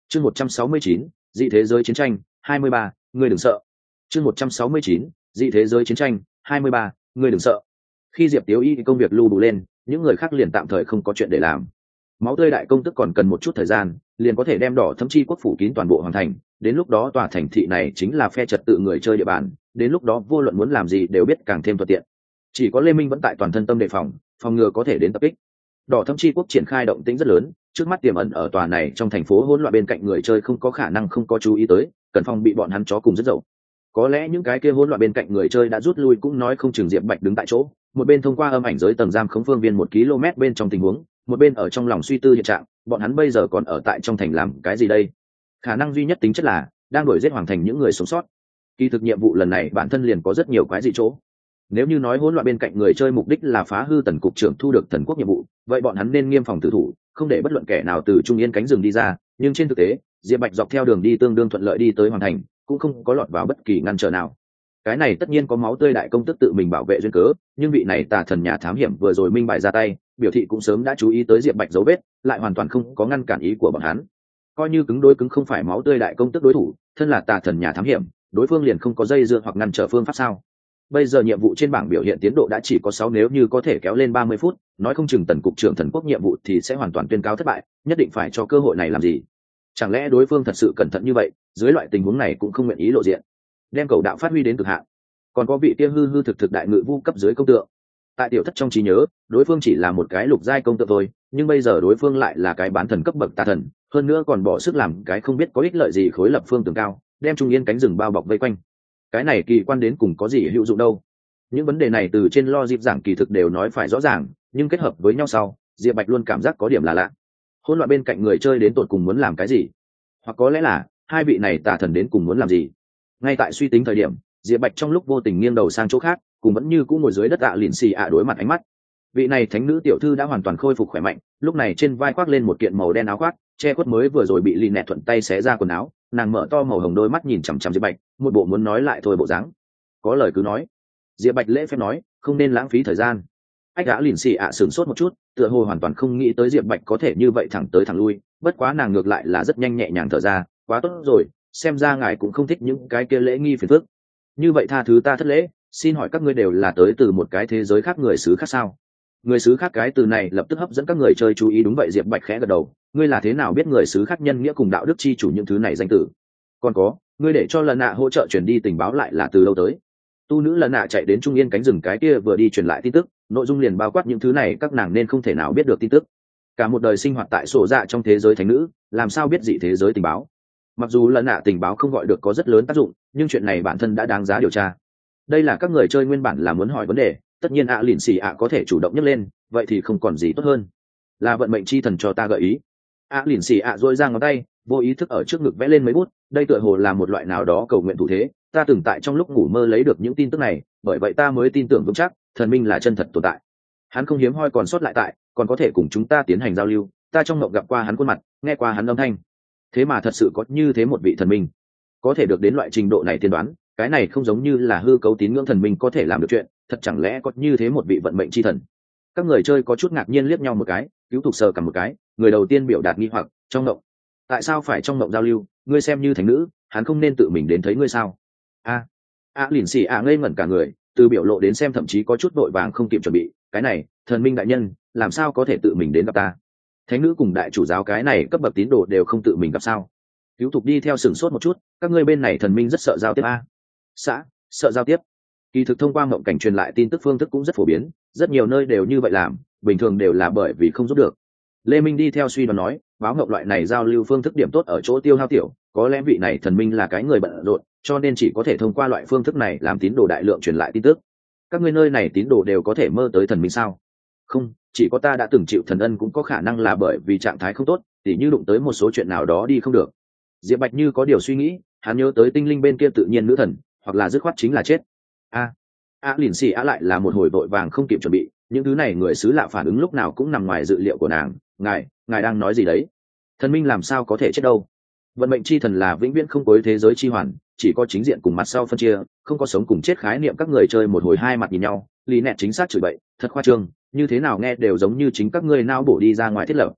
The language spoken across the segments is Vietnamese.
Chương 169, dị thế giới chiến tranh 23, ngươi đừng sợ. Chương 169, dị thế giới chiến tranh 23, ngươi đừng sợ. Khi Diệp Tiếu Y công việc lưu đủ lên, những người khác liền tạm thời không có chuyện để làm. Máu tươi đại công tức còn cần một chút thời gian, liền có thể đem đỏ thâm chi quốc phủ kín toàn bộ hoàn thành. Đến lúc đó tòa thành thị này chính là phe trật tự người chơi địa bàn, đến lúc đó vô luận muốn làm gì đều biết càng thêm thuận tiện. Chỉ có Lê Minh vẫn tại toàn thân tâm đề phòng, phòng ngừa có thể đến tập kích. Đỏ thâm chi quốc triển khai động tĩnh rất lớn, trước mắt tiềm ẩn ở tòa này trong thành phố hỗn loạn, bên cạnh người chơi không có khả năng không có chú ý tới, cần phòng bị bọn hắn chó cùng rất dậu. Có lẽ những cái kia hỗn loạn bên cạnh người chơi đã rút lui, cũng nói không chừng. Diệp Bạch đứng tại chỗ, một bên thông qua âm ảnh giới tầng giam khống phương viên 1 km bên trong tình huống, một bên ở trong lòng suy tư hiện trạng, bọn hắn bây giờ còn ở tại trong thành làm cái gì đây? Khả năng duy nhất tính chất là đang đuổi giết hoàng thành những người sống sót. Kỳ thực nhiệm vụ lần này bản thân liền có rất nhiều quái dị chỗ. Nếu như nói hỗn loạn bên cạnh người chơi mục đích là phá hư tần cục trưởng thu được thần quốc nhiệm vụ, vậy bọn hắn nên nghiêm phòng tử thủ, không để bất luận kẻ nào từ trung yên cánh rừng đi ra. Nhưng trên thực tế, Diệp Bạch dọc theo đường đi tương đương thuận lợi đi tới hoàng thành, cũng không có lọt vào bất kỳ ngăn trở nào. Cái này tất nhiên có máu tươi đại công tức tự mình bảo vệ duyên cớ, nhưng vị này tà thần nhà thám hiểm vừa rồi minh bại ra tay, biểu thị cũng sớm đã chú ý tới Diệp Bạch dấu vết, lại hoàn toàn không có ngăn cản ý của bọn hắn. Coi như cứng đối cứng không phải máu tươi đại công tức đối thủ, thân là tà thần nhà thám hiểm, đối phương liền không có dây dưa hoặc ngăn trở phương pháp sao? Bây giờ nhiệm vụ trên bảng biểu hiện tiến độ đã chỉ có 6, nếu như có thể kéo lên 30 phút, nói không chừng tần cục trưởng thần quốc nhiệm vụ thì sẽ hoàn toàn tuyên cáo thất bại, nhất định phải cho cơ hội này làm gì? Chẳng lẽ đối phương thật sự cẩn thận như vậy, dưới loại tình huống này cũng không nguyện ý lộ diện, đem cầu đạo phát huy đến cực hạn? Còn có vị kia hư thực đại ngự vu cấp dưới công tượng, tại tiểu thất trong trí nhớ, đối phương chỉ là một cái lục giai công tượng thôi, nhưng bây giờ đối phương lại là cái bán thần cấp bậc tà thần, hơn nữa còn bỏ sức làm cái không biết có ích lợi gì khối lập phương tường cao, đem trung yên cánh rừng bao bọc vây quanh. Cái này kỳ quan đến cùng có gì hữu dụng đâu? Những vấn đề này từ trên logic giảng kỳ thực đều nói phải rõ ràng, nhưng kết hợp với nhau sau, Diệp Bạch luôn cảm giác có điểm là lạ. Hỗn loạn bên cạnh người chơi đến tột cùng muốn làm cái gì? Hoặc có lẽ là hai vị này tà thần đến cùng muốn làm gì? Ngay tại suy tính thời điểm, Diệp Bạch trong lúc vô tình nghiêng đầu sang chỗ khác, cùng vẫn như cũ ngồi dưới đất lìn xì đối mặt ánh mắt. Vị này thánh nữ tiểu thư đã hoàn toàn khôi phục khỏe mạnh, lúc này trên vai khoác lên một kiện màu đen áo khoác, che khuất mới vừa rồi bị lì nẹt thuận tay xé ra quần áo. Nàng mở to màu hồng đôi mắt nhìn chằm chằm Diệp Bạch, một bộ muốn nói lại thôi bộ dáng. Có lời cứ nói. Diệp Bạch lễ phép nói, không nên lãng phí thời gian. Ách lìn xì sửng sốt một chút, tựa hồ hoàn toàn không nghĩ tới Diệp Bạch có thể như vậy thẳng tới thẳng lui, bất quá nàng ngược lại là rất nhanh nhẹ nhàng thở ra. Quá tốt rồi, xem ra ngài cũng không thích những cái kia lễ nghi phiền phức. Như vậy tha thứ ta thất lễ, xin hỏi các ngươi đều là tới từ một cái thế giới khác, người xứ khác sao? Người xứ khác, cái từ này lập tức hấp dẫn các người chơi chú ý. Đúng vậy, Diệp Bạch khẽ gật đầu. Ngươi là thế nào biết người xứ khác nhân nghĩa cùng đạo đức chi chủ những thứ này danh tử? Còn có, ngươi để cho lần nạ hỗ trợ truyền đi tình báo lại là từ đâu tới? Tu nữ lần nạ chạy đến trung yên cánh rừng cái kia vừa đi truyền lại tin tức, nội dung liền bao quát những thứ này, các nàng nên không thể nào biết được tin tức. Cả một đời sinh hoạt tại sổ dạ trong thế giới thánh nữ, làm sao biết dị thế giới tình báo? Mặc dù lần nạ tình báo không gọi được có rất lớn tác dụng, nhưng chuyện này bản thân đã đáng giá điều tra. Đây là các người chơi nguyên bản là muốn hỏi vấn đề, tất nhiên lìn xì có thể chủ động nhấc lên, vậy thì không còn gì tốt hơn. Là vận mệnh chi thần cho ta gợi ý. Lìn xì dôi ra ngón tay, vô ý thức ở trước ngực vẽ lên mấy bút. Đây tựa hồ là một loại nào đó cầu nguyện thủ thế. Ta từng tại trong lúc ngủ mơ lấy được những tin tức này, bởi vậy ta mới tin tưởng vững chắc thần minh là chân thật tồn tại. Hắn không hiếm hoi còn sót lại tại, còn có thể cùng chúng ta tiến hành giao lưu. Ta trong mộng gặp qua hắn khuôn mặt, nghe qua hắn âm thanh. Thế mà thật sự có như thế một vị thần minh, có thể được đến loại trình độ này tiên đoán. Cái này không giống như là hư cấu tín ngưỡng thần minh có thể làm được chuyện, thật chẳng lẽ có như thế một vị vận mệnh chi thần? Các người chơi có chút ngạc nhiên liếc nhau một cái, cứu thục sờ cả một cái. Người đầu tiên biểu đạt nghi hoặc, trong mộng? Tại sao phải trong mộng giao lưu? Ngươi xem như thánh nữ, hắn không nên tự mình đến thấy ngươi sao? Lìn xì ngây ngẩn cả người, từ biểu lộ đến xem thậm chí có chút vội vàng không kịp chuẩn bị. Cái này, thần minh đại nhân, làm sao có thể tự mình đến gặp ta? Thánh nữ cùng đại chủ giáo cái này cấp bậc tín đồ đều không tự mình gặp sao? Cứu thục đi theo sửng sốt một chút, các ngươi bên này thần minh rất sợ giao tiếp sợ giao tiếp. Kỳ thực thông qua mộng cảnh truyền lại tin tức phương thức cũng rất phổ biến, rất nhiều nơi đều như vậy làm, bình thường đều là bởi vì không giúp được. Lê Minh đi theo suy đoán nói, báo mộng loại này giao lưu phương thức điểm tốt ở chỗ tiêu hao tiểu, có lẽ vị này thần minh là cái người bận rộn, cho nên chỉ có thể thông qua loại phương thức này làm tín đồ đại lượng truyền lại tin tức. Các ngươi nơi này tín đồ đều có thể mơ tới thần minh sao? Không, chỉ có ta đã từng chịu thần ân, cũng có khả năng là bởi vì trạng thái không tốt, tỉ như đụng tới một số chuyện nào đó đi không được. Diệp Bạch như có điều suy nghĩ, hắn nhớ tới tinh linh bên kia tự nhiên nữ thần, hoặc là dứt khoát chính là chết. Lìn xì lại là một hồi vội vàng không kịp chuẩn bị, những thứ này người xứ lạ phản ứng lúc nào cũng nằm ngoài dự liệu của nàng. Ngài đang nói gì đấy? Thần minh làm sao có thể chết đâu? Vận mệnh chi thần là vĩnh viễn không cuối thế giới chi hoàn, chỉ có chính diện cùng mặt sau phân chia, không có sống cùng chết khái niệm. Các người chơi một hồi hai mặt nhìn nhau, lý nẹt chính xác chửi bậy, thật khoa trương, như thế nào nghe đều giống như chính các ngươi nao bổ đi ra ngoài thiết lập.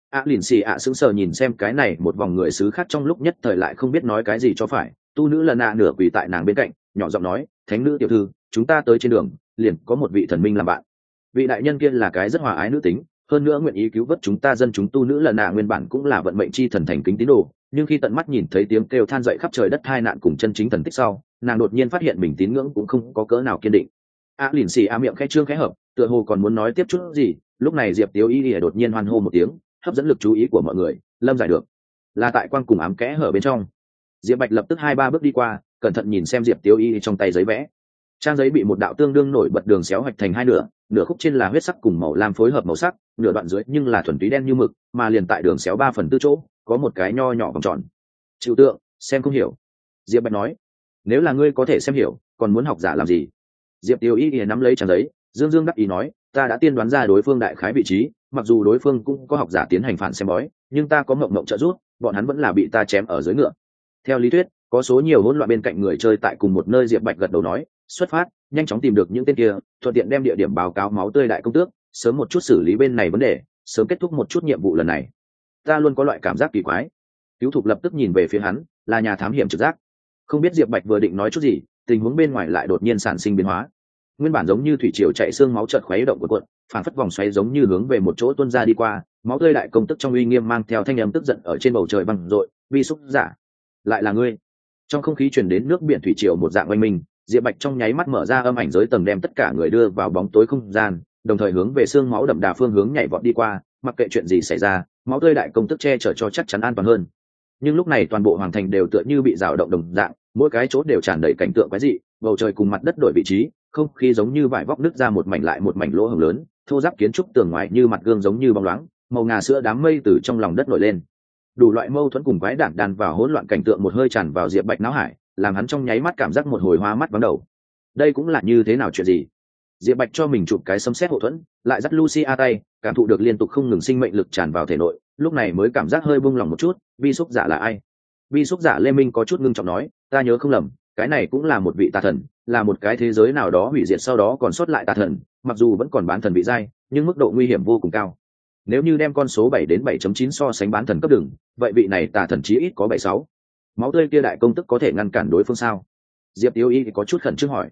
Lìn xì ạ sững sờ nhìn xem cái này một vòng người xứ khác, trong lúc nhất thời lại không biết nói cái gì cho phải. Tu nữ lần nửa quỳ tại nàng bên cạnh, nhỏ giọng nói, thánh nữ tiểu thư, chúng ta tới trên đường liền có một vị thần minh làm bạn. Vị đại nhân kia là cái rất hòa ái nữ tính, hơn nữa nguyện ý cứu vớt chúng ta dân chúng. Tu nữ lần nguyên bản cũng là vận mệnh chi thần thành kính tín đồ, nhưng khi tận mắt nhìn thấy tiếng kêu than dậy khắp trời đất hai nạn cùng chân chính thần tích sau, nàng đột nhiên phát hiện mình tín ngưỡng cũng không có cỡ nào kiên định. Lìn xì miệng khẽ trương khẽ hợp, tựa hồ còn muốn nói tiếp chút gì. Lúc này Diệp Tiếu Y đột nhiên hoan hô một tiếng, hấp dẫn lực chú ý của mọi người. Lâm giải được là tại quang cùng ám kẽ hở bên trong. Diệp Bạch lập tức 2-3 bước đi qua, cẩn thận nhìn xem Diệp Tiếu Y trong tay giấy vẽ. Trang giấy bị một đạo tương đương nổi bật đường xéo hoạch thành hai nửa, nửa khúc trên là huyết sắc cùng màu lam phối hợp màu sắc, nửa đoạn dưới nhưng là thuần túy đen như mực, mà liền tại đường xéo 3/4 chỗ có một cái nho nhỏ vòng tròn. Chịu tượng, xem không hiểu. Diệp Bạch nói, nếu là ngươi có thể xem hiểu, còn muốn học giả làm gì? Diệp Tiếu Y nắm lấy trang giấy, dương dương đắc ý nói, ta đã tiên đoán ra đối phương đại khái vị trí, mặc dù đối phương cũng có học giả tiến hành phản xem bói, nhưng ta có mộng mộng trợ giúp, bọn hắn vẫn là bị ta chém ở dưới ngựa. Theo lý thuyết, có số nhiều hỗn loạn bên cạnh người chơi tại cùng một nơi. Diệp Bạch gật đầu nói, xuất phát, nhanh chóng tìm được những tên kia, thuận tiện đem địa điểm báo cáo máu tươi đại công tước, sớm một chút xử lý bên này vấn đề, sớm kết thúc một chút nhiệm vụ lần này. Ta luôn có loại cảm giác kỳ quái. Cứu Thục lập tức nhìn về phía hắn, là nhà thám hiểm trực giác. Không biết Diệp Bạch vừa định nói chút gì, tình huống bên ngoài lại đột nhiên sản sinh biến hóa. Nguyên bản giống như thủy triều chạy xương máu chợt khuấy động của cuộn, phản phất vòng xoáy giống như hướng về một chỗ tuôn ra đi qua, máu tươi đại công tức trong uy nghiêm mang theo thanh âm tức giận ở trên bầu trời vang dội, vi xúc giả, lại là ngươi. Trong không khí truyền đến nước biển thủy triều một dạng oanh minh. Diệp Bạch trong nháy mắt mở ra âm ảnh giới tầng, đem tất cả người đưa vào bóng tối không gian, đồng thời hướng về xương máu đậm đà phương hướng nhảy vọt đi qua. Mặc kệ chuyện gì xảy ra, máu tươi đại công tức che chở cho chắc chắn an toàn hơn. Nhưng lúc này toàn bộ hoàng thành đều tựa như bị rào động đồng dạng, mỗi cái chỗ đều tràn đầy cảnh tượng quái dị, bầu trời cùng mặt đất đổi vị trí, không khí giống như vải vóc nứt ra một mảnh lại một mảnh lỗ hổng lớn, thô ráp kiến trúc tường ngoài như mặt gương giống như bóng loáng, màu ngà sữa đám mây từ trong lòng đất nổi lên. Đủ loại mâu thuẫn cùng quái đản đan vào hỗn loạn cảnh tượng một hơi tràn vào Diệp Bạch não hải, làm hắn trong nháy mắt cảm giác một hồi hoa mắt vắng đầu. Đây cũng là như thế nào chuyện gì? Diệp Bạch cho mình chụp cái sấm sét hộ thuẫn, lại dắt Lucia tay, cảm thụ được liên tục không ngừng sinh mệnh lực tràn vào thể nội, lúc này mới cảm giác hơi buông lòng một chút. Vi xúc giả là ai? Vi xúc giả Lê Minh có chút ngưng trọng nói, ta nhớ không lầm, cái này cũng là một vị tà thần, là một cái thế giới nào đó hủy diệt sau đó còn sót lại tà thần, mặc dù vẫn còn bán thần vị giai, nhưng mức độ nguy hiểm vô cùng cao. Nếu như đem con số 7 đến 7.9 so sánh bán thần cấp đường, vậy vị này tà thần chí ít có 76. Máu tươi kia đại công tức có thể ngăn cản đối phương sao? Diệp Tiêu Y có chút khẩn trương hỏi.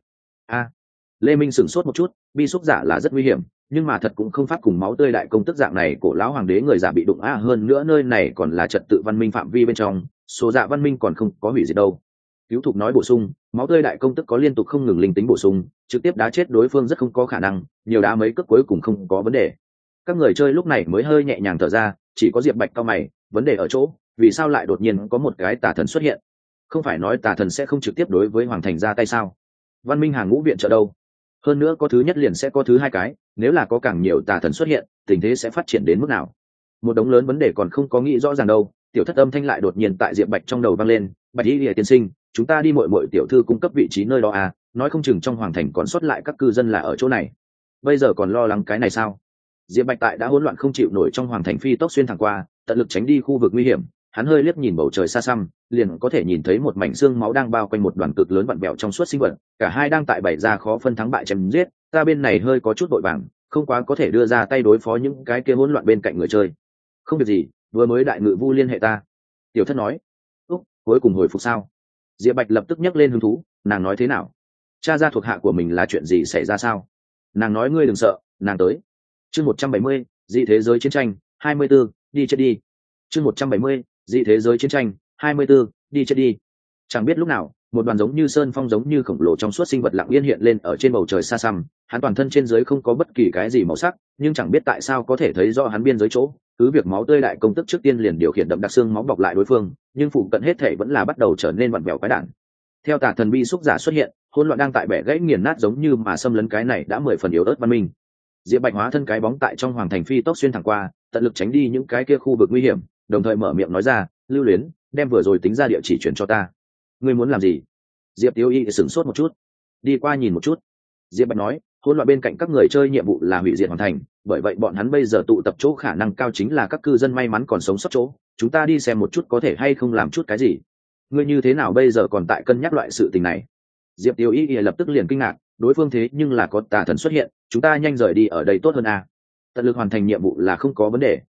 Lê Minh sửng sốt một chút, bi xúc giả là rất nguy hiểm, nhưng mà thật cũng không pháp cùng máu tươi đại công tức dạng này cổ lão hoàng đế người giả bị đụng hơn nữa nơi này còn là trật tự văn minh phạm vi bên trong, số dạ văn minh còn không có hủy diệt đâu. Cứu Thục nói bổ sung, máu tươi đại công tức có liên tục không ngừng linh tính bổ sung, trực tiếp đá chết đối phương rất không có khả năng, nhiều đá mấy cước cuối cùng không có vấn đề. Các người chơi lúc này mới hơi nhẹ nhàng thở ra, chỉ có Diệp Bạch cao mày, vấn đề ở chỗ, vì sao lại đột nhiên có một cái tà thần xuất hiện? Không phải nói tà thần sẽ không trực tiếp đối với hoàng thành ra tay sao? Văn minh hàng ngũ viện trợ đâu? Hơn nữa có thứ nhất liền sẽ có thứ hai cái, nếu là có càng nhiều tà thần xuất hiện, tình thế sẽ phát triển đến mức nào? Một đống lớn vấn đề còn không có nghĩ rõ ràng đâu. Tiểu Thất âm thanh lại đột nhiên tại Diệp Bạch trong đầu vang lên, Bạch Y Lìa tiên sinh, chúng ta đi muội tiểu thư cung cấp vị trí nơi đó nói không chừng trong hoàng thành còn sót lại các cư dân là ở chỗ này. Bây giờ còn lo lắng cái này sao? Diệp Bạch tại đã hỗn loạn không chịu nổi trong hoàng thành phi tốc xuyên thẳng qua, tận lực tránh đi khu vực nguy hiểm. Hắn hơi liếc nhìn bầu trời xa xăm, liền có thể nhìn thấy một mảnh xương máu đang bao quanh một đoàn cực lớn vặn vẹo trong suốt sinh vật, cả hai đang tại bày ra khó phân thắng bại chém giết. Ta bên này hơi có chút vội vàng, không quá có thể đưa ra tay đối phó những cái kia hỗn loạn bên cạnh người chơi. Không việc gì, vừa mới đại ngự vu liên hệ ta. Tiểu Thất nói. Cuối cùng hồi phục sao? Diệp Bạch lập tức nhấc lên hứng thú, nàng nói thế nào? Cha ra thuộc hạ của mình là chuyện gì xảy ra sao? Nàng nói ngươi đừng sợ, nàng tới. Chương 170, dị thế giới chiến tranh 24, đi chết đi. Chương 170, dị thế giới chiến tranh 24, đi chết đi. Chẳng biết lúc nào, một đoàn giống như sơn phong giống như khổng lồ trong suốt sinh vật lặng yên hiện lên ở trên bầu trời xa xăm. Hắn toàn thân trên dưới không có bất kỳ cái gì màu sắc, nhưng chẳng biết tại sao có thể thấy rõ hắn biên giới chỗ. Cứ việc máu tươi đại công tức trước tiên liền điều khiển đậm đặc xương máu bọc lại đối phương, nhưng phụ cận hết thể vẫn là bắt đầu trở nên vặn vẹo quái đản. Theo tà thần bi xúc giả xuất hiện, hỗn loạn đang tại bẻ gãy nghiền nát giống như mà xâm lấn cái này đã 10 phần yếu ớt văn minh. Diệp Bạch hóa thân cái bóng tại trong hoàng thành phi tốc xuyên thẳng qua, tận lực tránh đi những cái kia khu vực nguy hiểm, đồng thời mở miệng nói ra, Lưu Luyến, đem vừa rồi tính ra địa chỉ chuyển cho ta. Ngươi muốn làm gì? Diệp Tiêu Y sửng sốt một chút. Đi qua nhìn một chút. Diệp Bạch nói, hỗn loạn bên cạnh các người chơi nhiệm vụ là hủy diệt hoàng thành, bởi vậy bọn hắn bây giờ tụ tập chỗ khả năng cao chính là các cư dân may mắn còn sống sót chỗ, chúng ta đi xem một chút có thể hay không làm chút cái gì. Ngươi như thế nào bây giờ còn tại cân nhắc loại sự tình này? Diệp Tiêu Y lập tức liền kinh ngạc, đối phương thế nhưng là có tà thần xuất hiện, chúng ta nhanh rời đi ở đây tốt hơn Tận lực hoàn thành nhiệm vụ là không có vấn đề,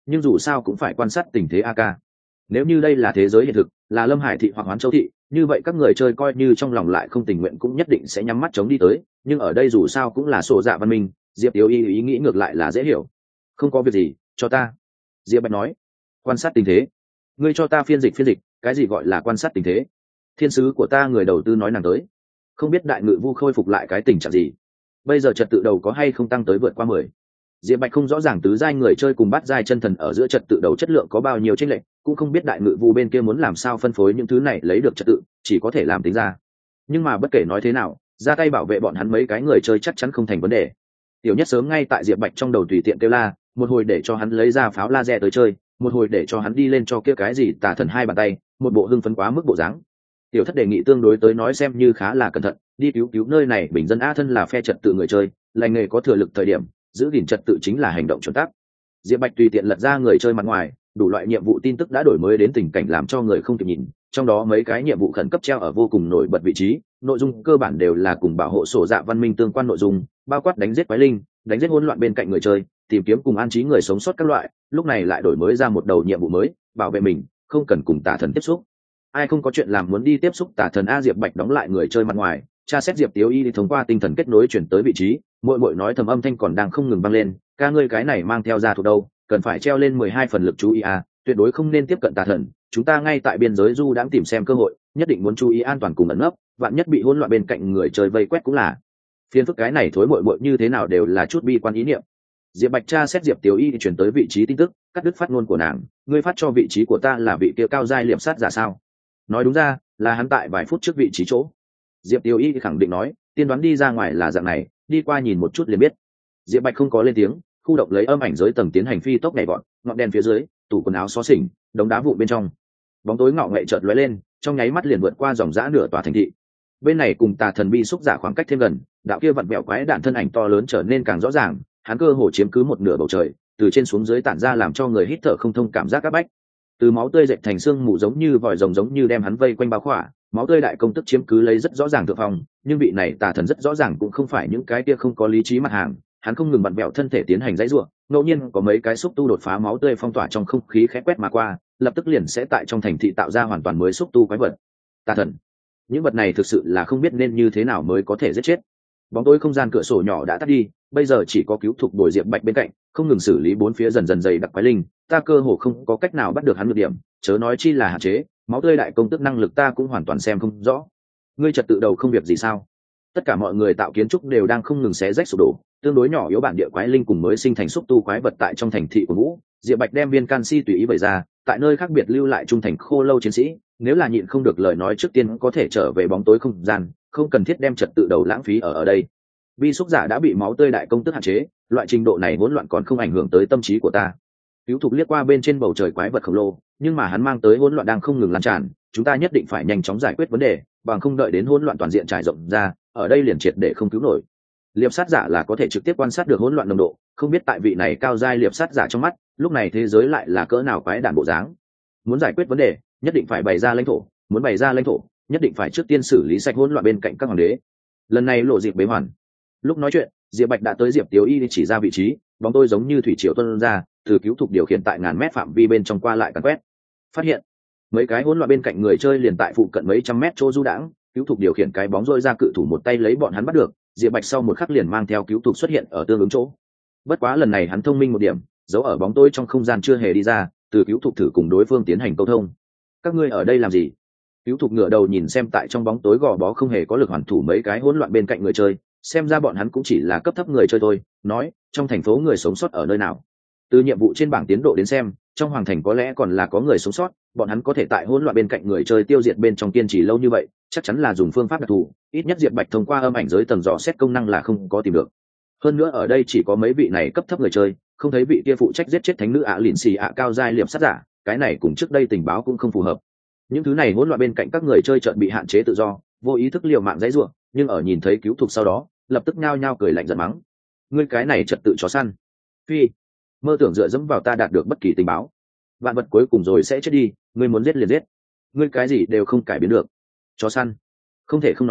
nhưng dù sao cũng phải quan sát tình thế AK. Nếu như đây là thế giới hiện thực, là Lâm Hải thị hoặc Hoán Châu thị, như vậy các người chơi coi như trong lòng lại không tình nguyện cũng nhất định sẽ nhắm mắt chống đi tới, nhưng ở đây dù sao cũng là sổ dạ văn minh, Diệp Tiểu Y ý nghĩ ngược lại là dễ hiểu. Không có việc gì, cho ta. Diệp Bạch nói. Quan sát tình thế. Ngươi cho ta phiên dịch, cái gì gọi là quan sát tình thế? Thiên sứ của ta người đầu tư nói nàng tới. Không biết đại ngự vu khôi phục lại cái tình trạng gì. Bây giờ trật tự đầu có hay không tăng tới vượt qua 10. Diệp Bạch không rõ ràng tứ giai người chơi cùng bát giai chân thần ở giữa trật tự đầu chất lượng có bao nhiêu chênh lệch, cũng không biết đại ngự vu bên kia muốn làm sao phân phối những thứ này lấy được trật tự, chỉ có thể làm tính ra. Nhưng mà bất kể nói thế nào, ra tay bảo vệ bọn hắn mấy cái người chơi chắc chắn không thành vấn đề. Tiểu Nhất sớm ngay tại Diệp Bạch trong đầu tùy tiện kêu la, một hồi để cho hắn lấy ra pháo laser tới chơi, một hồi để cho hắn đi lên cho kia cái gì tà thần hai bàn tay, một bộ hưng phấn quá mức bộ dáng. Tiểu Thất đề nghị tương đối tới nói xem như khá là cẩn thận, đi cứu nơi này bình dân a thân là phe trật tự người chơi, lành nghề có thừa lực thời điểm, giữ gìn trật tự chính là hành động chuẩn tắc. Diệp Bạch tùy tiện lật ra người chơi mặt ngoài, đủ loại nhiệm vụ tin tức đã đổi mới đến tình cảnh làm cho người không kịp nhìn, trong đó mấy cái nhiệm vụ khẩn cấp treo ở vô cùng nổi bật vị trí, nội dung cơ bản đều là cùng bảo hộ sổ dạ văn minh tương quan nội dung, bao quát đánh giết quái linh, đánh giết hỗn loạn bên cạnh người chơi, tìm kiếm cùng an trí người sống sót các loại. Lúc này lại đổi mới ra một đầu nhiệm vụ mới, bảo vệ mình, không cần cùng tà thần tiếp xúc. Ai không có chuyện làm muốn đi tiếp xúc tà thần a? Diệp Bạch đóng lại người chơi mặt ngoài, tra xét Diệp Tiếu Y đi thông qua tinh thần kết nối chuyển tới vị trí, muội nói thầm âm thanh còn đang không ngừng vang lên, ca ngươi cái này mang theo ra thuộc đâu, cần phải treo lên 12 phần lực chú ý a, tuyệt đối không nên tiếp cận tà thần, chúng ta ngay tại biên giới du đãng tìm xem cơ hội, nhất định muốn chú ý an toàn cùng ẩn nấp, vạn nhất bị hỗn loạn bên cạnh người chơi vây quét cũng là phiền phức. Cái này thối muội như thế nào đều là chút bi quan ý niệm. Diệp Bạch tra xét Diệp Tiểu Y chuyển tới vị trí tin tức, cắt đứt phát ngôn của nàng, ngươi phát cho vị trí của ta là vị kia cao giai liệp sát giả sao? Nói đúng ra là hắn tại vài phút trước vị trí chỗ. Diệp Tiểu Y khẳng định nói, tiên đoán đi ra ngoài là dạng này, đi qua nhìn một chút liền biết. Diệp Bạch không có lên tiếng, khu động lấy âm ảnh giới tầng tiến hành phi tốc nhảy vọt, ngọn đèn phía dưới, tủ quần áo xó xỉnh, đống đá vụn bên trong. Bóng tối ngọ nghệ chợt lóe lên, trong nháy mắt liền vượt qua dòng dã nửa tòa thành thị. Bên này cùng tà thần bi xúc giả khoảng cách thêm gần, đạo kia vặn vẹo quái đạn thân ảnh to lớn trở nên càng rõ ràng, hắn cơ hồ chiếm cứ một nửa bầu trời, từ trên xuống dưới tản ra làm cho người hít thở không thông cảm giác áp bách. Từ máu tươi dệt thành xương mù giống như vòi rồng giống như đem hắn vây quanh bao khỏa, máu tươi đại công tức chiếm cứ lấy rất rõ ràng thượng phong, nhưng vị này tà thần rất rõ ràng cũng không phải những cái kia không có lý trí mặt hàng, hắn không ngừng vặn vẹo thân thể tiến hành dãy rủa, ngẫu nhiên có mấy cái xúc tu đột phá máu tươi phong tỏa trong không khí khẽ quét mà qua, lập tức liền sẽ tại trong thành thị tạo ra hoàn toàn mới xúc tu quái vật. Tà thần, những vật này thực sự là không biết nên như thế nào mới có thể giết chết. Bóng tối không gian cửa sổ nhỏ đã tắt đi, bây giờ chỉ có cứu thục bồi Diệp Bạch bên cạnh, không ngừng xử lý bốn phía dần dần dày đặc quái linh, ta cơ hồ không có cách nào bắt được hắn nhược điểm, chớ nói chi là hạn chế, máu tươi đại công tức năng lực ta cũng hoàn toàn xem không rõ. Ngươi trật tự đầu không việc gì sao? Tất cả mọi người tạo kiến trúc đều đang không ngừng xé rách sụp đổ, tương đối nhỏ yếu bản địa quái linh cùng mới sinh thành xúc tu quái vật tại trong thành thị của Vũ. Diệp Bạch đem viên canxi tùy ý bày ra, tại nơi khác biệt lưu lại trung thành khô lâu chiến sĩ, nếu là nhịn không được lời nói trước tiên có thể trở về bóng tối không gian, không cần thiết đem trật tự đầu lãng phí ở đây. Vi xúc giả đã bị máu tươi đại công tức hạn chế, loại trình độ này hỗn loạn còn không ảnh hưởng tới tâm trí của ta. Cứu thục liếc qua bên trên bầu trời quái vật khổng lồ, nhưng mà hắn mang tới hỗn loạn đang không ngừng lan tràn, chúng ta nhất định phải nhanh chóng giải quyết vấn đề, bằng không đợi đến hỗn loạn toàn diện trải rộng ra, ở đây liền triệt để không cứu nổi. Liệp sát giả là có thể trực tiếp quan sát được hỗn loạn nồng độ, không biết tại vị này cao giai liệp sát giả trong mắt, lúc này thế giới lại là cỡ nào quái đản bộ dáng. Muốn giải quyết vấn đề, nhất định phải bày ra lãnh thổ, muốn bày ra lãnh thổ, nhất định phải trước tiên xử lý sạch hỗn loạn bên cạnh các hoàng đế. Lần này lộ dịp bế hoàn. Lúc nói chuyện, Diệp Bạch đã tới Diệp Tiếu Y chỉ ra vị trí, bóng tôi giống như thủy triều tuôn ra, từ cứu thục điều khiển tại ngàn mét phạm vi bên trong qua lại càn quét. Phát hiện mấy cái hỗn loạn bên cạnh người chơi liền tại phụ cận mấy trăm mét chỗ du đãng, cứu thục điều khiển cái bóng rôi ra cự thủ một tay lấy bọn hắn bắt được. Diệp Bạch sau một khắc liền mang theo cứu thục xuất hiện ở tương ứng chỗ. Bất quá lần này hắn thông minh một điểm, giấu ở bóng tối trong không gian chưa hề đi ra, từ cứu thục thử cùng đối phương tiến hành câu thông. Các ngươi ở đây làm gì? Cứu thục ngửa đầu nhìn xem tại trong bóng tối gò bó không hề có lực hoàn thủ mấy cái hỗn loạn bên cạnh người chơi, xem ra bọn hắn cũng chỉ là cấp thấp người chơi thôi. Nói, trong thành phố người sống sót ở nơi nào? Từ nhiệm vụ trên bảng tiến độ đến xem, trong hoàng thành có lẽ còn là có người sống sót, bọn hắn có thể tại hỗn loạn bên cạnh người chơi tiêu diệt bên trong kiên trì lâu như vậy, chắc chắn là dùng phương pháp đặc thù, ít nhất Diệp Bạch thông qua âm ảnh giới tầng dò xét công năng là không có tìm được. Hơn nữa ở đây chỉ có mấy vị này cấp thấp người chơi, không thấy vị kia phụ trách giết chết thánh nữ lìn xì cao giai liệp sát giả, cái này cùng trước đây tình báo cũng không phù hợp. Những thứ này hỗn loạn bên cạnh các người chơi chợt bị hạn chế tự do, vô ý thức liều mạng dãy rủa, nhưng ở nhìn thấy cứu thục sau đó, lập tức nhao nhao cười lạnh giận mắng: ngươi cái này trật tự chó săn, phi, mơ tưởng dựa dẫm vào ta đạt được bất kỳ tình báo, vạn vật cuối cùng rồi sẽ chết đi, ngươi muốn giết liền giết, ngươi cái gì đều không cải biến được, chó săn. Không thể không nói,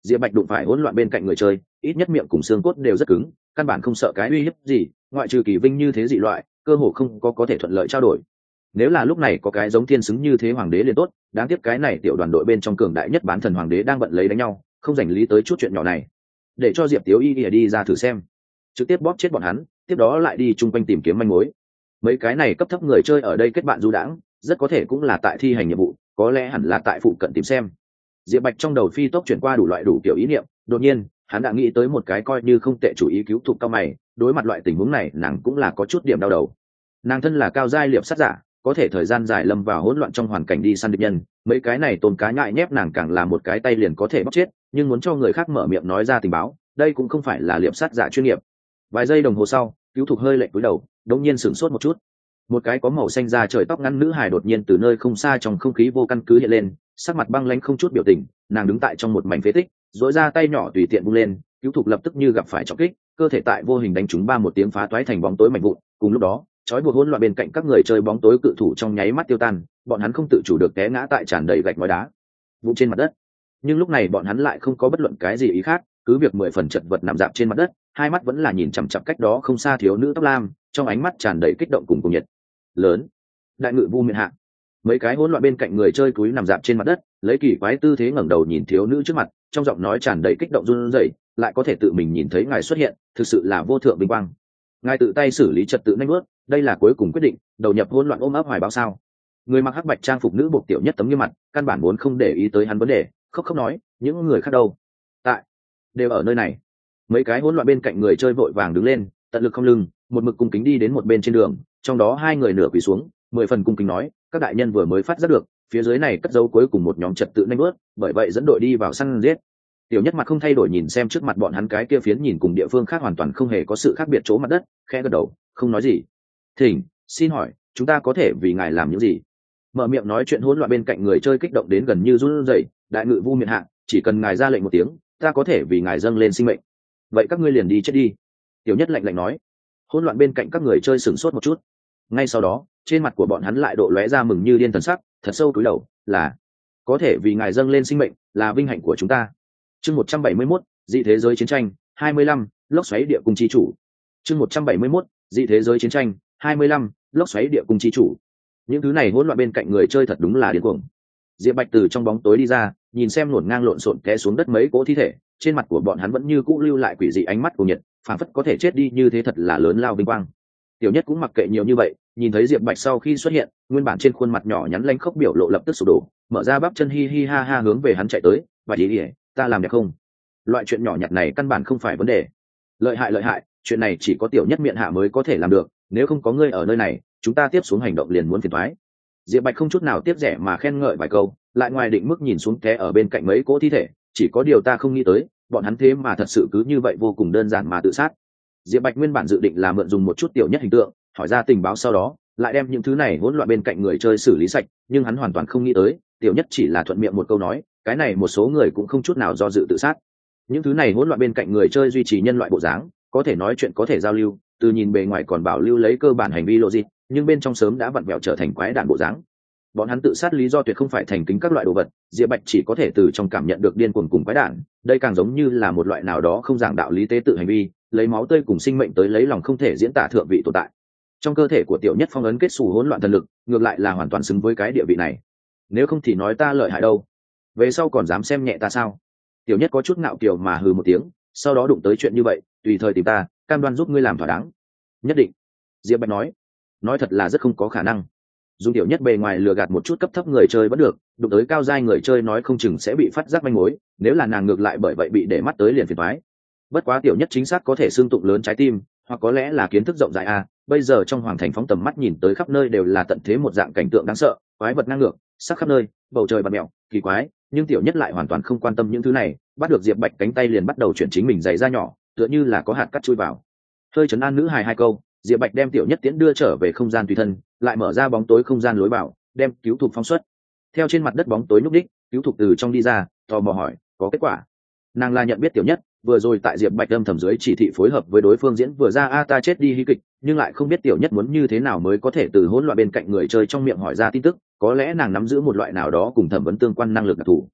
Diệp Bạch đụng phải hỗn loạn bên cạnh người chơi, ít nhất miệng cùng xương cốt đều rất cứng, căn bản không sợ cái uy hiếp gì, ngoại trừ Kỳ Vinh như thế dị loại, cơ hồ không có thể thuận lợi trao đổi. Nếu là lúc này có cái giống thiên xứng như thế hoàng đế liền tốt, đáng tiếc cái này tiểu đoàn đội bên trong cường đại nhất bán thần hoàng đế đang bận lấy đánh nhau, không dành lý tới chút chuyện nhỏ này. Để cho Diệp Tiếu Y đi ra thử xem, trực tiếp bóp chết bọn hắn, tiếp đó lại đi chung quanh tìm kiếm manh mối. Mấy cái này cấp thấp người chơi ở đây kết bạn du đãng, rất có thể cũng là tại thi hành nhiệm vụ, có lẽ hẳn là tại phụ cận tìm xem. Diệp Bạch trong đầu phi tốc chuyển qua đủ loại đủ kiểu ý niệm, đột nhiên hắn đã nghĩ tới một cái coi như không tệ chủ ý cứu thục cao mày. Đối mặt loại tình huống này, nàng cũng là có chút điểm đau đầu. Nàng thân là cao giai liệp sát giả, có thể thời gian dài lâm vào hỗn loạn trong hoàn cảnh đi săn địch nhân, mấy cái này tôm cá nhại nhép nàng càng là một cái tay liền có thể bóc chết, nhưng muốn cho người khác mở miệng nói ra tình báo, đây cũng không phải là liệp sát giả chuyên nghiệp. Vài giây đồng hồ sau, cứu thục hơi lệch cúi đầu, đột nhiên sửng sốt một chút. Một cái có màu xanh da trời tóc ngắn nữ hài đột nhiên từ nơi không xa trong không khí vô căn cứ hiện lên, sắc mặt băng lãnh không chút biểu tình, nàng đứng tại trong một mảnh phế tích, duỗi ra tay nhỏ tùy tiện vung lên, cứu thục lập tức như gặp phải trọng kích, cơ thể tại vô hình đánh trúng ba một tiếng phá toái thành bóng tối mảnh vụn. Cùng lúc đó, trói buộc hỗn loạn bên cạnh các người chơi bóng tối cự thủ trong nháy mắt tiêu tan, bọn hắn không tự chủ được té ngã tại tràn đầy gạch ngói đá vụ trên mặt đất. Nhưng lúc này bọn hắn lại không có bất luận cái gì ý khác, cứ việc 10 phần chật vật nằm dạp trên mặt đất, hai mắt vẫn là nhìn chằm chằm cách đó không xa thiếu nữ tóc lam, trong ánh mắt tràn đầy kích động cùng nhiệt lớn. Đại ngự vu miện hạ, mấy cái hỗn loạn bên cạnh người chơi cúi nằm dạp trên mặt đất, lấy kỳ quái tư thế ngẩng đầu nhìn thiếu nữ trước mặt, trong giọng nói tràn đầy kích động run rẩy, lại có thể tự mình nhìn thấy ngài xuất hiện, thực sự là vô thượng vinh quang. Ngài tự tay xử lý trật tự nhanh bước, đây là cuối cùng quyết định, đầu nhập hỗn loạn ôm ấp hoài báo sao? Người mặc hắc bạch trang phục nữ buộc tiểu nhất tấm nghiêm mặt, căn bản vốn không để ý tới hắn vấn đề, khóc nói, những người khác đâu? Tại, đều ở nơi này. Mấy cái hỗn loạn bên cạnh người chơi vội vàng đứng lên, tận lực không lưng, một mực cung kính đi đến một bên trên đường, trong đó hai người nửa quỳ xuống, 10 phần cung kính nói, các đại nhân vừa mới phát giác được, phía dưới này cất giấu cuối cùng một nhóm trật tự nhanh bước, bởi vậy dẫn đội đi vào săn giết. Tiểu nhất mặt không thay đổi nhìn xem trước mặt bọn hắn cái kia phiến nhìn cùng địa phương khác hoàn toàn không hề có sự khác biệt chỗ mặt đất, khẽ gật đầu, không nói gì. Thỉnh, xin hỏi, chúng ta có thể vì ngài làm những gì? Mở miệng nói chuyện hỗn loạn bên cạnh người chơi kích động đến gần như run rẩy, đại ngự vu miện hạ, chỉ cần ngài ra lệnh một tiếng, ta có thể vì ngài dâng lên sinh mệnh. Vậy các ngươi liền đi chết đi. Tiểu nhất lạnh lạnh nói. Hỗn loạn bên cạnh các người chơi sửng sốt một chút. Ngay sau đó, trên mặt của bọn hắn lại độ lóe ra mừng như điên thần sắc, thật sâu cúi đầu, là có thể vì ngài dâng lên sinh mệnh, là vinh hạnh của chúng ta. Chương 171, dị thế giới chiến tranh, 25, lốc xoáy địa cung chi chủ. Chương 171, dị thế giới chiến tranh, 25, lốc xoáy địa cung chi chủ. Những thứ này hỗn loạn bên cạnh người chơi thật đúng là điên cuồng. Diệp Bạch từ trong bóng tối đi ra, nhìn xem luồn ngang lộn xộn té xuống đất mấy cỗ thi thể, trên mặt của bọn hắn vẫn như cũ lưu lại quỷ dị ánh mắt của nhiệt, phảng phất có thể chết đi như thế thật là lớn lao vinh quang. Tiểu nhất cũng mặc kệ nhiều như vậy, nhìn thấy Diệp Bạch sau khi xuất hiện, nguyên bản trên khuôn mặt nhỏ nhắn lanh khốc biểu lộ lập tức sụp đổ, mở ra bắp chân hi hi ha ha hướng về hắn chạy tới, và ý ta làm đẹp không? Loại chuyện nhỏ nhặt này căn bản không phải vấn đề. Lợi hại, chuyện này chỉ có tiểu nhất miệng hạ mới có thể làm được, nếu không có ngươi ở nơi này, chúng ta tiếp xuống hành động liền muốn phiền toái. Diệp Bạch không chút nào tiếc rẻ mà khen ngợi vài câu, lại ngoài định mức nhìn xuống té ở bên cạnh mấy cỗ thi thể, chỉ có điều ta không nghĩ tới, bọn hắn thế mà thật sự cứ như vậy vô cùng đơn giản mà tự sát. Diệp Bạch nguyên bản dự định là mượn dùng một chút tiểu nhất hình tượng, hỏi ra tình báo sau đó, lại đem những thứ này hỗn loạn bên cạnh người chơi xử lý sạch, nhưng hắn hoàn toàn không nghĩ tới, tiểu nhất chỉ là thuận miệng một câu nói, cái này một số người cũng không chút nào do dự tự sát. Những thứ này hỗn loạn bên cạnh người chơi duy trì nhân loại bộ dáng, có thể nói chuyện có thể giao lưu, từ nhìn bề ngoài còn bảo lưu lấy cơ bản hành vi logic, nhưng bên trong sớm đã vặn vẹo trở thành quái đản bộ dáng. Bọn hắn tự sát lý do tuyệt không phải thành kính các loại đồ vật, Diệp Bạch chỉ có thể từ trong cảm nhận được điên cuồng cùng quái đản, đây càng giống như là một loại nào đó không giảng đạo lý tế tự hành vi, lấy máu tươi cùng sinh mệnh tới lấy lòng không thể diễn tả thượng vị tồn tại. Trong cơ thể của tiểu nhất phong ấn kết xù hỗn loạn thần lực, ngược lại là hoàn toàn xứng với cái địa vị này. Nếu không thì nói ta lợi hại đâu, về sau còn dám xem nhẹ ta sao? Tiểu nhất có chút ngạo kiều mà hừ một tiếng, sau đó đụng tới chuyện như vậy, tùy thời tìm ta, cam đoan giúp ngươi làm thỏa đáng. Nhất định. Diệp Bạch nói thật là rất không có khả năng. Dùng tiểu nhất bề ngoài lừa gạt một chút cấp thấp người chơi vẫn được, đụng tới cao giai người chơi nói không chừng sẽ bị phát giác manh mối, nếu là nàng ngược lại bởi vậy bị để mắt tới liền phiền toái. Bất quá tiểu nhất chính xác có thể xương tụng lớn trái tim, hoặc có lẽ là kiến thức rộng rãi a, bây giờ trong hoàng thành phóng tầm mắt nhìn tới khắp nơi đều là tận thế một dạng cảnh tượng đáng sợ, quái vật ngang ngược, sắc khắp nơi, bầu trời bạt mèo, kỳ quái, nhưng tiểu nhất lại hoàn toàn không quan tâm những thứ này, bắt được Diệp Bạch cánh tay liền bắt đầu chuyển chính mình giày ra nhỏ, tựa như là có hạt cắt chui vào. Hơi trấn an nữ hài hai câu, Diệp Bạch đem tiểu nhất tiễn đưa trở về không gian tùy thân, lại mở ra bóng tối không gian lối vào, đem cứu thục phóng xuất. Theo trên mặt đất bóng tối núp đích, cứu thục từ trong đi ra, tò mò hỏi, có kết quả? Nàng là nhận biết tiểu nhất, vừa rồi tại Diệp Bạch âm thầm dưới chỉ thị phối hợp với đối phương diễn vừa ra ta chết đi hí kịch, nhưng lại không biết tiểu nhất muốn như thế nào mới có thể từ hỗn loạn bên cạnh người chơi trong miệng hỏi ra tin tức, có lẽ nàng nắm giữ một loại nào đó cùng thẩm vấn tương quan năng lực đặc thù.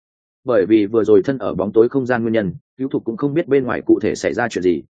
bởi vì vừa rồi thân ở bóng tối không gian nguyên nhân, cứu thục cũng không biết bên ngoài cụ thể xảy ra chuyện gì.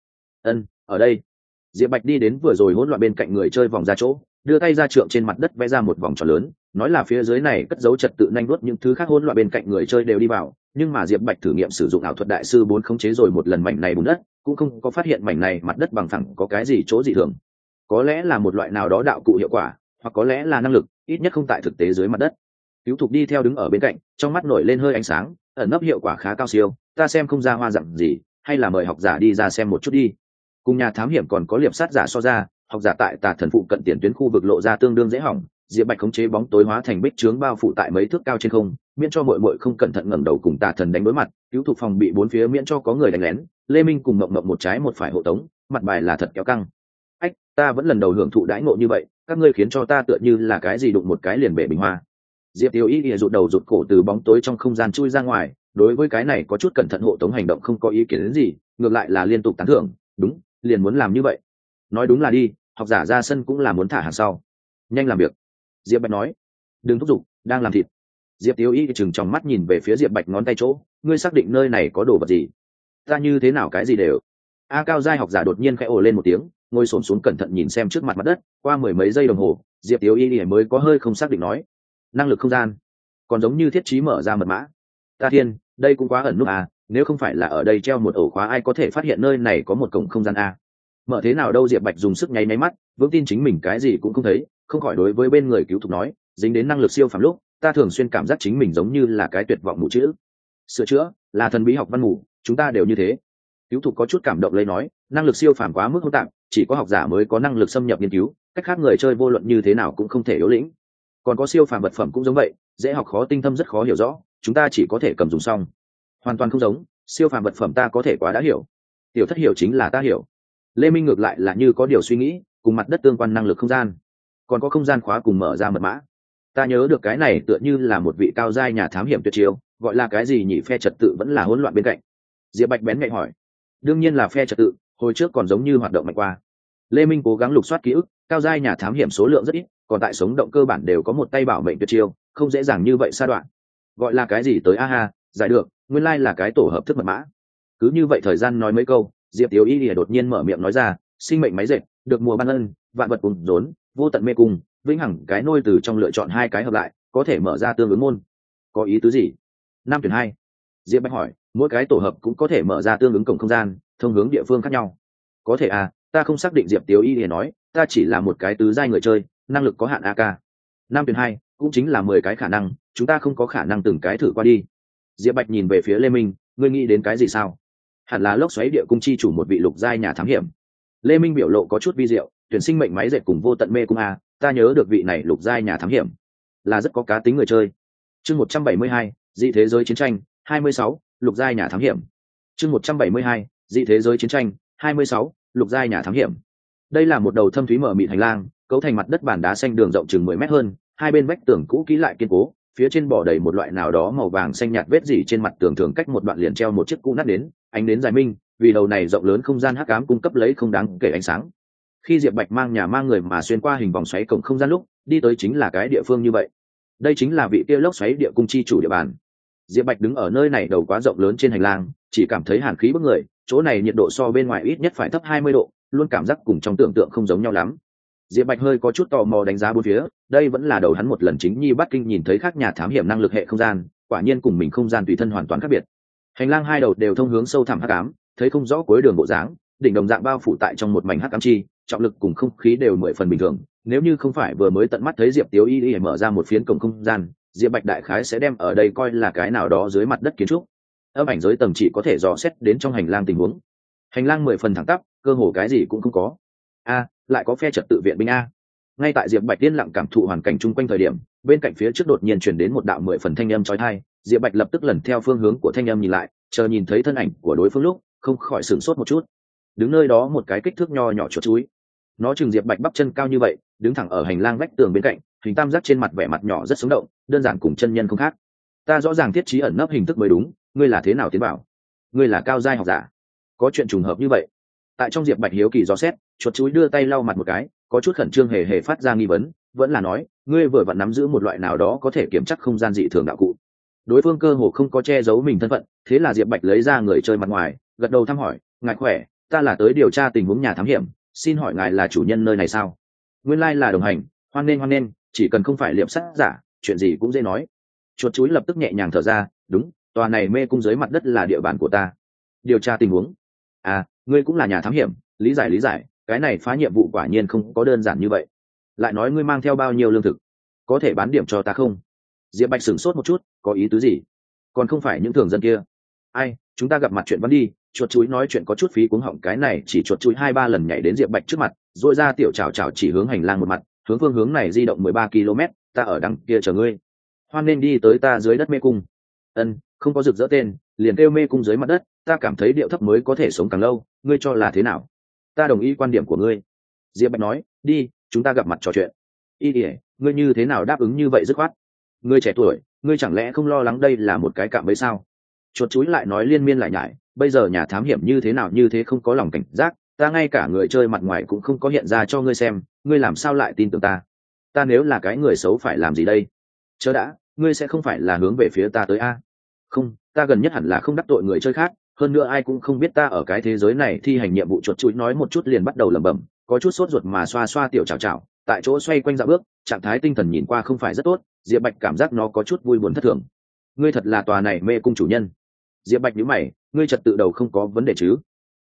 Ở đây. Diệp Bạch đi đến vừa rồi hỗn loạn bên cạnh người chơi vòng ra chỗ, đưa tay ra trượng trên mặt đất vẽ ra một vòng tròn lớn, nói là phía dưới này cất dấu trật tự nhanh đuốt những thứ khác hỗn loạn bên cạnh người chơi đều đi vào, nhưng mà Diệp Bạch thử nghiệm sử dụng ảo thuật đại sư 4 khống chế rồi một lần mảnh này bùn đất, cũng không có phát hiện mảnh này mặt đất bằng phẳng có cái gì chỗ dị thường. Có lẽ là một loại nào đó đạo cụ hiệu quả, hoặc có lẽ là năng lực, ít nhất không tại thực tế dưới mặt đất. Cứu thục đi theo đứng ở bên cạnh, trong mắt nổi lên hơi ánh sáng, ẩn nấp hiệu quả khá cao siêu, ta xem không ra hoa dạng gì, hay là mời học giả đi ra xem một chút đi. Cùng nhà thám hiểm còn có liệp sát giả so ra, học giả tại Tà Thần phụ cận tiền tuyến khu vực lộ ra tương đương dễ hỏng. Diệp Bạch khống chế bóng tối hóa thành bích trướng bao phủ tại mấy thước cao trên không, miễn cho muội muội không cẩn thận ngẩng đầu cùng Tà Thần đánh đối mặt. Cứu thục phòng bị bốn phía miễn cho có người đánh lén. Lê Minh cùng Mộng Mộng một trái một phải hộ tống, mặt bài là thật kéo căng. Ách, ta vẫn lần đầu hưởng thụ đãi ngộ như vậy, các ngươi khiến cho ta tựa như là cái gì đụng một cái liền bể bình hoa. Diệp Tiêu Y rụt đầu rụt cổ từ bóng tối trong không gian chui ra ngoài, đối với cái này có chút cẩn thận hộ tống hành động không có ý kiến đến gì, ngược lại là liên tục tán thưởng, đúng, liền muốn làm như vậy. Nói đúng là đi, học giả ra sân cũng là muốn thả hàng sau. Nhanh làm việc. Diệp Bạch nói. Đừng thúc giục, đang làm thịt. Diệp Tiêu Y chừng trong mắt nhìn về phía Diệp Bạch ngón tay chỗ, ngươi xác định nơi này có đồ vật gì? Ta như thế nào cái gì đều. A cao giai học giả đột nhiên khẽ ồ lên một tiếng, ngồi xổm xuống cẩn thận nhìn xem trước mặt mặt đất, qua mười mấy giây đồng hồ, Diệp Tiêu Y mới có hơi không xác định nói, năng lực không gian, còn giống như thiết trí mở ra mật mã. Ta thiên, đây cũng quá ẩn núp à, nếu không phải là ở đây treo một ổ khóa ai có thể phát hiện nơi này có một cổng không gian a. Mở thế nào đâu. Diệp Bạch dùng sức nháy mắt, vững tin chính mình cái gì cũng không thấy, không khỏi đối với bên người cứu thục nói, dính đến năng lực siêu phàm lúc, ta thường xuyên cảm giác chính mình giống như là cái tuyệt vọng mù chữ. Sửa chữa, là thần bí học văn mù, chúng ta đều như thế. Cứu thục có chút cảm động lấy nói, năng lực siêu phàm quá mức hỗn tạp, chỉ có học giả mới có năng lực xâm nhập nghiên cứu, cách khác người chơi vô luận như thế nào cũng không thể yếu lĩnh. Còn có siêu phàm vật phẩm cũng giống vậy, dễ học khó tinh thâm rất khó hiểu rõ, chúng ta chỉ có thể cầm dùng xong. Hoàn toàn không giống, siêu phàm vật phẩm ta có thể quá đã hiểu. Tiểu thất hiểu chính là ta hiểu. Lê Minh ngược lại là như có điều suy nghĩ, cùng mặt đất tương quan năng lực không gian, còn có không gian khóa cùng mở ra mật mã. Ta nhớ được cái này tựa như là một vị cao giai nhà thám hiểm tuyệt chiêu, gọi là cái gì nhỉ? Phe trật tự vẫn là hỗn loạn bên cạnh. Diệp Bạch bén nhạy hỏi. Đương nhiên là phe trật tự, hồi trước còn giống như hoạt động mạnh qua. Lê Minh cố gắng lục soát ký ức, cao giai nhà thám hiểm số lượng rất ít, còn tại sống động cơ bản đều có một tay bảo mệnh tuyệt chiêu, không dễ dàng như vậy sa đoạn. Gọi là cái gì tới a ha, giải được, nguyên lai là cái tổ hợp thức mật mã. Cứ như vậy thời gian nói mấy câu, Diệp Tiểu Y đột nhiên mở miệng nói ra, sinh mệnh máy dệt, được mùa ban ân, vạn vật cùng rốn, vô tận mê cung, vĩnh hằng cái nôi từ trong lựa chọn hai cái hợp lại, có thể mở ra tương ứng môn. Có ý tứ gì? 5/2. Diệp Bạch hỏi, mỗi cái tổ hợp cũng có thể mở ra tương ứng cổng không gian, thông hướng địa phương khác nhau. Có thể à, ta không xác định. Diệp Tiểu Y nói, ta chỉ là một cái tứ giai người chơi, năng lực có hạn AK. 5/2, cũng chính là 10 cái khả năng, chúng ta không có khả năng từng cái thử qua đi. Diệp Bạch nhìn về phía Lê Minh, ngươi nghĩ đến cái gì sao? Hẳn là lốc xoáy địa cung chi chủ một vị lục giai nhà thám hiểm. Lê Minh biểu lộ có chút vi diệu, tuyển sinh mệnh máy dệt cùng vô tận mê cung a, ta nhớ được vị này lục giai nhà thám hiểm là rất có cá tính người chơi. Chương 172, dị thế giới chiến tranh 26, lục giai nhà thám hiểm. Chương 172, dị thế giới chiến tranh 26, lục giai nhà thám hiểm. Đây là một đầu thâm thúy mở mịt hành lang, cấu thành mặt đất bản đá xanh đường rộng chừng 10 mét hơn, hai bên vách tường cũ kỹ lại kiên cố, phía trên bò đầy một loại nào đó màu vàng xanh nhạt vết dỉ, trên mặt tường thường cách một đoạn liền treo một chiếc cũ nát đến, ánh đến dài minh, vì đầu này rộng lớn không gian hắc ám cung cấp lấy không đáng kể ánh sáng. Khi Diệp Bạch mang nhà mang người mà xuyên qua hình vòng xoáy cổng không gian lúc, đi tới chính là cái địa phương như vậy. Đây chính là vị kia lốc xoáy địa cung chi chủ địa bàn. Diệp Bạch đứng ở nơi này đầu quá rộng lớn trên hành lang, chỉ cảm thấy hàn khí bức người, chỗ này nhiệt độ so bên ngoài ít nhất phải thấp 20 độ, luôn cảm giác cùng trong tưởng tượng không giống nhau lắm. Diệp Bạch hơi có chút tò mò đánh giá bốn phía, đây vẫn là đầu hắn một lần chính nhi bắt kinh nhìn thấy khác nhà thám hiểm năng lực hệ không gian, quả nhiên cùng mình không gian tùy thân hoàn toàn khác biệt. Hành lang hai đầu đều thông hướng sâu thẳm hắc ám, thấy không rõ cuối đường bộ dáng, đỉnh đồng dạng bao phủ tại trong một mảnh hắc ám chi, trọng lực cùng không khí đều 10 phần bình thường, nếu như không phải vừa mới tận mắt thấy Diệp Tiếu Y mở ra một phiến cổng không gian, Diệp Bạch đại khái sẽ đem ở đây coi là cái nào đó dưới mặt đất kiến trúc. Âm ảnh giới tầng chỉ có thể dò xét đến trong hành lang tình huống. Hành lang 10 phần thẳng tắp, cơ hồ cái gì cũng không có. Lại có phe trật tự viện binh a. Ngay tại Diệp Bạch yên lặng cảm thụ hoàn cảnh chung quanh thời điểm, bên cạnh phía trước đột nhiên truyền đến một đạo 10 phần thanh âm chói tai, Diệp Bạch lập tức lần theo phương hướng của thanh âm nhìn lại, chờ nhìn thấy thân ảnh của đối phương lúc, không khỏi sửng sốt một chút. Đứng nơi đó một cái kích thước nho nhỏ chuột chuối. Nó chừng Diệp Bạch bắp chân cao như vậy, đứng thẳng ở hành lang vách tường bên cạnh, hình tam giác trên mặt vẻ mặt nhỏ rất sống động, đơn giản cùng chân nhân không khác. Ta rõ ràng thiết trí ẩn nấp hình thức mới đúng, ngươi là thế nào tiến bảo? Ngươi là cao giai học giả? Có chuyện trùng hợp như vậy? Tại trong Diệp Bạch hiếu kỳ dò xét, chuột chuối đưa tay lau mặt một cái, có chút khẩn trương hề hề phát ra nghi vấn, vẫn là nói, ngươi vừa vặn nắm giữ một loại nào đó có thể kiểm chắc không gian dị thường đạo cụ. đối phương cơ hồ không có che giấu mình thân phận, thế là Diệp Bạch lấy ra người chơi mặt ngoài, gật đầu thăm hỏi, ngài khỏe, ta là tới điều tra tình huống nhà thám hiểm, xin hỏi ngài là chủ nhân nơi này sao? Nguyên lai là đồng hành, hoan nghênh, chỉ cần không phải liệm sắt giả, chuyện gì cũng dễ nói. Chuột chuối lập tức nhẹ nhàng thở ra, đúng, tòa này mê cung dưới mặt đất là địa bàn của ta. Điều tra tình huống. À, ngươi cũng là nhà thám hiểm, lý giải, cái này phá nhiệm vụ quả nhiên không có đơn giản như vậy. Lại nói ngươi mang theo bao nhiêu lương thực, có thể bán điểm cho ta không? Diệp Bạch sửng sốt một chút, có ý tứ gì? Còn không phải những thường dân kia. Ai, chúng ta gặp mặt chuyện vẫn đi. Chuột chuối nói chuyện có chút phí cuống họng, cái này chỉ chuột chuối 2-3 lần nhảy đến Diệp Bạch trước mặt, rồi ra tiểu chảo chảo chỉ hướng hành lang một mặt, hướng phương hướng này di động 13 km, ta ở đằng kia chờ ngươi. Hoan nên đi tới ta dưới đất mê cung. Không có rực rỡ tên, liền kêu mê cung dưới mặt đất, ta cảm thấy điệu thấp mới có thể sống càng lâu, ngươi cho là thế nào? Ta đồng ý quan điểm của ngươi. Diệp Bạch nói, đi, chúng ta gặp mặt trò chuyện. Ngươi như thế nào đáp ứng như vậy dứt khoát? Ngươi trẻ tuổi, ngươi chẳng lẽ không lo lắng đây là một cái cạm bẫy sao? Chuột chuối lại nói liên miên lại nhải, bây giờ nhà thám hiểm như thế nào như thế không có lòng cảnh giác, ta ngay cả người chơi mặt ngoài cũng không có hiện ra cho ngươi xem, ngươi làm sao lại tin tưởng ta? Ta nếu là cái người xấu phải làm gì đây? Chớ đã, ngươi sẽ không phải là hướng về phía ta tới a? Không, ta gần nhất hẳn là không đắc tội người chơi khác, hơn nữa ai cũng không biết ta ở cái thế giới này thi hành nhiệm vụ. Chuột chuối nói một chút liền bắt đầu lẩm bẩm, có chút sốt ruột mà xoa xoa tiểu chảo chảo, tại chỗ xoay quanh dạo bước, trạng thái tinh thần nhìn qua không phải rất tốt. Diệp Bạch cảm giác nó có chút vui buồn thất thường. Ngươi thật là tòa này mê cung chủ nhân? Diệp Bạch nhíu mày, ngươi trật tự đầu không có vấn đề chứ?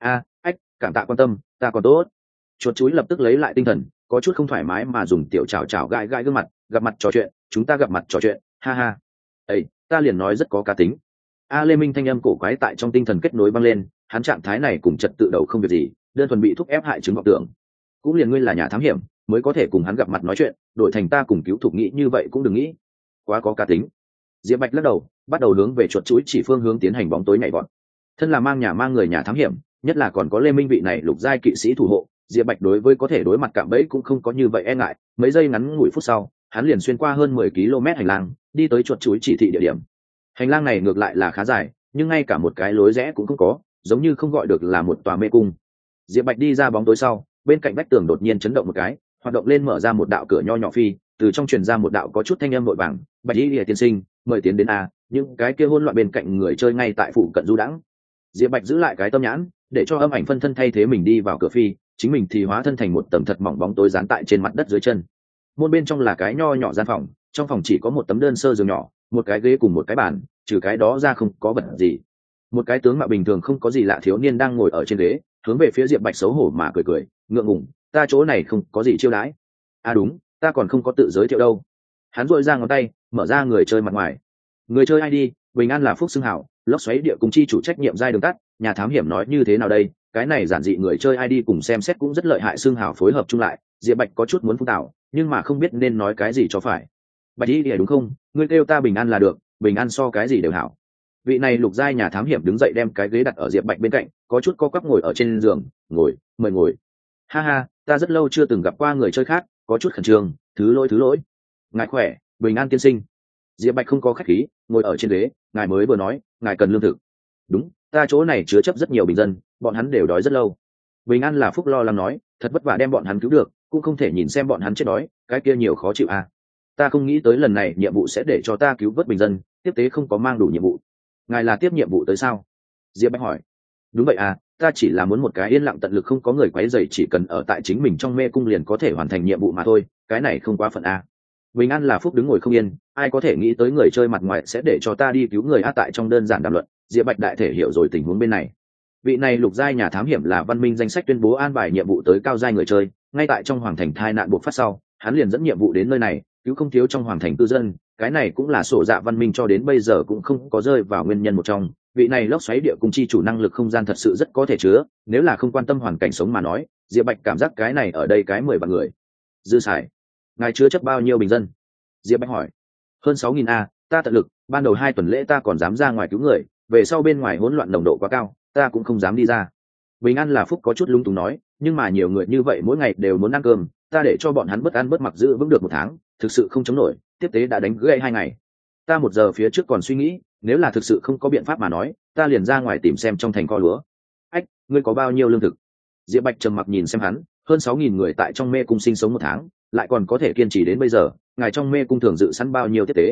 Cảm tạ quan tâm, ta còn tốt. Chuột chuối lập tức lấy lại tinh thần, có chút không thoải mái mà dùng tiểu chảo chảo gãi gãi gương mặt, gặp mặt trò chuyện, chúng ta gặp mặt trò chuyện, ha ha. Ê, ta liền nói rất có cá tính. Lê Minh thanh âm cổ quái tại trong tinh thần kết nối vang lên, hắn trạng thái này cùng trật tự đầu không việc gì, đơn thuần bị thúc ép hại chứng vọng tưởng. Cũng liền ngươi là nhà thám hiểm, mới có thể cùng hắn gặp mặt nói chuyện, đổi thành ta cùng cứu thục nghĩ như vậy cũng đừng nghĩ. Quá có cá tính. Diệp Bạch lắc đầu, bắt đầu hướng về chuột chuối chỉ phương hướng tiến hành bóng tối nhảy vọt. Thân là mang người nhà thám hiểm, nhất là còn có Lê Minh vị này lục giai kỵ sĩ thủ hộ, Diệp Bạch đối với có thể đối mặt cạm bẫy cũng không có như vậy e ngại. Mấy giây ngắn ngủi phút sau, hắn liền xuyên qua hơn 10 km hành lang, đi tới chuột chuối chỉ thị địa điểm. Hành lang này ngược lại là khá dài, nhưng ngay cả một cái lối rẽ cũng không có, giống như không gọi được là một tòa mê cung. Diệp Bạch đi ra bóng tối sau, bên cạnh vách tường đột nhiên chấn động một cái, hoạt động lên mở ra một đạo cửa nho nhỏ phi, từ trong truyền ra một đạo có chút thanh âm vội vàng, Bạch Y tiên sinh, mời tiến đến a. Những cái kia hỗn loạn bên cạnh người chơi ngay tại phụ cận du đãng. Diệp Bạch giữ lại cái tâm nhãn, để cho âm ảnh phân thân thay thế mình đi vào cửa phi, chính mình thì hóa thân thành một tầng thật mỏng bóng tối dán tại trên mặt đất dưới chân. Môn bên trong là cái nho nhỏ gian phòng, trong phòng chỉ có một tấm đơn sơ giường nhỏ, một cái ghế cùng một cái bàn, trừ cái đó ra không có vật gì. Một cái tướng mạo bình thường không có gì lạ thiếu niên đang ngồi ở trên ghế, hướng về phía Diệp Bạch xấu hổ mà cười, ngượng ngùng, ta chỗ này không có gì chiêu đãi. Đúng, ta còn không có tự giới thiệu đâu. Hắn duỗi ra ngón tay, mở ra người chơi mặt ngoài. Người chơi ID, bình an là phúc xưng hảo, lốc xoáy địa cùng chi chủ trách nhiệm giai đường tắt, nhà thám hiểm nói như thế nào đây? Cái này giản dị người chơi ID cùng xem xét cũng rất lợi hại, xưng hảo phối hợp chung lại. Diệp Bạch có chút muốn phun tảo, nhưng mà không biết nên nói cái gì cho phải. Bạch Y đúng không? Ngươi kêu ta bình an là được, bình an so cái gì đều hảo. Vị này lục giai nhà thám hiểm đứng dậy đem cái ghế đặt ở Diệp Bạch bên cạnh, có chút co quắp ngồi ở trên giường, mời ngồi. Ha ha, ta rất lâu chưa từng gặp qua người chơi khác, có chút khẩn trương, thứ lỗi. Ngài khỏe, bình an tiên sinh. Diệp Bạch không có khách khí, ngồi ở trên ghế, ngài mới vừa nói, ngài cần lương thực. Đúng, ta chỗ này chứa chấp rất nhiều bình dân, bọn hắn đều đói rất lâu. Bình an là phúc lo lắng nói, thật vất vả đem bọn hắn cứu được, cũng không thể nhìn xem bọn hắn chết đói, cái kia nhiều khó chịu à. Ta không nghĩ tới lần này nhiệm vụ sẽ để cho ta cứu vớt bình dân, tiếp tế không có mang đủ nhiệm vụ. Ngài là tiếp nhiệm vụ tới sao? Diệp Bạch hỏi. Đúng vậy à, ta chỉ là muốn một cái yên lặng tận lực không có người quấy rầy, chỉ cần ở tại chính mình trong mê cung liền có thể hoàn thành nhiệm vụ mà thôi, cái này không quá phận à. Bình an là phúc đứng ngồi không yên, ai có thể nghĩ tới người chơi mặt ngoài sẽ để cho ta đi cứu người tại trong đơn giản đàm luận. Diệp Bạch đại thể hiểu rồi tình huống bên này. Vị này lục giai nhà thám hiểm là văn minh danh sách tuyên bố an bài nhiệm vụ tới cao giai người chơi, ngay tại trong hoàng thành tai nạn buộc phát sau, hắn liền dẫn nhiệm vụ đến nơi này, cứu không thiếu trong hoàng thành cư dân, cái này cũng là sổ dạ văn minh cho đến bây giờ cũng không có rơi vào nguyên nhân một trong. Vị này lốc xoáy địa cung chi chủ năng lực không gian thật sự rất có thể chứa, nếu là không quan tâm hoàn cảnh sống mà nói, Diệp Bạch cảm giác cái này ở đây cái 10 vạn người dư xài. Ngài chứa chấp bao nhiêu bình dân? Diệp Bạch hỏi. Hơn 6.000 a, ta tận lực, ban đầu 2 tuần lễ ta còn dám ra ngoài cứu người, về sau bên ngoài hỗn loạn nồng độ quá cao, ta cũng không dám đi ra. Bình an là phúc có chút lung túng nói, nhưng mà nhiều người như vậy mỗi ngày đều muốn ăn cơm, ta để cho bọn hắn bất ăn bất mặc giữ vững được 1 tháng, thực sự không chống nổi, tiếp tế đã đánh gãy 2 ngày. Ta 1 giờ phía trước còn suy nghĩ, nếu là thực sự không có biện pháp mà nói, ta liền ra ngoài tìm xem trong thành kho lúa. Ngươi có bao nhiêu lương thực? Diệp Bạch trầm mặc nhìn xem hắn, hơn 6.000 người tại trong mê cung sinh sống 1 tháng, lại còn có thể kiên trì đến bây giờ, ngài trong mê cung thường dự sẵn bao nhiêu tiếp tế?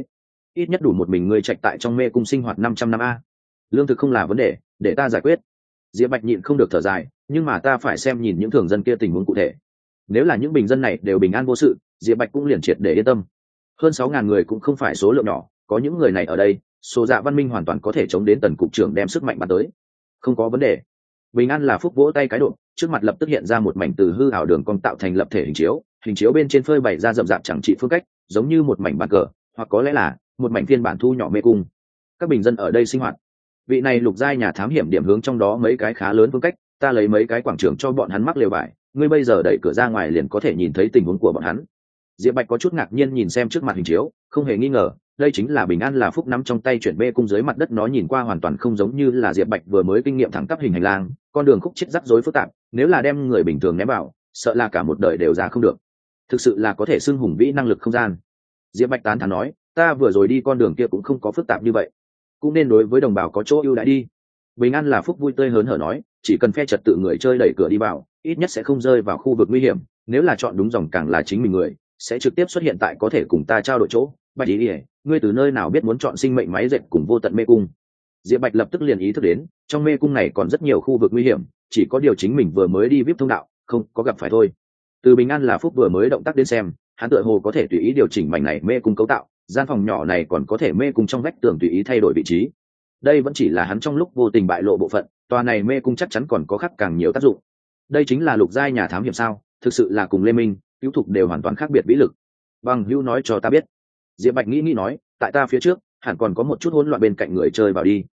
ít nhất đủ một mình ngươi trạch tại trong mê cung sinh hoạt 500 năm a. Lương thực không là vấn đề, để ta giải quyết. Diệp Bạch nhịn không được thở dài, nhưng mà ta phải xem nhìn những thường dân kia tình huống cụ thể. Nếu là những bình dân này đều bình an vô sự, Diệp Bạch cũng liền triệt để yên tâm. Hơn 6.000 người cũng không phải số lượng nhỏ, có những người này ở đây, số dạ văn minh hoàn toàn có thể chống đến Tần cục trưởng đem sức mạnh bắn tới. Không có vấn đề. Bình an là phúc vỗ tay cái độ, trước mặt lập tức hiện ra một mảnh từ hư ảo đường cong tạo thành lập thể hình chiếu bên trên phơi bày ra rậm rạp chẳng trị phương cách, giống như một mảnh bàn cờ, hoặc có lẽ là một mảnh phiên bản thu nhỏ mê cung. Các bình dân ở đây sinh hoạt. Vị này lục giai nhà thám hiểm điểm hướng trong đó mấy cái khá lớn phương cách, ta lấy mấy cái quảng trường cho bọn hắn mắc lều vải, ngươi bây giờ đẩy cửa ra ngoài liền có thể nhìn thấy tình huống của bọn hắn. Diệp Bạch có chút ngạc nhiên nhìn xem trước mặt hình chiếu, không hề nghi ngờ, đây chính là bình an là phúc nắm trong tay chuyển mê cung dưới mặt đất, nó nhìn qua hoàn toàn không giống như là Diệp Bạch vừa mới kinh nghiệm thẳng tắp hình hành lang, con đường khúc chết rắc rối phức tạp, nếu là đem người bình thường ném vào, sợ là cả một đời đều ra không được. Thực sự là có thể xưng hùng vĩ năng lực không gian. Diệp Bạch tán thán nói, ta vừa rồi đi con đường kia cũng không có phức tạp như vậy, cũng nên đối với đồng bào có chỗ ưu đãi đi. Bình an là phúc vui tươi hớn hở nói, chỉ cần phe trật tự người chơi đẩy cửa đi vào, ít nhất sẽ không rơi vào khu vực nguy hiểm, nếu là chọn đúng dòng càng là chính mình người, sẽ trực tiếp xuất hiện tại có thể cùng ta trao đổi chỗ. Bạch ý ỉa, ngươi từ nơi nào biết muốn chọn sinh mệnh máy dệt cùng vô tận mê cung? Diệp Bạch lập tức liền ý thức đến, trong mê cung này còn rất nhiều khu vực nguy hiểm, chỉ có điều chính mình vừa mới đi vip thông đạo, không có gặp phải thôi. Từ bình an là phúc vừa mới động tác đến xem, hắn tựa hồ có thể tùy ý điều chỉnh mảnh này mê cung cấu tạo, gian phòng nhỏ này còn có thể mê cung trong vách tường tùy ý thay đổi vị trí. Đây vẫn chỉ là hắn trong lúc vô tình bại lộ bộ phận, tòa này mê cung chắc chắn còn có khác càng nhiều tác dụng. Đây chính là lục giai nhà thám hiểm sao? Thực sự là cùng Lê Minh, Hữu Thục đều hoàn toàn khác biệt vĩ lực. Bằng Hữu nói cho ta biết. Diệp Bạch nghĩ nói, tại ta phía trước, hẳn còn có một chút hỗn loạn bên cạnh người chơi vào đi.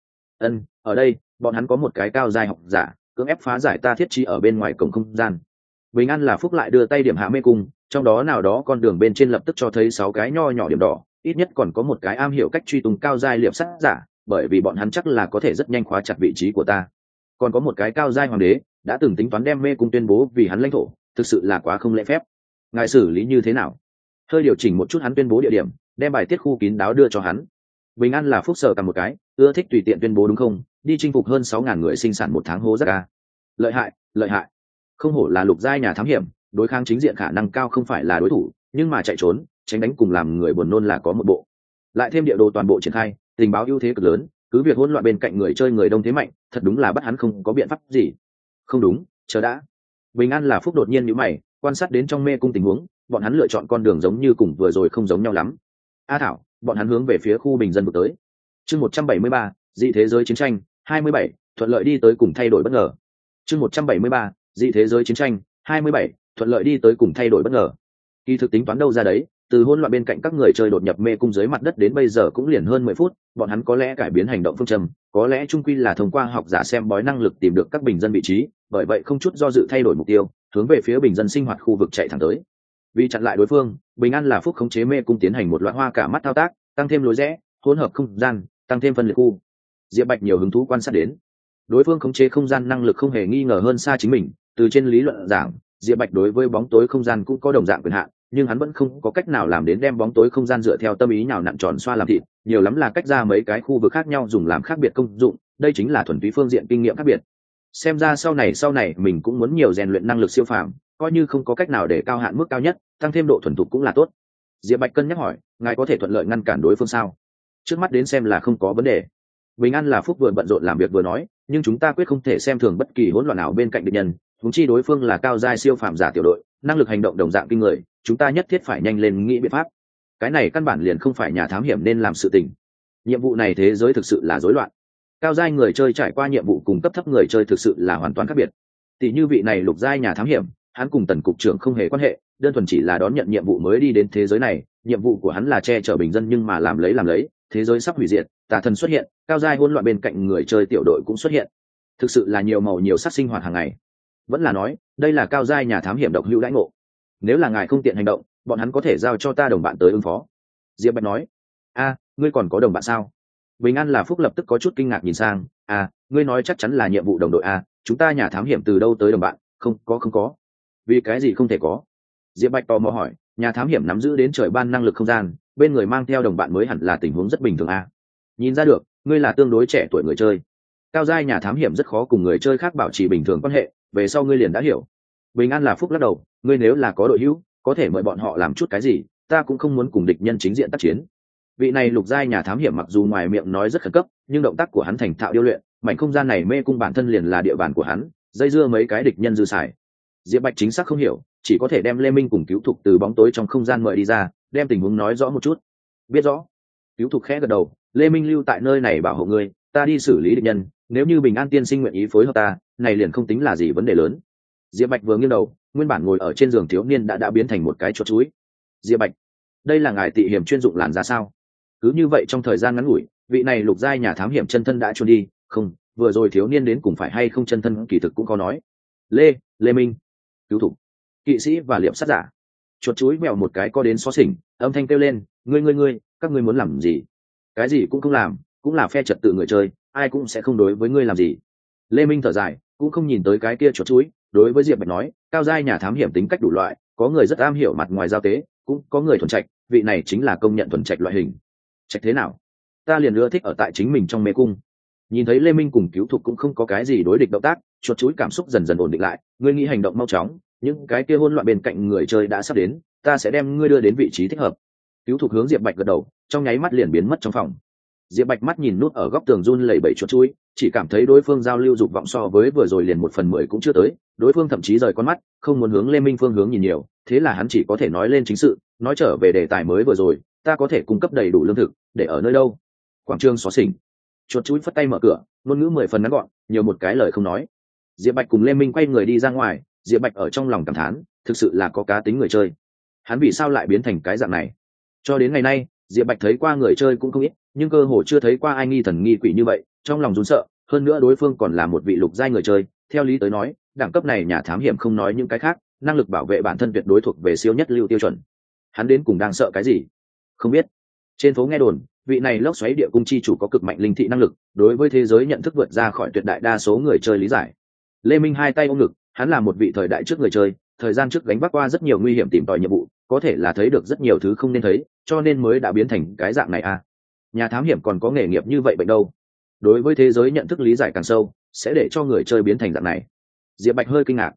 Ở đây, bọn hắn có một cái cao giai học giả, cưỡng ép phá giải ta thiết trí ở bên ngoài cổng không gian. Bình an là phúc lại đưa tay điểm hạ mê cung, trong đó nào đó con đường bên trên lập tức cho thấy 6 cái nho nhỏ điểm đỏ, ít nhất còn có một cái am hiểu cách truy tung cao giai liệp sát giả, bởi vì bọn hắn chắc là có thể rất nhanh khóa chặt vị trí của ta. Còn có một cái cao giai hoàng đế đã từng tính toán đem mê cung tuyên bố vì hắn lãnh thổ, thực sự là quá không lễ phép. Ngài xử lý như thế nào? Hơi điều chỉnh một chút hắn tuyên bố địa điểm, đem bài tiết khu kín đáo đưa cho hắn. Bình an là phúc sở cầm một cái, ưa thích tùy tiện tuyên bố đúng không? Đi chinh phục hơn 6.000 người sinh sản một tháng hố rất ca. Lợi hại, lợi hại. Không hổ là lục giai nhà thám hiểm, đối kháng chính diện khả năng cao không phải là đối thủ, nhưng mà chạy trốn, tránh đánh cùng làm người buồn nôn là có một bộ. Lại thêm địa đồ toàn bộ triển khai, tình báo ưu thế cực lớn, cứ việc hỗn loạn bên cạnh người chơi người đông thế mạnh, thật đúng là bắt hắn không có biện pháp gì. Không đúng, chờ đã. Bình an là phúc đột nhiên nhíu mày, quan sát đến trong mê cung tình huống, bọn hắn lựa chọn con đường giống như cùng vừa rồi không giống nhau lắm. A Thảo, bọn hắn hướng về phía khu bình dân vực tới. Chương 173, dị thế giới chiến tranh 27, thuận lợi đi tới cùng thay đổi bất ngờ. Chương 173, dị thế giới chiến tranh 27, thuận lợi đi tới cùng thay đổi bất ngờ. Kỳ thực tính toán đâu ra đấy, từ hỗn loạn bên cạnh các người chơi đột nhập mê cung dưới mặt đất đến bây giờ cũng liền hơn 10 phút, bọn hắn có lẽ cải biến hành động phương châm, có lẽ chung quy là thông qua học giả xem bói năng lực tìm được các bình dân vị trí, bởi vậy không chút do dự thay đổi mục tiêu, hướng về phía bình dân sinh hoạt khu vực chạy thẳng tới. Vì chặn lại đối phương, bình an là phúc khống chế mê cung tiến hành một loạt hoa cả mắt thao tác, tăng thêm lối rẽ, hỗn hợp không gian, tăng thêm phân liệt khu. Diệp Bạch nhiều hứng thú quan sát đến. Đối phương khống chế không gian năng lực không hề nghi ngờ hơn xa chính mình, từ trên lý luận giảng, Diệp Bạch đối với bóng tối không gian cũng có đồng dạng quyền hạn, nhưng hắn vẫn không có cách nào làm đến đem bóng tối không gian dựa theo tâm ý nhào nặn tròn xoa làm thịt, nhiều lắm là cách ra mấy cái khu vực khác nhau dùng làm khác biệt công dụng, đây chính là thuần túy phương diện kinh nghiệm khác biệt. Xem ra sau này mình cũng muốn nhiều rèn luyện năng lực siêu phàm, coi như không có cách nào để cao hạn mức cao nhất, tăng thêm độ thuần thục cũng là tốt. Diệp Bạch cân nhắc hỏi, ngài có thể thuận lợi ngăn cản đối phương sao? Trước mắt đến xem là không có vấn đề. Bình an là phúc vừa bận rộn làm việc vừa nói, nhưng chúng ta quyết không thể xem thường bất kỳ hỗn loạn nào bên cạnh địch nhân, huống chi đối phương là cao giai siêu phàm giả tiểu đội, năng lực hành động đồng dạng kinh người, chúng ta nhất thiết phải nhanh lên nghĩ biện pháp. Cái này căn bản liền không phải nhà thám hiểm nên làm sự tình. Nhiệm vụ này thế giới thực sự là rối loạn. Cao giai người chơi trải qua nhiệm vụ cùng cấp thấp người chơi thực sự là hoàn toàn khác biệt. Tỷ như vị này lục giai nhà thám hiểm, hắn cùng Tần cục trưởng không hề quan hệ, đơn thuần chỉ là đón nhận nhiệm vụ mới đi đến thế giới này, nhiệm vụ của hắn là che chở bình dân, nhưng mà làm lấy, thế giới sắp hủy diệt, tà thần xuất hiện, cao giai hỗn loạn bên cạnh người chơi tiểu đội cũng xuất hiện. Thực sự là nhiều màu nhiều sắc sinh hoạt hàng ngày. Vẫn là nói, đây là cao giai nhà thám hiểm độc hữu đãi ngộ. Nếu là ngài không tiện hành động, bọn hắn có thể giao cho ta đồng bạn tới ứng phó. Diệp Bạch nói. Ngươi còn có đồng bạn sao? Bình an là phúc lập tức có chút kinh ngạc nhìn sang. Ngươi nói chắc chắn là nhiệm vụ đồng đội chúng ta nhà thám hiểm từ đâu tới đồng bạn? Không có. Vì cái gì không thể có? Diệp Bạch tò mò hỏi. Nhà thám hiểm nắm giữ đến trời ban năng lực không gian, bên người mang theo đồng bạn mới hẳn là tình huống rất bình thường Nhìn ra được, ngươi là tương đối trẻ tuổi người chơi. Cao giai nhà thám hiểm rất khó cùng người chơi khác bảo trì bình thường quan hệ, về sau ngươi liền đã hiểu. Bình an là phúc lắc đầu, ngươi nếu là có đội hữu, có thể mời bọn họ làm chút cái gì, ta cũng không muốn cùng địch nhân chính diện tác chiến. Vị này lục giai nhà thám hiểm mặc dù ngoài miệng nói rất khẩn cấp, nhưng động tác của hắn thành thạo điêu luyện, mảnh không gian này mê cung bản thân liền là địa bàn của hắn, dây dưa mấy cái địch nhân dư xài. Diệp Bạch chính xác không hiểu, chỉ có thể đem Lê Minh cùng Cứu Thục từ bóng tối trong không gian mời đi ra, đem tình huống nói rõ một chút. Biết rõ. Cứu Thục khẽ gật đầu, Lê Minh lưu tại nơi này bảo hộ ngươi, ta đi xử lý địch nhân, nếu như Bình An tiên sinh nguyện ý phối hợp ta, này liền không tính là gì vấn đề lớn. Diệp Bạch vừa nghiêng đầu, nguyên bản ngồi ở trên giường thiếu niên đã biến thành một cái chuột chuối. Diệp Bạch, đây là ngài tị hiểm chuyên dụng làn ra sao? Cứ như vậy trong thời gian ngắn ngủi, vị này lục giai nhà thám hiểm chân thân đã trốn đi, không, vừa rồi thiếu niên đến cùng phải hay không chân thân kỳ thực cũng có nói. Lê Minh, Cứu Thục, kỵ sĩ và liệp sát giả. Chuột chuối mèo một cái co đến xó xỉnh, âm thanh kêu lên, ngươi, các ngươi muốn làm gì? Cái gì cũng không làm, cũng là phe trật tự người chơi, ai cũng sẽ không đối với ngươi làm gì. Lê Minh thở dài, cũng không nhìn tới cái kia chuột chuối, đối với Diệp Bạch nói, cao giai nhà thám hiểm tính cách đủ loại, có người rất am hiểu mặt ngoài giao tế, cũng có người thuần trạch, vị này chính là công nhận thuần trạch loại hình. Trạch thế nào? Ta liền ưa thích ở tại chính mình trong mê cung. Nhìn thấy Lê Minh cùng Cứu Thục cũng không có cái gì đối địch động tác, chuột chuối cảm xúc dần dần ổn định lại, ngươi nghĩ hành động mau chóng, những cái kia hỗn loạn bên cạnh người chơi đã sắp đến, ta sẽ đem ngươi đưa đến vị trí thích hợp. Cứu Thục hướng Diệp Bạch gật đầu, trong nháy mắt liền biến mất trong phòng. Diệp Bạch mắt nhìn nút ở góc tường run lẩy bẩy chuột chuối, chỉ cảm thấy đối phương giao lưu dục vọng so với vừa rồi liền 1/10 cũng chưa tới, đối phương thậm chí rời con mắt, không muốn hướng Lê Minh phương hướng nhìn nhiều, thế là hắn chỉ có thể nói lên chính sự, nói trở về đề tài mới vừa rồi, ta có thể cung cấp đầy đủ lương thực, để ở nơi đâu? Quảng trường xó xỉnh. Chuột chuối phất tay mở cửa, ngôn ngữ 10 phần ngắn gọn, nhiều một cái lời không nói. Diệp Bạch cùng Lê Minh quay người đi ra ngoài, Diệp Bạch ở trong lòng cảm thán, thực sự là có cá tính người chơi. Hắn vì sao lại biến thành cái dạng này? Cho đến ngày nay, Diệp Bạch thấy qua người chơi cũng không ít, nhưng cơ hồ chưa thấy qua ai nghi thần nghi quỷ như vậy, trong lòng run sợ, hơn nữa đối phương còn là một vị lục giai người chơi, theo lý tới nói, đẳng cấp này nhà thám hiểm không nói những cái khác, năng lực bảo vệ bản thân tuyệt đối thuộc về siêu nhất lưu tiêu chuẩn. Hắn đến cùng đang sợ cái gì? Không biết. Trên phố nghe đồn, vị này lốc xoáy địa cung chi chủ có cực mạnh linh thị năng lực, đối với thế giới nhận thức vượt ra khỏi tuyệt đại đa số người chơi lý giải. Lê Minh hai tay ôm ngực, hắn là một vị thời đại trước người chơi, thời gian trước gánh vác qua rất nhiều nguy hiểm tìm tòi nhiệm vụ, có thể là thấy được rất nhiều thứ không nên thấy, cho nên mới đã biến thành cái dạng này à. Nhà thám hiểm còn có nghề nghiệp như vậy bệnh đâu? Đối với thế giới nhận thức lý giải càng sâu, sẽ để cho người chơi biến thành dạng này. Diệp Bạch hơi kinh ngạc.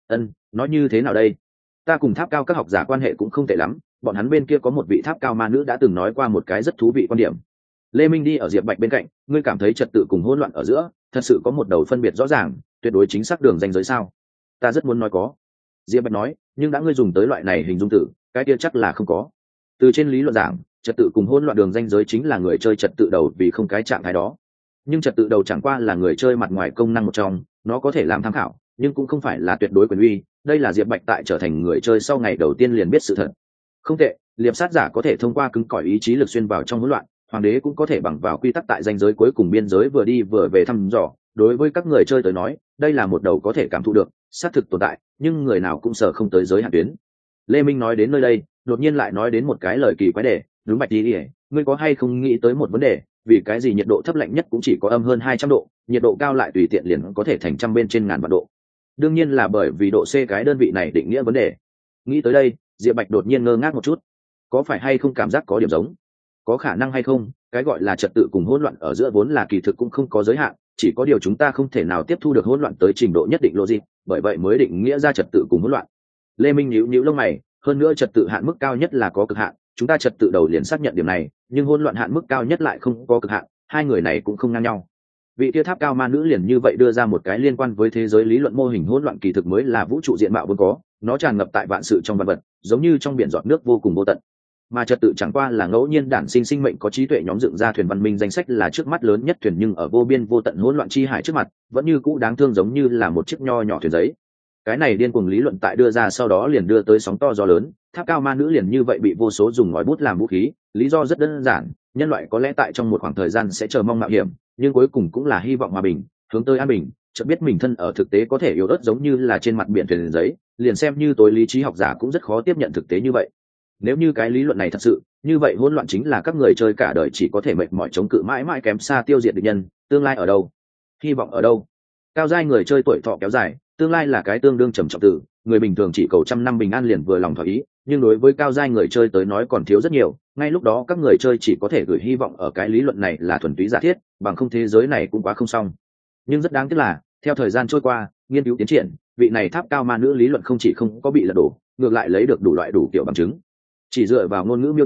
Nói như thế nào đây? Ta cùng tháp cao các học giả quan hệ cũng không tệ lắm, bọn hắn bên kia có một vị tháp cao ma nữ đã từng nói qua một cái rất thú vị quan điểm. Lê Minh đi ở Diệp Bạch bên cạnh, ngươi cảm thấy trật tự cùng hỗn loạn ở giữa, thật sự có một đầu phân biệt rõ ràng, tuyệt đối chính xác đường ranh giới sao? Ta rất muốn nói có. Diệp Bạch nói, nhưng đã ngươi dùng tới loại này hình dung tử, cái kia chắc là không có. Từ trên lý luận giảng, trật tự cùng hỗn loạn đường ranh giới chính là người chơi trật tự đầu vì không cái trạng thái đó. Nhưng trật tự đầu chẳng qua là người chơi mặt ngoài công năng một trong, nó có thể làm tham khảo, nhưng cũng không phải là tuyệt đối quyền uy. Đây là Diệp Bạch tại trở thành người chơi sau ngày đầu tiên liền biết sự thật. Không tệ, liệp sát giả có thể thông qua cứng cỏi ý chí lực xuyên vào trong hỗn loạn, hoàng đế cũng có thể bằng vào quy tắc tại ranh giới cuối cùng biên giới vừa đi vừa về thăm dò. Đối với các người chơi tới nói, đây là một đầu có thể cảm thụ được, xác thực tồn tại, nhưng người nào cũng sợ không tới giới hạn tuyến. Lê Minh nói đến nơi đây, đột nhiên lại nói đến một cái lời kỳ quái đề, đúng Bạch đi, ngươi có hay không nghĩ tới một vấn đề, vì cái gì nhiệt độ thấp lạnh nhất cũng chỉ có âm hơn 200 độ, nhiệt độ cao lại tùy tiện liền có thể thành trăm bên trên ngàn vạn độ. Đương nhiên là bởi vì độ C cái đơn vị này định nghĩa vấn đề. Nghĩ tới đây, Diệp Bạch đột nhiên ngơ ngác một chút. Có phải hay không cảm giác có điểm giống? Có khả năng hay không, cái gọi là trật tự cùng hỗn loạn ở giữa vốn là kỳ thực cũng không có giới hạn, chỉ có điều chúng ta không thể nào tiếp thu được hỗn loạn tới trình độ nhất định logic, bởi vậy mới định nghĩa ra trật tự cùng hỗn loạn. Lê Minh nhíu lông mày, hơn nữa trật tự hạn mức cao nhất là có cực hạn, chúng ta trật tự đầu liền xác nhận điểm này, nhưng hỗn loạn hạn mức cao nhất lại không có cực hạn, hai người này cũng không ngang nhau. Vị kia tháp cao ma nữ liền như vậy đưa ra một cái liên quan với thế giới lý luận mô hình hỗn loạn kỳ thực mới là vũ trụ diện mạo vốn có, nó tràn ngập tại vạn sự trong vạn vật, giống như trong biển giọt nước vô cùng vô tận. Mà trật tự chẳng qua là ngẫu nhiên đản sinh sinh mệnh có trí tuệ nhóm dựng ra thuyền văn minh danh sách là trước mắt lớn nhất thuyền, nhưng ở vô biên vô tận hỗn loạn chi hải trước mặt, vẫn như cũ đáng thương giống như là một chiếc nho nhỏ thuyền giấy. Cái này điên cuồng lý luận tại đưa ra sau đó liền đưa tới sóng to gió lớn, tháp cao ma nữ liền như vậy bị vô số dùng ngòi bút làm vũ khí, lý do rất đơn giản, nhân loại có lẽ tại trong một khoảng thời gian sẽ chờ mong mạo hiểm, nhưng cuối cùng cũng là hy vọng hòa bình, hướng tới an bình, chợt biết mình thân ở thực tế có thể yếu ớt giống như là trên mặt biển thuyền giấy, liền xem như tối lý trí học giả cũng rất khó tiếp nhận thực tế như vậy. Nếu như cái lý luận này thật sự, như vậy hỗn loạn chính là các người chơi cả đời chỉ có thể mệt mỏi chống cự mãi mãi kém xa tiêu diệt địch nhân, tương lai ở đâu? Hy vọng ở đâu? Cao giai người chơi tuổi thọ kéo dài, tương lai là cái tương đương trầm trọng từ, người bình thường chỉ cầu trăm năm bình an liền vừa lòng thỏa ý, nhưng đối với cao giai người chơi tới nói còn thiếu rất nhiều, ngay lúc đó các người chơi chỉ có thể gửi hy vọng ở cái lý luận này là thuần túy giả thiết, bằng không thế giới này cũng quá không xong. Nhưng rất đáng tiếc là, theo thời gian trôi qua, nghiên cứu tiến triển, vị này tháp cao ma nữ lý luận không chỉ không có bị lật đổ, ngược lại lấy được đủ loại đủ kiểu bằng chứng. Chỉ dựa vào ngôn ngữ miêu tả,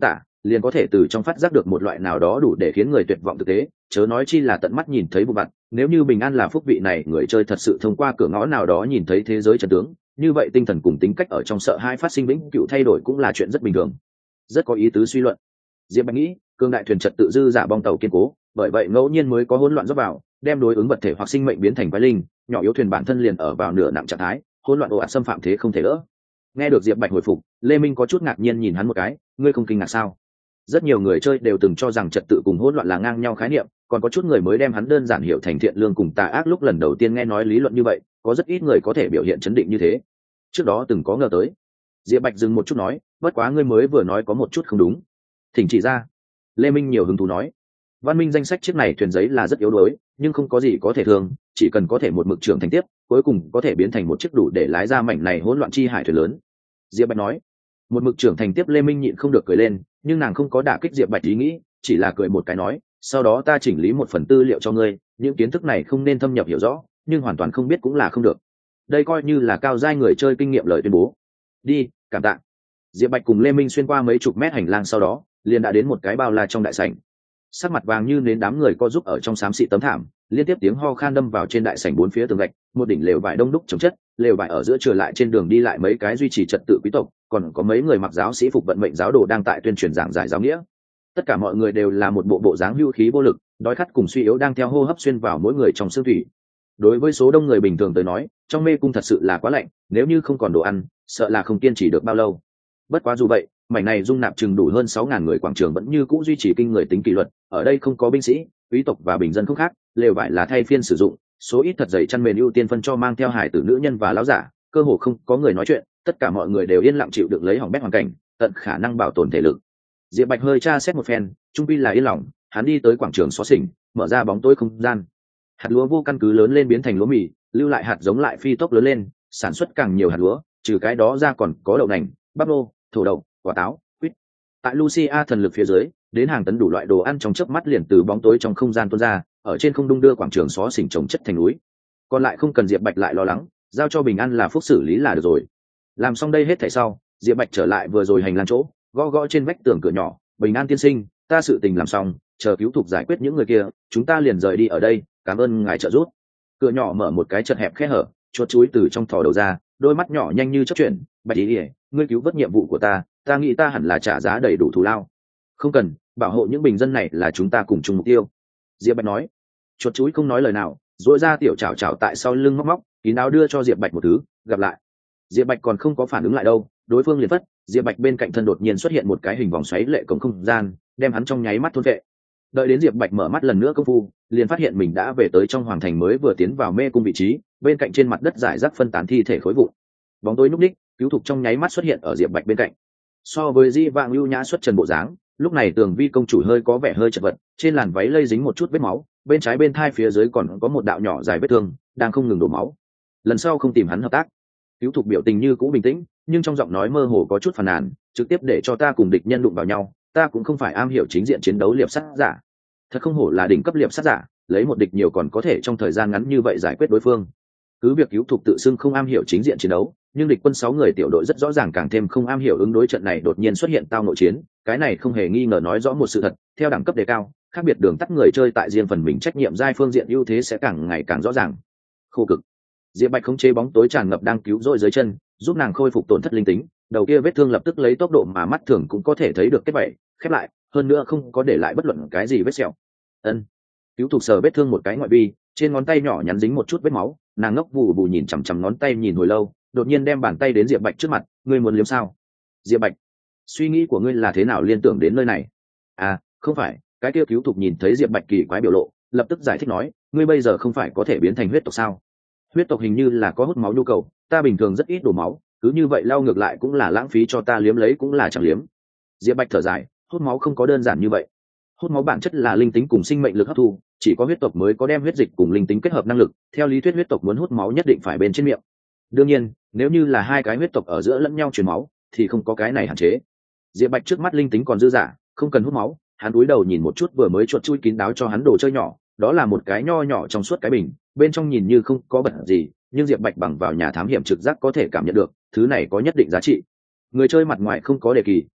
liền có thể từ trong phát giác được một loại nào đó đủ để khiến người tuyệt vọng thực tế, chớ nói chi là tận mắt nhìn thấy vụ vặt. Nếu như Bình An là phúc vị này người chơi thật sự thông qua cửa ngõ nào đó nhìn thấy thế giới chân tướng, như vậy tinh thần cùng tính cách ở trong sợ hãi phát sinh vĩnh cửu thay đổi cũng là chuyện rất bình thường. Rất có ý tứ suy luận. Diệp Bạch nghĩ, cương đại thuyền trật tự dư giả bong tàu kiên cố, bởi vậy ngẫu nhiên mới có hỗn loạn dốc vào, đem đối ứng vật thể hoặc sinh mệnh biến thành quái linh, nhỏ yếu thuyền bản thân liền ở vào nửa nặng trạng thái, hỗn loạn ồ ạt xâm phạm thế không thể đỡ. Nghe được Diệp Bạch hồi phục, Lê Minh có chút ngạc nhiên nhìn hắn một cái, ngươi không kinh ngạc sao? Rất nhiều người chơi đều từng cho rằng trật tự cùng hỗn loạn là ngang nhau khái niệm, còn có chút người mới đem hắn đơn giản hiểu thành thiện lương cùng tà ác. Lúc lần đầu tiên nghe nói lý luận như vậy, có rất ít người có thể biểu hiện chấn định như thế. Trước đó từng có ngờ tới. Diệp Bạch dừng một chút nói, bất quá ngươi mới vừa nói có một chút không đúng. Thỉnh chỉ ra. Lê Minh nhiều hứng thú nói, văn minh danh sách chiếc này thuyền giấy là rất yếu đuối, nhưng không có gì có thể thương, chỉ cần có thể một mực trưởng thành tiếp, cuối cùng có thể biến thành một chiếc đủ để lái ra mảnh này hỗn loạn chi hải thuyền lớn. Diệp Bạch nói, một mực trưởng thành tiếp. Lê Minh nhịn không được cười lên, nhưng nàng không có đả kích Diệp Bạch ý nghĩ, chỉ là cười một cái nói, sau đó ta chỉnh lý một phần tư liệu cho ngươi, những kiến thức này không nên thâm nhập hiểu rõ, nhưng hoàn toàn không biết cũng là không được. Đây coi như là cao giai người chơi kinh nghiệm lời tuyên bố. Đi, cảm tạ. Diệp Bạch cùng Lê Minh xuyên qua mấy chục mét hành lang, sau đó liền đã đến một cái bao la trong đại sảnh. Sắc mặt vàng như nến đám người co giúp ở trong xám xị tấm thảm, liên tiếp tiếng ho khan đâm vào trên đại sảnh bốn phía tường gạch, một đỉnh lều vải đông đúc chồng chất, lều vải ở giữa trở lại trên đường đi lại mấy cái duy trì trật tự quý tộc, còn có mấy người mặc giáo sĩ phục vận mệnh giáo đồ đang tại tuyên truyền giảng giải giáo nghĩa. Tất cả mọi người đều là một bộ dáng hưu khí vô lực, đói khát cùng suy yếu đang theo hô hấp xuyên vào mỗi người trong xương thủy. Đối với số đông người bình thường tới nói, trong mê cung thật sự là quá lạnh, nếu như không còn đồ ăn, sợ là không kiên trì được bao lâu. Bất quá dù vậy, mảnh này dung nạp chừng đủ hơn 6.000 người quảng trường vẫn như cũ duy trì kinh người tính kỷ luật. Ở đây không có binh sĩ, quý tộc và bình dân không khác, lều vải là thay phiên sử dụng, số ít thật dày chăn mền ưu tiên phân cho mang theo hải tử, nữ nhân và lão giả, cơ hồ không có người nói chuyện, tất cả mọi người đều yên lặng chịu đựng lấy hỏng bét hoàn cảnh, tận khả năng bảo tồn thể lực. Diệp Bạch hơi tra xét một phen, trung quy là yên lòng, hắn đi tới quảng trường xó xỉnh, mở ra bóng tối không gian. Hạt lúa vô căn cứ lớn lên biến thành lúa mì, lưu lại hạt giống lại phi tốc lớn lên, sản xuất càng nhiều hạt lúa, trừ cái đó ra còn có đậu nành, bắp lô, thổ đậu, quả táo, quýt. Tại Lucia thần lực phía dưới, đến hàng tấn đủ loại đồ ăn trong chớp mắt liền từ bóng tối trong không gian tuôn ra, ở trên không đung đưa quảng trường xó xỉnh trồng chất thành núi. Còn lại không cần Diệp Bạch lại lo lắng, giao cho Bình An là phúc xử lý là được rồi. Làm xong đây hết thảy sau, Diệp Bạch trở lại vừa rồi hành lang chỗ, gõ gõ trên vách tường cửa nhỏ, Bình An tiên sinh, ta sự tình làm xong, chờ cứu thục giải quyết những người kia, chúng ta liền rời đi ở đây, cảm ơn ngài trợ giúp. Cửa nhỏ mở một cái chật hẹp khe hở, chuột chuối từ trong thò đầu ra, đôi mắt nhỏ nhanh như chớp chuyển. Bạch ý ỉa, ngươi cứu vớt nhiệm vụ của ta nghĩ ta hẳn là trả giá đầy đủ thù lao. Không cần, bảo hộ những bình dân này là chúng ta cùng chung mục tiêu. Diệp Bạch nói. Chuột chuối không nói lời nào, duỗi ra tiểu chảo chảo tại sau lưng móc móc, kín đáo đưa cho Diệp Bạch một thứ. Gặp lại. Diệp Bạch còn không có phản ứng lại đâu, đối phương liền phất. Diệp Bạch bên cạnh thân đột nhiên xuất hiện một cái hình vòng xoáy lệ cổng không gian, đem hắn trong nháy mắt thôn vệ. Đợi đến Diệp Bạch mở mắt lần nữa công phu, liền phát hiện mình đã về tới trong hoàng thành, mới vừa tiến vào mê cung vị trí, bên cạnh trên mặt đất rải rác phân tán thi thể khối vụn. Bóng tối núp ních, cứu thục trong nháy mắt xuất hiện ở Diệp Bạch bên cạnh. So với di vạng lưu nhã xuất trần bộ dáng, lúc này Tường Vi công chủ hơi có vẻ hơi chật vật, trên làn váy lây dính một chút vết máu, bên trái bên thai phía dưới còn có một đạo nhỏ dài vết thương, đang không ngừng đổ máu. Lần sau không tìm hắn hợp tác. Cứu thục biểu tình như cũ bình tĩnh, nhưng trong giọng nói mơ hồ có chút phàn nàn, trực tiếp để cho ta cùng địch nhân đụng vào nhau, ta cũng không phải am hiểu chính diện chiến đấu liệp sát giả. Thật không hổ là đỉnh cấp liệp sát giả, lấy một địch nhiều còn có thể trong thời gian ngắn như vậy giải quyết đối phương. Cứ việc cứu thục tự xưng không am hiểu chính diện chiến đấu, nhưng địch quân 6 người tiểu đội rất rõ ràng càng thêm không am hiểu ứng đối, trận này đột nhiên xuất hiện tao nội chiến, cái này không hề nghi ngờ nói rõ một sự thật, theo đẳng cấp đề cao, khác biệt đường tắt người chơi tại riêng phần mình trách nhiệm giai phương diện ưu thế sẽ càng ngày càng rõ ràng. Khô cực. Diệp Bạch khống chế bóng tối tràn ngập đang cứu rỗi dưới chân, giúp nàng khôi phục tổn thất linh tính, đầu kia vết thương lập tức lấy tốc độ mà mắt thường cũng có thể thấy được kết vảy, khép lại, hơn nữa không có để lại bất luận cái gì vết sẹo. Ân. Cứu thục sờ vết thương một cái ngoại vi, trên ngón tay nhỏ nhắn dính một chút vết máu, nàng ngốc vụ bù nhìn chằm chằm ngón tay nhìn hồi lâu, đột nhiên đem bàn tay đến Diệp Bạch trước mặt, ngươi muốn liếm sao? Diệp Bạch, suy nghĩ của ngươi là thế nào liên tưởng đến nơi này? À, không phải, cái kia cứu thục nhìn thấy Diệp Bạch kỳ quái biểu lộ, lập tức giải thích nói, ngươi bây giờ không phải có thể biến thành huyết tộc sao? Huyết tộc hình như là có hút máu nhu cầu, ta bình thường rất ít đổ máu, cứ như vậy lau ngược lại cũng là lãng phí, cho ta liếm lấy cũng là chẳng liếm. Diệp Bạch thở dài, hút máu không có đơn giản như vậy. Hút máu bản chất là linh tính cùng sinh mệnh lực hấp thu, chỉ có huyết tộc mới có đem huyết dịch cùng linh tính kết hợp năng lực, theo lý thuyết huyết tộc muốn hút máu nhất định phải bên trên miệng. Đương nhiên, nếu như là hai cái huyết tộc ở giữa lẫn nhau truyền máu thì không có cái này hạn chế. Diệp Bạch trước mắt linh tính còn dư dả, không cần hút máu, hắn cúi đầu nhìn một chút vừa mới chuột chui kín đáo cho hắn đồ chơi nhỏ, đó là một cái nho nhỏ trong suốt cái bình, bên trong nhìn như không có bẩn gì, nhưng Diệp Bạch bằng vào nhà thám hiểm trực giác có thể cảm nhận được, thứ này có nhất định giá trị. Người chơi mặt ngoài không có đề kỳ,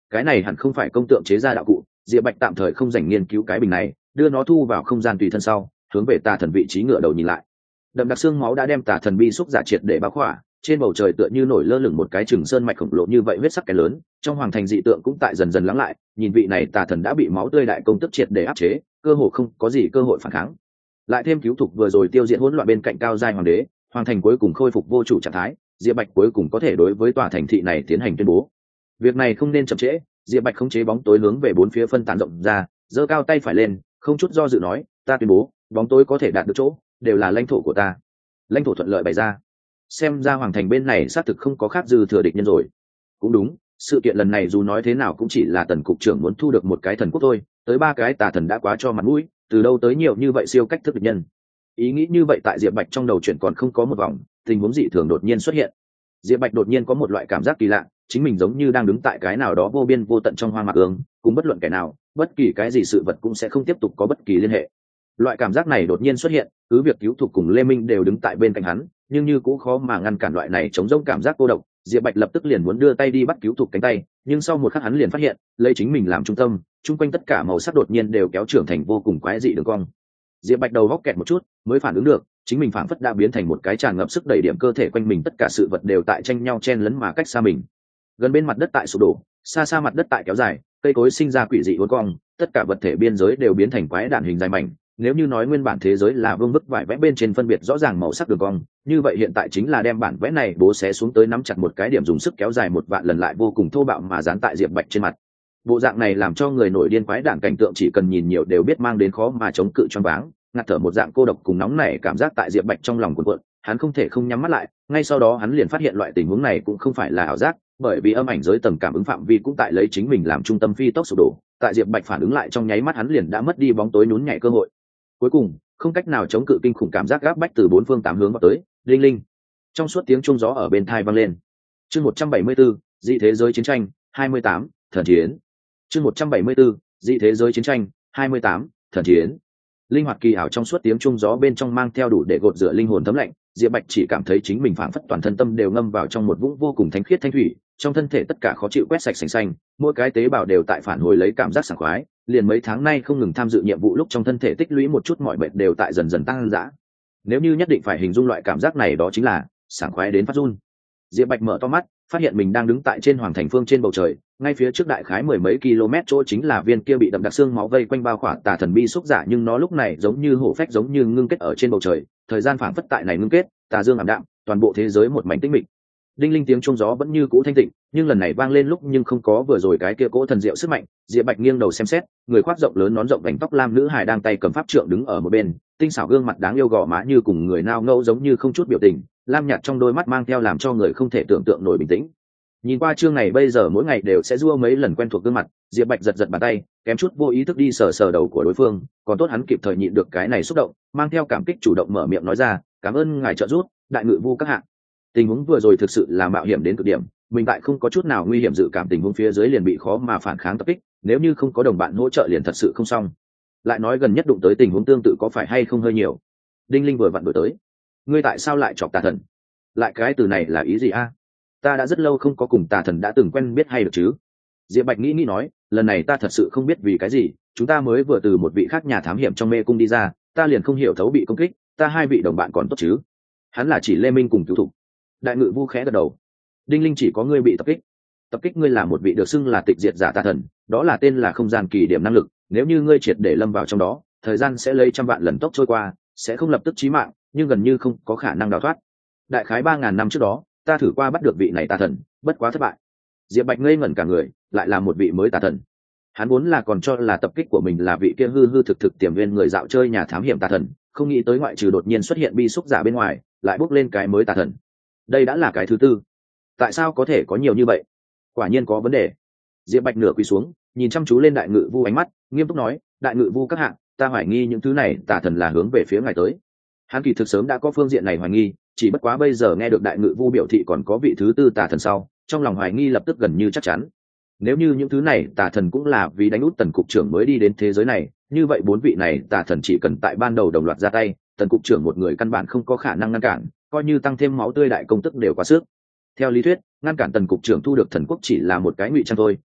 cái này hẳn không phải công tượng chế ra đạo cụ. Diệp Bạch tạm thời không dành nghiên cứu cái bình này, đưa nó thu vào không gian tùy thân sau, hướng về tà thần vị trí ngựa đầu nhìn lại. Đậm đặc xương máu đã đem tà thần bi xúc giả triệt để bao khỏa, trên bầu trời tựa như nổi lơ lửng một cái chừng sơn mạch khổng lồ như vậy huyết sắc cái lớn, trong hoàng thành dị tượng cũng tại dần dần lắng lại, nhìn vị này tà thần đã bị máu tươi đại công tức triệt để áp chế, cơ hồ không có gì cơ hội phản kháng. Lại thêm cứu thục vừa rồi tiêu diệt hỗn loạn bên cạnh cao giai hoàng đế, hoàng thành cuối cùng khôi phục vô chủ trạng thái, Diệp Bạch cuối cùng có thể đối với tòa thành thị này tiến hành tuyên bố. Việc này không nên chậm trễ, Diệp Bạch khống chế bóng tối hướng về bốn phía phân tán rộng ra, giơ cao tay phải lên, không chút do dự nói, ta tuyên bố, bóng tối có thể đạt được chỗ, đều là lãnh thổ của ta. Lãnh thổ thuận lợi bày ra. Xem ra hoàng thành bên này xác thực không có khác dư thừa địch nhân rồi. Cũng đúng, sự kiện lần này dù nói thế nào cũng chỉ là Tần cục trưởng muốn thu được một cái thần quốc thôi, tới ba cái tà thần đã quá cho mặt mũi, từ đâu tới nhiều như vậy siêu cách thức địch nhân. Ý nghĩ như vậy tại Diệp Bạch trong đầu chuyển còn không có một vòng, tình huống dị thường đột nhiên xuất hiện. Diệp Bạch đột nhiên có một loại cảm giác kỳ lạ, chính mình giống như đang đứng tại cái nào đó vô biên vô tận trong hoang mạc ương, cùng bất luận kẻ nào, bất kỳ cái gì sự vật cũng sẽ không tiếp tục có bất kỳ liên hệ. Loại cảm giác này đột nhiên xuất hiện, cứ việc cứu thục cùng Lê Minh đều đứng tại bên cạnh hắn, nhưng như cũng khó mà ngăn cản loại này chống rỗng cảm giác cô độc. Diệp Bạch lập tức liền muốn đưa tay đi bắt cứu thục cánh tay, nhưng sau một khắc hắn liền phát hiện, lấy chính mình làm trung tâm, chung quanh tất cả màu sắc đột nhiên đều kéo trưởng thành vô cùng quái dị đường cong. Diệp Bạch đầu góc kẹt một chút, mới phản ứng được, chính mình phảng phất đã biến thành một cái tràn ngập sức đẩy điểm cơ thể quanh mình, tất cả sự vật đều tại tranh nhau chen lấn mà cách xa mình. Gần bên mặt đất tại sụp đổ, xa xa mặt đất tại kéo dài, cây cối sinh ra quỷ dị uốn cong, tất cả vật thể biên giới đều biến thành quái đản hình dài mảnh. Nếu như nói nguyên bản thế giới là vương bức vải vẽ bên trên phân biệt rõ ràng màu sắc đường cong, như vậy hiện tại chính là đem bản vẽ này bố xé xuống tới nắm chặt một cái điểm dùng sức kéo dài một vạn lần lại vô cùng thô bạo mà dán tại Diệp Bạch trên mặt. Bộ dạng này làm cho người nổi điên quái đản cảnh tượng chỉ cần nhìn nhiều đều biết mang đến khó mà chống cự choáng váng, ngạt thở một dạng cô độc cùng nóng nảy cảm giác tại Diệp Bạch trong lòng cuộn cuộn, hắn không thể không nhắm mắt lại, ngay sau đó hắn liền phát hiện loại tình huống này cũng không phải là ảo giác, bởi vì âm ảnh giới tầng cảm ứng phạm vi cũng tại lấy chính mình làm trung tâm phi tốc sụp đổ, tại Diệp Bạch phản ứng lại trong nháy mắt hắn liền đã mất đi bóng tối nhún nhảy cơ hội. Cuối cùng, không cách nào chống cự kinh khủng cảm giác gáp bách từ bốn phương tám hướng vào tới, linh linh. Trong suốt tiếng chuông gió ở bên tai vang lên. Chương 174, dị thế giới chiến tranh 28, thần chiến. Chương 174, dị thế giới chiến tranh 28, thần chiến. Linh hoạt kỳ ảo trong suốt tiếng chuông gió bên trong mang theo đủ để gột rửa linh hồn thấm lạnh, Diệp Bạch chỉ cảm thấy chính mình phảng phất toàn thân tâm đều ngâm vào trong một vũng vô cùng thánh khiết thanh thủy, trong thân thể tất cả khó chịu quét sạch sành xanh, mỗi cái tế bào đều tại phản hồi lấy cảm giác sảng khoái, liền mấy tháng nay không ngừng tham dự nhiệm vụ lúc trong thân thể tích lũy một chút mọi bệnh đều tại dần dần tăng dã. Nếu như nhất định phải hình dung loại cảm giác này đó chính là sảng khoái đến phát run. Diệp Bạch mở to mắt, phát hiện mình đang đứng tại trên hoàng thành phương trên bầu trời, ngay phía trước đại khái mười mấy km chỗ chính là viên kia bị đậm đặc xương máu vây quanh bao khỏa tà thần bi xúc giả, nhưng nó lúc này giống như hổ phách giống như ngưng kết ở trên bầu trời, thời gian phảng phất tại này ngưng kết, tà dương ảm đạm, toàn bộ thế giới một mảnh tĩnh mịch. Đinh linh tiếng chuông gió vẫn như cũ thanh tịnh, nhưng lần này vang lên lúc nhưng không có vừa rồi cái kia cỗ thần diệu sức mạnh. Diệp Bạch nghiêng đầu xem xét, người khoác rộng lớn nón rộng vành tóc lam nữ hài đang tay cầm pháp trượng đứng ở một bên, tinh xảo gương mặt đáng yêu gò má như cùng người nao ngâu giống như không chút biểu tình, lam nhạt trong đôi mắt mang theo làm cho người không thể tưởng tượng nổi bình tĩnh. Nhìn qua chương này bây giờ mỗi ngày đều sẽ rua mấy lần quen thuộc gương mặt, Diệp Bạch giật giật bàn tay, kém chút vô ý thức đi sờ sờ đầu của đối phương, còn tốt hắn kịp thời nhịn được cái này xúc động, mang theo cảm kích chủ động mở miệng nói ra, cảm ơn ngài trợ giúp, đại ngự vu các hạ. Tình huống vừa rồi thực sự là mạo hiểm đến cực điểm, mình tại không có chút nào nguy hiểm dự cảm tình huống phía dưới liền bị khó mà phản kháng tập kích, nếu như không có đồng bạn hỗ trợ liền thật sự không xong. Lại nói gần nhất đụng tới tình huống tương tự có phải hay không hơi nhiều. Đinh linh vừa vặn đổi tới, ngươi tại sao lại chọc tà thần? Lại cái từ này là ý gì a? Ta đã rất lâu không có cùng tà thần đã từng quen biết hay được chứ? Diệp Bạch nghĩ nói, lần này ta thật sự không biết vì cái gì, chúng ta mới vừa từ một vị khác nhà thám hiểm trong mê cung đi ra, ta liền không hiểu thấu bị công kích, ta hai vị đồng bạn còn tốt chứ? Hắn là chỉ Lê Minh cùng cứu thủ. Đại ngự vu khẽ gật đầu. Đinh linh chỉ có ngươi bị tập kích. Tập kích ngươi là một vị được xưng là tịch diệt giả tà thần, đó là tên là không gian kỳ điểm năng lực, nếu như ngươi triệt để lâm vào trong đó, thời gian sẽ lấy trăm vạn lần tốc trôi qua, sẽ không lập tức chí mạng, nhưng gần như không có khả năng đào thoát. Đại khái 3000 năm trước đó, ta thử qua bắt được vị này tà thần, bất quá thất bại. Diệp Bạch ngây ngẩn cả người, lại là một vị mới tà thần. Hắn vốn là còn cho là tập kích của mình là vị kia hư hư thực thực tiềm viên người dạo chơi nhà thám hiểm tà thần, không nghĩ tới ngoại trừ đột nhiên xuất hiện bi xúc giả bên ngoài, lại bốc lên cái mới tà thần. Đây đã là cái thứ tư. Tại sao có thể có nhiều như vậy? Quả nhiên có vấn đề. Diệp Bạch nửa quỳ xuống, nhìn chăm chú lên đại ngự vu ánh mắt, nghiêm túc nói, đại ngự vu các hạng, ta hoài nghi những thứ này tà thần là hướng về phía ngài tới. Hắn kỳ thực sớm đã có phương diện này hoài nghi, chỉ bất quá bây giờ nghe được đại ngự vu biểu thị còn có vị thứ tư tà thần sau, trong lòng hoài nghi lập tức gần như chắc chắn. Nếu như những thứ này tà thần cũng là vì đánh út Tần cục trưởng mới đi đến thế giới này, như vậy bốn vị này tà thần chỉ cần tại ban đầu đồng loạt ra tay, Tần cục trưởng một người căn bản không có khả năng ngăn cản, coi như tăng thêm máu tươi đại công tức đều quá sức. Theo lý thuyết, ngăn cản Tần cục trưởng thu được thần quốc chỉ là một cái ngụy trang thôi,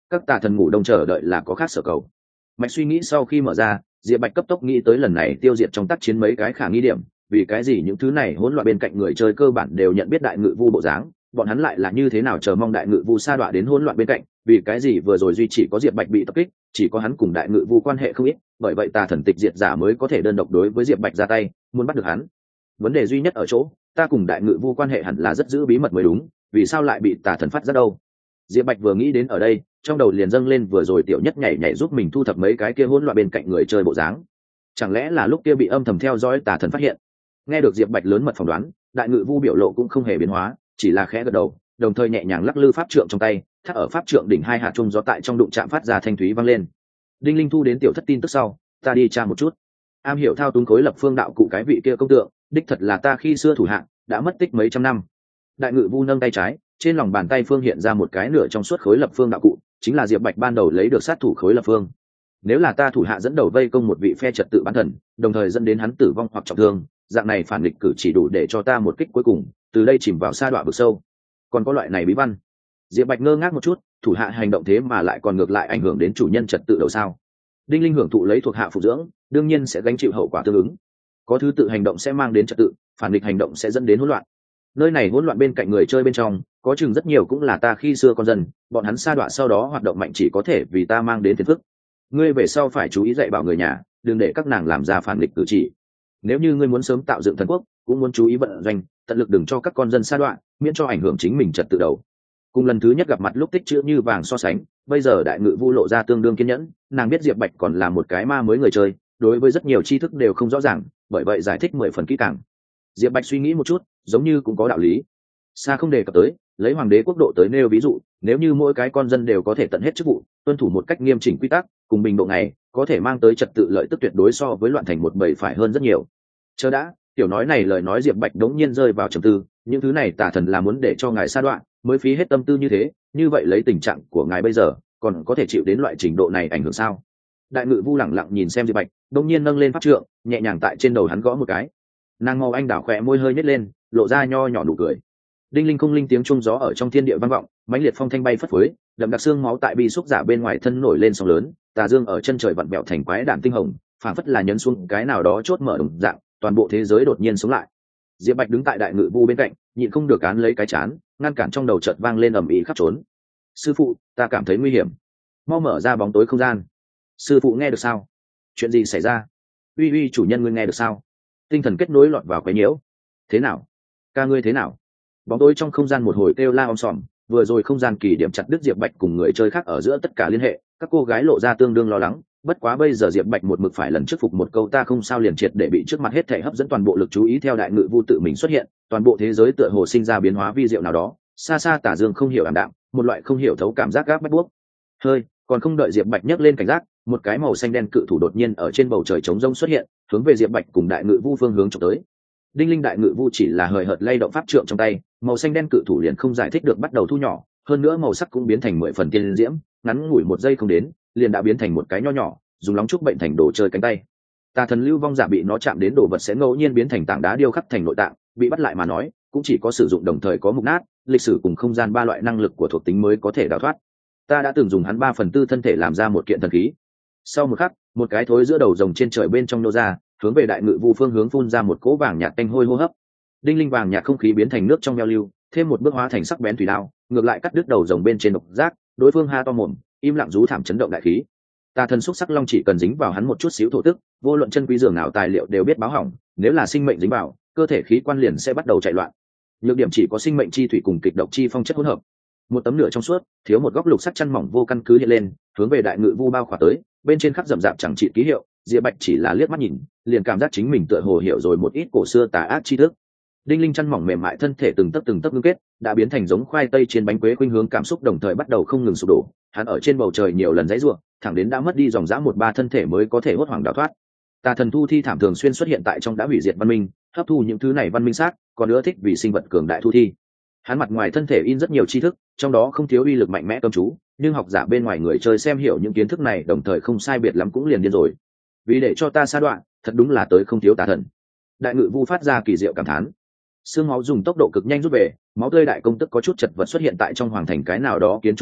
các tà thần ngủ đông chờ đợi là có khác sở cầu. Mạch suy nghĩ sau khi mở ra, Diệp Bạch cấp tốc nghĩ tới lần này tiêu diệt trong tác chiến mấy cái khả nghi điểm, vì cái gì những thứ này hỗn loạn bên cạnh người chơi cơ bản đều nhận biết đại ngự vu bộ dáng, bọn hắn lại là như thế nào chờ mong đại ngự vu sa đọa đến hỗn loạn bên cạnh, vì cái gì vừa rồi duy chỉ có Diệp Bạch bị tập kích, chỉ có hắn cùng đại ngự vu quan hệ không ít, bởi vậy tà thần tịch diệt giả mới có thể đơn độc đối với Diệp Bạch ra tay, muốn bắt được hắn. Vấn đề duy nhất ở chỗ, ta cùng đại ngự vu quan hệ hẳn là rất giữ bí mật mới đúng, vì sao lại bị tà thần phát ra đâu? Diệp Bạch vừa nghĩ đến ở đây, trong đầu liền dâng lên vừa rồi tiểu nhất nhảy nhảy giúp mình thu thập mấy cái kia hỗn loạn bên cạnh người chơi bộ dáng. Chẳng lẽ là lúc kia bị âm thầm theo dõi tà thần phát hiện? Nghe được Diệp Bạch lớn mật phỏng đoán, đại ngự vu biểu lộ cũng không hề biến hóa, chỉ là khẽ gật đầu, đồng thời nhẹ nhàng lắc lư pháp trượng trong tay, thắt ở pháp trượng đỉnh hai hạt trung gió tại trong đụng chạm phát ra thanh thúy vang lên. Đinh Linh thu đến tiểu thất tin tức sau, ta đi tra một chút. Am hiểu thao túng khối lập phương đạo cụ cái vị kia công tượng, đích thật là ta khi xưa thủ hạng, đã mất tích mấy trăm năm. Đại ngự vu nâng tay trái, trên lòng bàn tay phương hiện ra một cái nửa trong suốt khối lập phương đạo cụ, chính là Diệp Bạch ban đầu lấy được sát thủ khối lập phương. Nếu là ta thủ hạ dẫn đầu vây công một vị phe trật tự bán thần, đồng thời dẫn đến hắn tử vong hoặc trọng thương, dạng này phản nghịch cử chỉ đủ để cho ta một kích cuối cùng, từ đây chìm vào sa đọa vực sâu. Còn có loại này bí văn? Diệp Bạch ngơ ngác một chút, thủ hạ hành động thế mà lại còn ngược lại ảnh hưởng đến chủ nhân trật tự đầu sao? Đinh Linh hưởng thụ lấy thuộc hạ phụ dưỡng, đương nhiên sẽ gánh chịu hậu quả tương ứng. Có thứ tự hành động sẽ mang đến trật tự, phản nghịch hành động sẽ dẫn đến hỗn loạn. Nơi này hỗn loạn bên cạnh người chơi bên trong, có chừng rất nhiều cũng là ta khi xưa con dân, bọn hắn sa đọa sau đó hoạt động mạnh chỉ có thể vì ta mang đến phiền phức. Ngươi về sau phải chú ý dạy bảo người nhà, đừng để các nàng làm ra phản nghịch cử chỉ. Nếu như ngươi muốn sớm tạo dựng thần quốc, cũng muốn chú ý vận doanh, tận lực đừng cho các con dân sa đọa, miễn cho ảnh hưởng chính mình trật tự đầu. Cùng lần thứ nhất gặp mặt lúc tích chữ như vàng so sánh, bây giờ đại ngự vu lộ ra tương đương kiên nhẫn, nàng biết Diệp Bạch còn là một cái ma mới người chơi, đối với rất nhiều tri thức đều không rõ ràng, bởi vậy giải thích 10 phần kỹ càng. Diệp Bạch suy nghĩ một chút, giống như cũng có đạo lý. Xa không đề cập tới, lấy hoàng đế quốc độ tới nêu ví dụ, nếu như mỗi cái con dân đều có thể tận hết chức vụ, tuân thủ một cách nghiêm chỉnh quy tắc, cùng bình độ này, có thể mang tới trật tự lợi tức tuyệt đối so với loạn thành một bầy phải hơn rất nhiều. Chờ đã, tiểu nói này lời nói Diệp Bạch đống nhiên rơi vào trầm tư, những thứ này tà thần là muốn để cho ngài sa đoạn, mới phí hết tâm tư như thế, như vậy lấy tình trạng của ngài bây giờ, còn có thể chịu đến loại trình độ này ảnh hưởng sao? Đại ngự vu lẳng lặng nhìn xem Diệp Bạch, đống nhiên nâng lên pháp trượng, nhẹ nhàng tại trên đầu hắn gõ một cái. Nàng màu anh đảo khỏe môi hơi nhếch lên, lộ ra nho nhỏ nụ cười. Đinh linh không linh tiếng trung gió ở trong thiên địa vang vọng, mãnh liệt phong thanh bay phất phới, đậm đặc xương máu tại bi xúc giả bên ngoài thân nổi lên sóng lớn, tà dương ở chân trời vặn bẹo thành quái đản tinh hồng, phảng phất là nhấn xuống cái nào đó chốt mở đồng dạng, toàn bộ thế giới đột nhiên sống lại. Diệp Bạch đứng tại đại ngự vu bên cạnh, nhịn không được cán lấy cái chán, ngăn cản trong đầu chợt vang lên ầm ĩ khắp trốn. Sư phụ, ta cảm thấy nguy hiểm, mau mở ra bóng tối không gian. Sư phụ nghe được sao? Chuyện gì xảy ra? Uy uy, chủ nhân ngươi nghe được sao? Tinh thần kết nối lọt vào quấy nhiễu. Thế nào? Ca ngươi thế nào? Bóng tối trong không gian một hồi kêu la om sòm, vừa rồi không gian kỳ điểm chặt đứt Diệp Bạch cùng người chơi khác ở giữa tất cả liên hệ, các cô gái lộ ra tương đương lo lắng. Bất quá bây giờ Diệp Bạch một mực phải lần trước phục một câu ta không sao liền triệt để bị trước mặt hết thảy hấp dẫn toàn bộ lực chú ý theo đại ngự vu tự mình xuất hiện, toàn bộ thế giới tựa hồ sinh ra biến hóa vi diệu nào đó, xa xa tả dương không hiểu ảm đạm, một loại không hiểu thấu cảm giác gáp bách buốt. Hơi, còn không đợi Diệp Bạch nhấc lên cảnh giác, một cái màu xanh đen cự thủ đột nhiên ở trên bầu trời trống rông xuất hiện, hướng về Diệp Bạch cùng đại ngự vu phương hướng chụp tới. Đinh linh đại ngự vu chỉ là hời hợt lay động pháp trượng trong tay, màu xanh đen cự thủ liền không giải thích được bắt đầu thu nhỏ, hơn nữa màu sắc cũng biến thành 10 phần tiên diễm, ngắn ngủi một giây không đến, liền đã biến thành một cái nho nhỏ, dùng lóng trúc bệnh thành đồ chơi cánh tay. Tà thần lưu vong giả bị nó chạm đến đồ vật sẽ ngẫu nhiên biến thành tảng đá điêu khắc thành nội tạng, bị bắt lại mà nói, cũng chỉ có sử dụng đồng thời có mục nát, lịch sử cùng không gian ba loại năng lực của thuộc tính mới có thể đào thoát. Ta đã từng dùng hắn 3/4 thân thể làm ra một kiện thần khí. Sau một khắc, một cái thối giữa đầu rồng trên trời bên trong nô ra, hướng về đại ngự vu phương hướng phun ra một cỗ vàng nhạt tanh hôi hô hấp. Đinh linh vàng nhạt không khí biến thành nước trong meo lưu, thêm một bước hóa thành sắc bén thủy đao, ngược lại cắt đứt đầu rồng bên trên độc giác, đối phương ha to mồm, im lặng rú thảm chấn động đại khí. Tà thần xúc sắc long chỉ cần dính vào hắn một chút xíu thổ tức, vô luận chân quý dường nào tài liệu đều biết báo hỏng, nếu là sinh mệnh dính vào, cơ thể khí quan liền sẽ bắt đầu chạy loạn. Nhược điểm chỉ có sinh mệnh chi thủy cùng kịch độc chi phong chất hỗn hợp. Một tấm nửa trong suốt, thiếu một góc lục sắc chăn mỏng vô căn cứ hiện lên, hướng về đại ngự vu bao khỏa tới, bên trên khắc rậm rạp chẳng trị ký hiệu, Diệp Bạch chỉ là liếc mắt nhìn, liền cảm giác chính mình tựa hồ hiểu rồi một ít cổ xưa tà ác tri thức. Đinh linh chăn mỏng mềm mại thân thể từng tấc ngưng kết, đã biến thành giống khoai tây trên bánh quế khuynh hướng cảm xúc đồng thời bắt đầu không ngừng sụp đổ. Hắn ở trên bầu trời nhiều lần giãy giụa, thẳng đến đã mất đi dòng dã 1/3 thân thể mới có thể hốt hoảng đào thoát. Tà thần thu thi thảm thường xuyên xuất hiện tại trong đã hủy diệt văn minh, hấp thu những thứ này văn minh xác, còn nữa thích vì sinh vật cường đại thu thi. Hắn mặt ngoài thân thể in rất nhiều tri thức, trong đó không thiếu uy lực mạnh mẽ cấm chú, nhưng học giả bên ngoài người chơi xem hiểu những kiến thức này đồng thời không sai biệt lắm cũng liền điên rồi. Vì để cho ta sa đoạn, thật đúng là tới không thiếu tà thần. Đại ngự vu phát ra kỳ diệu cảm thán. Xương máu dùng tốc độ cực nhanh rút về, máu tươi đại công tức có chút chật vật xuất hiện tại trong hoàng thành cái nào đó kiến trúc đỉnh,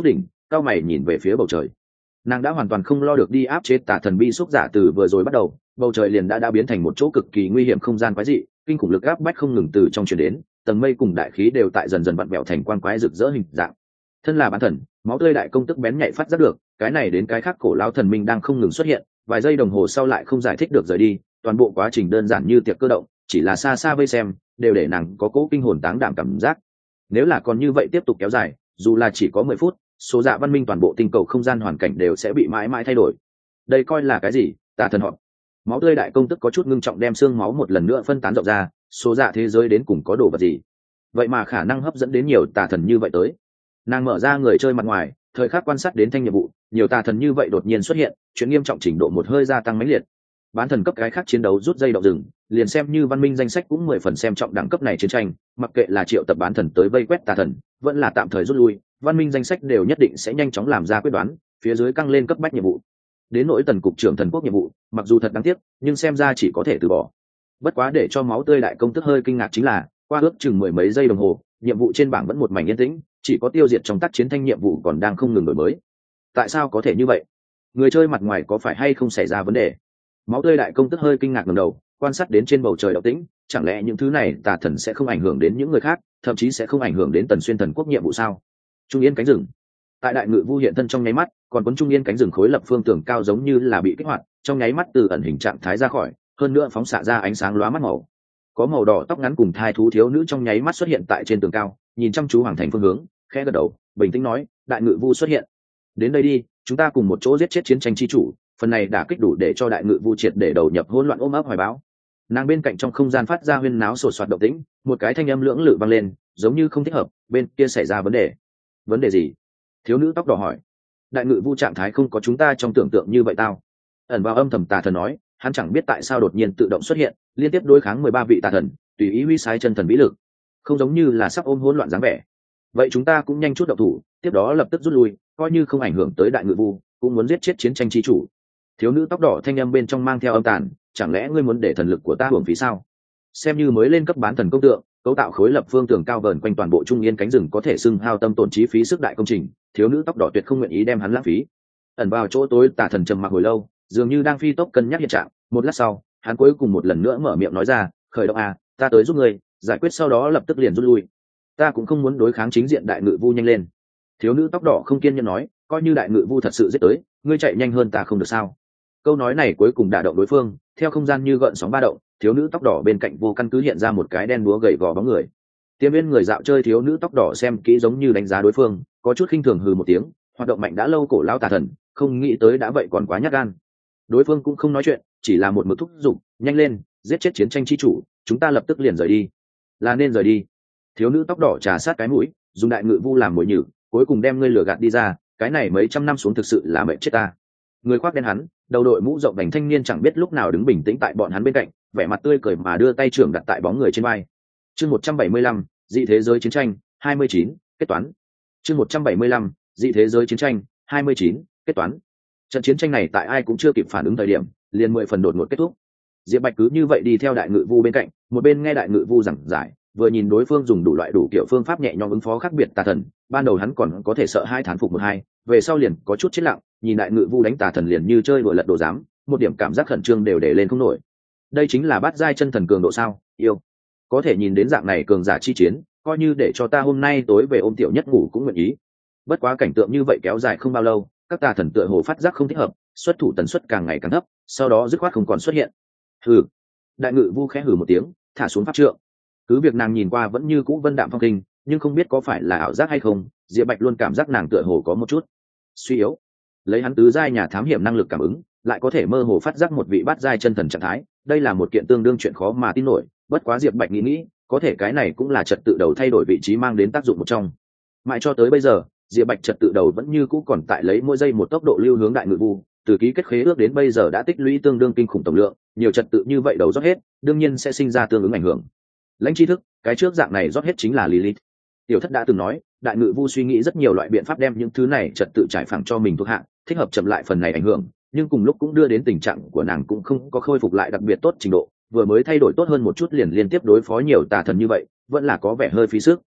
cao mày nhìn về phía bầu trời. Nàng đã hoàn toàn không lo được đi áp chế tà thần bi xúc giả. Từ vừa rồi bắt đầu, bầu trời liền đã biến thành một chỗ cực kỳ nguy hiểm không gian quái dị, kinh khủng lực áp bách không ngừng từ trong truyền đến, tầng mây cùng đại khí đều tại dần dần vặn vẹo thành quang quái rực rỡ hình dạng. Thân là bán thần, máu tươi đại công tức bén nhạy phát giác được cái này đến cái khác, cổ lão thần minh đang không ngừng xuất hiện, vài giây đồng hồ sau lại không giải thích được rời đi. Toàn bộ quá trình đơn giản như tiệc cơ động, chỉ là xa xa vây xem đều để nàng có cỗ kinh hồn táng đảm cảm giác. Nếu là còn như vậy tiếp tục kéo dài, dù là chỉ có 10 phút, số dạ văn minh toàn bộ tinh cầu không gian hoàn cảnh đều sẽ bị mãi mãi thay đổi. Đây coi là cái gì? Tà thần họp. Máu tươi đại công tức có chút ngưng trọng đem xương máu một lần nữa phân tán rộng ra. Số dạ thế giới đến cùng có đồ vật gì, vậy mà khả năng hấp dẫn đến nhiều tà thần như vậy tới? Nàng mở ra người chơi mặt ngoài, thời khắc quan sát đến thanh nhiệm vụ, nhiều tà thần như vậy đột nhiên xuất hiện, chuyện nghiêm trọng trình độ một hơi gia tăng mãnh liệt. Bán thần cấp cái khác chiến đấu rút dây động rừng, liền xem như văn minh danh sách cũng 10% xem trọng đẳng cấp này chiến tranh, mặc kệ là triệu tập bán thần tới vây quét tà thần, vẫn là tạm thời rút lui, văn minh danh sách đều nhất định sẽ nhanh chóng làm ra quyết đoán, phía dưới căng lên cấp bách nhiệm vụ. Đến nỗi tần cục trưởng thần quốc nhiệm vụ, mặc dù thật đáng tiếc, nhưng xem ra chỉ có thể từ bỏ. Bất quá để cho máu tươi đại công tức hơi kinh ngạc chính là, qua ước chừng 10 mấy giây đồng hồ, nhiệm vụ trên bảng vẫn một mảnh yên tĩnh, chỉ có tiêu diệt trong tác chiến thanh nhiệm vụ còn đang không ngừng đổi mới. Tại sao có thể như vậy? Người chơi mặt ngoài có phải hay không xảy ra vấn đề? Máu tươi đại công tức hơi kinh ngạc ngẩng đầu, quan sát đến trên bầu trời động tĩnh, chẳng lẽ những thứ này tà thần sẽ không ảnh hưởng đến những người khác, thậm chí sẽ không ảnh hưởng đến Tần Xuyên thần quốc nhiệm vụ sao? Trung yên cánh rừng. Tại đại ngự vu hiện thân trong nháy mắt, còn cuốn trung yên cánh rừng khối lập phương tường cao giống như là bị kích hoạt, trong nháy mắt từ ẩn hình trạng thái ra khỏi, hơn nữa phóng xạ ra ánh sáng lóa mắt màu. Có màu đỏ tóc ngắn cùng thai thú thiếu nữ trong nháy mắt xuất hiện tại trên tường cao, nhìn chăm chú hoàng thành phương hướng, khẽ gật đầu, bình tĩnh nói, đại ngự vu xuất hiện. Đến đây đi, chúng ta cùng một chỗ giết chết chiến tranh chi chủ, phần này đã kích đủ để cho đại ngự vu triệt để đầu nhập hỗn loạn ôm ấp hoài bão. Nàng bên cạnh trong không gian phát ra huyên náo sột soạt động tĩnh, một cái thanh âm lưỡng lự vang lên, giống như không thích hợp, bên kia xảy ra vấn đề. Vấn đề gì? Thiếu nữ tóc đỏ hỏi. Đại ngự vu trạng thái không có chúng ta trong tưởng tượng như vậy tao. Ẩn vào âm thầm tà thần nói, hắn chẳng biết tại sao đột nhiên tự động xuất hiện, liên tiếp đối kháng 13 vị tà thần, tùy ý huy sái chân thần vĩ lực, không giống như là sắp ôm hỗn loạn dáng vẻ. Vậy chúng ta cũng nhanh chút động thủ, tiếp đó lập tức rút lui, coi như không ảnh hưởng tới đại ngự vu, cũng muốn giết chết chiến tranh chi chủ. Thiếu nữ tóc đỏ thanh âm bên trong mang theo âm tàn, chẳng lẽ ngươi muốn để thần lực của ta hưởng phí sao? Xem như mới lên cấp bán thần công tượng, cấu tạo khối lập phương tường cao vờn quanh toàn bộ trung yên cánh rừng có thể xưng hao tâm tổn trí phí sức đại công trình, thiếu nữ tóc đỏ tuyệt không nguyện ý đem hắn lãng phí. Ẩn vào chỗ tối tà thần trầm mặc hồi lâu, dường như đang phi tốc cân nhắc hiện trạng. Một lát sau, hắn cuối cùng một lần nữa mở miệng nói ra, khởi động à, ta tới giúp ngươi giải quyết, sau đó lập tức liền rút lui. Ta cũng không muốn đối kháng chính diện đại ngự vu, nhanh lên. Thiếu nữ tóc đỏ không kiên nhẫn nói, coi như đại ngự vu thật sự giết tới, ngươi chạy nhanh hơn ta không được sao? Câu nói này cuối cùng đả động đối phương, theo không gian như gợn sóng ba động, thiếu nữ tóc đỏ bên cạnh vô căn cứ hiện ra một cái đen đúa gầy gò bóng người. Tiêm viên người dạo chơi thiếu nữ tóc đỏ xem kỹ giống như đánh giá đối phương, có chút khinh thường hừ một tiếng, hoạt động mạnh đã lâu cổ lao tà thần, không nghĩ tới đã vậy còn quá nhát gan. Đối phương cũng không nói chuyện, chỉ là một mực thúc giục, nhanh lên, giết chết chiến tranh chi chủ, chúng ta lập tức liền rời đi. Là nên rời đi. Thiếu nữ tóc đỏ trà sát cái mũi, dùng đại ngự vu làm mồi nhử, cuối cùng đem ngươi lừa gạt đi ra, cái này mấy trăm năm xuống thực sự là mệt chết ta. Người khoác đen hắn, đầu đội mũ rộng đành thanh niên chẳng biết lúc nào đứng bình tĩnh tại bọn hắn bên cạnh, vẻ mặt tươi cười mà đưa tay trưởng đặt tại bóng người trên vai. Chương 175, dị thế giới chiến tranh 29, kết toán. Chương 175, dị thế giới chiến tranh 29, kết toán. Trận chiến tranh này tại ai cũng chưa kịp phản ứng thời điểm, liền 10 phần đột ngột kết thúc. Diệp Bạch cứ như vậy đi theo đại ngự vu bên cạnh, một bên nghe đại ngự vu giảng giải, vừa nhìn đối phương dùng đủ loại đủ kiểu phương pháp nhẹ nhõm ứng phó khác biệt tà thần. Ban đầu hắn còn có thể sợ hai thán phục một hai, về sau liền có chút chết lặng, nhìn đại ngự vu đánh tà thần liền như chơi đùa lật đồ giám, một điểm cảm giác khẩn trương đều để lên không nổi. Đây chính là bát giai chân thần cường độ sao? Yêu. Có thể nhìn đến dạng này cường giả chi chiến, coi như để cho ta hôm nay tối về ôm tiểu nhất ngủ cũng nguyện ý. Bất quá cảnh tượng như vậy kéo dài không bao lâu, các tà thần tựa hồ phát giác không thích hợp, xuất thủ tần suất càng ngày càng thấp, sau đó dứt khoát không còn xuất hiện. Hừ. Đại ngự vu khẽ hừ một tiếng, thả xuống pháp trượng. Cứ việc nàng nhìn qua vẫn như cũ vân đạm phong kinh, nhưng không biết có phải là ảo giác hay không, Diệp Bạch luôn cảm giác nàng tựa hồ có một chút suy yếu. Lấy hắn tứ giai nhà thám hiểm năng lực cảm ứng, lại có thể mơ hồ phát giác một vị bát giai chân thần trạng thái, đây là một kiện tương đương chuyện khó mà tin nổi. Bất quá Diệp Bạch nghĩ, có thể cái này cũng là trật tự đầu thay đổi vị trí mang đến tác dụng một trong. Mãi cho tới bây giờ, Diệp Bạch trật tự đầu vẫn như cũ còn tại lấy mỗi giây một tốc độ lưu hướng đại ngự vu, từ ký kết khế ước đến bây giờ đã tích lũy tương đương kinh khủng tổng lượng, nhiều trật tự như vậy đầu rót hết, đương nhiên sẽ sinh ra tương ứng ảnh hưởng. Lãnh tri thức, cái trước dạng này rót hết chính là Lilith. Tiểu thất đã từng nói, đại ngự vu suy nghĩ rất nhiều loại biện pháp đem những thứ này trật tự trải phẳng cho mình thuộc hạ, thích hợp chậm lại phần này ảnh hưởng, nhưng cùng lúc cũng đưa đến tình trạng của nàng cũng không có khôi phục lại đặc biệt tốt trình độ, vừa mới thay đổi tốt hơn một chút liền liên tiếp đối phó nhiều tà thần như vậy, vẫn là có vẻ hơi phí sức.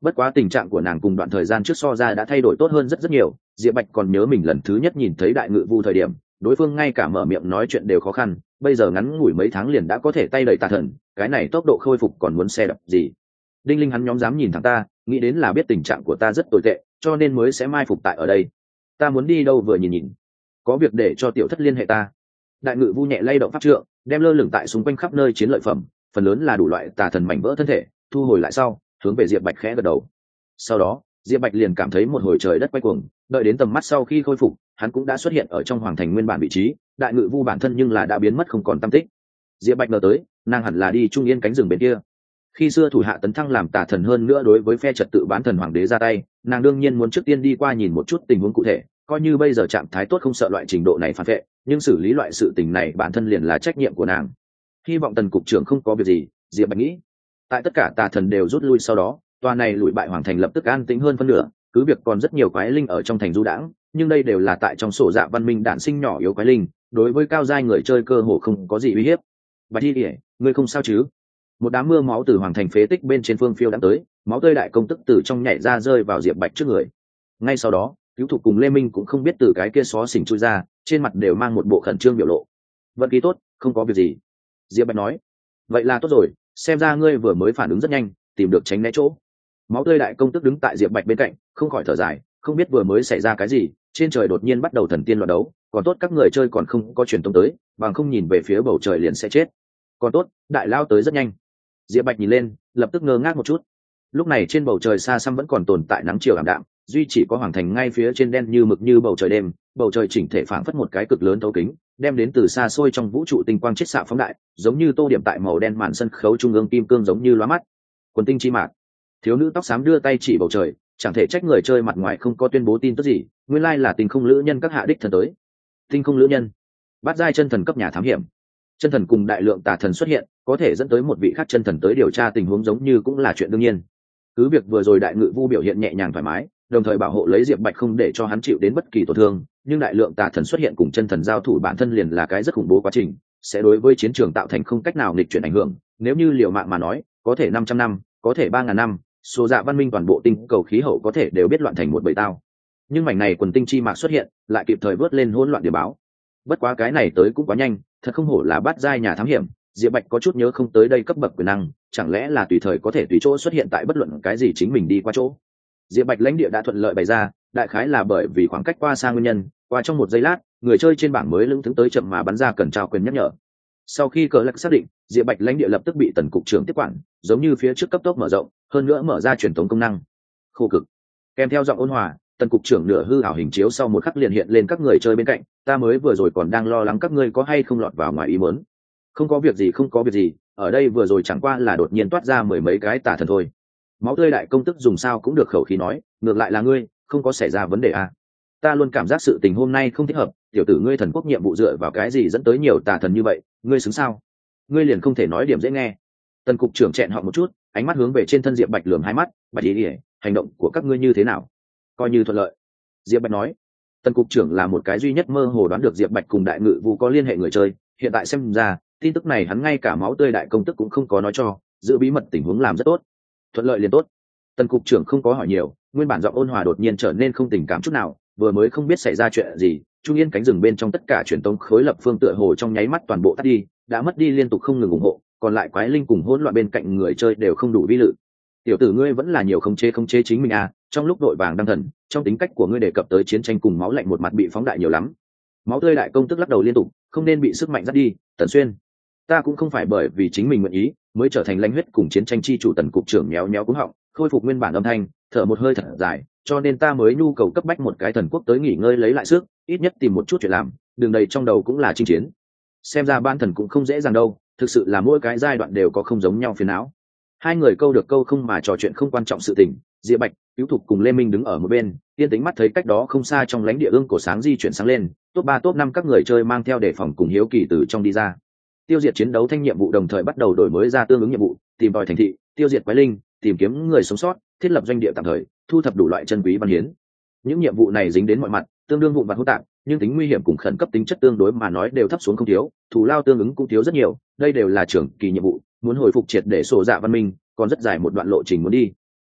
Bất quá tình trạng của nàng cùng đoạn thời gian trước so ra đã thay đổi tốt hơn rất rất nhiều. Diệp Bạch còn nhớ mình lần thứ nhất nhìn thấy đại ngự vu thời điểm, đối phương ngay cả mở miệng nói chuyện đều khó khăn, bây giờ ngắn ngủi mấy tháng liền đã có thể tay đẩy tà thần, cái này tốc độ khôi phục còn muốn xe đập gì. Đinh Linh hắn nhóm dám nhìn thẳng ta, nghĩ đến là biết tình trạng của ta rất tồi tệ, cho nên mới sẽ mai phục tại ở đây. Ta muốn đi đâu vừa nhìn nhìn, có việc để cho tiểu thất liên hệ ta. Đại ngự vu nhẹ lay động pháp trượng, đem lơ lửng tại xung quanh khắp nơi chiến lợi phẩm, phần lớn là đủ loại tà thần mảnh vỡ thân thể, thu hồi lại sau, hướng về Diệp Bạch khẽ gật đầu. Sau đó, Diệp Bạch liền cảm thấy một hồi trời đất quay cuồng, đợi đến tầm mắt sau khi khôi phục, hắn cũng đã xuất hiện ở trong hoàng thành nguyên bản vị trí, đại ngự vu bản thân nhưng là đã biến mất không còn tăm tích. Diệp Bạch ngờ tới, nàng hẳn là đi trung yên cánh rừng bên kia. Khi xưa thủ hạ tấn thăng làm tà thần hơn nữa đối với phe trật tự bán thần hoàng đế ra tay, nàng đương nhiên muốn trước tiên đi qua nhìn một chút tình huống cụ thể, coi như bây giờ trạng thái tốt không sợ loại trình độ này phản vệ, nhưng xử lý loại sự tình này bản thân liền là trách nhiệm của nàng. Hy vọng Tần cục trưởng không có việc gì, Diệp Bạch nghĩ. Tại tất cả tà thần đều rút lui sau đó, tòa này lùi bại hoàng thành lập tức an tĩnh hơn phân nửa, cứ việc còn rất nhiều quái linh ở trong thành du đãng, nhưng đây đều là tại trong sổ dạ văn minh đản sinh nhỏ yếu quái linh, đối với cao giai người chơi cơ hồ không có gì uy hiếp. Bạch Y, ngươi không sao chứ? Một đám mưa máu từ hoàng thành phế tích bên trên phương phiêu đã tới, máu tươi đại công tức từ trong nhảy ra rơi vào Diệp Bạch trước người. Ngay sau đó, cứu thục cùng Lê Minh cũng không biết từ cái kia xó xỉnh chui ra, trên mặt đều mang một bộ khẩn trương biểu lộ. Vận khí tốt, không có việc gì. Diệp Bạch nói. Vậy là tốt rồi, xem ra ngươi vừa mới phản ứng rất nhanh, tìm được tránh né chỗ. Máu tươi đại công tức đứng tại Diệp Bạch bên cạnh, không khỏi thở dài, không biết vừa mới xảy ra cái gì, trên trời đột nhiên bắt đầu thần tiên loạn đấu, còn tốt các người chơi còn không có truyền tống tới, bằng không nhìn về phía bầu trời liền sẽ chết. Còn tốt, đại lao tới rất nhanh. Diệp Bạch nhìn lên, lập tức ngơ ngác một chút. Lúc này trên bầu trời xa xăm vẫn còn tồn tại nắng chiều ảm đạm, duy chỉ có hoàng thành ngay phía trên đen như mực như bầu trời đêm, bầu trời chỉnh thể phảng phất một cái cực lớn thấu kính, đem đến từ xa xôi trong vũ trụ tinh quang chiết xạ phóng đại, giống như tô điểm tại màu đen màn sân khấu trung ương kim cương giống như lóa mắt. Quần tinh chi mạc. Thiếu nữ tóc xám đưa tay chỉ bầu trời, chẳng thể trách người chơi mặt ngoài không có tuyên bố tin tức gì, nguyên lai là tinh không lữ nhân các hạ đích thần tới. Tinh không lữ nhân, bát giai chân thần cấp nhà thám hiểm. Chân thần cùng đại lượng tà thần xuất hiện, có thể dẫn tới một vị khác chân thần tới điều tra tình huống giống như cũng là chuyện đương nhiên. Cứ việc vừa rồi đại ngự vu biểu hiện nhẹ nhàng thoải mái, đồng thời bảo hộ lấy Diệp Bạch không để cho hắn chịu đến bất kỳ tổn thương, nhưng đại lượng tà thần xuất hiện cùng chân thần giao thủ bản thân liền là cái rất khủng bố quá trình, sẽ đối với chiến trường tạo thành không cách nào nghịch chuyển ảnh hưởng. Nếu như liều mạng mà nói, có thể 500 năm, có thể 3000 năm, số dạ văn minh toàn bộ tinh cầu khí hậu có thể đều biết loạn thành một bầy tao. Nhưng mảnh này quần tinh chi mạc xuất hiện, lại kịp thời vớt lên hỗn loạn điểm báo. Bất quá cái này tới cũng quá nhanh, thật không hổ là bát giai nhà thám hiểm. Diệp Bạch có chút nhớ không tới đây cấp bậc quyền năng, chẳng lẽ là tùy thời có thể tùy chỗ xuất hiện tại bất luận cái gì chính mình đi qua chỗ. Diệp Bạch lãnh địa đã thuận lợi bày ra, đại khái là bởi vì khoảng cách qua xa nguyên nhân, qua trong một giây lát, người chơi trên bảng mới lững thững tới chậm mà bắn ra cần trao quyền nhắc nhở. Sau khi cờ lạc xác định, Diệp Bạch lãnh địa lập tức bị Tần cục trưởng tiếp quản, giống như phía trước cấp tốc mở rộng, hơn nữa mở ra truyền thống công năng. Khô cực. Kèm theo giọng ôn hòa, Tần cục trưởng nửa hư ảo hình chiếu sau một khắc liền hiện lên các người chơi bên cạnh, ta mới vừa rồi còn đang lo lắng các ngươi có hay không lọt vào ngoài ý muốn. Không có việc gì, không có việc gì, ở đây vừa rồi chẳng qua là đột nhiên toát ra mười mấy cái tà thần thôi. Máu tươi đại công tức dùng sao cũng được khẩu khí nói, ngược lại là ngươi, không có xảy ra vấn đề à. Ta luôn cảm giác sự tình hôm nay không thích hợp, tiểu tử ngươi thần quốc nhiệm vụ dựa vào cái gì dẫn tới nhiều tà thần như vậy, ngươi xứng sao? Ngươi liền không thể nói điểm dễ nghe. Tần cục trưởng chẹn họ một chút, ánh mắt hướng về trên thân Diệp Bạch lườm hai mắt, Bạch ý ỉa, hành động của các ngươi như thế nào? Coi như thuận lợi. Diệp Bạch nói. Tần cục trưởng là một cái duy nhất mơ hồ đoán được Diệp Bạch cùng đại ngự vu có liên hệ người chơi, hiện tại xem ra tin tức này hắn ngay cả máu tươi đại công tức cũng không có nói cho, giữ bí mật tình huống làm rất tốt. Thuận lợi liền tốt. Tần cục trưởng không có hỏi nhiều, nguyên bản giọng ôn hòa đột nhiên trở nên không tình cảm chút nào, vừa mới không biết xảy ra chuyện gì, trung yên cánh rừng bên trong tất cả truyền tống khối lập phương tựa hồ trong nháy mắt toàn bộ tắt đi, đã mất đi liên tục không ngừng ủng hộ, còn lại quái linh cùng hỗn loạn bên cạnh người chơi đều không đủ vi lự. Tiểu tử ngươi vẫn là nhiều không chế chính mình à, trong lúc đội vàng đăng thần, trong tính cách của ngươi đề cập tới chiến tranh cùng máu lạnh một mặt bị phóng đại nhiều lắm. Máu tươi đại công tức lắc đầu liên tục, không nên bị sức mạnh dắt đi. Tần Xuyên, ta cũng không phải bởi vì chính mình nguyện ý mới trở thành lãnh huyết cùng chiến tranh chi chủ. Tần cục trưởng méo méo cúng họng, khôi phục nguyên bản âm thanh, thở một hơi thật dài, cho nên ta mới nhu cầu cấp bách một cái thần quốc tới nghỉ ngơi lấy lại sức, ít nhất tìm một chút chuyện làm, đường đầy trong đầu cũng là chinh chiến. Xem ra ban thần cũng không dễ dàng đâu, thực sự là mỗi cái giai đoạn đều có không giống nhau phiền não. Hai người câu được câu không mà trò chuyện không quan trọng sự tình. Diệp Bạch, Cứu Thục cùng Lê Minh đứng ở một bên, tiên tính mắt thấy cách đó không xa trong lãnh địa ương cổ sáng di chuyển sáng lên, top 3 top 5 các người chơi mang theo đề phòng cùng hiếu kỳ từ trong đi ra. Tiêu diệt chiến đấu thanh nhiệm vụ đồng thời bắt đầu đổi mới ra tương ứng nhiệm vụ, tìm tòi thành thị, tiêu diệt quái linh, tìm kiếm người sống sót, thiết lập doanh địa tạm thời, thu thập đủ loại chân quý văn hiến. Những nhiệm vụ này dính đến mọi mặt, tương đương vụn vặt hỗn tạp, nhưng tính nguy hiểm cùng khẩn cấp tính chất tương đối mà nói đều thấp xuống không thiếu, thù lao tương ứng cũng thiếu rất nhiều, đây đều là trưởng kỳ nhiệm vụ, muốn hồi phục triệt để sổ dạ văn minh, còn rất dài một đoạn lộ trình muốn đi.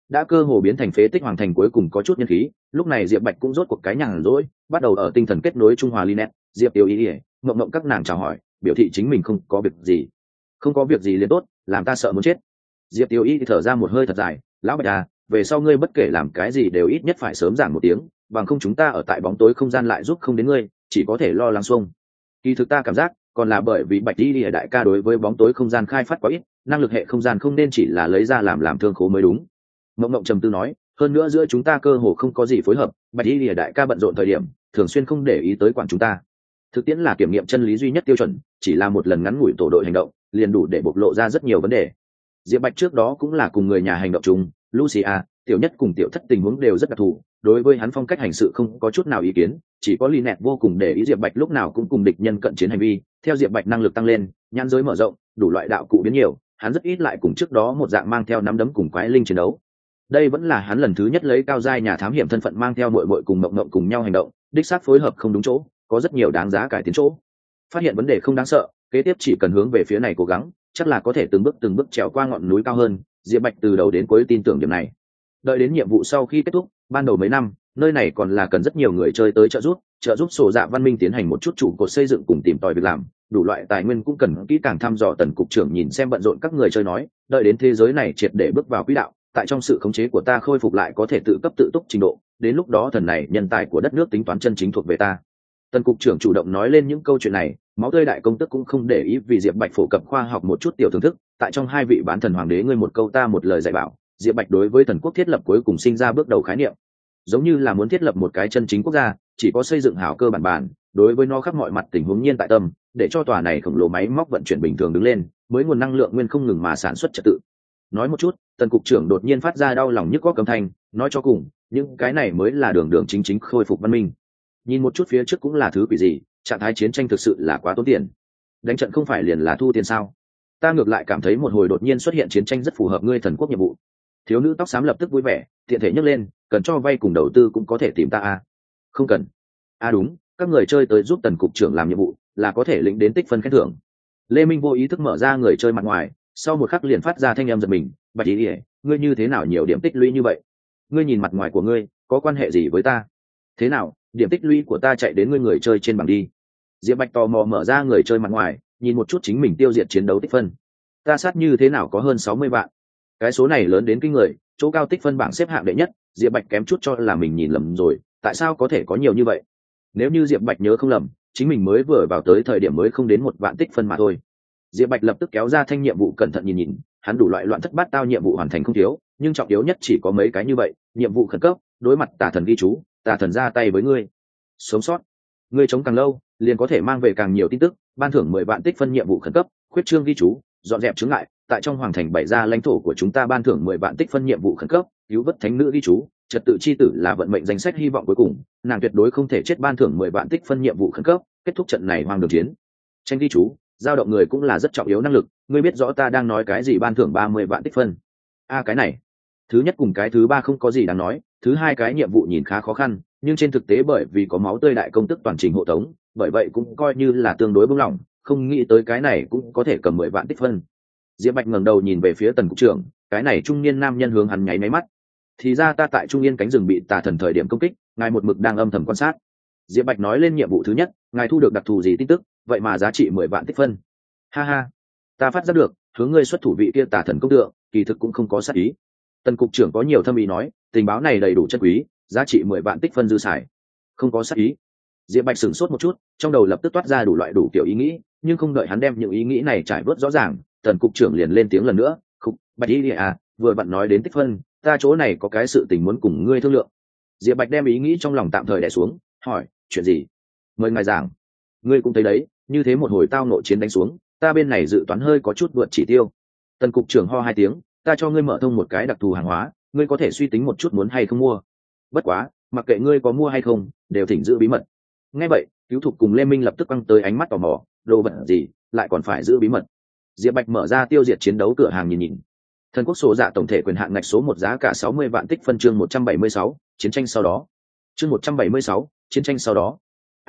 đã cơ hồ biến thành phế tích hoàng thành cuối cùng có chút nhân khí. Lúc này Diệp Bạch cũng rốt cuộc cái nhàn rỗi, bắt đầu ở tinh thần kết nối trung hòa Linet. Diệp Tiểu Y, Mộng Mộng các nàng chào hỏi, biểu thị chính mình không có việc gì. Không có việc gì liền tốt, làm ta sợ muốn chết. Diệp Tiểu Y thở ra một hơi thật dài, lão Bạch à, về sau ngươi bất kể làm cái gì đều ít nhất phải sớm giảng một tiếng, bằng không chúng ta ở tại bóng tối không gian lại giúp không đến ngươi, chỉ có thể lo lắng xuông. Kỳ thực ta cảm giác còn là bởi vì Bạch Y đại ca đối với bóng tối không gian khai phát quá ít, năng lực hệ không gian không nên chỉ là lấy ra làm thương khố mới đúng. Mộng Mộng trầm tư nói, hơn nữa giữa chúng ta cơ hồ không có gì phối hợp, Bạch Y đại ca bận rộn thời điểm thường xuyên không để ý tới quản chúng ta. Thực tiễn là kiểm nghiệm chân lý duy nhất tiêu chuẩn, chỉ là một lần ngắn ngủi tổ đội hành động liền đủ để bộc lộ ra rất nhiều vấn đề. Diệp Bạch trước đó cũng là cùng người nhà hành động chung, Lucia, tiểu nhất cùng tiểu thất tình huống đều rất đặc thù, đối với hắn phong cách hành sự không có chút nào ý kiến, chỉ có Linet vô cùng để ý Diệp Bạch lúc nào cũng cùng địch nhân cận chiến hành vi. Theo Diệp Bạch năng lực tăng lên, nhãn giới mở rộng, đủ loại đạo cụ biến nhiều, hắn rất ít lại cùng trước đó một dạng mang theo nắm đấm cùng quái linh chiến đấu. Đây vẫn là hắn lần thứ nhất lấy cao giai nhà thám hiểm thân phận mang theo muội muội cùng Mộng Mộng cùng nhau hành động, đích xác phối hợp không đúng chỗ, có rất nhiều đáng giá cải tiến chỗ. Phát hiện vấn đề không đáng sợ, kế tiếp chỉ cần hướng về phía này cố gắng, chắc là có thể từng bước trèo qua ngọn núi cao hơn. Diệp Bạch từ đầu đến cuối tin tưởng điểm này. Đợi đến nhiệm vụ sau khi kết thúc, ban đầu mấy năm, nơi này còn là cần rất nhiều người chơi tới trợ giúp Sổ Dạ Văn Minh tiến hành một chút trụ cột xây dựng cùng tìm tòi việc làm, đủ loại tài nguyên cũng cần kỹ càng thăm dò. Tần cục trưởng nhìn xem bận rộn các người chơi nói, đợi đến thế giới này triệt để bước vào quỹ đạo, tại trong sự khống chế của ta khôi phục lại có thể tự cấp tự túc trình độ, đến lúc đó thần này nhân tài của đất nước tính toán chân chính thuộc về ta. Tần cục trưởng chủ động nói lên những câu chuyện này, máu tươi đại công tức cũng không để ý, vì Diệp Bạch phổ cập khoa học một chút tiểu thưởng thức. Tại trong hai vị bán thần hoàng đế, ngươi một câu ta một lời dạy bảo, Diệp Bạch đối với thần quốc thiết lập cuối cùng sinh ra bước đầu khái niệm, giống như là muốn thiết lập một cái chân chính quốc gia, chỉ có xây dựng hảo cơ bản, đối với nó khắp mọi mặt tình huống nhiên tại tâm, để cho tòa này khổng lồ máy móc vận chuyển bình thường đứng lên, mới nguồn năng lượng nguyên không ngừng mà sản xuất trật tự. Nói một chút, Tần cục trưởng đột nhiên phát ra đau lòng nhức góc âm thanh, nói cho cùng, những cái này mới là đường chính khôi phục văn minh. Nhìn một chút phía trước cũng là thứ quỷ gì, trạng thái chiến tranh thực sự là quá tốn tiền. Đánh trận không phải liền là thu tiền sao? Ta ngược lại cảm thấy một hồi đột nhiên xuất hiện chiến tranh rất phù hợp ngươi thần quốc nhiệm vụ. Thiếu nữ tóc xám lập tức vui vẻ, tiện thể nhấc lên, cần cho vay cùng đầu tư cũng có thể tìm ta à? Không cần. À đúng, các người chơi tới giúp Tần cục trưởng làm nhiệm vụ là có thể lĩnh đến tích phân khen thưởng. Lê Minh vô ý thức mở ra người chơi mặt ngoài, sau một khắc liền phát ra thanh âm giật mình, Bạch Ý ỉa, ngươi như thế nào nhiều điểm tích lũy như vậy? Ngươi nhìn mặt ngoài của ngươi có quan hệ gì với ta? Thế nào, điểm tích lũy của ta chạy đến ngươi người chơi trên bảng đi? Diệp Bạch tò mò mở ra người chơi mặt ngoài, nhìn một chút chính mình tiêu diệt chiến đấu tích phân. Ta sát như thế nào có hơn 60 vạn. Cái số này lớn đến kinh người, chỗ cao tích phân bảng xếp hạng đệ nhất. Diệp Bạch kém chút cho là mình nhìn lầm rồi, tại sao có thể có nhiều như vậy? Nếu như Diệp Bạch nhớ không lầm, chính mình mới vừa vào tới thời điểm mới không đến 1 vạn tích phân mà thôi. Diệp Bạch lập tức kéo ra thanh nhiệm vụ cẩn thận nhìn, hắn đủ loại loạn thất bát tao nhiệm vụ hoàn thành không thiếu, nhưng trọng yếu nhất chỉ có mấy cái như vậy. Nhiệm vụ khẩn cấp, đối mặt tà thần ghi chú, tà thần ra tay với ngươi. Sống sót, ngươi chống càng lâu, liền có thể mang về càng nhiều tin tức, ban thưởng 10 vạn tích phân. Nhiệm vụ khẩn cấp, khuyết trương ghi chú, dọn dẹp chướng ngại, tại trong hoàng thành bày ra lãnh thổ của chúng ta, ban thưởng 10 vạn tích phân. Nhiệm vụ khẩn cấp, cứu vớt thánh nữ ghi chú, trật tự chi tử là vận mệnh danh sách hy vọng cuối cùng, nàng tuyệt đối không thể chết, ban thưởng 10 vạn tích phân. Nhiệm vụ khẩn cấp, kết thúc trận này hoang đường chiến tranh ghi chú, dao động người cũng là rất trọng yếu năng lực, ngươi biết rõ ta đang nói cái gì, ban thưởng 30 vạn tích phân. Cái này thứ nhất cùng cái thứ ba không có gì đáng nói, thứ hai cái nhiệm vụ nhìn khá khó khăn, nhưng trên thực tế bởi vì có máu tươi đại công tức toàn trình hộ tống, bởi vậy cũng coi như là tương đối buông lỏng, không nghĩ tới cái này cũng có thể cầm 10 vạn tích phân. Diệp Bạch ngẩng đầu nhìn về phía Tần cục trưởng, cái này trung niên nam nhân hướng hắn nháy máy mắt. Thì ra ta tại Trung Yên cánh rừng bị tà thần thời điểm công kích, ngài một mực đang âm thầm quan sát. Diệp Bạch nói lên nhiệm vụ thứ nhất, ngài thu được đặc thù gì tin tức, vậy mà giá trị 10 vạn tích phân. Ha ha, ta phát giác được, hướng ngươi xuất thủ vị kia tà thần công tượng, kỳ thực cũng không có sát ý. Tần cục trưởng có nhiều thâm ý nói, tình báo này đầy đủ chất quý, giá trị 10 vạn tích phân dư xài. Không có sát ý. Diệp Bạch sửng sốt một chút, trong đầu lập tức toát ra đủ loại đủ kiểu ý nghĩ, nhưng không đợi hắn đem những ý nghĩ này trải bớt rõ ràng, Tần cục trưởng liền lên tiếng lần nữa, "Khục, Bạch Y à, vừa bạn nói đến tích phân, ta chỗ này có cái sự tình muốn cùng ngươi thương lượng." Diệp Bạch đem ý nghĩ trong lòng tạm thời đè xuống, hỏi, "Chuyện gì?" "Mời ngài giảng." "Ngươi cũng thấy đấy, như thế một hồi tao nội chiến đánh xuống, ta bên này dự toán hơi có chút vượt chỉ tiêu." Tần cục trưởng ho hai tiếng, "Ta cho ngươi mở thông một cái đặc thù hàng hóa, ngươi có thể suy tính một chút muốn hay không mua. Bất quá, mặc kệ ngươi có mua hay không, đều thỉnh giữ bí mật." Nghe vậy, Cứu Thục cùng Lê Minh lập tức quăng tới ánh mắt tò mò, đồ vật gì lại còn phải giữ bí mật? Diệp Bạch mở ra tiêu diệt chiến đấu cửa hàng nhìn. Thần quốc số dạ tổng thể quyền hạn ngạch số 1 giá cả 60 vạn tích phân. Chương 176, chiến tranh sau đó. Chương 176, chiến tranh sau đó.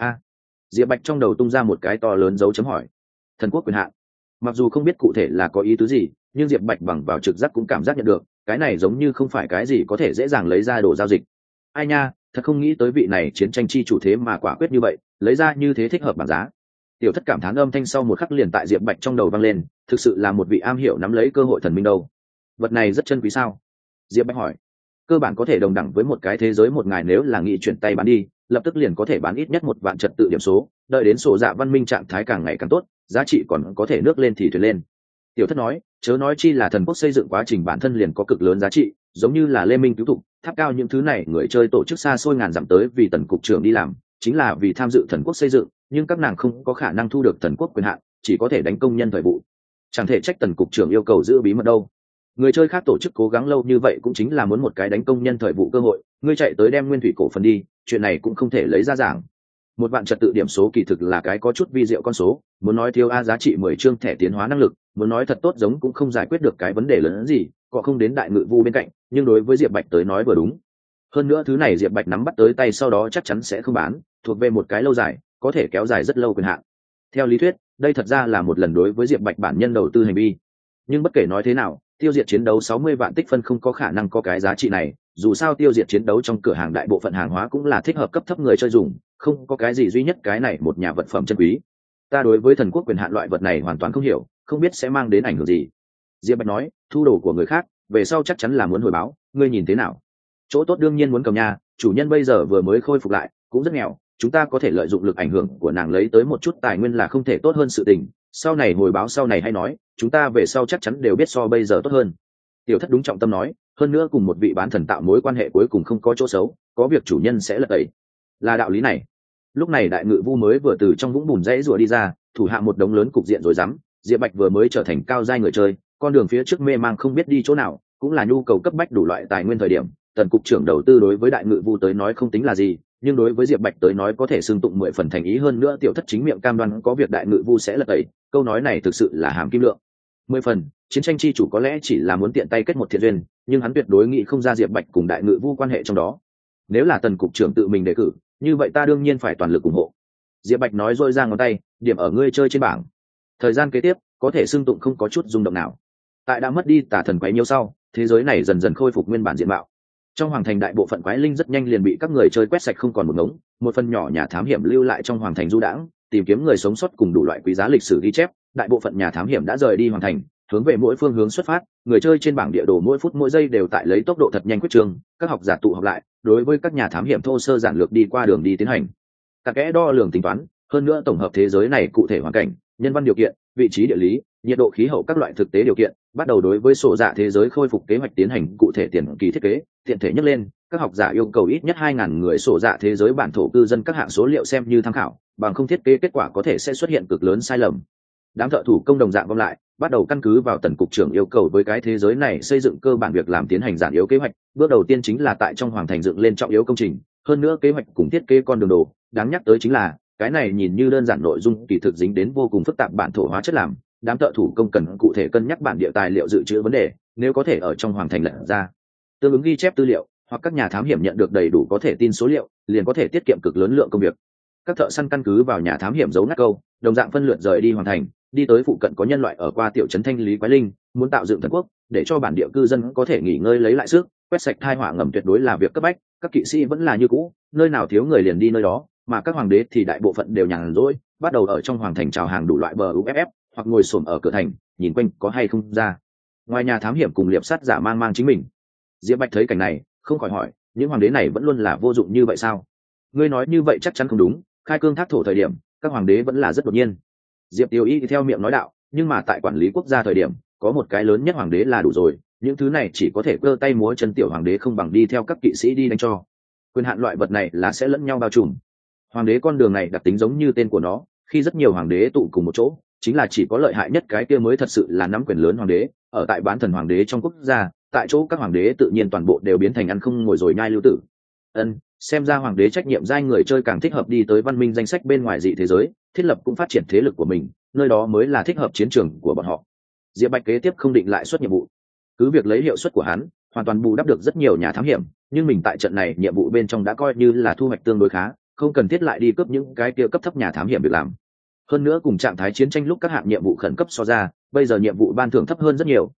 Diệp Bạch trong đầu tung ra một cái to lớn dấu chấm hỏi. Thần quốc quyền hạn. Mặc dù không biết cụ thể là có ý tứ gì, nhưng Diệp Bạch bằng vào trực giác cũng cảm giác nhận được, cái này giống như không phải cái gì có thể dễ dàng lấy ra đồ giao dịch. Ai nha, thật không nghĩ tới vị này chiến tranh chi chủ thế mà quả quyết như vậy, lấy ra như thế thích hợp bảng giá. Tiểu Thất cảm thán âm thanh sau một khắc liền tại Diệp Bạch trong đầu vang lên, thực sự là một vị am hiểu nắm lấy cơ hội thần minh đâu. Vật này rất chân quý sao? Diệp Bạch hỏi. Cơ bản có thể đồng đẳng với một cái thế giới một ngày, nếu là nghị chuyển tay bán đi, lập tức liền có thể bán ít nhất 1 vạn trật tự điểm số, đợi đến sổ dạ văn minh trạng thái càng ngày càng tốt, giá trị còn có thể nước lên thì thuyền lên. Tiểu Thất nói, chớ nói chi là thần quốc xây dựng quá trình bản thân liền có cực lớn giá trị, giống như là Lê Minh cứu thục, tháp cao những thứ này người chơi tổ chức xa xôi ngàn dặm tới vì tần cục trưởng đi làm, chính là vì tham dự thần quốc xây dựng, nhưng các nàng không có khả năng thu được thần quốc quyền hạn, chỉ có thể đánh công nhân thời vụ. Chẳng thể trách tần cục trưởng yêu cầu giữ bí mật đâu. Người chơi khác tổ chức cố gắng lâu như vậy cũng chính là muốn một cái đánh công nhân thời vụ cơ hội, ngươi chạy tới đem nguyên thủy cổ phần đi, chuyện này cũng không thể lấy ra giảng. 1 vạn trật tự điểm số kỳ thực là cái có chút vi diệu con số, muốn nói thiếu giá trị 10 chương thẻ tiến hóa năng lực, muốn nói thật tốt giống cũng không giải quyết được cái vấn đề lớn gì, có không đến đại ngự vu bên cạnh, nhưng đối với Diệp Bạch tới nói vừa đúng. Hơn nữa thứ này Diệp Bạch nắm bắt tới tay sau đó chắc chắn sẽ không bán, thuộc về một cái lâu dài, có thể kéo dài rất lâu quyền hạn. Theo lý thuyết, đây thật ra là một lần đối với Diệp Bạch bản nhân đầu tư hành vi. Nhưng bất kể nói thế nào, tiêu diệt chiến đấu 60 vạn tích phân không có khả năng có cái giá trị này, dù sao tiêu diệt chiến đấu trong cửa hàng đại bộ phận hàng hóa cũng là thích hợp cấp thấp người chơi dùng, không có cái gì duy nhất cái này một nhà vật phẩm chân quý. Ta đối với thần quốc quyền hạn loại vật này hoàn toàn không hiểu, không biết sẽ mang đến ảnh hưởng gì. Diệp Bạch nói, thu đồ của người khác, về sau chắc chắn là muốn hồi báo, ngươi nhìn thế nào? Chỗ tốt đương nhiên muốn cầm nhà, chủ nhân bây giờ vừa mới khôi phục lại, cũng rất nghèo, chúng ta có thể lợi dụng lực ảnh hưởng của nàng lấy tới một chút tài nguyên là không thể tốt hơn sự tình, sau này hồi báo sau này hay nói, chúng ta về sau chắc chắn đều biết so bây giờ tốt hơn. Tiểu Thất đúng trọng tâm nói, hơn nữa cùng một vị bán thần tạo mối quan hệ cuối cùng không có chỗ xấu, có việc chủ nhân sẽ lật tẩy, là đạo lý này. Lúc này đại ngự vu mới vừa từ trong vũng bùn rẽ rùa đi ra, thủ hạ một đống lớn cục diện rồi rắm. Diệp Bạch vừa mới trở thành cao giai người chơi, con đường phía trước mê mang không biết đi chỗ nào, cũng là nhu cầu cấp bách đủ loại tài nguyên thời điểm. Tần cục trưởng đầu tư đối với đại ngự vu tới nói không tính là gì, nhưng đối với Diệp Bạch tới nói có thể xưng tụng 10 phần thành ý. Hơn nữa Tiểu Thất chính miệng cam đoan có việc đại ngự vu sẽ lật tẩy, câu nói này thực sự là hàm kim lượng. 10 phần, chiến tranh chi chủ có lẽ chỉ là muốn tiện tay kết một thiện duyên, nhưng hắn tuyệt đối nghĩ không ra Diệp Bạch cùng đại ngự vu quan hệ trong đó. Nếu là Tần cục trưởng tự mình đề cử, như vậy ta đương nhiên phải toàn lực ủng hộ. Diệp Bạch nói rôi ra ngón tay, điểm ở ngươi chơi trên bảng. Thời gian kế tiếp có thể xưng tụng không có chút rung động nào. Tại đã mất đi tà thần quái nhiêu sau, thế giới này dần dần khôi phục nguyên bản diện mạo. Trong hoàng thành đại bộ phận quái linh rất nhanh liền bị các người chơi quét sạch không còn một ngống, một phần nhỏ nhà thám hiểm lưu lại trong hoàng thành du đãng, tìm kiếm người sống sót cùng đủ loại quý giá lịch sử ghi chép. Đại bộ phận nhà thám hiểm đã rời đi hoàng thành, hướng về mỗi phương hướng xuất phát. Người chơi trên bảng địa đồ mỗi phút mỗi giây đều tại lấy tốc độ thật nhanh quyết trường. Các học giả tụ họp lại, đối với các nhà thám hiểm thô sơ giản lược đi qua đường đi tiến hành các kẽ đo lường tính toán. Hơn nữa tổng hợp thế giới này cụ thể hoàn cảnh, nhân văn điều kiện, vị trí địa lý, nhiệt độ khí hậu các loại thực tế điều kiện, bắt đầu đối với sổ dạ thế giới khôi phục kế hoạch tiến hành cụ thể tiền kỳ thiết kế. Tiện thể nhắc lên, các học giả yêu cầu ít nhất 2.000 người sổ dạ thế giới bản thổ cư dân các hạng số liệu xem như tham khảo, bằng không thiết kế kết quả có thể sẽ xuất hiện cực lớn sai lầm. Đám thợ thủ công đồng dạng gom lại, bắt đầu căn cứ vào tần cục trưởng yêu cầu với cái thế giới này xây dựng cơ bản việc làm tiến hành giản yếu kế hoạch. Bước đầu tiên chính là tại trong hoàng thành dựng lên trọng yếu công trình, hơn nữa kế hoạch cùng thiết kế con đường đồ. Đáng nhắc tới chính là cái này nhìn như đơn giản nội dung kỳ thực dính đến vô cùng phức tạp bản thổ hóa chất làm. Đám thợ thủ công cần cụ thể cân nhắc bản địa tài liệu dự trữ vấn đề, nếu có thể ở trong hoàng thành lật ra tương ứng ghi chép tư liệu, hoặc các nhà thám hiểm nhận được đầy đủ có thể tin số liệu, liền có thể tiết kiệm cực lớn lượng công việc. Các thợ săn căn cứ vào nhà thám hiểm giấu nát câu, đồng dạng phân lượt rời đi hoàng thành, đi tới phụ cận có nhân loại ở qua tiểu trấn thanh lý quái linh, muốn tạo dựng thần quốc để cho bản địa cư dân có thể nghỉ ngơi lấy lại sức, quét sạch tai họa ngầm tuyệt đối là việc cấp bách. Các kỵ sĩ vẫn là như cũ, nơi nào thiếu người liền đi nơi đó, mà các hoàng đế thì đại bộ phận đều nhàn rỗi, bắt đầu ở trong hoàng thành chào hàng đủ loại bờ uff, hoặc ngồi xổm ở cửa thành nhìn quanh có hay không ra. Ngoài nhà thám hiểm cùng liệp sát giả mang chính mình. Diệp Bạch thấy cảnh này không khỏi hỏi, những hoàng đế này vẫn luôn là vô dụng như vậy sao? Ngươi nói như vậy chắc chắn không đúng, khai cương thác thổ thời điểm các hoàng đế vẫn là rất đột nhiên. Diệp Tiêu Y theo miệng nói đạo, nhưng mà tại quản lý quốc gia thời điểm có một cái lớn nhất hoàng đế là đủ rồi, những thứ này chỉ có thể cơ tay múa chân tiểu hoàng đế không bằng đi theo các kỵ sĩ đi đánh cho. Quyền hạn loại vật này là sẽ lẫn nhau bao trùm. Hoàng đế con đường này đặc tính giống như tên của nó, khi rất nhiều hoàng đế tụ cùng một chỗ, chính là chỉ có lợi hại nhất cái kia mới thật sự là nắm quyền lớn hoàng đế. Ở tại bán thần hoàng đế trong quốc gia, tại chỗ các hoàng đế tự nhiên toàn bộ đều biến thành ăn không ngồi rồi nhai lưu tử. Xem ra hoàng đế trách nhiệm giai người chơi càng thích hợp đi tới văn minh danh sách bên ngoài dị thế giới, thiết lập cũng phát triển thế lực của mình, nơi đó mới là thích hợp chiến trường của bọn họ. Diệp Bạch kế tiếp không định lại xuất nhiệm vụ, cứ việc lấy hiệu suất của hắn hoàn toàn bù đắp được rất nhiều nhà thám hiểm, nhưng mình tại trận này nhiệm vụ bên trong đã coi như là thu hoạch tương đối khá, không cần thiết lại đi cướp những cái kia cấp thấp nhà thám hiểm việc làm. Hơn nữa cùng trạng thái chiến tranh lúc các hạng nhiệm vụ khẩn cấp so ra, bây giờ nhiệm vụ ban thưởng thấp hơn rất nhiều,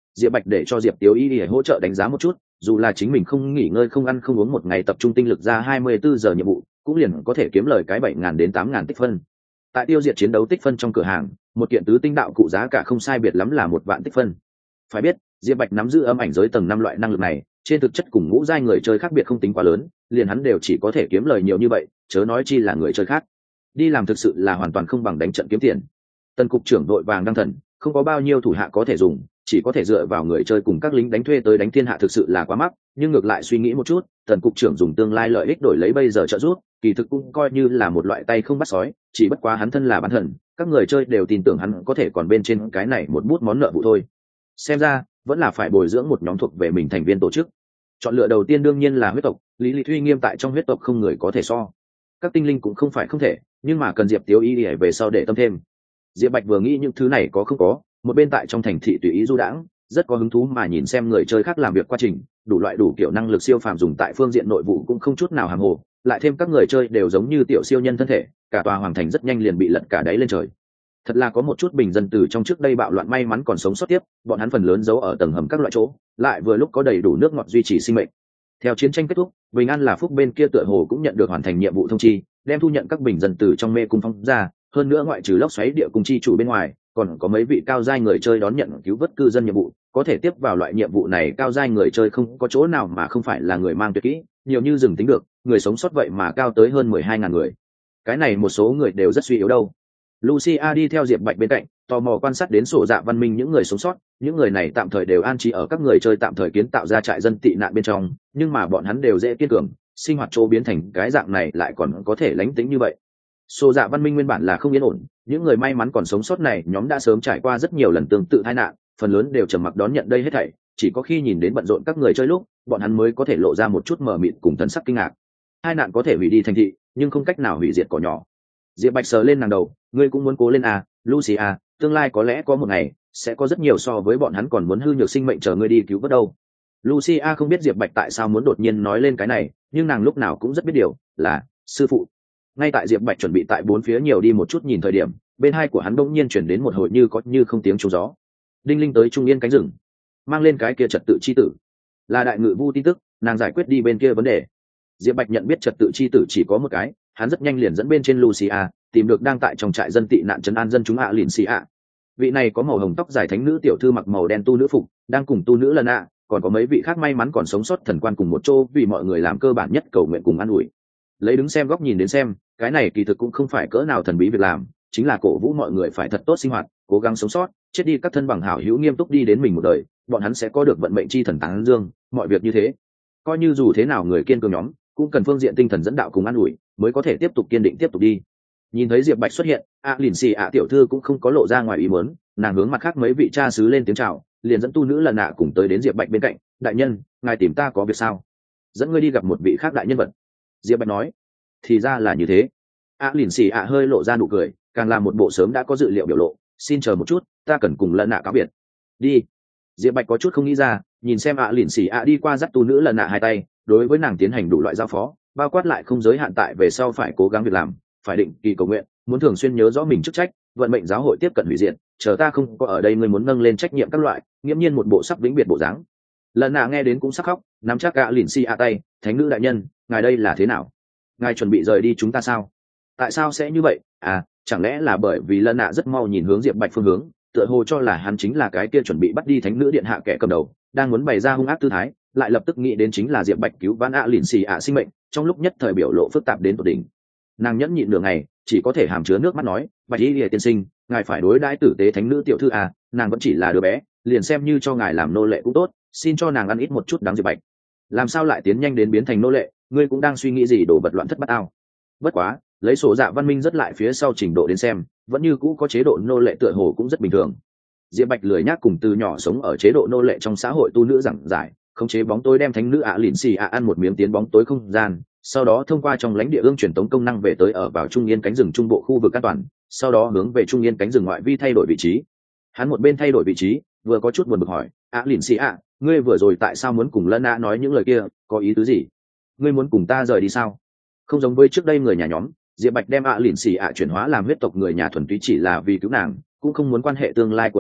Diệp Bạch để cho Diệp Tiếu Y hỗ trợ đánh giá một chút, dù là chính mình không nghỉ ngơi không ăn không uống một ngày tập trung tinh lực ra 24 giờ nhiệm vụ cũng liền có thể kiếm lời cái 7.000 đến 8.000 tích phân. Tại tiêu diệt chiến đấu tích phân trong cửa hàng, một kiện tứ tinh đạo cụ giá cả không sai biệt lắm là 1 vạn tích phân. Phải biết Diệp Bạch nắm giữ âm ảnh giới tầng 5 loại năng lực này, trên thực chất cùng ngũ giai người chơi khác biệt không tính quá lớn, liền hắn đều chỉ có thể kiếm lời nhiều như vậy, chớ nói chi là người chơi khác. Đi làm thực sự là hoàn toàn không bằng đánh trận kiếm tiền. Tần cục trưởng đội vàng đăng thần, không có bao nhiêu thủ hạ có thể dùng, chỉ có thể dựa vào người chơi cùng các lính đánh thuê tới đánh thiên hạ thực sự là quá mắc. Nhưng ngược lại suy nghĩ một chút, Tần cục trưởng dùng tương lai lợi ích đổi lấy bây giờ trợ giúp, kỳ thực cũng coi như là một loại tay không bắt sói, chỉ bất quá hắn thân là bán thần, các người chơi đều tin tưởng hắn có thể còn bên trên cái này một bút món nợ vụ thôi. Xem ra vẫn là phải bồi dưỡng một nhóm thuộc về mình thành viên tổ chức. Chọn lựa đầu tiên đương nhiên là huyết tộc, Lý Lý Thuy nghiêm tại trong huyết tộc không người có thể so. Các tinh linh cũng không phải không thể, nhưng mà cần Diệp Tiếu Y về sau để tâm thêm. Diệp Bạch vừa nghĩ những thứ này có không có, một bên tại trong thành thị tùy ý du đãng, rất có hứng thú mà nhìn xem người chơi khác làm việc quá trình, đủ loại đủ kiểu năng lực siêu phàm dùng tại phương diện nội vụ cũng không chút nào hàm hồ, lại thêm các người chơi đều giống như tiểu siêu nhân thân thể, cả tòa hoàng thành rất nhanh liền bị lật cả đáy lên trời. Thật là có một chút bình dân từ trong trước đây bạo loạn may mắn còn sống sót tiếp, bọn hắn phần lớn giấu ở tầng hầm các loại chỗ, lại vừa lúc có đầy đủ nước ngọt duy trì sinh mệnh. Theo chiến tranh kết thúc, Bình An là Phúc bên kia tựa hồ cũng nhận được hoàn thành nhiệm vụ thông chi, đem thu nhận các bình dân từ trong mê cung phóng ra, hơn nữa ngoại trừ lốc xoáy địa cung chi chủ bên ngoài, còn có mấy vị cao giai người chơi đón nhận cứu vớt cư dân nhiệm vụ, có thể tiếp vào loại nhiệm vụ này cao giai người chơi không có chỗ nào mà không phải là người mang tuyệt kỹ, nhiều như rừng tính được, người sống sót vậy mà cao tới hơn 12.000 người. Cái này một số người đều rất suy yếu đâu. Lucia đi theo Diệp Bạch bên cạnh, tò mò quan sát đến sổ dạ văn minh những người sống sót, những người này tạm thời đều an trí ở các người chơi tạm thời kiến tạo ra trại dân tị nạn bên trong, nhưng mà bọn hắn đều dễ kiên cường, sinh hoạt chỗ biến thành cái dạng này lại còn có thể lánh tính như vậy. Sổ dạ văn minh nguyên bản là không yên ổn, những người may mắn còn sống sót này nhóm đã sớm trải qua rất nhiều lần tương tự tai nạn, phần lớn đều trầm mặc đón nhận đây hết thảy, chỉ có khi nhìn đến bận rộn các người chơi lúc, bọn hắn mới có thể lộ ra một chút mờ mịt cùng thần sắc kinh ngạc. Hai nạn có thể hủy đi thành thị, nhưng không cách nào hủy diệt cỏ nhỏ. Diệp Bạch sờ lên nàng đầu, ngươi cũng muốn cố lên à, Lucy à, tương lai có lẽ có một ngày sẽ có rất nhiều so với bọn hắn còn muốn hư nhược sinh mệnh chờ ngươi đi cứu vớt đâu. Lucia không biết Diệp Bạch tại sao muốn đột nhiên nói lên cái này, nhưng nàng lúc nào cũng rất biết điều, là sư phụ. Ngay tại Diệp Bạch chuẩn bị tại bốn phía nhiều đi một chút nhìn thời điểm, bên hai của hắn bỗng nhiên chuyển đến một hồi như có như không tiếng trống gió. Đinh Linh tới trung yên cánh rừng, mang lên cái kia trật tự chi tử, là đại ngự vu tin tức, nàng giải quyết đi bên kia vấn đề. Diệp Bạch nhận biết trật tự chi tử chỉ có một cái, hắn rất nhanh liền dẫn bên trên Lucia, tìm được đang tại trong trại dân tị nạn trấn an dân chúng lìn xì ạ. Vị này có màu hồng tóc dài thánh nữ tiểu thư mặc màu đen tu nữ phục, đang cùng tu nữ lần ạ, còn có mấy vị khác may mắn còn sống sót thần quan cùng một chỗ vì mọi người làm cơ bản nhất cầu nguyện cùng an ủi. Lấy đứng xem góc nhìn đến xem, cái này kỳ thực cũng không phải cỡ nào thần bí việc làm, chính là cổ vũ mọi người phải thật tốt sinh hoạt, cố gắng sống sót, chết đi các thân bằng hảo hữu nghiêm túc đi đến mình một đời, bọn hắn sẽ có được vận mệnh chi thần tán dương, mọi việc như thế. Coi như dù thế nào người kiên cường nhóm, cũng cần phương diện tinh thần dẫn đạo cùng an ủi, mới có thể tiếp tục kiên định tiếp tục đi. Nhìn thấy Diệp Bạch xuất hiện, lìn xì ạ tiểu thư cũng không có lộ ra ngoài ý muốn, nàng hướng mặt khác mấy vị cha xứ lên tiếng chào, liền dẫn tu nữ lần nạ cùng tới đến Diệp Bạch bên cạnh. Đại nhân, ngài tìm ta có việc sao? Dẫn ngươi đi gặp một vị khác đại nhân vật. Diệp Bạch nói. Thì ra là như thế. Lìn xì ạ hơi lộ ra nụ cười, càng là một bộ sớm đã có dự liệu biểu lộ. Xin chờ một chút, ta cần cùng lần nạ cáo biệt. Đi. Diệp Bạch có chút không nghĩ ra, nhìn xem lìn xì ạ đi qua dắt tu nữ lần nạ hai tay, đối với nàng tiến hành đủ loại giao phó, bao quát lại không giới hạn tại về sau phải cố gắng việc làm, phải định kỳ cầu nguyện, muốn thường xuyên nhớ rõ mình chức trách, vận mệnh giáo hội tiếp cận hủy diệt, chờ ta không có ở đây ngươi muốn nâng lên trách nhiệm các loại, nghiễm nhiên một bộ sắc vĩnh biệt bộ dáng. Lần nạ nghe đến cũng sắc khóc, nắm chắc lìn xì ạ tay, thánh nữ đại nhân, ngài đây là thế nào? Ngài chuẩn bị rời đi chúng ta sao? Tại sao sẽ như vậy? Chẳng lẽ là bởi vì lần nạ rất mau nhìn hướng Diệp Bạch phương hướng, tựa hồ cho là hắn chính là cái kia chuẩn bị bắt đi thánh nữ điện hạ kẻ cầm đầu, đang muốn bày ra hung ác tư thái, lại lập tức nghĩ đến chính là Diệp Bạch cứu vãn lìn xì ạ sinh mệnh, trong lúc nhất thời biểu lộ phức tạp đến tột đỉnh. Nàng nhẫn nhịn nửa ngày, chỉ có thể hàm chứa nước mắt nói, Bạch Y Lìa tiên sinh, ngài phải đối đãi tử tế thánh nữ tiểu thư nàng vẫn chỉ là đứa bé, liền xem như cho ngài làm nô lệ cũng tốt, xin cho nàng ăn ít một chút đáng. Diệp Bạch, làm sao lại tiến nhanh đến biến thành nô lệ? Ngươi cũng đang suy nghĩ gì đổ vật loạn thất bát ao? Bất quá, lấy sổ dạ văn minh rất lại phía sau trình độ đến xem, vẫn như cũ có chế độ nô lệ tựa hồ cũng rất bình thường. Diệp Bạch lười nhác cùng từ nhỏ sống ở chế độ nô lệ trong xã hội tu nữ giảng giải, khống chế bóng tối đem thánh nữ lìn xì ăn một miếng tiến bóng tối không gian, sau đó thông qua trong lãnh địa ương truyền tống công năng về tới ở vào trung yên cánh rừng trung bộ khu vực an toàn, sau đó hướng về trung yên cánh rừng ngoại vi thay đổi vị trí. Hắn một bên thay đổi vị trí, vừa có chút buồn bực hỏi, lìn xì ngươi vừa rồi tại sao muốn cùng Lân Nạ nói những lời kia, có ý tứ gì? Ngươi muốn cùng ta rời đi sao? Không giống với trước đây người nhà nhóm, Diệp Bạch đem lìn xì chuyển hóa làm huyết tộc người nhà thuần túy chỉ là vì cứu nàng, cũng không muốn quan hệ tương lai của nàng,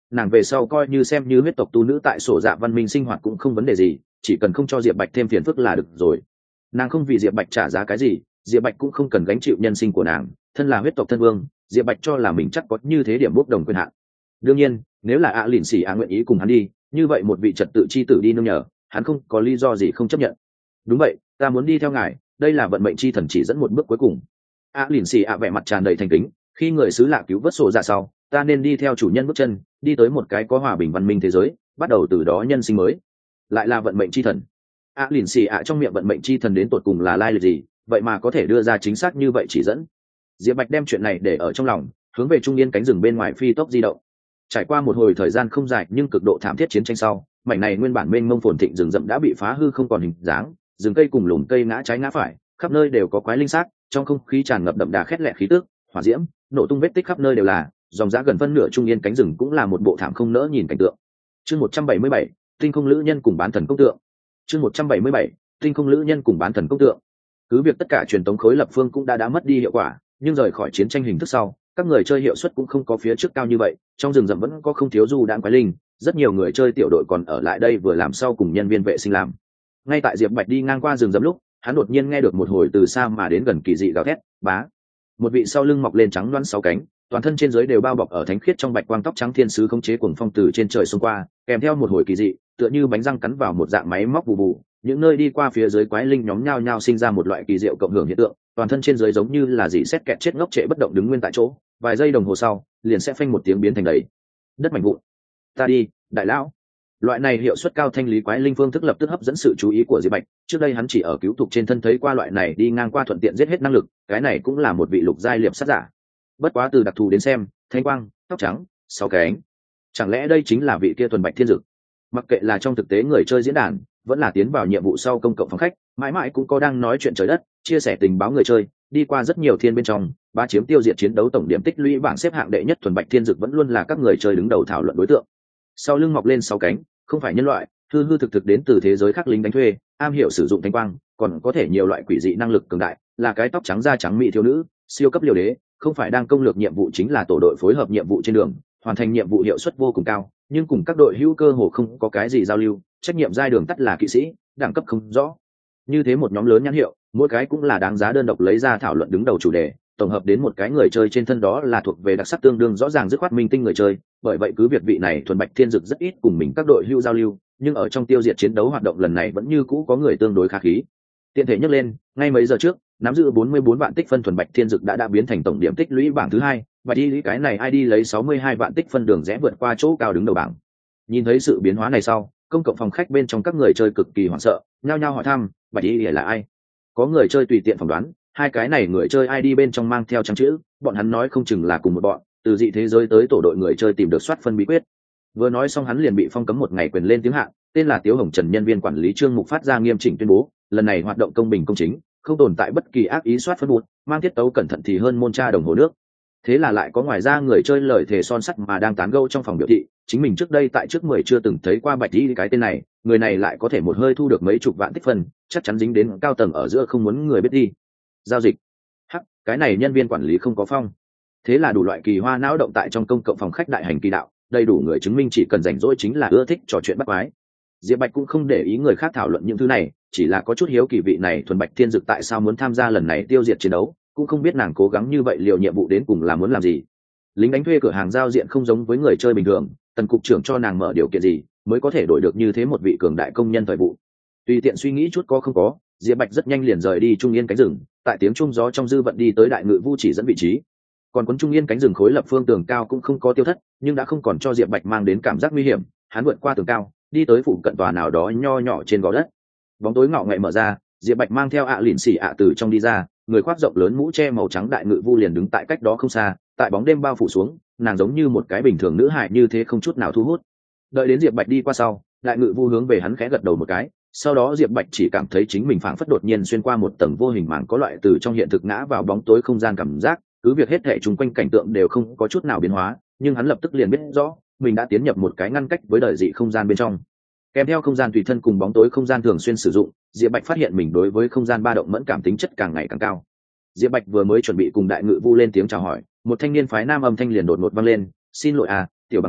nàng về sau coi như xem như huyết tộc tu nữ tại sổ dạ văn minh sinh hoạt cũng không vấn đề gì, chỉ cần không cho diệp bạch thêm phiền phức là được rồi. Nàng không vì diệp bạch trả giá cái gì, diệp bạch cũng không cần gánh chịu nhân sinh của nàng, thân là huyết tộc thân vương, diệp bạch cho là mình chắc có như thế điểm bốc đồng quyền hạn. Đương nhiên nếu là lìn xì nguyện ý cùng hắn đi, như vậy một vị trật tự chi tử đi nương nhờ, hắn không có lý do gì không chấp nhận. Đúng vậy, ta muốn đi theo ngài, đây là vận mệnh chi thần chỉ dẫn một bước cuối cùng. Lìn xì vẻ mặt tràn đầy thành kính, khi người xứ lạ cứu vớt sổ dạ sau, ta nên đi theo chủ nhân bước chân, đi tới một cái có hòa bình văn minh thế giới, bắt đầu từ đó nhân sinh mới. Lại là vận mệnh chi thần. Lìn xì trong miệng vận mệnh chi thần đến tột cùng là lai lịch gì, vậy mà có thể đưa ra chính xác như vậy chỉ dẫn. Diệp Bạch đem chuyện này để ở trong lòng, hướng về trung yên cánh rừng bên ngoài phi tốc di động. Trải qua một hồi thời gian không dài nhưng cực độ thảm thiết chiến tranh sau, mảnh này nguyên bản mênh mông phồn thịnh rừng rậm đã bị phá hư không còn hình dáng, rừng cây cùng lùm cây ngã trái ngã phải, khắp nơi đều có quái linh xác, trong không khí tràn ngập đậm đà khét lẹt khí tức, hỏa diễm, nổ tung vết tích khắp nơi đều là, dòng dã gần phân nửa trung yên cánh rừng cũng là một bộ thảm không nỡ nhìn cảnh tượng. Chương 177, tinh không lữ nhân cùng bán thần công tượng. Chương 177, tinh không lữ nhân cùng bán thần công tượng. Cứ việc tất cả truyền tống khối lập phương cũng đã mất đi hiệu quả, nhưng rời khỏi chiến tranh hình thức sau, các người chơi hiệu suất cũng không có phía trước cao như vậy, trong rừng rậm vẫn có không thiếu du đãng quái linh, rất nhiều người chơi tiểu đội còn ở lại đây vừa làm sau cùng nhân viên vệ sinh làm. Ngay tại Diệp Bạch đi ngang qua rừng rậm lúc, hắn đột nhiên nghe được một hồi từ xa mà đến gần kỳ dị gào thét, bá. Một vị sau lưng mọc lên trắng loãng sáu cánh, toàn thân trên dưới đều bao bọc ở thánh khiết trong bạch quang tóc trắng thiên sứ khống chế cuồng phong từ trên trời xông qua, kèm theo một hồi kỳ dị, tựa như bánh răng cắn vào một dạng máy móc bù bù, những nơi đi qua phía dưới quái linh nhóm nhao nhao sinh ra một loại kỳ diệu cộng hưởng hiện tượng, toàn thân trên dưới giống như là dị xét kẹt chết ngốc trệ bất động đứng nguyên tại chỗ, vài giây đồng hồ sau, liền sẽ phanh một tiếng biến thành đầy đất mảnh vụn. Ta đi, đại lão. Loại này hiệu suất cao thanh lý quái linh phương thức lập tức hấp dẫn sự chú ý của Diệp Bạch, trước đây hắn chỉ ở cứu tục trên thân thấy qua loại này đi ngang qua thuận tiện giết hết năng lực, cái này cũng là một vị lục giai liệp sát giả. Bất quá từ đặc thù đến xem, thanh quang, tóc trắng, sáu cánh, chẳng lẽ đây chính là vị kia thuần bạch thiên dực? Mặc kệ là trong thực tế người chơi diễn đàn, vẫn là tiến vào nhiệm vụ sau công cộng phòng khách, mãi mãi cũng có đang nói chuyện trời đất, chia sẻ tình báo người chơi, đi qua rất nhiều thiên bên trong, ba chiếm tiêu diệt chiến đấu tổng điểm tích lũy bảng xếp hạng đệ nhất thuần bạch thiên dực vẫn luôn là các người chơi đứng đầu thảo luận đối tượng. Sau lưng mọc lên sáu cánh, không phải nhân loại, hư hư thực thực đến từ thế giới khác lính đánh thuê, am hiểu sử dụng thanh quang, còn có thể nhiều loại quỷ dị năng lực cường đại, là cái tóc trắng da trắng mỹ thiếu nữ, siêu cấp liều đế, không phải đang công lược nhiệm vụ chính là tổ đội phối hợp nhiệm vụ trên đường, hoàn thành nhiệm vụ hiệu suất vô cùng cao, nhưng cùng các đội hữu cơ hồ không có cái gì giao lưu, trách nhiệm giai đường tắt là kỵ sĩ, đẳng cấp không rõ. Như thế một nhóm lớn nhãn hiệu, mỗi cái cũng là đáng giá đơn độc lấy ra thảo luận đứng đầu chủ đề, tổng hợp đến một cái người chơi trên thân đó là thuộc về đặc sắc tương đương rõ ràng dứt khoát minh tinh người chơi, bởi vậy cứ việc vị này thuần bạch thiên dực rất ít cùng mình các đội hữu giao lưu, nhưng ở trong tiêu diệt chiến đấu hoạt động lần này vẫn như cũ có người tương đối khá khí. Tiện thể nhắc lên, ngay mấy giờ trước, nắm giữ 44 vạn tích phân thuần bạch thiên dực đã biến thành tổng điểm tích lũy bảng thứ hai, và đi cái này ID lấy 62 vạn tích phân đường rẽ vượt qua chỗ cao đứng đầu bảng. Nhìn thấy sự biến hóa này sau, công cộng phòng khách bên trong các người chơi cực kỳ hoảng sợ, nhao nhao hỏi thăm, bạch y là ai? Có người chơi tùy tiện phỏng đoán, hai cái này người chơi ID bên trong mang theo trắng chữ, bọn hắn nói không chừng là cùng một bọn, từ dị thế giới tới tổ đội người chơi tìm được soát phân bí quyết. Vừa nói xong hắn liền bị phong cấm một ngày quyền lên tiếng hạn, tên là Tiếu Hồng Trần nhân viên quản lý Trương Mục phát ra nghiêm chỉnh tuyên bố, lần này hoạt động công bình công chính, không tồn tại bất kỳ ác ý soát phân bụt, mang tiết tấu cẩn thận thì hơn môn tra đồng hồ nước. Thế là lại có ngoài ra người chơi lời thề son sắt mà đang tán gẫu trong phòng biểu thị, chính mình trước đây tại trước 10 chưa từng thấy qua bạch y cái tên này, người này lại có thể một hơi thu được mấy chục vạn tích phân, chắc chắn dính đến cao tầng ở giữa không muốn người biết đi. Giao dịch. Hắc, cái này nhân viên quản lý không có phong. Thế là đủ loại kỳ hoa não động tại trong công cộng phòng khách đại hành kỳ đạo, đầy đủ người chứng minh chỉ cần rảnh rỗi chính là ưa thích trò chuyện bắt quái. Diệp Bạch cũng không để ý người khác thảo luận những thứ này, chỉ là có chút hiếu kỳ vị này thuần bạch thiên dực tại sao muốn tham gia lần này tiêu diệt chiến đấu, cũng không biết nàng cố gắng như vậy liệu nhiệm vụ đến cùng là muốn làm gì. Lính đánh thuê cửa hàng giao diện không giống với người chơi bình thường, tần cục trưởng cho nàng mở điều kiện gì mới có thể đổi được như thế một vị cường đại công nhân thời vụ. Tùy tiện suy nghĩ chút có không có, Diệp Bạch rất nhanh liền rời đi trung yên cánh rừng, tại tiếng trung gió trong dư vận đi tới đại ngự vu chỉ dẫn vị trí. Còn cuốn trung yên cánh rừng khối lập phương tường cao cũng không có tiêu thất, nhưng đã không còn cho Diệp Bạch mang đến cảm giác nguy hiểm, hắn vượt qua tường cao, đi tới phụ cận tòa nào đó nho nhỏ trên gò đất. Bóng tối ngọ ngậy mở ra, Diệp Bạch mang theo lìn xỉ từ trong đi ra, người khoác rộng lớn mũ che màu trắng đại ngự vu liền đứng tại cách đó không xa, tại bóng đêm bao phủ xuống, nàng giống như một cái bình thường nữ hài như thế không chút nào thu hút. Đợi đến Diệp Bạch đi qua sau, đại ngự vu hướng về hắn khẽ gật đầu một cái, sau đó Diệp Bạch chỉ cảm thấy chính mình phảng phất đột nhiên xuyên qua một tầng vô hình màng có loại từ trong hiện thực ngã vào bóng tối không gian cảm giác, cứ việc hết thảy chung quanh cảnh tượng đều không có chút nào biến hóa, nhưng hắn lập tức liền biết rõ, mình đã tiến nhập một cái ngăn cách với đời dị không gian bên trong. Kèm theo không gian tùy thân cùng bóng tối không gian thường xuyên sử dụng, Diệp Bạch phát hiện mình đối với không gian ba động mẫn cảm tính chất càng ngày càng cao. Diệp Bạch vừa mới chuẩn bị cùng đại ngự vu lên tiếng chào hỏi, một thanh niên phái nam âm thanh liền đột ngột vang lên, "Xin lỗi tiểu bằng hữu,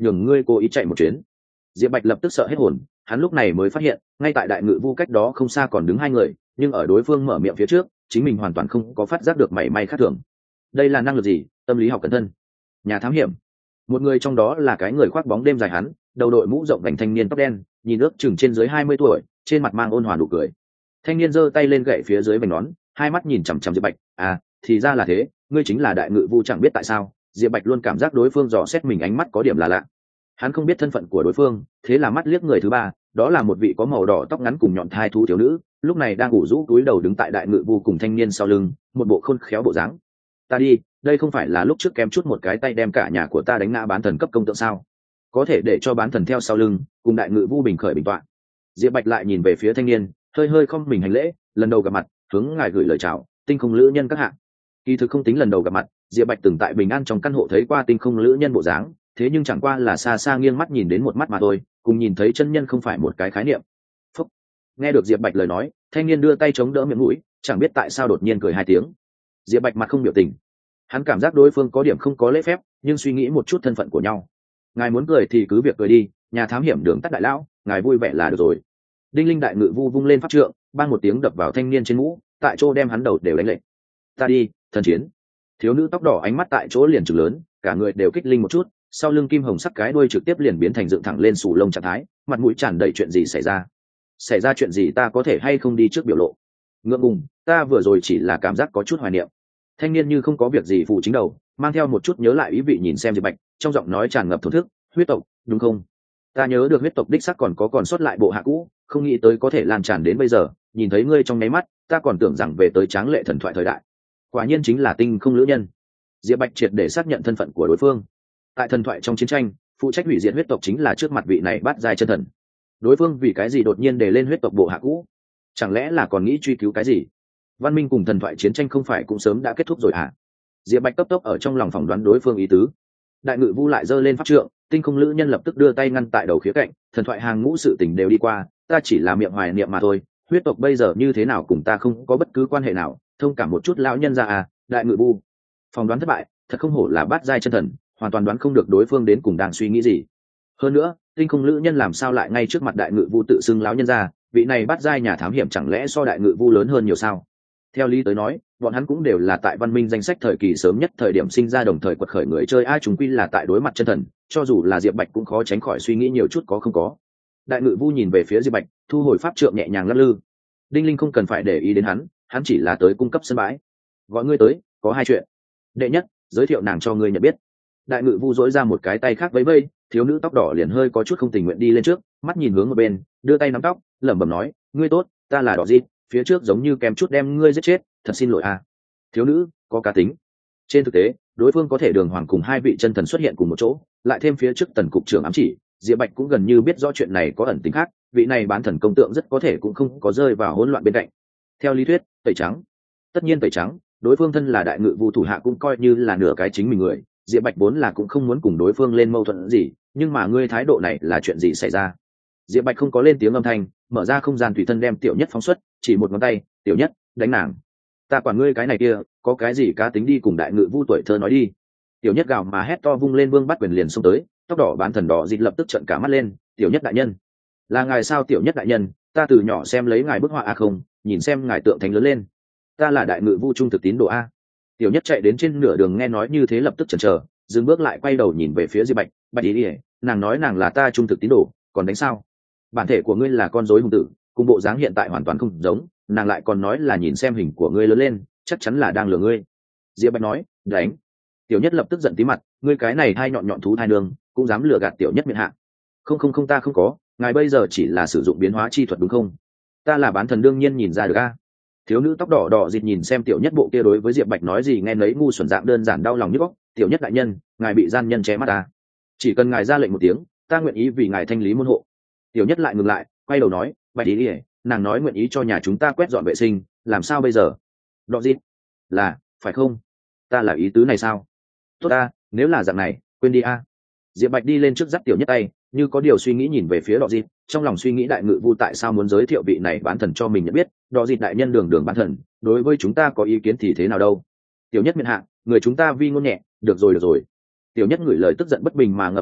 nhường ngươi cố ý chạy một chuyến. Diệp Bạch lập tức sợ hết hồn, hắn lúc này mới phát hiện ngay tại đại ngự vu cách đó không xa còn đứng hai người, nhưng ở đối phương mở miệng phía trước chính mình hoàn toàn không có phát giác được mảy may khác thường. Đây là năng lực gì? Tâm lý học cẩn thân, nhà thám hiểm. Một người trong đó là cái người khoác bóng đêm dài, hắn đầu đội mũ rộng vành thanh niên tóc đen, nhìn ước chừng trên dưới 20 tuổi, trên mặt mang ôn hòa nụ cười. Thanh niên giơ tay lên gậy phía dưới vành nón, hai mắt nhìn chằm chằm Diệp Bạch. À, thì ra là thế, ngươi chính là đại ngự vu. Chẳng biết tại sao Diệp Bạch luôn cảm giác đối phương dò xét mình ánh mắt có điểm là lạ. Hắn không biết thân phận của đối phương, thế là mắt liếc người thứ ba, đó là một vị có màu đỏ tóc ngắn cùng nhọn thai thú thiếu nữ, lúc này đang ủ rũ cúi đầu đứng tại đại ngự vu cùng thanh niên sau lưng, một bộ khôn khéo bộ dáng. Ta đi, đây không phải là lúc trước kém chút một cái tay đem cả nhà của ta đánh ngã bán thần cấp công tượng sao? Có thể để cho bán thần theo sau lưng cùng đại ngự vu bình khởi bình tọa. Diệp Bạch lại nhìn về phía thanh niên, hơi hơi không mình hành lễ, lần đầu gặp mặt, hướng ngài gửi lời chào, tinh không lữ nhân các hạ. Kỳ thực không tính lần đầu gặp mặt, Diệp Bạch từng tại Bình An trong căn hộ thấy qua tinh không lữ nhân bộ dáng, thế nhưng chẳng qua là xa xa nghiêng mắt nhìn đến một mắt mà thôi, cùng nhìn thấy chân nhân không phải một cái khái niệm. Phúc. Nghe được Diệp Bạch lời nói, thanh niên đưa tay chống đỡ miệng mũi, chẳng biết tại sao đột nhiên cười hai tiếng. Diệp Bạch mặt không biểu tình, hắn cảm giác đối phương có điểm không có lễ phép, nhưng suy nghĩ một chút thân phận của nhau, ngài muốn cười thì cứ việc cười đi, nhà thám hiểm đường tắt đại lão, ngài vui vẻ là được rồi. Đinh linh đại ngự vu vung lên pháp trượng, bang một tiếng đập vào thanh niên trên mũ, tại chỗ đem hắn đầu đều đánh lệch. Ta đi, thần chiến. Thiếu nữ tóc đỏ ánh mắt tại chỗ liền trừng lớn, cả người đều kích linh một chút, sau lưng kim hồng sắc cái đuôi trực tiếp liền biến thành dựng thẳng lên sù lông trạng thái, mặt mũi tràn đầy chuyện gì xảy ra. Xảy ra chuyện gì, ta có thể hay không đi trước biểu lộ. Ngượng ngùng, ta vừa rồi chỉ là cảm giác có chút hoài niệm. Thanh niên như không có việc gì phụ chính đầu, mang theo một chút nhớ lại ý vị nhìn xem Diệp Bạch, trong giọng nói tràn ngập thổn thức. Huyết tộc, đúng không? Ta nhớ được huyết tộc đích xác còn sót lại bộ hạ cũ, không nghĩ tới có thể lan tràn đến bây giờ. Nhìn thấy ngươi trong nháy mắt, ta còn tưởng rằng về tới tráng lệ thần thoại thời đại. Quả nhiên chính là tinh không lữ nhân. Diệp Bạch triệt để xác nhận thân phận của đối phương. Tại thần thoại trong chiến tranh, phụ trách hủy diệt huyết tộc chính là trước mặt vị này bát giai chân thần. Đối phương vì cái gì đột nhiên đề lên huyết tộc bộ hạ cũ? Chẳng lẽ là còn nghĩ truy cứu cái gì? Văn minh cùng thần thoại chiến tranh không phải cũng sớm đã kết thúc rồi à? Diệp Bạch cấp tốc ở trong lòng phỏng đoán đối phương ý tứ. Đại ngự vu lại giơ lên pháp trượng, tinh không lữ nhân lập tức đưa tay ngăn tại đầu khía cạnh. Thần thoại hàng ngũ sự tình đều đi qua, ta chỉ là miệng hoài niệm mà thôi. Huyết tộc bây giờ như thế nào cùng ta không có bất cứ quan hệ nào, thông cảm một chút lão nhân ra à? Đại ngự vu phỏng đoán thất bại, thật không hổ là bát giai chân thần, hoàn toàn đoán không được đối phương đến cùng đang suy nghĩ gì. Hơn nữa, tinh không lữ nhân làm sao lại ngay trước mặt đại ngự vu tự xưng lão nhân ra, vị này bát giai nhà thám hiểm chẳng lẽ so đại ngự vu lớn hơn nhiều sao? Theo lý tới nói, bọn hắn cũng đều là tại văn minh danh sách thời kỳ sớm nhất thời điểm sinh ra đồng thời quật khởi người chơi, ai chúng quy là tại đối mặt chân thần, cho dù là Diệp Bạch cũng khó tránh khỏi suy nghĩ nhiều chút có không có. Đại ngự vu nhìn về phía Diệp Bạch, thu hồi pháp trượng nhẹ nhàng lắc lư. Đinh linh không cần phải để ý đến hắn chỉ là tới cung cấp sân bãi. Gọi ngươi tới, có hai chuyện. Đệ nhất, giới thiệu nàng cho ngươi nhận biết. Đại ngự vu dỗi ra một cái tay khác vẫy vẫy, thiếu nữ tóc đỏ liền hơi có chút không tình nguyện đi lên trước, mắt nhìn hướng một bên, đưa tay nắm tóc, lẩm bẩm nói, ngươi tốt, ta là Đỏ Di, phía trước giống như kém chút đem ngươi giết chết, thật xin lỗi à. Thiếu nữ có cá tính. Trên thực tế, đối phương có thể đường hoàng cùng hai vị chân thần xuất hiện cùng một chỗ, lại thêm phía trước tần cục trưởng ám chỉ, Diệp Bạch cũng gần như biết rõ chuyện này có ẩn tính khác, vị này bán thần công tượng rất có thể cũng không có rơi vào hỗn loạn bên cạnh. Theo lý thuyết, tẩy trắng. Tất nhiên tẩy trắng, đối phương thân là đại ngự vu thủ hạ cũng coi như là nửa cái chính mình người, Diệp Bạch vốn là cũng không muốn cùng đối phương lên mâu thuẫn gì, nhưng mà ngươi thái độ này là chuyện gì xảy ra? Diệp Bạch không có lên tiếng âm thanh, mở ra không gian tùy thân đem Tiểu Nhất phóng xuất, chỉ một ngón tay, Tiểu Nhất, đánh nàng. Ta quản ngươi cái này kia, có cái gì cá tính đi cùng đại ngự vu tuổi thơ nói đi. Tiểu Nhất gào mà hét to vung lên Vương Bắt Quyền liền xông tới, tóc đỏ bán thần đỏ dịch lập tức trợn cả mắt lên, Tiểu Nhất đại nhân, là ngài sao? Tiểu Nhất đại nhân, ta từ nhỏ xem lấy ngài bức họa a không, nhìn xem ngài tượng thánh lớn lên, ta là đại ngự vu trung thực tín đồ a. Tiểu Nhất chạy đến trên nửa đường nghe nói như thế lập tức chần chờ, dừng bước lại quay đầu nhìn về phía Diệp Bạch, Bạch ý ỉa, nàng nói nàng là ta trung thực tín đồ, còn đánh sao? Bản thể của ngươi là con rối hung tử, cùng bộ dáng hiện tại hoàn toàn không giống, nàng lại còn nói là nhìn xem hình của ngươi lớn lên, chắc chắn là đang lừa ngươi. Diệp Bạch nói, đánh. Tiểu Nhất lập tức giận tí mặt, ngươi cái này hai nhọn nhọn thú thai nương, cũng dám lừa gạt Tiểu Nhất miệng hạ. Không, ta không có, ngài bây giờ chỉ là sử dụng biến hóa chi thuật đúng không? Ta là bán thần đương nhiên nhìn ra được a. Thiếu nữ tóc đỏ đỏ dịt nhìn xem Tiểu Nhất bộ kia đối với Diệp Bạch nói gì nghe nấy ngu xuẩn dạng đơn giản đau lòng nhức óc. Tiểu Nhất đại nhân, ngài bị gian nhân ché mắt ta, chỉ cần ngài ra lệnh một tiếng, ta nguyện ý vì ngài thanh lý môn hộ. Tiểu Nhất lại ngừng lại, quay đầu nói, Bạch ý ỉa, nàng nói nguyện ý cho nhà chúng ta quét dọn vệ sinh, làm sao bây giờ? Đọ dịt, là phải không? Ta là ý tứ này sao? Tốt ta, nếu là dạng này, quên đi a. Diệp Bạch đi lên trước dắt Tiểu Nhất tay, như có điều suy nghĩ nhìn về phía Đọ dịt, trong lòng suy nghĩ đại ngự vu tại sao muốn giới thiệu vị này bán thần cho mình nhận biết. Đọ dịt đại nhân đường đường bán thần, đối với chúng ta có ý kiến thì thế nào đâu? Tiểu Nhất miệng hạ, người chúng ta vi ngôn nhẹ, được rồi. Tiểu Nhất ngửi lời tức giận bất bình mà ngậm miệng lại,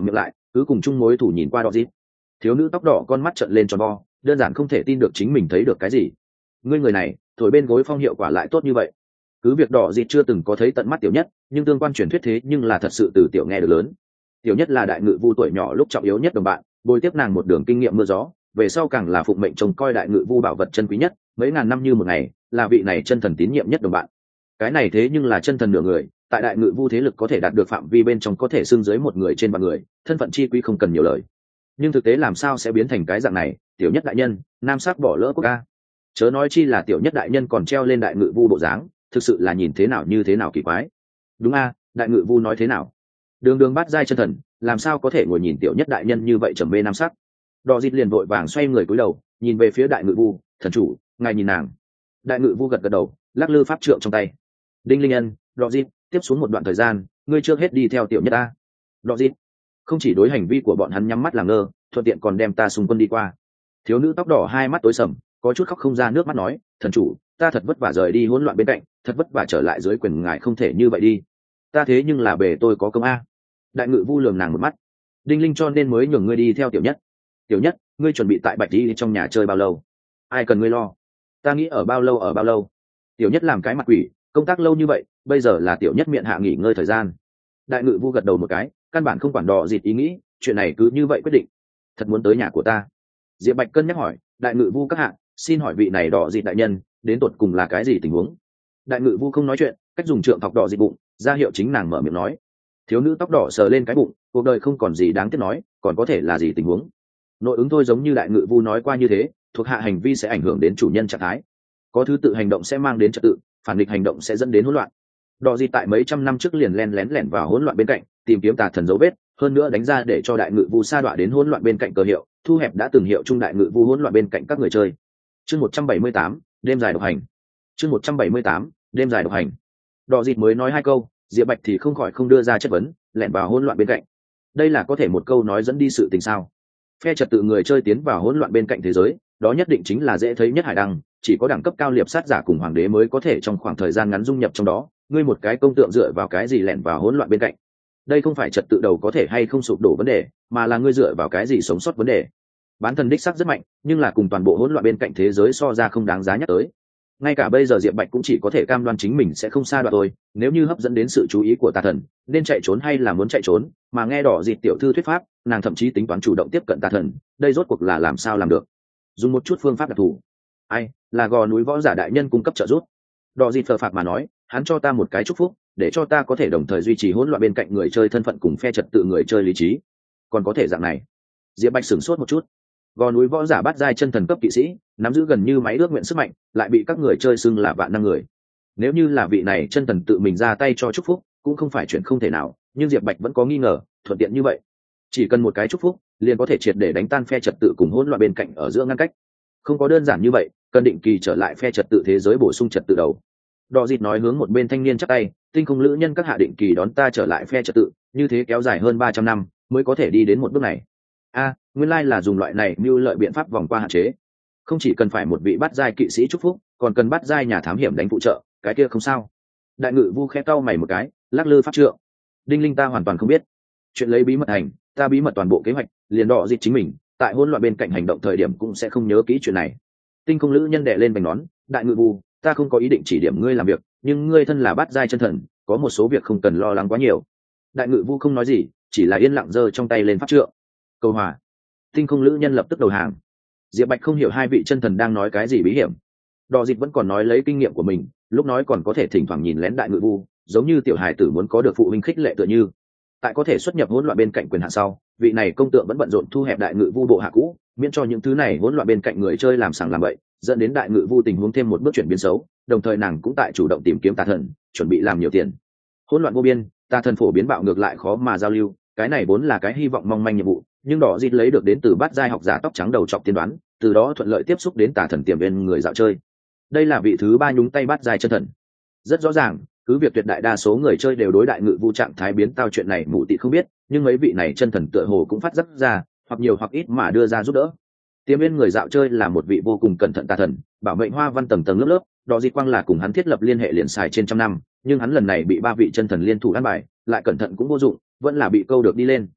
cứ cùng chung mối thủ nhìn qua đỏ dịp. Thiếu nữ tóc đỏ con mắt trợn lên tròn vo, đơn giản không thể tin được chính mình thấy được cái gì. Ngươi người này thổi bên gối phong hiệu quả lại tốt như vậy. Cứ việc đỏ dịp chưa từng có thấy tận mắt Tiểu Nhất, nhưng tương quan truyền thuyết thế nhưng là thật sự từ tiểu nghe được lớn. Tiểu Nhất là đại ngự vu tuổi nhỏ lúc trọng yếu nhất đồng bạn, bồi tiếp nàng một đường kinh nghiệm mưa gió, về sau càng là phụng mệnh trông coi đại ngự vu bảo vật chân quý nhất, mấy ngàn năm như một ngày, là vị này chân thần tín nhiệm nhất đồng bạn. Cái này thế nhưng là chân thần nửa người, tại đại ngự vu thế lực có thể đạt được phạm vi bên trong có thể xưng dưới một người trên vạn người, thân phận chi quý không cần nhiều lời. Nhưng thực tế làm sao sẽ biến thành cái dạng này? Tiểu Nhất đại nhân, nam sắc bỏ lỡ quốc ca. Chớ nói chi là Tiểu Nhất đại nhân còn treo lên đại ngự vu bộ dáng, thực sự là nhìn thế nào như thế nào kỳ quái. Đúng a, đại ngự vu nói thế nào? Đường đường bắt giai chân thần, làm sao có thể ngồi nhìn Tiểu Nhất đại nhân như vậy trầm mê nam sắc? Đỏ dịt liền vội vàng xoay người cúi đầu, nhìn về phía đại ngự vu, thần chủ, ngài nhìn nàng. Đại ngự vu gật gật đầu, lắc lư pháp trượng trong tay. Đinh Linh Ân, Đỏ dịt, tiếp xuống một đoạn thời gian, ngươi trước hết đi theo Tiểu Nhất ta. Đỏ dịt, không chỉ đối hành vi của bọn hắn nhắm mắt làm ngơ, thuận tiện còn đem ta xung quân đi qua. Thiếu nữ tóc đỏ hai mắt tối sầm, có chút khóc không ra nước mắt nói, thần chủ, ta thật vất vả rời đi hỗn loạn bên cạnh, thật vất vả trở lại dưới quyền ngài không thể như vậy đi. Ta thế nhưng là bề tôi có công a. Đại ngự vu lườm nàng một mắt. Đinh Linh cho nên mới nhường ngươi đi theo Tiểu Nhất. Tiểu Nhất, ngươi chuẩn bị tại Bạch đi trong nhà chơi bao lâu? Ai cần ngươi lo? Ta nghĩ ở bao lâu ở bao lâu. Tiểu Nhất làm cái mặt quỷ, công tác lâu như vậy, bây giờ là Tiểu Nhất miệng hạ nghỉ ngơi thời gian. Đại ngự vu gật đầu một cái, căn bản không quản đỏ dịt ý nghĩ, chuyện này cứ như vậy quyết định. Thật muốn tới nhà của ta? Diệp Bạch cân nhắc hỏi, đại ngự vu các hạ, xin hỏi vị này đỏ dịt đại nhân, đến tột cùng là cái gì tình huống? Đại ngự vu không nói chuyện, cách dùng trượng thọc đỏ dịt bụng, ra hiệu chính nàng mở miệng nói. Thiếu nữ tóc đỏ sờ lên cái bụng, cuộc đời không còn gì đáng tiếc nói, còn có thể là gì tình huống? Nội ứng thôi, giống như đại ngự vu nói qua như thế, thuộc hạ hành vi sẽ ảnh hưởng đến chủ nhân trạng thái, có thứ tự hành động sẽ mang đến trật tự, phản nghịch hành động sẽ dẫn đến hỗn loạn. Đỏ dịt tại mấy trăm năm trước liền len lén vào hỗn loạn bên cạnh, tìm kiếm tà thần dấu vết, hơn nữa đánh ra để cho đại ngự vu sa đọa đến hỗn loạn bên cạnh cơ hiệu, thu hẹp đã từng hiệu trung đại ngự vu hỗn loạn bên cạnh các người chơi. Chương 178, đêm dài độc hành. Chương 178, đêm dài độc hành. Đỏ dịt mới nói hai câu, Diệp Bạch thì không khỏi không đưa ra chất vấn, lẻn vào hỗn loạn bên cạnh. Đây là có thể một câu nói dẫn đi sự tình sao? Phe trật tự người chơi tiến vào hỗn loạn bên cạnh thế giới, đó nhất định chính là dễ thấy nhất hải đăng, chỉ có đẳng cấp cao liệp sát giả cùng hoàng đế mới có thể trong khoảng thời gian ngắn dung nhập trong đó. Ngươi một cái công tượng dựa vào cái gì lẻn vào hỗn loạn bên cạnh? Đây không phải trật tự đầu có thể hay không sụp đổ vấn đề, mà là ngươi dựa vào cái gì sống sót vấn đề. Bán thần đích sắc rất mạnh, nhưng là cùng toàn bộ hỗn loạn bên cạnh thế giới so ra không đáng giá nhắc tới. Ngay cả bây giờ Diệp Bạch cũng chỉ có thể cam đoan chính mình sẽ không xa đoạn thôi, nếu như hấp dẫn đến sự chú ý của tà thần, nên chạy trốn hay là muốn chạy trốn, mà nghe đỏ dịt tiểu thư thuyết pháp, nàng thậm chí tính toán chủ động tiếp cận tà thần, đây rốt cuộc là làm sao làm được? Dùng một chút phương pháp đặc thù. Ai, là gò núi võ giả đại nhân cung cấp trợ giúp. Đỏ dịt phờ phạc mà nói, hắn cho ta một cái chúc phúc, để cho ta có thể đồng thời duy trì hỗn loạn bên cạnh người chơi thân phận cùng phe trật tự người chơi lý trí. Còn có thể dạng này? Diệp Bạch sửng sốt một chút. Gò núi võ giả bát giai chân thần cấp kỵ sĩ, nắm giữ gần như máy ước nguyện sức mạnh, lại bị các người chơi xưng là vạn năng người. Nếu như là vị này chân thần tự mình ra tay cho chúc phúc, cũng không phải chuyện không thể nào, nhưng Diệp Bạch vẫn có nghi ngờ, thuận tiện như vậy, chỉ cần một cái chúc phúc, liền có thể triệt để đánh tan phe trật tự cùng hỗn loạn bên cạnh ở giữa ngăn cách. Không có đơn giản như vậy, cần định kỳ trở lại phe trật tự thế giới bổ sung trật tự đầu. Đỏ dịt nói hướng một bên thanh niên chắp tay, tinh không lữ nhân các hạ định kỳ đón ta trở lại phe trật tự, như thế kéo dài hơn 300 năm mới có thể đi đến một bước này. Nguyên lai là dùng loại này mưu lợi biện pháp vòng qua hạn chế. Không chỉ cần phải một vị bát giai kỵ sĩ chúc phúc, còn cần bát giai nhà thám hiểm đánh phụ trợ, cái kia không sao. Đại ngự vu khẽ cau mày một cái, lắc lư pháp trượng. Đinh Linh ta hoàn toàn không biết. Chuyện lấy bí mật hành, ta bí mật toàn bộ kế hoạch, liền đỏ dịt chính mình, tại hỗn loạn bên cạnh hành động thời điểm cũng sẽ không nhớ kỹ chuyện này. Tinh không lữ nhân đè lên bành nón, đại ngự vu, ta không có ý định chỉ điểm ngươi làm việc, nhưng ngươi thân là bát giai chân thần, có một số việc không cần lo lắng quá nhiều. Đại ngự vu không nói gì, chỉ là yên lặng giơ trong tay lên pháp trượng. Cầu hòa. Tinh không lữ nhân lập tức đầu hàng. Diệp Bạch không hiểu hai vị chân thần đang nói cái gì bí hiểm. Đỏ dịt vẫn còn nói lấy kinh nghiệm của mình, lúc nói còn có thể thỉnh thoảng nhìn lén đại ngự vu, giống như tiểu hài tử muốn có được phụ huynh khích lệ tựa như. Tại có thể xuất nhập hỗn loạn bên cạnh quyền hạn sau, vị này công tượng vẫn bận rộn thu hẹp đại ngự vu bộ hạ cũ, miễn cho những thứ này hỗn loạn bên cạnh người chơi làm sằng làm bậy, dẫn đến đại ngự vu tình huống thêm một bước chuyển biến xấu. Đồng thời nàng cũng tại chủ động tìm kiếm tà thần, chuẩn bị làm nhiều tiền. Hỗn loạn vô biên, tà thần phổ biến bạo ngược lại khó mà giao lưu, cái này vốn là cái hy vọng mong manh nhiệm vụ, nhưng đỏ dịt lấy được đến từ bát giai học giả tóc trắng đầu trọc tiên đoán, từ đó thuận lợi tiếp xúc đến tà thần tiềm viên người dạo chơi. Đây là vị thứ ba nhúng tay bát giai chân thần. Rất rõ ràng, cứ việc tuyệt đại đa số người chơi đều đối đại ngự vu trạng thái biến tao chuyện này mù tị không biết, nhưng mấy vị này chân thần tựa hồ cũng phát giác ra, hoặc nhiều hoặc ít mà đưa ra giúp đỡ. Tiềm viên người dạo chơi là một vị vô cùng cẩn thận tà thần, bảo mệnh hoa văn tầng tầng lớp lớp, đỏ dịt quang là cùng hắn thiết lập liên hệ liền xài trên trăm năm, nhưng hắn lần này bị ba vị chân thần liên thủ ăn bài, lại cẩn thận cũng vô dụng, vẫn là bị câu được đi lên.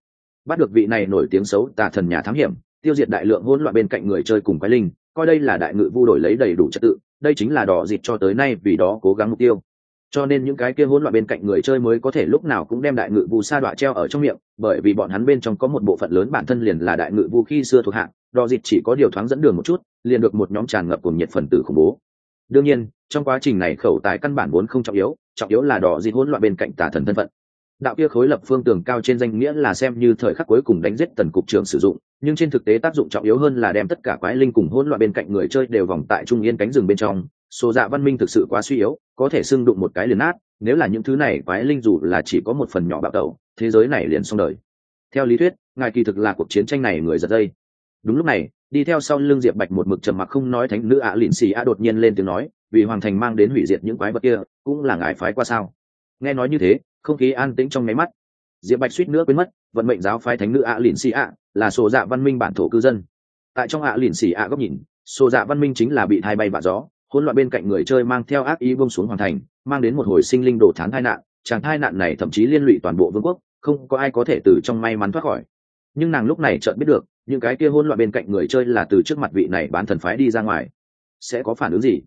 bắt được vị này nổi tiếng xấu tà thần nhà thám hiểm, tiêu diệt đại lượng hỗn loạn bên cạnh người chơi cùng quái linh, coi đây là đại ngự vu đổi lấy đầy đủ trật tự, đây chính là đỏ dịt cho tới nay vì đó cố gắng mục tiêu. Cho nên những cái kia hỗn loạn bên cạnh người chơi mới có thể lúc nào cũng đem đại ngự vu sa đọa treo ở trong miệng, bởi vì bọn hắn bên trong có một bộ phận lớn bản thân liền là đại ngự vu khi xưa thuộc hạng, đỏ dịt chỉ có điều thoáng dẫn đường một chút, liền được một nhóm tràn ngập cùng nhiệt phần tử khủng bố. Đương nhiên, trong quá trình này khẩu tài căn bản vốn không trọng yếu là đỏ dịt hỗn loạn bên cạnh tà thần thân phận. Đạo kia khối lập phương tường cao trên danh nghĩa là xem như thời khắc cuối cùng đánh giết tần cục trưởng sử dụng, nhưng trên thực tế tác dụng trọng yếu hơn là đem tất cả quái linh cùng hỗn loạn bên cạnh người chơi đều vòng tại trung yên cánh rừng bên trong. Số dạ văn minh thực sự quá suy yếu, có thể xưng đụng một cái liền nát, nếu là những thứ này quái linh dù là chỉ có một phần nhỏ bạo tẩu, thế giới này liền xong đời. Theo lý thuyết, ngài kỳ thực là cuộc chiến tranh này người giật dây. Đúng lúc này, đi theo sau lưng Diệp Bạch một mực trầm mặc không nói thánh nữ lịn xì đột nhiên lên tiếng nói, vì hoàng thành mang đến hủy diệt những quái vật kia, cũng là ngài phái qua sao? Nghe nói như thế, không khí an tĩnh trong nháy mắt. Diệp Bạch suýt nữa quên mất, vận mệnh giáo phái thánh nữ lịn xì là số dạ văn minh bản thổ cư dân. Tại trong lịn xì góc nhìn, số dạ văn minh chính là bị thai bay vạ gió, hỗn loạn bên cạnh người chơi mang theo ác ý buông xuống hoàng thành, mang đến một hồi sinh linh đổ thán tai nạn, chàng tai nạn này thậm chí liên lụy toàn bộ vương quốc, không có ai có thể từ trong may mắn thoát khỏi. Nhưng nàng lúc này chợt biết được, những cái kia hỗn loạn bên cạnh người chơi là từ trước mặt vị này bán thần phái đi ra ngoài. Sẽ có phản ứng gì?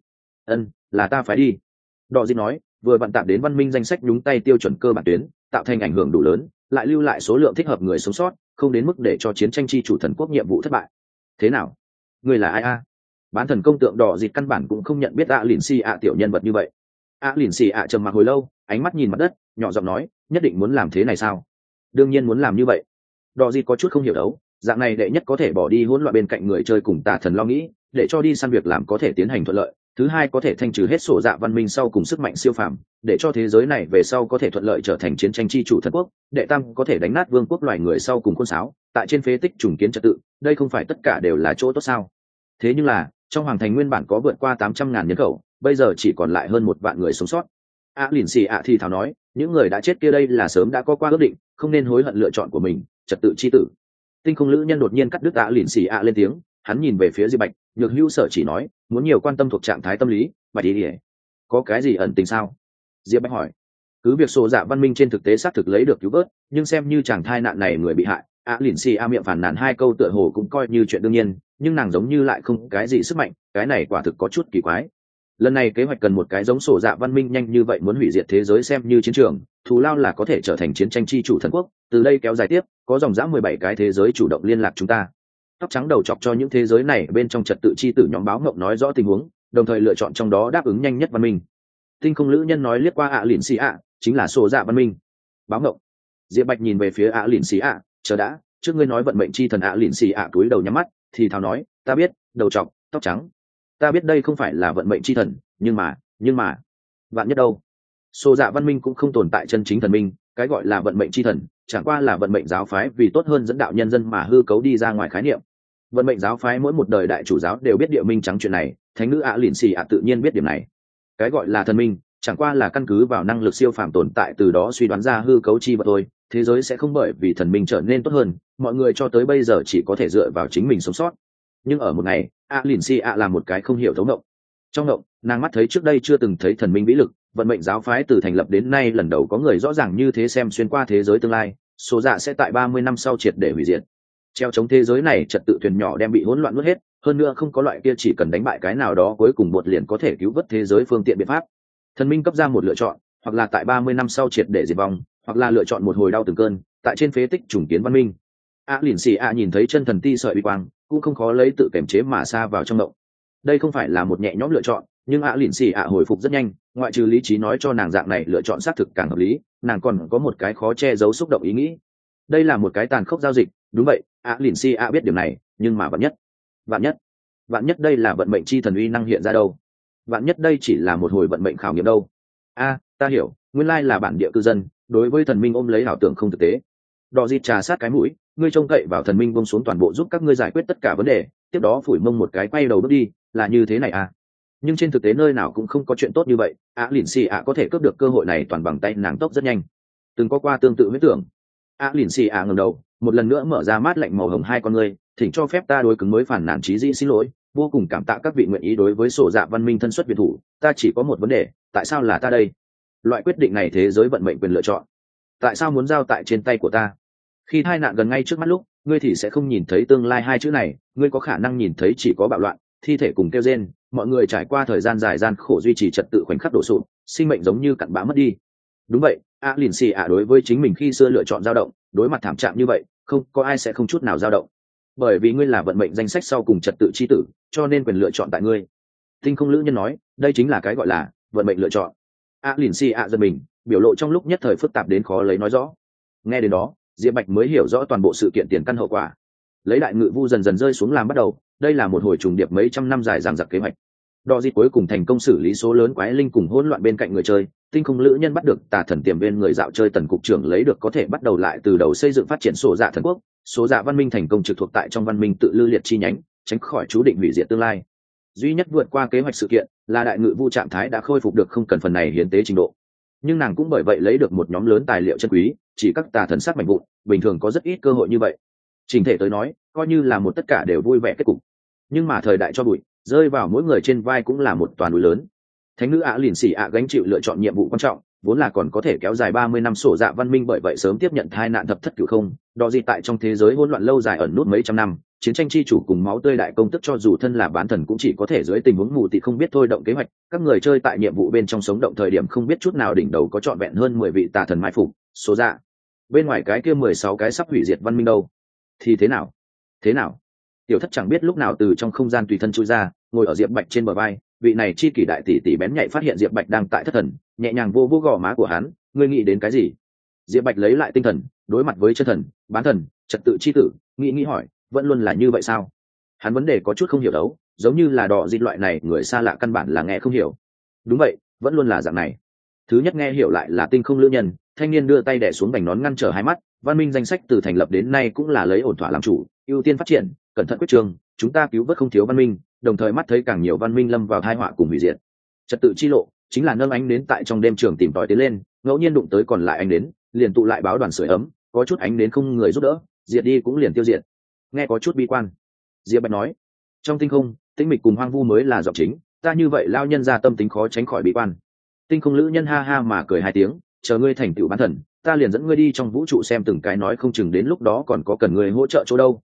Là ta phái đi. Đỏ Dịt nói, vừa vặn tạm đến văn minh danh sách nhúng tay tiêu chuẩn cơ bản tuyến, tạo thành ảnh hưởng đủ lớn, lại lưu lại số lượng thích hợp người sống sót, không đến mức để cho chiến tranh chi chủ thần quốc nhiệm vụ thất bại. Thế nào? Người là ai a? Bán thần công tượng Đỏ Dịt căn bản cũng không nhận biết lìn xì tiểu nhân vật như vậy. Lìn xì trầm mặc hồi lâu, ánh mắt nhìn mặt đất, nhỏ giọng nói, nhất định muốn làm thế này sao? Đương nhiên muốn làm như vậy. Đỏ Dịt có chút không hiểu đấu, dạng này đệ nhất có thể bỏ đi hỗn loạn bên cạnh người chơi cùng tà thần lo nghĩ, để cho đi săn việc làm có thể tiến hành thuận lợi. Thứ hai có thể thanh trừ hết sổ dạ văn minh sau cùng sức mạnh siêu phàm, để cho thế giới này về sau có thể thuận lợi trở thành chiến tranh chi chủ thần quốc. Đệ tam có thể đánh nát vương quốc loài người sau cùng khuôn sáo, tại trên phế tích trùng kiến trật tự. Đây không phải tất cả đều là chỗ tốt sao? Thế nhưng là trong hoàng thành nguyên bản có vượt qua 800.000 nhân khẩu, bây giờ chỉ còn lại hơn 1 vạn người sống sót. Lìn xì thì thào nói, những người đã chết kia đây là sớm đã có qua ước định, không nên hối hận lựa chọn của mình. Trật tự chi tử. Tinh không lữ nhân đột nhiên cắt đứt lìn xì lên tiếng, hắn nhìn về phía Diệp Bạch, nhược hữu sở chỉ nói, muốn nhiều quan tâm thuộc trạng thái tâm lý. Bạch ý ỉa, có cái gì ẩn tình sao? Diệp Bạch hỏi. Cứ việc sổ dạ văn minh trên thực tế xác thực lấy được cứu vớt, nhưng xem như chàng thai nạn này người bị hại, lìn xì miệng phản nàn 2 câu tựa hồ cũng coi như chuyện đương nhiên, nhưng nàng giống như lại không cái gì sức mạnh, cái này quả thực có chút kỳ quái. Lần này kế hoạch cần một cái giống sổ dạ văn minh nhanh như vậy muốn hủy diệt thế giới xem như chiến trường, thù lao là có thể trở thành chiến tranh chi chủ thần quốc, từ đây kéo dài tiếp, có dòng dã 17 cái thế giới chủ động liên lạc chúng ta. Tóc trắng đầu chọc cho những thế giới này bên trong trật tự chi tử nhóm báo ngộng nói rõ tình huống, đồng thời lựa chọn trong đó đáp ứng nhanh nhất văn minh. Tinh không lữ nhân nói liếc qua lìn xì chính là sổ dạ văn minh. Báo ngộng. Diệp Bạch nhìn về phía lìn xì chờ đã, trước ngươi nói vận mệnh chi thần lìn xì túi đầu nhắm mắt, thì thào nói, ta biết, đầu chọc, tóc trắng, ta biết đây không phải là vận mệnh chi thần, nhưng mà vạn nhất đâu? Sổ dạ văn minh cũng không tồn tại chân chính thần minh, cái gọi là vận mệnh chi thần chẳng qua là vận mệnh giáo phái vì tốt hơn dẫn đạo nhân dân mà hư cấu đi ra ngoài khái niệm. Vận mệnh giáo phái mỗi một đời đại chủ giáo đều biết địa minh trắng chuyện này, thánh nữ lìn xì tự nhiên biết điểm này. Cái gọi là thần minh chẳng qua là căn cứ vào năng lực siêu phàm tồn tại từ đó suy đoán ra hư cấu chi vật thôi, thế giới sẽ không bởi vì thần minh trở nên tốt hơn, mọi người cho tới bây giờ chỉ có thể dựa vào chính mình sống sót. Nhưng ở một ngày, lìn xì là một cái không hiểu thấu ngộng. Trong ngộng, nàng mắt thấy trước đây chưa từng thấy thần minh vĩ lực, vận mệnh giáo phái từ thành lập đến nay lần đầu có người rõ ràng như thế xem xuyên qua thế giới tương lai, số dạ sẽ tại 30 năm sau triệt để hủy diệt. Treo chống thế giới này trật tự thuyền nhỏ đem bị hỗn loạn nuốt hết, hơn nữa không có loại kia chỉ cần đánh bại cái nào đó cuối cùng một liền có thể cứu vớt thế giới phương tiện biện pháp. Thần minh cấp ra một lựa chọn, hoặc là tại 30 năm sau triệt để diệt vong, hoặc là lựa chọn một hồi đau từng cơn, tại trên phế tích trùng kiến văn minh. Lìn xì nhìn thấy chân thần ti sợi uy quang, cũng không khó lấy tự kiềm chế mà sa vào trong động. Đây không phải là một nhẹ nhõm lựa chọn, nhưng lìn xì hồi phục rất nhanh, ngoại trừ lý trí nói cho nàng dạng này lựa chọn xác thực càng hợp lý, nàng còn có một cái khó che giấu xúc động ý nghĩ. Đây là một cái tàn khốc giao dịch, đúng vậy, lìn xì biết điều này, nhưng mà vạn nhất đây là vận mệnh chi thần uy năng hiện ra đâu? Vạn nhất đây chỉ là một hồi vận mệnh khảo nghiệm đâu? Ta hiểu, nguyên lai là bản địa cư dân, đối với thần minh ôm lấy ảo tưởng không thực tế. Đỏ Dịt trà sát cái mũi, ngươi trông cậy vào thần minh buông xuống toàn bộ giúp các ngươi giải quyết tất cả vấn đề, tiếp đó phủi mông một cái quay đầu bước đi, là như thế này nhưng trên thực tế nơi nào cũng không có chuyện tốt như vậy. Lìn xì có thể cướp được cơ hội này toàn bằng tay nàng tốc rất nhanh. Từng có qua tương tự huyết tưởng. Lìn xì ngẩng đầu, một lần nữa mở ra mát lạnh màu hồng 2 con ngươi, thỉnh cho phép ta đối cứng mới phản nàn trí dĩ xin lỗi, vô cùng cảm tạ các vị nguyện ý đối với sổ dạ văn minh thân xuất biệt thủ, ta chỉ có một vấn đề, tại sao là ta đây? Loại quyết định này thế giới vận mệnh quyền lựa chọn, tại sao muốn giao tại trên tay của ta? Khi tai nạn gần ngay trước mắt lúc, ngươi thì sẽ không nhìn thấy tương lai hai chữ này, ngươi có khả năng nhìn thấy chỉ có bạo loạn, thi thể cùng kêu rên, mọi người trải qua thời gian dài gian khổ duy trì trật tự khoảnh khắc đổ sụp, sinh mệnh giống như cặn bã mất đi. Đúng vậy, lìn xì ạ đối với chính mình khi xưa lựa chọn dao động, đối mặt thảm trạng như vậy, không có ai sẽ không chút nào dao động. Bởi vì ngươi là vận mệnh danh sách sau cùng trật tự chi tử, cho nên quyền lựa chọn tại ngươi. Tinh không lữ nhân nói, đây chính là cái gọi là vận mệnh lựa chọn. Lìn xì ạ giật mình, biểu lộ trong lúc nhất thời phức tạp đến khó lấy nói rõ. Nghe đến đó, Diệp Bạch mới hiểu rõ toàn bộ sự kiện tiền căn hậu quả. Lấy đại ngự vu dần dần rơi xuống làm bắt đầu, đây là một hồi trùng điệp mấy trăm năm dài dằng dặc kế hoạch. Đọ dịt cuối cùng thành công xử lý số lớn quái linh cùng hỗn loạn bên cạnh người chơi, tinh không lữ nhân bắt được tà thần tiềm bên người dạo chơi tần cục trưởng lấy được có thể bắt đầu lại từ đầu xây dựng phát triển số dạ thần quốc, số dạ văn minh thành công trực thuộc tại trong văn minh tự lư liệt chi nhánh, tránh khỏi chú định hủy diệt tương lai. Duy nhất vượt qua kế hoạch sự kiện là đại ngự vu trạng thái đã khôi phục được không cần phần này hiến tế trình độ, nhưng nàng cũng bởi vậy lấy được một nhóm lớn tài liệu chân quý, chỉ các tà thần sát mạnh vụn, bình thường có rất ít cơ hội như vậy. Trình thể tới nói, coi như là một tất cả đều vui vẻ kết cục. Nhưng mà thời đại cho bụi, rơi vào mỗi người trên vai cũng là một toàn núi lớn. Thánh nữ lìn xì ạ gánh chịu lựa chọn nhiệm vụ quan trọng, vốn là còn có thể kéo dài 30 năm sổ dạ văn minh, bởi vậy sớm tiếp nhận tai nạn thập thất cửu không, đọ gì tại trong thế giới hỗn loạn lâu dài ẩn nút mấy trăm năm, chiến tranh chi chủ cùng máu tươi đại công tức cho dù thân là bán thần cũng chỉ có thể dưới tình huống mù tịt không biết thôi động kế hoạch, các người chơi tại nhiệm vụ bên trong sống động thời điểm không biết chút nào đỉnh đầu có trọn vẹn hơn 10 vị tà thần mai phục, số dạ. Bên ngoài cái kia 16 cái sắp hủy diệt văn minh đâu? Thì thế nào? Thế nào? Tiểu thất chẳng biết lúc nào từ trong không gian tùy thân chui ra, ngồi ở Diệp Bạch trên bờ vai, vị này chi kỷ đại tỷ tỷ bén nhạy phát hiện Diệp Bạch đang tại thất thần, nhẹ nhàng vô vô gò má của hắn, ngươi nghĩ đến cái gì? Diệp Bạch lấy lại tinh thần, đối mặt với chân thần, bán thần, trật tự chi tử, nghĩ hỏi, vẫn luôn là như vậy sao? Hắn vấn đề có chút không hiểu đấu, giống như là đỏ dịch loại này người xa lạ căn bản là nghe không hiểu. Đúng vậy, vẫn luôn là dạng này. Thứ nhất nghe hiểu lại là tinh không lữ nhân, thanh niên đưa tay đè xuống vành nón ngăn trở hai mắt, văn minh danh sách từ thành lập đến nay cũng là lấy ổn thỏa làm chủ, ưu tiên phát triển, cẩn thận quyết trường, chúng ta cứu vớt không thiếu văn minh, đồng thời mắt thấy càng nhiều văn minh lâm vào tai họa cùng hủy diệt. Trật tự chi lộ chính là nâng ánh đến tại trong đêm trường tìm tòi tiến lên, ngẫu nhiên đụng tới còn lại ánh đến, liền tụ lại báo đoàn sưởi ấm, có chút ánh đến không người giúp đỡ, diệt đi cũng liền tiêu diệt. Nghe có chút bi quan. Diệp Bạch nói, trong tinh không, tĩnh mịch cùng hoang vu mới là giọng chính, ta như vậy lao nhân ra tâm tính khó tránh khỏi bi quan. Tinh không lữ nhân ha ha mà cười hai tiếng, chờ ngươi thành tựu bán thần, ta liền dẫn ngươi đi trong vũ trụ xem từng cái, nói không chừng đến lúc đó còn có cần ngươi hỗ trợ chỗ đâu.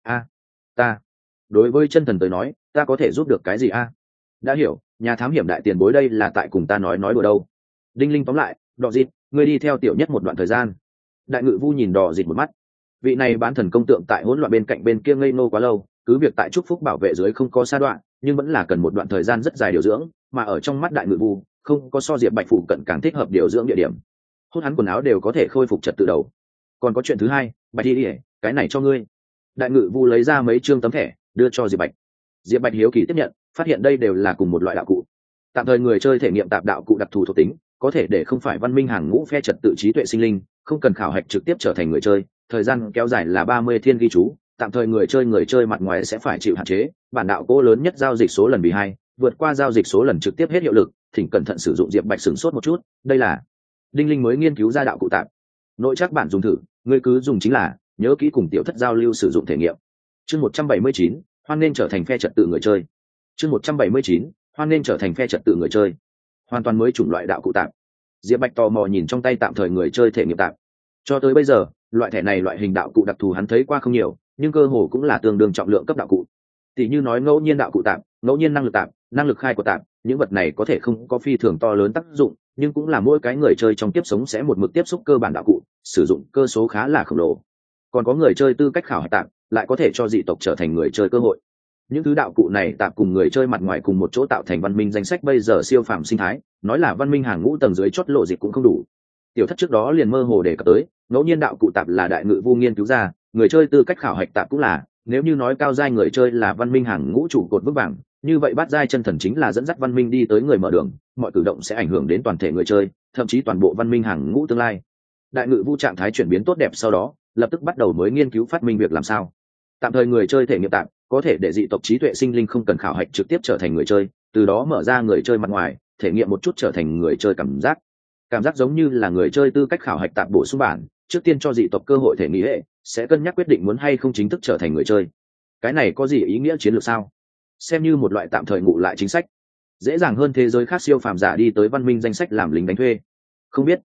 Ta đối với chân thần tới nói, ta có thể giúp được cái gì đã hiểu, nhà thám hiểm đại tiền bối đây là tại cùng ta nói đùa đâu. Đinh linh tóm lại, đọ dịt, ngươi đi theo tiểu nhất một đoạn thời gian. Đại ngự vu nhìn đọ dịt một mắt, vị này bán thần công tượng tại hỗn loạn bên cạnh bên kia ngây ngô quá lâu, cứ việc tại chúc phúc bảo vệ dưới không có sa đoạn, nhưng vẫn là cần một đoạn thời gian rất dài điều dưỡng, mà ở trong mắt đại ngự vu không có so Diệp Bạch phụ cận càng thích hợp điều dưỡng địa điểm. Hốt hắn quần áo đều có thể khôi phục trật tự đầu. Còn có chuyện thứ hai, Bạch đi, cái này cho ngươi. Đại ngự vu lấy ra mấy trương tấm thẻ đưa cho Diệp Bạch. Diệp Bạch hiếu kỳ tiếp nhận, phát hiện đây đều là cùng một loại đạo cụ. Tạm thời người chơi thể nghiệm tạp đạo cụ đặc thù thuộc tính, có thể để không phải văn minh hàng ngũ phe trật tự trí tuệ sinh linh, không cần khảo hạch trực tiếp trở thành người chơi, thời gian kéo dài là 30 thiên ghi chú. Tạm thời người chơi mặt ngoài sẽ phải chịu hạn chế, bản đạo cố lớn nhất giao dịch số lần vì 2, vượt qua giao dịch số lần trực tiếp hết hiệu lực, thỉnh cẩn thận sử dụng. Diệp Bạch sửng sốt một chút, đây là Đinh Linh mới nghiên cứu ra đạo cụ tạm. Nội chắc bản dùng thử, ngươi cứ dùng chính là, nhớ kỹ cùng tiểu thất giao lưu sử dụng thể nghiệm. Chương 179, hoan nên trở thành phe trật tự người chơi. Chương 179, hoan nên trở thành phe trật tự người chơi. Hoàn toàn mới chủng loại đạo cụ tạm. Diệp Bạch tò mò nhìn trong tay tạm thời người chơi thể nghiệm tạm. Cho tới bây giờ, loại thẻ này loại hình đạo cụ đặc thù hắn thấy qua không nhiều, nhưng cơ hồ cũng là tương đương trọng lượng cấp đạo cụ. Tỷ như nói ngẫu nhiên đạo cụ tạm, ngẫu nhiên năng lực tạm, năng lực khai của tạm, những vật này có thể không có phi thường to lớn tác dụng, nhưng cũng là mỗi cái người chơi trong tiếp sống sẽ một mực tiếp xúc cơ bản đạo cụ, sử dụng cơ số khá là khổng lồ. Còn có người chơi tư cách khảo hạch tạm, lại có thể cho dị tộc trở thành người chơi cơ hội. Những thứ đạo cụ này tạm cùng người chơi mặt ngoài cùng một chỗ tạo thành văn minh danh sách bây giờ siêu phàm sinh thái, nói là văn minh hàng ngũ tầng dưới chót lộ dịch cũng không đủ. Tiểu thất trước đó liền mơ hồ đề cập tới, ngẫu nhiên đạo cụ tạm là đại ngự vu nghiên cứu ra, người chơi tư cách khảo hạch tạm cũng là, nếu như nói cao giai người chơi là văn minh hàng ngũ trụ cột vững vàng, như vậy bát giai chân thần chính là dẫn dắt văn minh đi tới người mở đường, mọi cử động sẽ ảnh hưởng đến toàn thể người chơi, thậm chí toàn bộ văn minh hàng ngũ tương lai. Đại ngự vu trạng thái chuyển biến tốt đẹp sau đó, lập tức bắt đầu mới nghiên cứu phát minh việc làm sao tạm thời người chơi thể nghiệm tạm có thể để dị tộc trí tuệ sinh linh không cần khảo hạch trực tiếp trở thành người chơi, từ đó mở ra người chơi mặt ngoài thể nghiệm một chút trở thành người chơi cảm giác giống như là người chơi tư cách khảo hạch tạm bổ sung bản, trước tiên cho dị tộc cơ hội thể nghĩ hệ sẽ cân nhắc quyết định muốn hay không chính thức trở thành người chơi. Cái này có gì ý nghĩa chiến lược sao? Xem như một loại tạm thời ngụ lại chính sách, dễ dàng hơn thế giới khác siêu phàm giả đi tới văn minh danh sách làm lính đánh thuê. Không biết,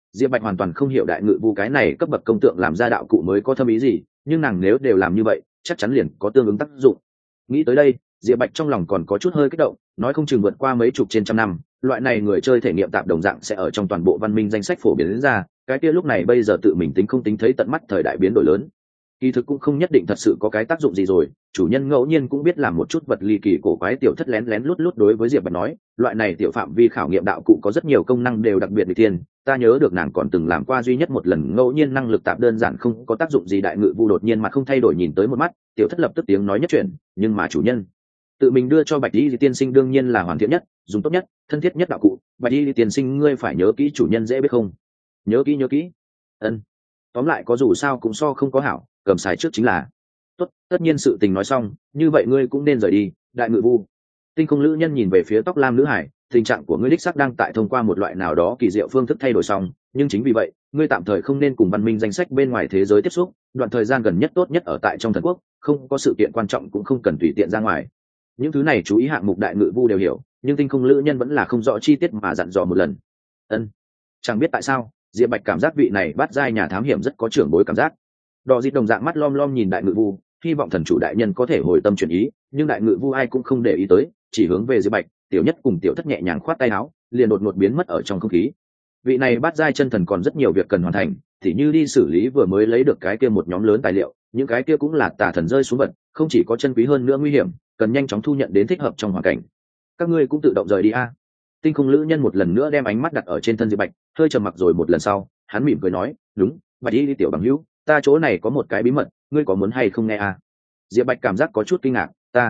Diệp Bạch hoàn toàn không hiểu đại ngự vu cái này cấp bậc công tượng làm ra đạo cụ mới có thâm ý gì, nhưng nàng nếu đều làm như vậy chắc chắn liền có tương ứng tác dụng. Nghĩ tới đây, Diệp Bạch trong lòng còn có chút hơi kích động, nói không chừng vượt qua mấy chục trên trăm năm, loại này người chơi thể nghiệm tạp đồng dạng sẽ ở trong toàn bộ văn minh danh sách phổ biến ra, cái kia lúc này bây giờ tự mình tính không tính thấy tận mắt thời đại biến đổi lớn. Kỳ thực cũng không nhất định thật sự có cái tác dụng gì rồi, chủ nhân ngẫu nhiên cũng biết làm một chút vật ly kỳ cổ quái tiểu thất lén lén lút lút đối với Diệp Bạch nói, loại này tiểu phạm vi khảo nghiệm đạo cụ có rất nhiều công năng đều đặc biệt nghịch thiên, ta nhớ được nàng còn từng làm qua duy nhất một lần ngẫu nhiên năng lực tạp đơn giản không có tác dụng gì. Đại ngự vu đột nhiên mặt không thay đổi nhìn tới một mắt, tiểu thất lập tức tiếng nói nhất chuyện, nhưng mà chủ nhân tự mình đưa cho Bạch Y tiên sinh đương nhiên là hoàn thiện nhất, dùng tốt nhất, thân thiết nhất đạo cụ, Bạch Y tiên sinh ngươi phải nhớ kỹ chủ nhân dễ biết không? Nhớ kỹ. Ân. Tóm lại có dù sao cũng so không có hảo, cầm xài trước chính là tốt. Tất nhiên sự tình nói xong, như vậy ngươi cũng nên rời đi. Đại ngự vu. Tinh không lữ nhân nhìn về phía tóc lam nữ hải, tình trạng của ngươi đích xác đang tại thông qua một loại nào đó kỳ diệu phương thức thay đổi xong, nhưng chính vì vậy ngươi tạm thời không nên cùng văn minh danh sách bên ngoài thế giới tiếp xúc, đoạn thời gian gần nhất tốt nhất ở tại trong thần quốc, không có sự kiện quan trọng cũng không cần tùy tiện ra ngoài. Những thứ này chú ý hạng mục đại ngự vu đều hiểu, nhưng tinh không lữ nhân vẫn là không rõ chi tiết mà dặn dò một lần. Ân. Chẳng biết tại sao Diệp Bạch cảm giác vị này bắt giai nhà thám hiểm rất có trưởng bối cảm giác. Đỏ Dịt đồng dạng mắt lom lom nhìn đại ngự vu, hy vọng thần chủ đại nhân có thể hồi tâm chuyển ý, nhưng đại ngự vu ai cũng không để ý tới, chỉ hướng về Diệp Bạch. Tiểu nhất cùng tiểu thất nhẹ nhàng khoát tay áo, liền đột ngột biến mất ở trong không khí. Vị này bắt giai chân thần còn rất nhiều việc cần hoàn thành, thì như đi xử lý vừa mới lấy được cái kia một nhóm lớn tài liệu, những cái kia cũng là tà thần rơi xuống vật, không chỉ có chân quý hơn nữa nguy hiểm, cần nhanh chóng thu nhận đến thích hợp trong hoàn cảnh. Các ngươi cũng tự động rời đi a. Tinh không lữ nhân một lần nữa đem ánh mắt đặt ở trên thân Diệp Bạch, hơi trầm mặc rồi một lần sau, hắn mỉm cười nói, đúng, Bạch Y tiểu bằng hữu, ta chỗ này có một cái bí mật, ngươi có muốn hay không nghe a? Diệp Bạch cảm giác có chút kinh ngạc,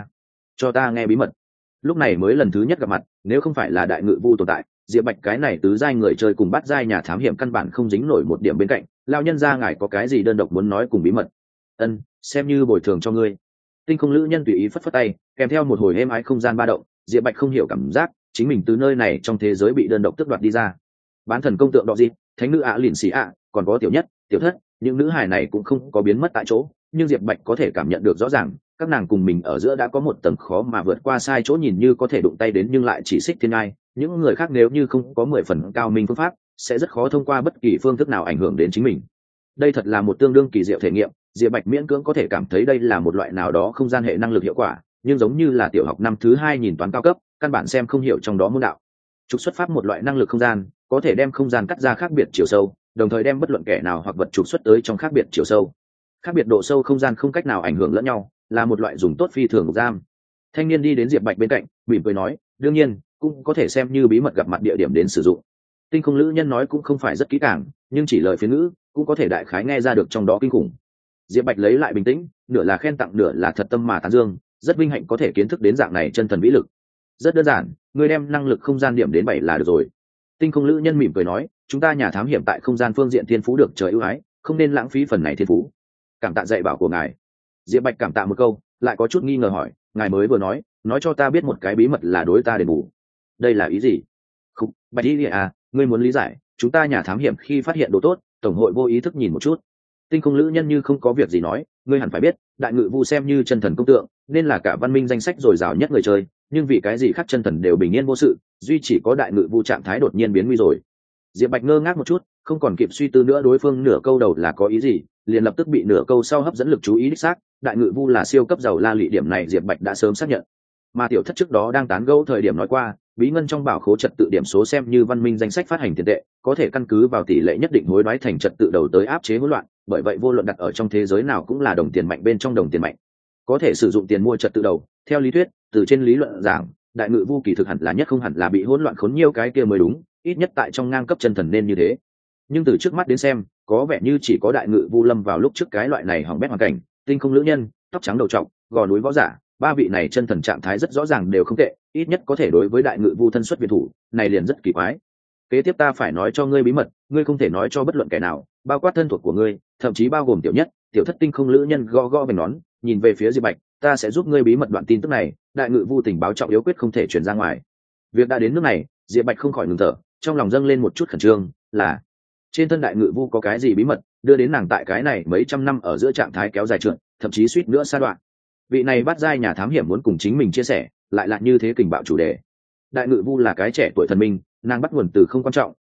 cho ta nghe bí mật. Lúc này mới lần thứ nhất gặp mặt, nếu không phải là đại ngự vu tồn tại, Diệp Bạch cái này tứ giai người chơi cùng bắt giai nhà thám hiểm căn bản không dính nổi một điểm bên cạnh. Lão nhân gia ngài có cái gì đơn độc muốn nói cùng bí mật? Ân, xem như bồi thường cho ngươi. Tinh không lữ nhân tùy ý phất phất tay, kèm theo một hồi êm ái không gian ba động. Diệp Bạch không hiểu cảm giác chính mình từ nơi này trong thế giới bị đơn độc tước đoạt đi ra. Bán thần công tượng Đọ Dịt, thánh nữ lìn xì còn có tiểu nhất, tiểu thất, những nữ hài này cũng không có biến mất tại chỗ, nhưng Diệp Bạch có thể cảm nhận được rõ ràng, các nàng cùng mình ở giữa đã có một tầng khó mà vượt qua sai chỗ, nhìn như có thể đụng tay đến nhưng lại chỉ xích thiên ngai. Những người khác nếu như không có 10 phần cao minh phương pháp, sẽ rất khó thông qua bất kỳ phương thức nào ảnh hưởng đến chính mình. Đây thật là một tương đương kỳ diệu thể nghiệm. Diệp Bạch miễn cưỡng có thể cảm thấy đây là một loại nào đó không gian hệ năng lực hiệu quả, nhưng giống như là tiểu học năm thứ 2 nhìn toán cao cấp, căn bản xem không hiểu trong đó môn đạo. Trục xuất pháp một loại năng lực không gian, có thể đem không gian cắt ra khác biệt chiều sâu, đồng thời đem bất luận kẻ nào hoặc vật trục xuất tới trong khác biệt chiều sâu. Khác biệt độ sâu không gian không cách nào ảnh hưởng lẫn nhau, là một loại dùng tốt phi thường ngục giam. Thanh niên đi đến Diệp Bạch bên cạnh, mỉm cười nói, đương nhiên cũng có thể xem như bí mật gặp mặt địa điểm đến sử dụng. Tinh không lữ nhân nói cũng không phải rất kỹ càng, nhưng chỉ lời phiên ngữ cũng có thể đại khái nghe ra được trong đó kinh khủng. Diệp Bạch lấy lại bình tĩnh, nửa là khen tặng nửa là thật tâm mà tán dương, rất vinh hạnh có thể kiến thức đến dạng này chân thần vĩ lực. Rất đơn giản, ngươi đem năng lực không gian điểm đến 7 là được rồi. Tinh không lữ nhân mỉm cười nói, chúng ta nhà thám hiểm tại không gian phương diện thiên phú được trời ưu ái, không nên lãng phí phần này thiên phú. Cảm tạ dạy bảo của ngài. Diệp Bạch cảm tạ một câu, lại có chút nghi ngờ hỏi, ngài mới vừa nói cho ta biết một cái bí mật là đối ta đền bù. Đây là ý gì? Không, Bạch Y ngươi muốn lý giải, chúng ta nhà thám hiểm khi phát hiện đồ tốt, tổng hội vô ý thức nhìn một chút. Tinh không lữ nhân như không có việc gì nói, ngươi hẳn phải biết, đại ngự vu xem như chân thần công tượng, nên là cả văn minh danh sách dồi dào nhất người chơi, nhưng vì cái gì khác chân thần đều bình yên vô sự, duy chỉ có đại ngự vu trạng thái đột nhiên biến nguy rồi. Diệp Bạch ngơ ngác một chút, không còn kịp suy tư nữa đối phương nửa câu đầu là có ý gì, liền lập tức bị nửa câu sau hấp dẫn lực chú ý đích xác, đại ngự vu là siêu cấp giàu la lị, điểm này Diệp Bạch đã sớm xác nhận. Mà tiểu thất trước đó đang tán gẫu thời điểm nói qua, bí ngân trong bảo khố trật tự điểm số xem như văn minh danh sách phát hành tiền tệ, có thể căn cứ vào tỷ lệ nhất định hối đoái thành trật tự đầu tới áp chế hỗn loạn, bởi vậy vô luận đặt ở trong thế giới nào cũng là đồng tiền mạnh bên trong đồng tiền mạnh. Có thể sử dụng tiền mua trật tự đầu, theo lý thuyết, từ trên lý luận giảng, đại ngự vu kỳ thực hẳn là nhất không hẳn là bị hỗn loạn khốn nhiều cái kia mới đúng, ít nhất tại trong ngang cấp chân thần nên như thế. Nhưng từ trước mắt đến xem, có vẻ như chỉ có đại ngự vu lâm vào lúc trước cái loại này hỏng bét hoàn cảnh. Tinh không lữ nhân, tóc trắng đầu trọc, gò núi võ giả, ba vị này chân thần trạng thái rất rõ ràng đều không tệ, ít nhất có thể đối với đại ngự vu thân xuất biệt thủ, này liền rất kỳ quái. Kế tiếp ta phải nói cho ngươi bí mật, ngươi không thể nói cho bất luận kẻ nào, bao quát thân thuộc của ngươi, thậm chí bao gồm tiểu nhất, tiểu thất. Tinh không lữ nhân gõ gõ vành nón, nhìn về phía Diệp Bạch, ta sẽ giúp ngươi bí mật đoạn tin tức này, đại ngự vu tình báo trọng yếu quyết không thể truyền ra ngoài. Việc đã đến nước này, Diệp Bạch không khỏi ngừng thở, trong lòng dâng lên một chút khẩn trương, là trên thân đại ngự vu có cái gì bí mật, đưa đến nàng tại cái này mấy trăm năm ở giữa trạng thái kéo dài trượt, thậm chí suýt nữa sa đoạn. Vị này bắt giai nhà thám hiểm muốn cùng chính mình chia sẻ, lại là như thế kình bạo chủ đề. Đại ngự vu là cái trẻ tuổi thần minh, nàng bắt nguồn từ không quan trọng,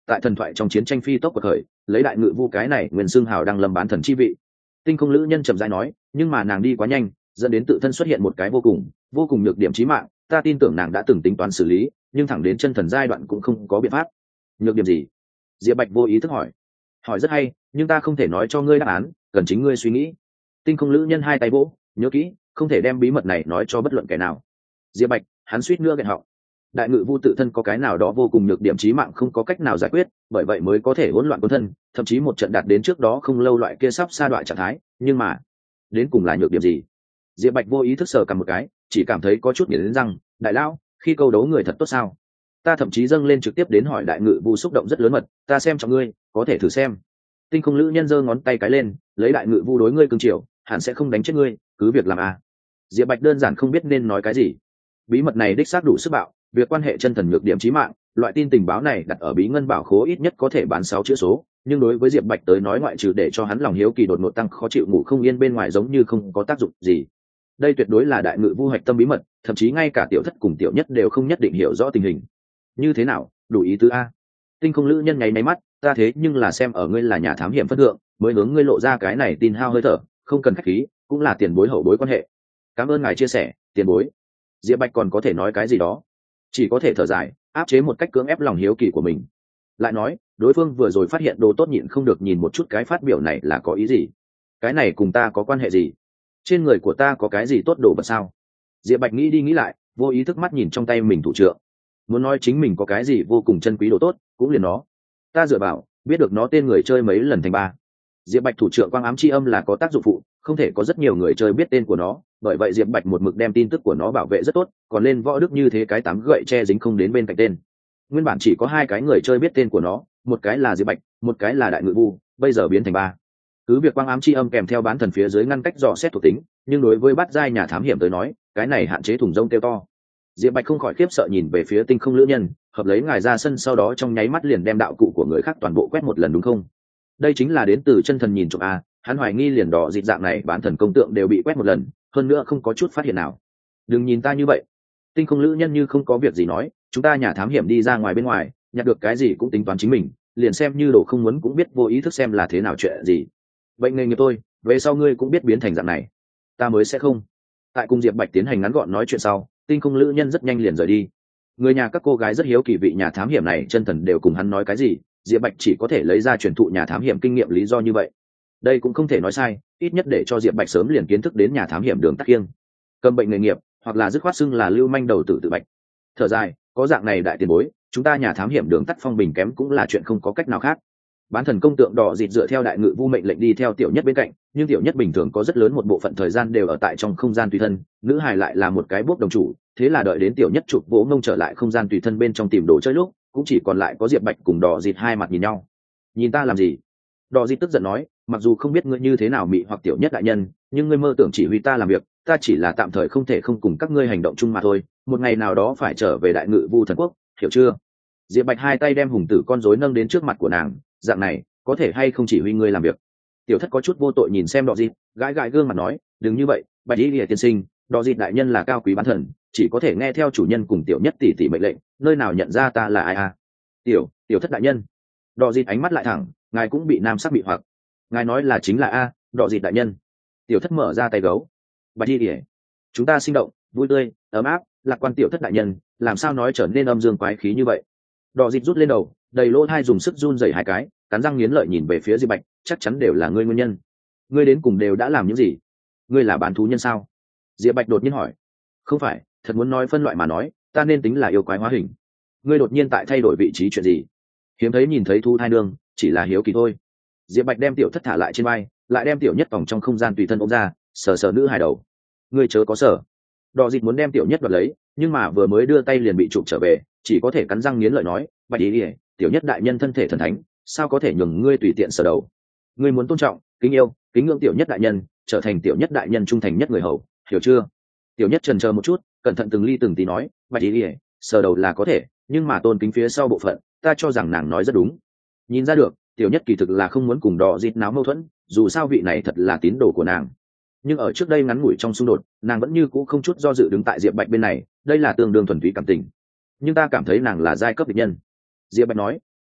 tại thần thoại trong chiến tranh phi tốc cuộc khởi, lấy đại ngự vu cái này nguyên xương hào đang lâm bán thần chi vị. Tinh không lữ nhân chậm rãi nói, nhưng mà nàng đi quá nhanh, dẫn đến tự thân xuất hiện một cái vô cùng nhược điểm chí mạng, ta tin tưởng nàng đã từng tính toán xử lý, nhưng thẳng đến chân thần giai đoạn cũng không có biện pháp. Nhược điểm gì? Diệp Bạch vô ý thức hỏi. Hỏi rất hay, nhưng ta không thể nói cho ngươi đáp án, cần chính ngươi suy nghĩ. Tinh không lữ nhân hai tay vỗ, nhớ kỹ, không thể đem bí mật này nói cho bất luận kẻ nào. Diệp Bạch, hắn suýt nữa nghẹn họng. Đại ngự vu tự thân có cái nào đó vô cùng nhược điểm chí mạng không có cách nào giải quyết, bởi vậy mới có thể hỗn loạn quân thân, thậm chí một trận đạt đến trước đó không lâu loại kia sắp sa đoạn trạng thái, nhưng mà đến cùng là nhược điểm gì? Diệp Bạch vô ý thức sờ cầm một cái, chỉ cảm thấy có chút nghiến răng, đại lão, khi câu đấu người thật tốt sao? Ta thậm chí dâng lên trực tiếp đến hỏi đại ngự vu xúc động rất lớn mật, ta xem cho ngươi, có thể thử xem. Tinh không lữ nhân giơ ngón tay cái lên, lấy đại ngự vu đối ngươi cương triều, hẳn sẽ không đánh chết ngươi, cứ việc làm à. Diệp Bạch đơn giản không biết nên nói cái gì. Bí mật này đích xác đủ sức bạo, việc quan hệ chân thần nhược điểm chí mạng, loại tin tình báo này đặt ở bí ngân bảo khố ít nhất có thể bán 6 chữ số, nhưng đối với Diệp Bạch tới nói ngoại trừ để cho hắn lòng hiếu kỳ đột ngột tăng khó chịu ngủ không yên bên ngoài giống như không có tác dụng gì. Đây tuyệt đối là đại ngự vu hoạch tâm bí mật, thậm chí ngay cả tiểu thất cùng tiểu nhất đều không nhất định hiểu rõ tình hình. Như thế nào, đủ ý tứ a? Tinh không lữ nhân nháy máy mắt, ta thế nhưng là xem ở ngươi là nhà thám hiểm phân thượng, mới hướng ngươi lộ ra cái này tin hao hơi thở, không cần khách khí, cũng là tiền bối hậu bối quan hệ. Cảm ơn ngài chia sẻ, tiền bối. Diệp Bạch còn có thể nói cái gì đó, chỉ có thể thở dài, áp chế một cách cưỡng ép lòng hiếu kỳ của mình. Lại nói, đối phương vừa rồi phát hiện đồ tốt nhịn không được nhìn một chút cái phát biểu này là có ý gì? Cái này cùng ta có quan hệ gì? Trên người của ta có cái gì tốt đồ vật sao? Diệp Bạch nghĩ đi nghĩ lại, vô ý thức mắt nhìn trong tay mình thủ trượng. Muốn nói chính mình có cái gì vô cùng chân quý đồ tốt, cũng liền nó. Ta dựa vào, biết được nó tên người chơi mấy lần thành ba. Diệp Bạch thủ trượng quang ám chi âm là có tác dụng phụ, không thể có rất nhiều người chơi biết tên của nó, bởi vậy Diệp Bạch một mực đem tin tức của nó bảo vệ rất tốt, còn lên võ đức như thế cái tám gậy che dính không đến bên cạnh tên. Nguyên bản chỉ có hai cái người chơi biết tên của nó, một cái là Diệp Bạch, một cái là đại ngự vu, bây giờ biến thành ba. Cứ việc quang ám chi âm kèm theo bán thần phía dưới ngăn cách dò xét thuộc tính, nhưng đối với bát giai nhà thám hiểm tới nói, cái này hạn chế thùng rông kêu to. Diệp Bạch không khỏi khiếp sợ nhìn về phía tinh không lữ nhân, hợp lấy ngài ra sân sau đó trong nháy mắt liền đem đạo cụ của người khác toàn bộ quét một lần đúng không? Đây chính là đến từ chân thần nhìn trộm a, hắn hoài nghi liền đỏ dịch dạng này bán thần công tượng đều bị quét một lần, hơn nữa không có chút phát hiện nào. Đừng nhìn ta như vậy. Tinh không lữ nhân như không có việc gì nói, chúng ta nhà thám hiểm đi ra ngoài bên ngoài, nhặt được cái gì cũng tính toán chính mình, liền xem như đồ không muốn cũng biết vô ý thức xem là thế nào chuyện gì. Bệnh nghề nghiệp tôi, về sau ngươi cũng biết biến thành dạng này. Ta mới sẽ không. Tại cùng Diệp Bạch tiến hành ngắn gọn nói chuyện sau, tinh không lữ nhân rất nhanh liền rời đi. Người nhà các cô gái rất hiếu kỳ vị nhà thám hiểm này chân thần đều cùng hắn nói cái gì, Diệp Bạch chỉ có thể lấy ra truyền thụ nhà thám hiểm kinh nghiệm lý do như vậy. Đây cũng không thể nói sai, ít nhất để cho Diệp Bạch sớm liền kiến thức đến nhà thám hiểm đường tắc kiêng. Cầm bệnh nghề nghiệp, hoặc là dứt khoát xưng là lưu manh đầu tử tự bạch. Thở dài, có dạng này đại tiền bối, chúng ta nhà thám hiểm đường tắt phong bình kém cũng là chuyện không có cách nào khác. Bán thần công tượng đỏ dịt dựa theo đại ngự vu mệnh lệnh đi theo tiểu nhất bên cạnh, nhưng tiểu nhất bình thường có rất lớn một bộ phận thời gian đều ở tại trong không gian tùy thân, nữ hài lại là một cái bốc đồng chủ, thế là đợi đến tiểu nhất chụp vỗ ngông trở lại không gian tùy thân bên trong tìm đồ chơi lúc, cũng chỉ còn lại có Diệp Bạch cùng đỏ dịt hai mặt nhìn nhau. Nhìn ta làm gì? Đỏ dịt tức giận nói, mặc dù không biết ngươi như thế nào mị hoặc tiểu nhất đại nhân, nhưng ngươi mơ tưởng chỉ huy ta làm việc, ta chỉ là tạm thời không thể không cùng các ngươi hành động chung mà thôi, một ngày nào đó phải trở về đại ngự vu thần quốc, hiểu chưa? Diệp Bạch hai tay đem hùng tử con rối nâng đến trước mặt của nàng, dạng này có thể hay không chỉ huy ngươi làm việc? Tiểu thất có chút vô tội nhìn xem đỏ dịt, gãi gãi gương mặt nói, đừng như vậy, Bạch Y Lìa tiên sinh, đỏ dịt đại nhân là cao quý bán thần, chỉ có thể nghe theo chủ nhân cùng tiểu nhất tỷ tỷ mệnh lệnh, nơi nào nhận ra ta là ai à? Tiểu thất đại nhân. Đỏ dịt ánh mắt lại thẳng, ngài cũng bị nam sắc bị hoặc. Ngài nói là chính là a, đỏ dịt đại nhân. Tiểu thất mở ra tay gấu. Bạch Y Lìa, chúng ta sinh động, vui tươi, ấm áp, lạc quan tiểu thất đại nhân, làm sao nói trở nên âm dương quái khí như vậy? Đỏ dịt rút lên đầu, đầy lỗ thai dùng sức run rẩy hai cái, cắn răng nghiến lợi nhìn về phía Diệp Bạch, chắc chắn đều là ngươi nguyên nhân. Ngươi đến cùng đều đã làm những gì? Ngươi là bán thú nhân sao? Diệp Bạch đột nhiên hỏi. Không phải, thật muốn nói phân loại mà nói, ta nên tính là yêu quái hóa hình. Ngươi đột nhiên tại thay đổi vị trí chuyện gì? Hiếm thấy nhìn thấy thu thai nương, chỉ là hiếu kỳ thôi. Diệp Bạch đem tiểu thất thả lại trên vai, lại đem tiểu nhất vòng trong không gian tùy thân ôm ra, sờ sờ nữ hài đầu. Ngươi chớ có sở. Đỏ dịt muốn đem tiểu nhất đoạt lấy, nhưng mà vừa mới đưa tay liền bị chụp trở về, chỉ có thể cắn răng nghiến lợi nói, Bạch Y Lìa, tiểu nhất đại nhân thân thể thần thánh, sao có thể nhường ngươi tùy tiện sờ đầu? Ngươi muốn tôn trọng, kính yêu, kính ngưỡng tiểu nhất đại nhân, trở thành tiểu nhất đại nhân trung thành nhất người hầu, hiểu chưa? Tiểu nhất chần chờ một chút, cẩn thận từng ly từng tí nói, Bạch Y Lìa, sờ đầu là có thể, nhưng mà tôn kính phía sau bộ phận, ta cho rằng nàng nói rất đúng. Nhìn ra được, tiểu nhất kỳ thực là không muốn cùng đỏ dịt náo mâu thuẫn, dù sao vị này thật là tín đồ của nàng. Nhưng ở trước đây ngắn ngủi trong xung đột, nàng vẫn như cũ không chút do dự đứng tại Diệp Bạch bên này, đây là tương đương thuần túy cảm tình. Nhưng ta cảm thấy nàng là giai cấp địch nhân. Diệp Bạch nói,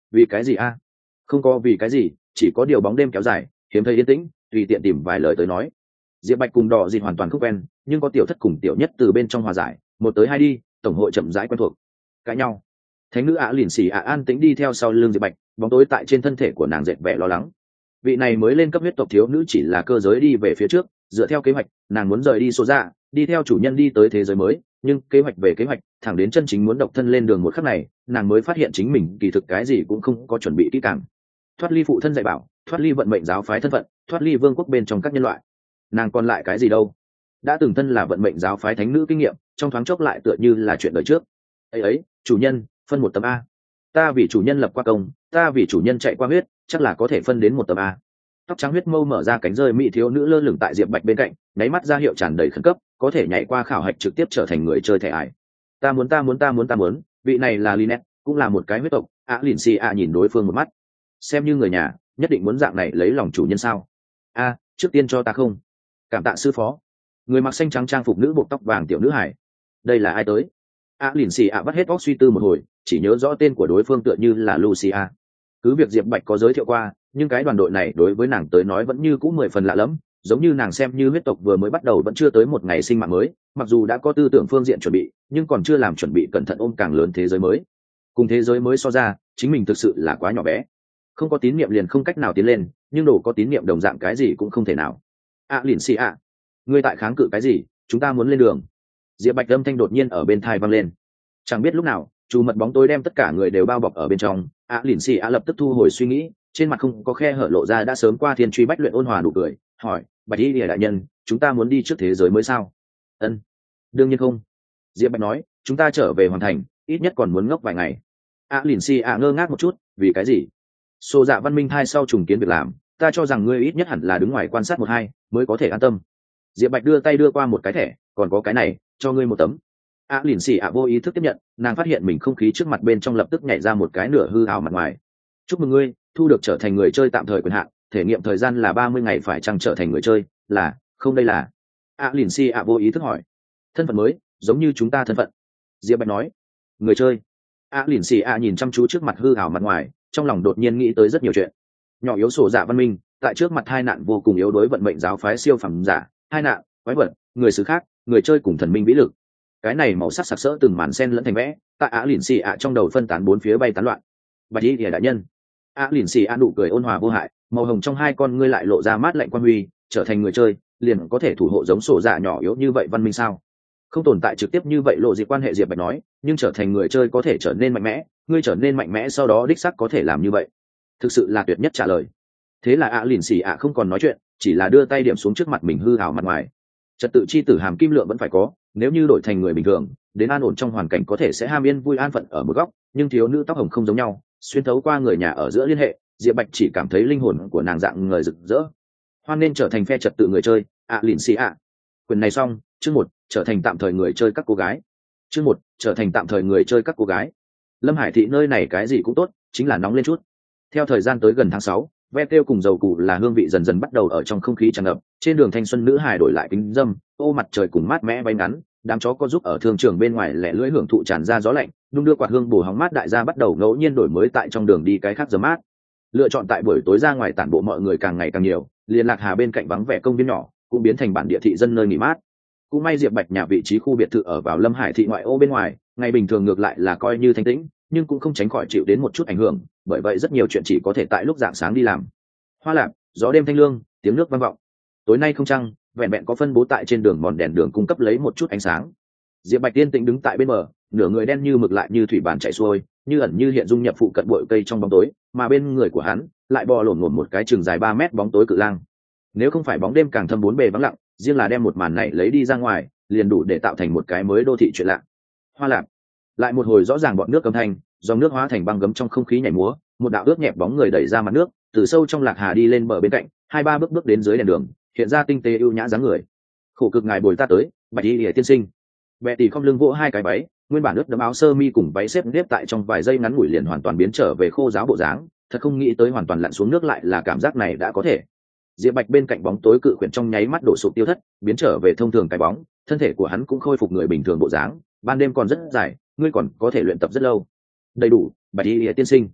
Vì cái gì a? Không có vì cái gì, chỉ có điều bóng đêm kéo dài, hiếm thấy yên tĩnh, tùy tiện tìm vài lời tới nói. Diệp Bạch cùng Đỏ Dịt hoàn toàn không quen, nhưng có tiểu thất cùng tiểu nhất từ bên trong hòa giải, một tới hai đi, tổng hội chậm rãi quen thuộc. Cãi nhau. Thánh nữ lìn xì an tĩnh đi theo sau lưng Diệp Bạch, bóng tối tại trên thân thể của nàng dệt vẻ lo lắng. Vị này mới lên cấp huyết tộc thiếu nữ chỉ là cơ giới đi về phía trước, dựa theo kế hoạch, nàng muốn rời đi số dạ, đi theo chủ nhân đi tới thế giới mới, nhưng kế hoạch về kế hoạch, thẳng đến chân chính muốn độc thân lên đường một khắc này, nàng mới phát hiện chính mình kỳ thực cái gì cũng không có chuẩn bị kỹ càng. Thoát ly phụ thân dạy bảo, thoát ly vận mệnh giáo phái thân phận, thoát ly vương quốc bên trong các nhân loại, nàng còn lại cái gì đâu? Đã từng thân là vận mệnh giáo phái thánh nữ kinh nghiệm, trong thoáng chốc lại tựa như là chuyện đời trước. Ấy, chủ nhân, phân một tấm a. Ta vì chủ nhân lập qua công, ta vì chủ nhân chạy qua huyết, chắc là có thể phân đến một tấm a. Tóc trắng huyết mâu mở ra cánh rơi mỹ thiếu nữ lơ lửng tại Diệp Bạch bên cạnh, nháy mắt ra hiệu tràn đầy khẩn cấp, có thể nhảy qua khảo hạch trực tiếp trở thành người chơi thẻ ải. Ta muốn, vị này là Linet, cũng là một cái huyết tộc. Lìn xì nhìn đối phương một mắt, xem như người nhà, nhất định muốn dạng này lấy lòng chủ nhân sao? Trước tiên cho ta không. Cảm tạ sư phó. Người mặc xanh trắng trang phục nữ buộc tóc vàng tiểu nữ hải. Đây là ai tới? Lìn xì bắt hết óc suy tư một hồi, chỉ nhớ rõ tên của đối phương tựa như là Lucia. Cứ việc Diệp Bạch có giới thiệu qua, nhưng cái đoàn đội này đối với nàng tới nói vẫn như cũ 10 phần lạ lẫm, giống như nàng xem như huyết tộc vừa mới bắt đầu vẫn chưa tới một ngày sinh mạng mới, mặc dù đã có tư tưởng phương diện chuẩn bị, nhưng còn chưa làm chuẩn bị cẩn thận ôm càng lớn thế giới mới. Cùng thế giới mới so ra, chính mình thực sự là quá nhỏ bé. Không có tín niệm liền không cách nào tiến lên, nhưng đồ có tín niệm đồng dạng cái gì cũng không thể nào. Lìn xì ngươi tại kháng cự cái gì? Chúng ta muốn lên đường. Diệp Bạch âm thanh đột nhiên ở bên tai vang lên. Chẳng biết lúc nào, chủ mật bóng tối đem tất cả người đều bao bọc ở bên trong. Lìn xì lập tức thu hồi suy nghĩ, trên mặt không có khe hở lộ ra đã sớm qua thiên truy bách luyện ôn hòa nụ cười, hỏi: Bạch Y Lìa đại nhân, chúng ta muốn đi trước thế giới mới sao? Ân, đương nhiên không. Diệp Bạch nói: chúng ta trở về hoàn thành, ít nhất còn muốn ngốc vài ngày. Lìn xì ngơ ngác một chút, vì cái gì? Xô Dạ văn minh thai sau trùng kiến việc làm, ta cho rằng ngươi ít nhất hẳn là đứng ngoài quan sát một hai mới có thể an tâm. Diệp Bạch đưa tay đưa qua một cái thẻ, còn có cái này, cho ngươi một tấm. Lìn xì vô ý thức tiếp nhận, nàng phát hiện mình không khí trước mặt bên trong lập tức nhảy ra một cái nửa hư ảo mặt ngoài. Chúc mừng ngươi, thu được trở thành người chơi tạm thời quyền hạn, thể nghiệm thời gian là 30 ngày, phải chăng trở thành người chơi? Là, không đây là. Lìn xì vô ý thức hỏi. Thân phận mới, giống như chúng ta thân phận. Diệp Bạch nói. Người chơi. Lìn xì nhìn chăm chú trước mặt hư ảo mặt ngoài, trong lòng đột nhiên nghĩ tới rất nhiều chuyện. Nhỏ yếu sổ dạ văn minh, tại trước mặt hai nạn vô cùng yếu đối vận mệnh giáo phái siêu phẩm giả, hai nạn, quái vật, người xứ khác, người chơi cùng thần minh vĩ lực. Cái này màu sắc sặc sỡ từng màn sen lẫn thành vẽ, tại lìn xì trong đầu phân tán bốn phía bay tán loạn. Bạch Y Lìa đại nhân. Lìn xì nụ cười ôn hòa vô hại, màu hồng trong hai con ngươi lại lộ ra mát lạnh quan huy, trở thành người chơi liền có thể thủ hộ giống sổ dạ nhỏ yếu như vậy văn minh sao? Không tồn tại trực tiếp như vậy lộ diện quan hệ. Diệp Bạch nói, nhưng trở thành người chơi có thể trở nên mạnh mẽ, ngươi trở nên mạnh mẽ sau đó đích xác có thể làm như vậy. Thực sự là tuyệt nhất trả lời. Thế là lìn xì không còn nói chuyện, chỉ là đưa tay điểm xuống trước mặt mình hư ảo mặt ngoài. Trật tự chi tử hàm kim lượng vẫn phải có, nếu như đổi thành người bình thường, đến an ổn trong hoàn cảnh có thể sẽ ham yên vui an phận ở một góc, nhưng thiếu nữ tóc hồng không giống nhau, xuyên thấu qua người nhà ở giữa liên hệ, Diệp Bạch chỉ cảm thấy linh hồn của nàng dạng người rực rỡ. Hoan nên trở thành phe trật tự người chơi, lìn xì Quyền này xong, chương 1, trở thành tạm thời người chơi các cô gái. Chương 1, trở thành tạm thời người chơi các cô gái. Lâm Hải thị nơi này cái gì cũng tốt, chính là nóng lên chút. Theo thời gian tới gần tháng 6, ve tiêu cùng dầu cụ là hương vị dần dần bắt đầu ở trong không khí tràn ngập, trên đường thanh xuân nữ hài đổi lại kính dâm, ô mặt trời cùng mát mẽ bay ngắn, đám chó có giúp ở thương trường bên ngoài lẻ lưỡi hưởng thụ tràn ra gió lạnh, đung đưa quạt hương bù hóng mát đại gia bắt đầu ngẫu nhiên đổi mới tại trong đường đi cái khác giờ mát. Lựa chọn tại buổi tối ra ngoài tản bộ mọi người càng ngày càng nhiều, liên lạc hà bên cạnh vắng vẻ công viên nhỏ cũng biến thành bản địa thị dân nơi nghỉ mát. Cũng may Diệp Bạch nhà vị trí khu biệt thự ở vào Lâm Hải thị ngoại ô bên ngoài, ngày bình thường ngược lại là coi như thanh tĩnh, nhưng cũng không tránh khỏi chịu đến một chút ảnh hưởng, bởi vậy rất nhiều chuyện chỉ có thể tại lúc rạng sáng đi làm. Hoa lạc, gió đêm thanh lương, tiếng nước vang vọng. Tối nay không trăng, vẹn vẹn có phân bố tại trên đường mòn đèn đường cung cấp lấy một chút ánh sáng. Diệp Bạch tiên tĩnh đứng tại bên bờ, nửa người đen như mực lại như thủy bản chạy xuôi, như ẩn như hiện dung nhập phụ cận bụi cây trong bóng tối, mà bên người của hắn lại bò lổn ngổn một cái chừng dài 3 mét bóng tối cự lang. Nếu không phải bóng đêm càng thâm bốn bề vắng lặng, riêng là đem một màn này lấy đi ra ngoài, liền đủ để tạo thành một cái mới đô thị chuyện lạ. Hoa lạc, lại một hồi rõ ràng bọn nước âm thanh, dòng nước hóa thành băng gấm trong không khí nhảy múa, một đạo ướt nhẹp bóng người đẩy ra mặt nước, từ sâu trong lạc hà đi lên bờ bên cạnh, 2-3 bước bước đến dưới đèn đường, hiện ra tinh tế ưu nhã dáng người. Khổ cực ngài bồi ta tới, Bạch Y Lìa tiên sinh. Bệ tỷ không lưng vỗ hai cái váy, nguyên bản ướt đẫm áo sơ mi cùng váy xếp nếp tại trong vài giây ngắn ngủi liền hoàn toàn biến trở về khô ráo bộ dáng, thật không nghĩ tới hoàn toàn lặn xuống nước lại là cảm giác này đã có thể. Diệp Bạch bên cạnh bóng tối cự khuyển trong nháy mắt đổ sụp tiêu thất, biến trở về thông thường cái bóng, thân thể của hắn cũng khôi phục người bình thường bộ dáng, ban đêm còn rất dài, ngươi còn có thể luyện tập rất lâu. Đầy đủ, Bạch Y tiên sinh.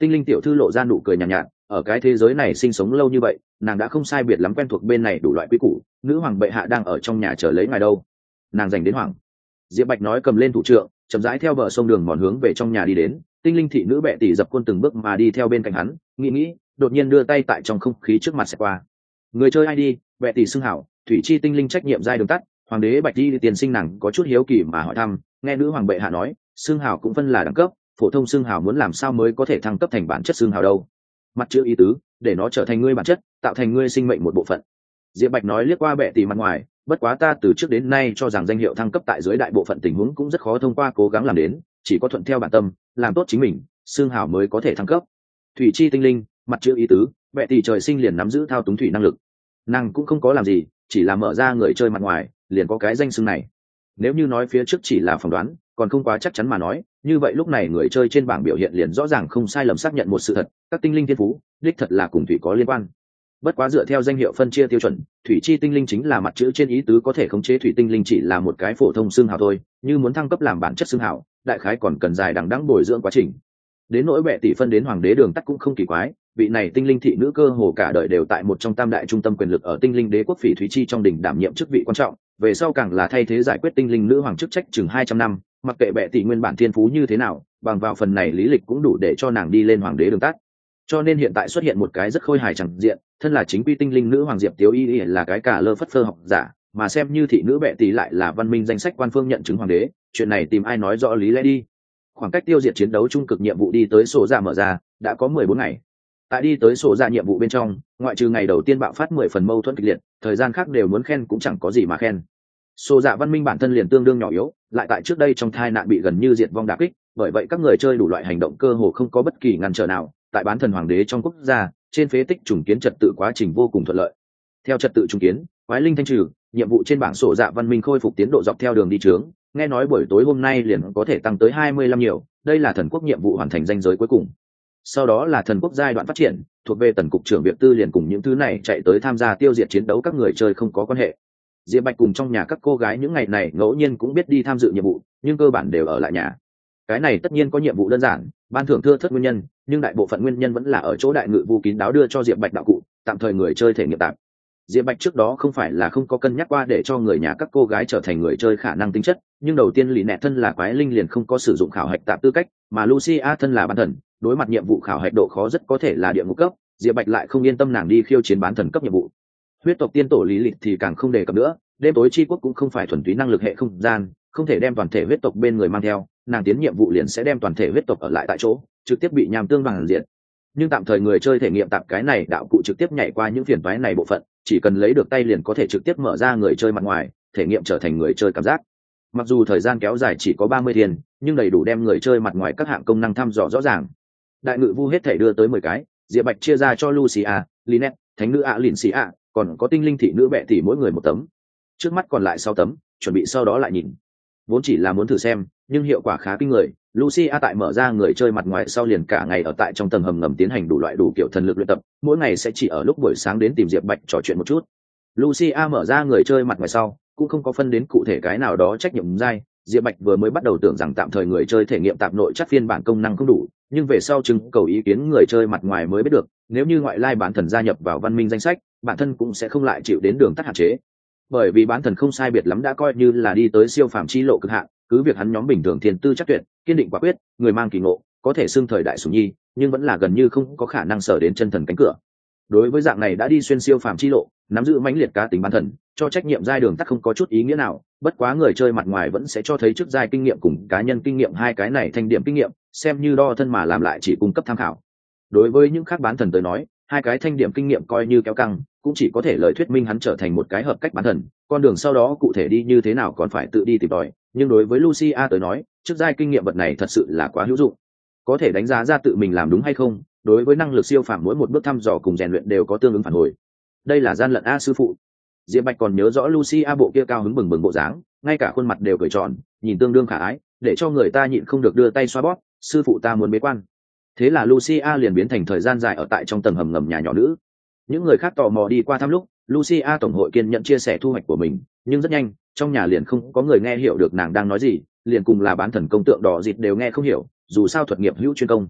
Tinh linh tiểu thư lộ ra nụ cười nhàn nhạt, ở cái thế giới này sinh sống lâu như vậy, nàng đã không sai biệt lắm quen thuộc bên này đủ loại quy củ. Nữ hoàng bệ hạ đang ở trong nhà chờ lấy ngài đâu. Nàng dành đến hoàng. Diệp Bạch nói cầm lên thủ trượng, chậm rãi theo bờ sông đường mòn hướng về trong nhà đi đến. Tinh linh thị nữ bệ tỷ dập khuôn từng bước mà đi theo bên cạnh hắn, nghĩ, đột nhiên đưa tay tại trong không khí trước mặt sẽ qua. Người chơi ai đi, bệ tỷ xưng hảo, thủy chi tinh linh trách nhiệm giai đường tắt. Hoàng đế Bạch Di tiền sinh nàng có chút hiếu kỳ mà hỏi thăm, nghe nữ hoàng bệ hạ nói, xưng hảo cũng phân là đẳng cấp, phổ thông xưng hảo muốn làm sao mới có thể thăng cấp thành bản chất xưng hảo đâu. Mặt chữ ý tứ, để nó trở thành ngươi bản chất, tạo thành ngươi sinh mệnh một bộ phận. Diệp Bạch nói liếc qua bệ tỷ mặt ngoài, bất quá ta từ trước đến nay cho rằng danh hiệu thăng cấp tại dưới đại bộ phận tình huống cũng rất khó thông qua cố gắng làm đến, chỉ có thuận theo bản tâm, làm tốt chính mình, xương hào mới có thể thăng cấp. Thủy chi tinh linh, mặt chữ ý tứ, bệ tỷ trời sinh liền nắm giữ thao túng thủy năng lực. Nàng cũng không có làm gì, chỉ là mở ra người chơi mặt ngoài, liền có cái danh xưng này. Nếu như nói phía trước chỉ là phỏng đoán, còn không quá chắc chắn mà nói, như vậy lúc này người chơi trên bảng biểu hiện liền rõ ràng không sai lầm xác nhận một sự thật, các tinh linh thiên phú, đích thật là cùng thủy có liên quan. Bất quá dựa theo danh hiệu phân chia tiêu chuẩn, thủy chi tinh linh chính là mặt chữ trên ý tứ có thể khống chế thủy tinh linh chỉ là một cái phổ thông xương hào thôi, như muốn thăng cấp làm bản chất xương hào, đại khái còn cần dài đằng đẵng bồi dưỡng quá trình. Đến nỗi bệ tỷ phân đến hoàng đế đường tắt cũng không kỳ quái, vị này tinh linh thị nữ cơ hồ cả đời đều tại một trong tam đại trung tâm quyền lực ở tinh linh đế quốc phỉ thủy chi trong đỉnh đảm nhiệm chức vị quan trọng, về sau càng là thay thế giải quyết tinh linh nữ hoàng chức trách chừng 200 năm, mặc kệ bệ tỷ nguyên bản thiên phú như thế nào, bằng vào phần này lý lịch cũng đủ để cho nàng đi lên hoàng đế đường tắt. Cho nên hiện tại xuất hiện một cái rất khôi hài chẳng diện, thân là chính quy tinh linh nữ hoàng Diệp Tiếu Y là cái cả lơ phất phơ học giả, mà xem như thị nữ bệ tỷ lại là văn minh danh sách quan phương nhận chứng hoàng đế, chuyện này tìm ai nói rõ lý lẽ đi. Khoảng cách tiêu diệt chiến đấu trung cực nhiệm vụ đi tới sổ dạ mở ra, đã có 14 ngày. Tại đi tới sổ dạ nhiệm vụ bên trong, ngoại trừ ngày đầu tiên bạo phát 10 phần mâu thuẫn kịch liệt, thời gian khác đều muốn khen cũng chẳng có gì mà khen. Sổ dạ văn minh bản thân liền tương đương nhỏ yếu, lại tại trước đây trong tai nạn bị gần như diệt vong đả kích, bởi vậy các người chơi đủ loại hành động cơ hồ không có bất kỳ ngăn trở nào. Tại bán thần hoàng đế trong quốc gia, trên phế tích trùng kiến trật tự quá trình vô cùng thuận lợi. Theo trật tự trùng kiến, quái linh thanh trừ, nhiệm vụ trên bảng sổ dạ văn minh khôi phục tiến độ dọc theo đường đi trướng, nghe nói buổi tối hôm nay liền có thể tăng tới 25 nhiều, đây là thần quốc nhiệm vụ hoàn thành ranh giới cuối cùng. Sau đó là thần quốc giai đoạn phát triển, thuộc về tần cục trưởng việc tư liền cùng những thứ này chạy tới tham gia tiêu diệt chiến đấu các người chơi không có quan hệ. Diệp Bạch cùng trong nhà các cô gái những ngày này ngẫu nhiên cũng biết đi tham dự nhiệm vụ, nhưng cơ bản đều ở lại nhà. Cái này tất nhiên có nhiệm vụ đơn giản, ban thưởng thưa thớt nguyên nhân, nhưng đại bộ phận nguyên nhân vẫn là ở chỗ đại ngự vu kín đáo đưa cho Diệp Bạch đạo cụ, tạm thời người chơi thể nghiệm tạm. Diệp Bạch trước đó không phải là không có cân nhắc qua để cho người nhà các cô gái trở thành người chơi khả năng tính chất, nhưng đầu tiên Lý Nẹ thân là quái linh liền không có sử dụng khảo hạch tạm tư cách, mà Lucia thân là bán thần, đối mặt nhiệm vụ khảo hạch độ khó rất có thể là địa ngục cấp, Diệp Bạch lại không yên tâm nàng đi khiêu chiến bán thần cấp nhiệm vụ. Huyết tộc tiên tổ Lý Lịch thì càng không đề cập nữa, đêm tối chi quốc cũng không phải thuần túy năng lực hệ không gian, không thể đem toàn thể huyết tộc bên người mang theo, nàng tiến nhiệm vụ liền sẽ đem toàn thể huyết tộc ở lại tại chỗ, trực tiếp bị nham tương bằng diện. Nhưng tạm thời người chơi thể nghiệm tạm cái này đạo cụ trực tiếp nhảy qua những phiền toái này bộ phận, chỉ cần lấy được tay liền có thể trực tiếp mở ra người chơi mặt ngoài, thể nghiệm trở thành người chơi cảm giác. Mặc dù thời gian kéo dài chỉ có 30 thiên, nhưng đầy đủ đem người chơi mặt ngoài các hạng công năng thăm dò rõ ràng. Đại ngự vu hết thể đưa tới 10 cái, Diệp Bạch chia ra cho Lucia, Linet, thánh nữ Lìn Xì ạ, còn có tinh linh thị nữ bệ tỷ mỗi người một tấm. Trước mắt còn lại 6 tấm, chuẩn bị sau đó lại nhìn. Vốn chỉ là muốn thử xem, nhưng hiệu quả khá kinh người. Lucia tại mở ra người chơi mặt ngoài sau liền cả ngày ở tại trong tầng hầm ngầm tiến hành đủ loại đủ kiểu thần lực luyện tập, mỗi ngày sẽ chỉ ở lúc buổi sáng đến tìm Diệp Bạch trò chuyện một chút. Lucia mở ra người chơi mặt ngoài sau, cũng không có phân đến cụ thể cái nào đó trách nhiệm giai. Diệp Bạch vừa mới bắt đầu tưởng rằng tạm thời người chơi thể nghiệm tạm nội chắc phiên bản công năng không đủ, nhưng về sau trưng cầu ý kiến người chơi mặt ngoài mới biết được, nếu như ngoại lai bán thần gia nhập vào văn minh danh sách, bản thân cũng sẽ không lại chịu đến đường tắt hạn chế. Bởi vì bán thần không sai biệt lắm đã coi như là đi tới siêu phàm chi lộ cực hạn, cứ việc hắn nhóm bình thường thiên tư chắc tuyệt, kiên định quả quyết, người mang kỳ ngộ, có thể xưng thời đại sủng nhi, nhưng vẫn là gần như không có khả năng sở đến chân thần cánh cửa. Đối với dạng này đã đi xuyên siêu phàm chi lộ, nắm giữ mãnh liệt cá tính bán thần, cho trách nhiệm giai đường tắt không có chút ý nghĩa nào, bất quá người chơi mặt ngoài vẫn sẽ cho thấy trước giai kinh nghiệm cùng cá nhân kinh nghiệm hai cái này thành điểm kinh nghiệm, xem như đo thân mà làm lại chỉ cung cấp tham khảo. Đối với những khác bán thần tới nói, hai cái thanh điểm kinh nghiệm coi như kéo căng, cũng chỉ có thể lời thuyết minh hắn trở thành một cái hợp cách bán thần, con đường sau đó cụ thể đi như thế nào còn phải tự đi tìm tòi, nhưng đối với Lucia tới nói, trước giai kinh nghiệm vật này thật sự là quá hữu dụng, có thể đánh giá ra tự mình làm đúng hay không, đối với năng lực siêu phàm mỗi một bước thăm dò cùng rèn luyện đều có tương ứng phản hồi. Đây là gian lận a sư phụ. Diệp Bạch còn nhớ rõ Lucia bộ kia cao hứng bừng bừng bộ dáng, ngay cả khuôn mặt đều cười tròn, nhìn tương đương khả ái, để cho người ta nhịn không được đưa tay xoa bóp, sư phụ ta muốn bế quan. Thế là Lucia liền biến thành thời gian dài ở tại trong tầng hầm ngầm nhà nhỏ nữ. Những người khác tò mò đi qua thăm lúc, Lucia tổng hội kiên nhận chia sẻ thu hoạch của mình, nhưng rất nhanh, trong nhà liền không có người nghe hiểu được nàng đang nói gì, liền cùng là bán thần công tượng đỏ dịt đều nghe không hiểu, dù sao thuật nghiệp hữu chuyên công.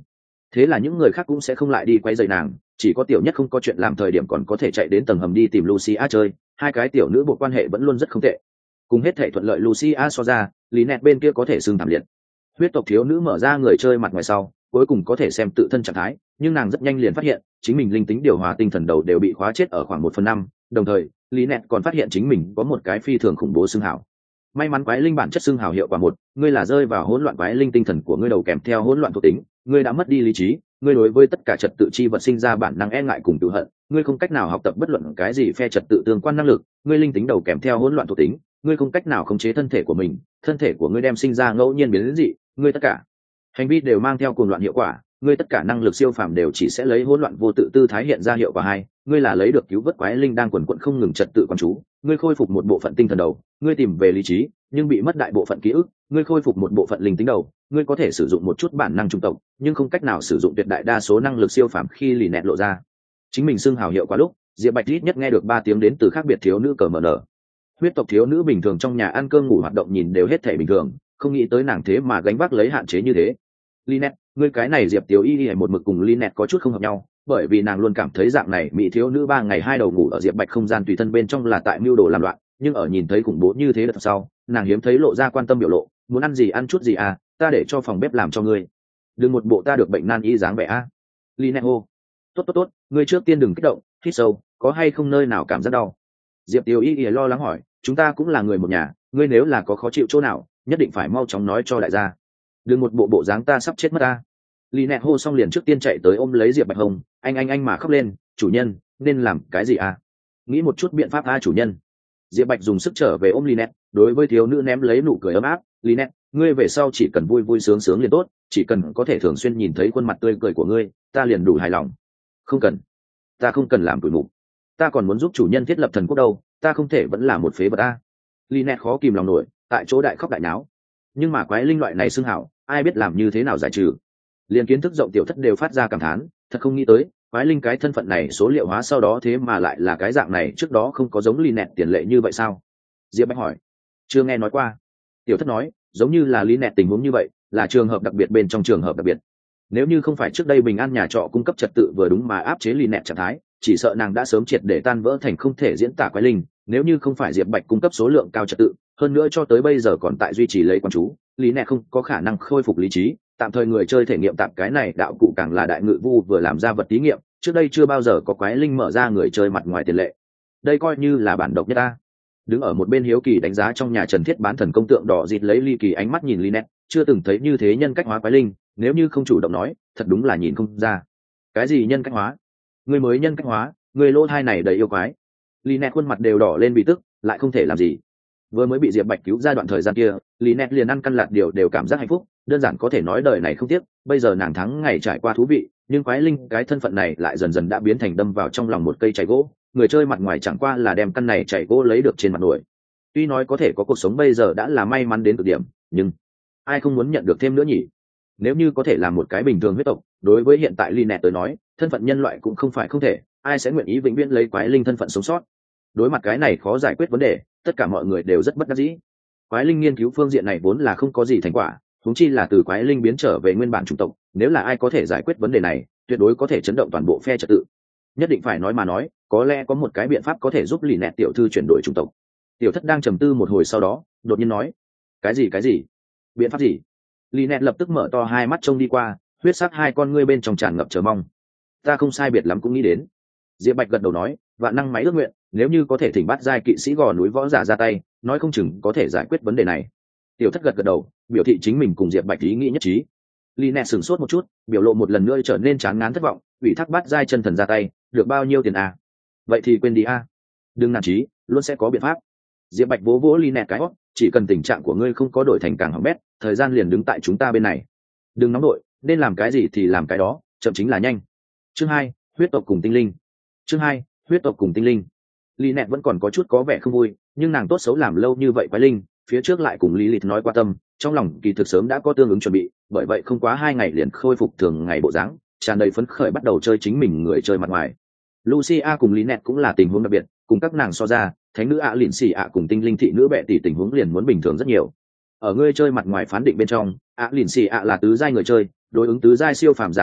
Thế là những người khác cũng sẽ không lại đi quay dày nàng, chỉ có tiểu nhất không có chuyện làm thời điểm còn có thể chạy đến tầng hầm đi tìm Lucia chơi. Hai cái tiểu nữ bộ quan hệ vẫn luôn rất không tệ. Cùng hết thể thuận lợi Lucia so ra, Lynette bên kia có thể xưng thảm liệt. Huyết tộc thiếu nữ mở ra người chơi mặt ngoài sau, cuối cùng có thể xem tự thân trạng thái, nhưng nàng rất nhanh liền phát hiện chính mình linh tính điều hòa tinh thần đầu đều bị khóa chết ở khoảng 1/5. Đồng thời Lynette còn phát hiện chính mình có một cái phi thường khủng bố xưng hào. May mắn quái linh bản chất xưng hào hiệu quả 1, ngươi là rơi vào hỗn loạn quái linh tinh thần của ngươi đầu kèm theo hỗn loạn thuộc tính, ngươi đã mất đi lý trí, ngươi đối với tất cả trật tự chi vật sinh ra bản năng e ngại cùng tự hận, ngươi không cách nào học tập bất luận cái gì phe trật tự tương quan năng lực, ngươi linh tính đầu kèm theo hỗn loạn thuộc tính, ngươi không cách nào khống chế thân thể của mình, thân thể của ngươi đem sinh ra ngẫu nhiên biến dị, ngươi tất cả hành vi đều mang theo cuồng loạn hiệu quả, ngươi tất cả năng lực siêu phàm đều chỉ sẽ lấy hỗn loạn vô tự tư thái hiện ra hiệu quả 2, ngươi là lấy được cứu vớt quái linh đang quần quật không ngừng trật tự quan chú, ngươi khôi phục một bộ phận tinh thần đầu, ngươi tìm về lý trí nhưng bị mất đại bộ phận ký ức, ngươi khôi phục một bộ phận linh tính đầu, ngươi có thể sử dụng một chút bản năng trung tộc nhưng không cách nào sử dụng tuyệt đại đa số năng lực siêu phàm. Khi lì nẹt lộ ra chính mình xưng hào hiệu quả lúc, Diệp Bạch ít nhất nghe được 3 tiếng đến từ khác biệt thiếu nữ cờ mở nở. Huyết tộc thiếu nữ bình thường trong nhà ăn cơm ngủ hoạt động nhìn đều hết thể bình thường, không nghĩ tới nàng thế mà gánh vác lấy hạn chế như thế. Lynette, ngươi cái này Diệp Tiểu Y một mực cùng Lynette có chút không hợp nhau, bởi vì nàng luôn cảm thấy dạng này mỹ thiếu nữ 3 ngày 2 đầu ngủ ở Diệp Bạch không gian tùy thân bên trong là tại mưu đồ làm loạn, nhưng ở nhìn thấy khủng bố như thế đợt sau, nàng hiếm thấy lộ ra quan tâm biểu lộ, muốn ăn gì ăn chút gì à, ta để cho phòng bếp làm cho ngươi. Đừng một bộ ta được bệnh nan y dáng vẻ a. Lynette hô. Tốt, ngươi trước tiên đừng kích động, hít sâu, có hay không nơi nào cảm giác đau? Diệp Tiểu Y lo lắng hỏi, chúng ta cũng là người một nhà, ngươi nếu là có khó chịu chỗ nào, nhất định phải mau chóng nói cho đại gia. Đừng một bộ dáng ta sắp chết mất ta. Lynette hô xong liền trước tiên chạy tới ôm lấy Diệp Bạch Hồng, anh mà khóc lên, chủ nhân, nên làm cái gì à? Nghĩ một chút biện pháp a chủ nhân. Diệp Bạch dùng sức trở về ôm Lynette, đối với thiếu nữ ném lấy nụ cười ấm áp, Lynette, ngươi về sau chỉ cần vui vui sướng sướng liền tốt, chỉ cần có thể thường xuyên nhìn thấy khuôn mặt tươi cười của ngươi, ta liền đủ hài lòng. Không cần, ta không cần làm tủi mục, ta còn muốn giúp chủ nhân thiết lập thần quốc đâu, ta không thể vẫn là một phế vật a. Lynette khó kìm lòng nổi, tại chỗ đại khóc đại náo. Nhưng mà quái linh loại này xưng hảo, ai biết làm như thế nào giải trừ. Liên kiến thức rộng tiểu thất đều phát ra cảm thán, thật không nghĩ tới quái linh cái thân phận này số liệu hóa sau đó thế mà lại là cái dạng này, trước đó không có giống Lynette tiền lệ như vậy sao? Diệp Bạch hỏi. Chưa nghe nói qua. Tiểu thất nói, giống như là Lynette tình huống như vậy là trường hợp đặc biệt bên trong trường hợp đặc biệt. Nếu như không phải trước đây bình an nhà trọ cung cấp trật tự vừa đúng mà áp chế Lynette trạng thái, chỉ sợ nàng đã sớm triệt để tan vỡ thành không thể diễn tả quái linh. Nếu như không phải Diệp Bạch cung cấp số lượng cao trật tự, hơn nữa cho tới bây giờ còn tại duy trì lấy quan chú, Lynette không có khả năng khôi phục lý trí. Tạm thời người chơi thể nghiệm tạm cái này đạo cụ càng là đại ngự vu vừa làm ra vật thí nghiệm, trước đây chưa bao giờ có quái linh mở ra người chơi mặt ngoài tiền lệ. Đây coi như là bản độc nhất ta. Đứng ở một bên hiếu kỳ đánh giá trong nhà Trần Thiết bán thần công tượng đỏ dịt lấy ly kỳ ánh mắt nhìn Lynette, chưa từng thấy như thế nhân cách hóa quái linh, nếu như không chủ động nói, thật đúng là nhìn không ra. Cái gì nhân cách hóa? Người mới nhân cách hóa, người lỗ thai này đầy yêu quái. Lynette khuôn mặt đều đỏ lên bị tức, lại không thể làm gì. Vừa mới bị Diệp Bạch cứu ra đoạn thời gian kia, Lynette liền ăn căn lạt điều đều cảm giác hạnh phúc, đơn giản có thể nói đời này không tiếc. Bây giờ nàng thắng ngày trải qua thú vị, nhưng quái linh cái thân phận này lại dần dần đã biến thành đâm vào trong lòng một cây chày gỗ. Người chơi mặt ngoài chẳng qua là đem căn này chày gỗ lấy được trên mặt nổi. Tuy nói có thể có cuộc sống bây giờ đã là may mắn đến cực điểm, nhưng ai không muốn nhận được thêm nữa nhỉ? Nếu như có thể làm một cái bình thường huyết tộc, đối với hiện tại Lynette tới nói, thân phận nhân loại cũng không phải không thể, ai sẽ nguyện ý vĩnh viễn lấy quái linh thân phận sống sót? Đối mặt cái này khó giải quyết vấn đề, tất cả mọi người đều rất bất đắc dĩ. Quái linh nghiên cứu phương diện này vốn là không có gì thành quả, huống chi là từ quái linh biến trở về nguyên bản chủng tộc, nếu là ai có thể giải quyết vấn đề này, tuyệt đối có thể chấn động toàn bộ phe trật tự. Nhất định phải nói mà nói, có lẽ có một cái biện pháp có thể giúp Lynette tiểu thư chuyển đổi chủng tộc. Tiểu thất đang trầm tư một hồi sau đó, đột nhiên nói, cái gì? Biện pháp gì? Lynette lập tức mở to hai mắt trông đi qua, huyết sắc hai con ngươi bên trong tràn ngập chờ mong. Ta không sai biệt lắm cũng nghĩ đến. Diệp Bạch gật đầu nói, vạn năng máy ước nguyện, nếu như có thể thỉnh bắt giai kỵ sĩ gò núi võ giả ra tay, nói không chừng có thể giải quyết vấn đề này. Tiểu thất gật đầu, biểu thị chính mình cùng Diệp Bạch ý nghĩ nhất trí. Lynette sửng sốt một chút, biểu lộ một lần nữa trở nên chán ngán thất vọng, ủy thác bắt giai chân thần ra tay, được bao nhiêu tiền à? Vậy thì quên đi a. Đừng nản chí, luôn sẽ có biện pháp. Diệp Bạch vỗ vỗ Lynette cái hót, chỉ cần tình trạng của ngươi không có đổi thành càng hỏng bét, thời gian liền đứng tại chúng ta bên này. Đừng nóng đội, nên làm cái gì thì làm cái đó, chậm chính là nhanh. Chương 2, huyết tộc cùng tinh linh. Chương 2, huyết tộc cùng tinh linh. Lynette vẫn còn có chút có vẻ không vui, nhưng nàng tốt xấu làm lâu như vậy quái linh, phía trước lại cùng Lilith nói qua tâm, trong lòng kỳ thực sớm đã có tương ứng chuẩn bị, bởi vậy không quá 2 ngày liền khôi phục thường ngày bộ dáng, tràn đầy phấn khởi bắt đầu chơi chính mình người chơi mặt ngoài. Lucia cùng Lynette cũng là tình huống đặc biệt, cùng các nàng so ra, thánh nữ ạ lìn xì ạ cùng tinh linh thị nữ bệ tỷ tình huống liền muốn bình thường rất nhiều. Ở người chơi mặt ngoài phán định bên trong, ạ lìn xì ạ là tứ giai người chơi, đối ứng tứ giai siêu phàm giả thực lực,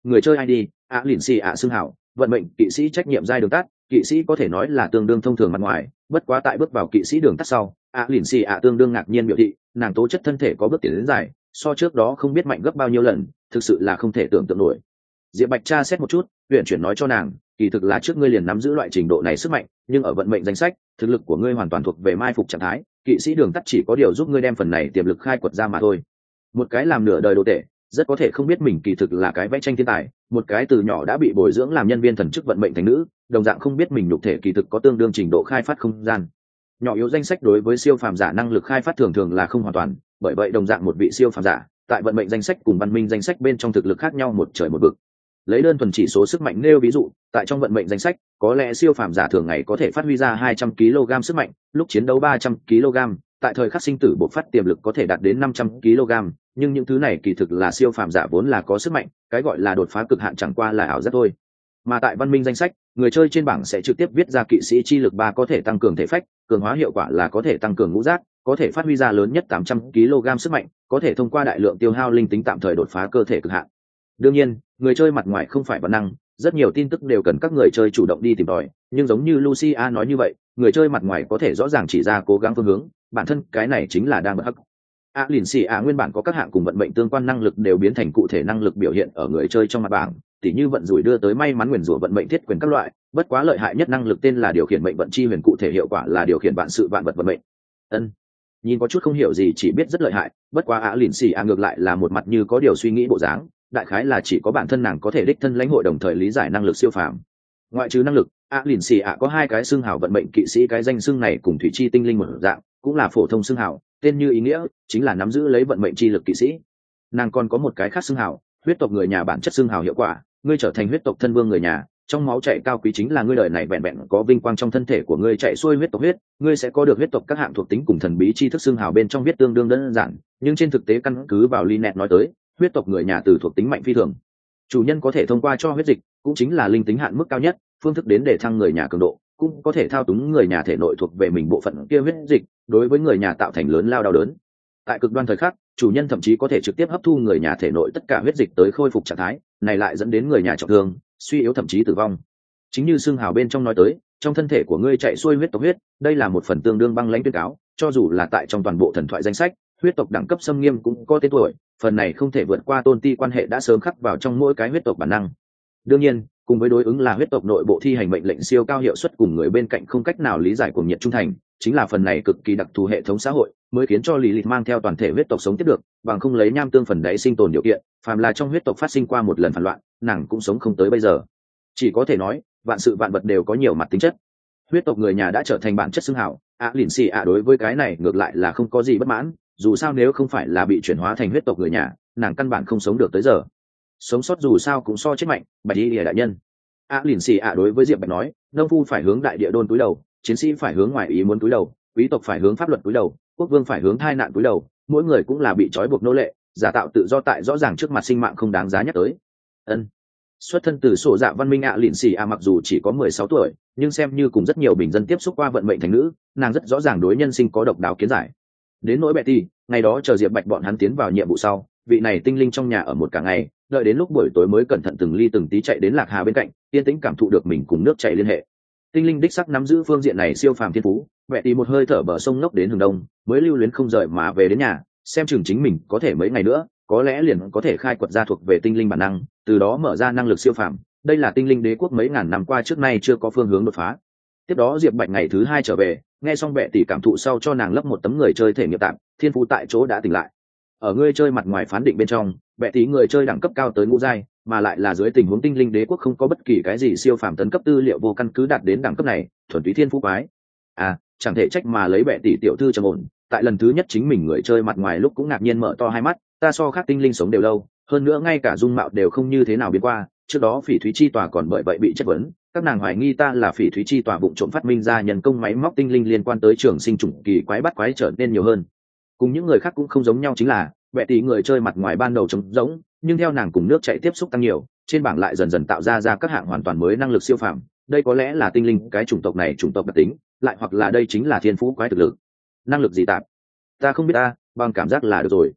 người chơi ID lìn xì ạ xưng hảo, vận mệnh kỵ sĩ trách nhiệm giai đường tắt, kỵ sĩ có thể nói là tương đương thông thường mặt ngoài, bất quá tại bước vào kỵ sĩ đường tắt sau, lìn xì ạ tương đương ngạc nhiên biểu thị nàng tố chất thân thể có bước tiến đến dài, so trước đó không biết mạnh gấp bao nhiêu lần, thực sự là không thể tưởng tượng nổi. Diệp Bạch tra xét một chút, huyền chuyển nói cho nàng, kỳ thực là trước ngươi liền nắm giữ loại trình độ này sức mạnh, nhưng ở vận mệnh danh sách, thực lực của ngươi hoàn toàn thuộc về mai phục trạng thái, kỵ sĩ đường tắt chỉ có điều giúp ngươi đem phần này tiềm lực khai quật ra mà thôi. Một cái làm nửa đời đồ tệ, rất có thể không biết mình kỳ thực là cái vẽ tranh thiên tài, một cái từ nhỏ đã bị bồi dưỡng làm nhân viên thần chức vận mệnh thành nữ, đồng dạng không biết mình nhục thể kỳ thực có tương đương trình độ khai phát không gian. Nhỏ yếu danh sách đối với siêu phàm giả năng lực khai phát thường thường là không hoàn toàn, bởi vậy đồng dạng một vị siêu phàm giả, tại vận mệnh danh sách cùng văn minh danh sách bên trong thực lực khác nhau một trời một vực. Lấy đơn thuần chỉ số sức mạnh nêu ví dụ, tại trong vận mệnh danh sách, có lẽ siêu phàm giả thường ngày có thể phát huy ra 200 kg sức mạnh, lúc chiến đấu 300 kg, tại thời khắc sinh tử bộc phát tiềm lực có thể đạt đến 500 kg, nhưng những thứ này kỳ thực là siêu phàm giả vốn là có sức mạnh, cái gọi là đột phá cực hạn chẳng qua là ảo giác thôi. Mà tại văn minh danh sách, người chơi trên bảng sẽ trực tiếp viết ra kỵ sĩ chi lực 3 có thể tăng cường thể phách, cường hóa hiệu quả là có thể tăng cường ngũ giác, có thể phát huy ra lớn nhất 800 kg sức mạnh, có thể thông qua đại lượng tiêu hao linh tính tạm thời đột phá cơ thể cực hạn. Đương nhiên, người chơi mặt ngoài không phải bản năng, rất nhiều tin tức đều cần các người chơi chủ động đi tìm tòi, nhưng giống như Lucia nói như vậy, người chơi mặt ngoài có thể rõ ràng chỉ ra cố gắng phương hướng, bản thân cái này chính là đang bất hắc. Lìn xì ạ nguyên bản có các hạng cùng vận mệnh tương quan năng lực đều biến thành cụ thể năng lực biểu hiện ở người chơi trong mặt bảng, tỉ như vận rủi đưa tới may mắn nguyền rủa vận mệnh thiết quyền các loại, bất quá lợi hại nhất năng lực tên là điều khiển mệnh vận chi huyền, cụ thể hiệu quả là điều khiển vạn sự vạn vật vận mệnh. Nhìn có chút không hiểu gì, chỉ biết rất lợi hại, bất quá lìn xì ạ ngược lại là một mặt như có điều suy nghĩ bộ dáng, đại khái là chỉ có bản thân nàng có thể đích thân lãnh hội đồng thời lý giải năng lực siêu phàm. Ngoại trừ năng lực, lìn xì ạ có hai cái xưng hào vận mệnh kỵ sĩ, cái danh xưng này cùng thủy chi tinh linh một dạng, cũng là phổ thông xưng hào, tên như ý nghĩa chính là nắm giữ lấy vận mệnh chi lực kỵ sĩ. Nàng còn có một cái khác xưng hào, huyết tộc người nhà, bản chất xưng hào hiệu quả, ngươi trở thành huyết tộc thân vương người nhà, trong máu chạy cao quý chính là ngươi đời này vẹn vẹn có vinh quang trong thân thể của ngươi chạy xuôi huyết tộc huyết, ngươi sẽ có được huyết tộc các hạng thuộc tính cùng thần bí chi thức. xưng hào bên trong viết tương đương đơn giản, nhưng trên thực tế căn cứ vào Linet nói tới, huyết tộc người nhà từ thuộc tính mạnh phi thường, chủ nhân có thể thông qua cho huyết dịch, cũng chính là linh tính hạn mức cao nhất phương thức đến để thăng người nhà cường độ, cũng có thể thao túng người nhà thể nội thuộc về mình bộ phận kia huyết dịch, đối với người nhà tạo thành lớn lao đau đớn. Tại cực đoan thời khắc, chủ nhân thậm chí có thể trực tiếp hấp thu người nhà thể nội tất cả huyết dịch tới khôi phục trạng thái, này lại dẫn đến người nhà trọng thương, suy yếu thậm chí tử vong. Chính như xương hào bên trong nói tới, trong thân thể của ngươi chạy xuôi huyết tộc huyết, đây là một phần tương đương băng lãnh tuyên cáo, cho dù là tại trong toàn bộ thần thoại danh sách, huyết tộc đẳng cấp xâm nghiêm cũng có tên tuổi, phần này không thể vượt qua tôn ti quan hệ đã sớm khắc vào trong mỗi cái huyết tộc bản năng. Đương nhiên, cùng với đối ứng là huyết tộc nội bộ thi hành mệnh lệnh siêu cao hiệu suất cùng người bên cạnh không cách nào lý giải cuồng nhiệt trung thành, chính là phần này cực kỳ đặc thù hệ thống xã hội mới khiến cho Lilith mang theo toàn thể huyết tộc sống tiếp được, bằng không lấy nham tương phần đáy sinh tồn điều kiện, phàm là trong huyết tộc phát sinh qua một lần phản loạn, nàng cũng sống không tới bây giờ. Chỉ có thể nói, vạn sự vạn vật đều có nhiều mặt tính chất. Huyết tộc người nhà đã trở thành bản chất xưng hảo, lìn xì ạ đối với cái này ngược lại là không có gì bất mãn, dù sao nếu không phải là bị chuyển hóa thành huyết tộc người nhà, nàng căn bản không sống được tới giờ. Sống sót dù sao cũng so chết mạnh, Bạch Y Lìa đại nhân. Lìn xì ạ đối với Diệp Bạch nói, nông phu phải hướng đại địa đôn túi đầu, chiến sĩ phải hướng ngoài ý muốn túi đầu, quý tộc phải hướng pháp luật túi đầu, quốc vương phải hướng tai nạn túi đầu, mỗi người cũng là bị trói buộc nô lệ, giả tạo tự do tại rõ ràng trước mặt sinh mạng không đáng giá nhắc tới. Xuất thân từ sổ dạ văn minh, lìn xì mặc dù chỉ có 16 tuổi, nhưng xem như cùng rất nhiều bình dân tiếp xúc qua vận mệnh thành nữ, nàng rất rõ ràng đối nhân sinh có độc đáo kiến giải. Đến nỗi Betty, ngày đó chờ Diệp Bạch bọn hắn tiến vào nhiệm vụ sau, vị này tinh linh trong nhà ở một cả ngày, đợi đến lúc buổi tối mới cẩn thận từng ly từng tí chạy đến Lạc Hà bên cạnh, yên tĩnh cảm thụ được mình cùng nước chảy liên hệ. Tinh linh đích sắc nắm giữ phương diện này siêu phàm thiên phú, Betty một hơi thở bờ sông ngốc đến hướng đông, mới lưu luyến không rời mà về đến nhà, xem chừng chính mình có thể mấy ngày nữa, có lẽ liền có thể khai quật ra thuộc về tinh linh bản năng, từ đó mở ra năng lực siêu phàm. Đây là tinh linh đế quốc mấy ngàn năm qua trước nay chưa có phương hướng đột phá. Tiếp đó Diệp Bạch ngày thứ 2 trở về, nghe xong bệ tỷ cảm thụ sau cho nàng lấp một tấm người chơi thể nghiệm tạm, thiên phú tại chỗ đã tỉnh lại. Ở người chơi mặt ngoài phán định bên trong, bệ tỷ người chơi đẳng cấp cao tới ngũ giai, mà lại là dưới tình huống tinh linh đế quốc không có bất kỳ cái gì siêu phàm tấn cấp tư liệu vô căn cứ đạt đến đẳng cấp này, thuần túy thiên phú quái. Chẳng thể trách mà lấy bệ tỷ tiểu thư trầm ổn, tại lần thứ nhất chính mình người chơi mặt ngoài lúc cũng ngạc nhiên mở to hai mắt, ta so khác tinh linh sống đều lâu, hơn nữa ngay cả dung mạo đều không như thế nào biến qua, trước đó Phỉ Thúy Chi Tòa còn bởi vậy bị chất vấn, các nàng hoài nghi ta là Phỉ Thúy Chi Tòa vụng trộm phát minh ra nhân công máy móc tinh linh liên quan tới trường sinh chủng kỳ quái bắt quái trở nên nhiều hơn. Cùng những người khác cũng không giống nhau chính là, bệ tỷ người chơi mặt ngoài ban đầu trống rỗng, nhưng theo nàng cùng nước chảy tiếp xúc tăng nhiều, trên bảng lại dần dần tạo ra các hạng hoàn toàn mới năng lực siêu phàm, đây có lẽ là tinh linh cái chủng tộc này chủng tộc đặc tính, lại hoặc là đây chính là thiên phú quái thực lực. Năng lực gì tạm? Ta không biết, bằng cảm giác là được rồi.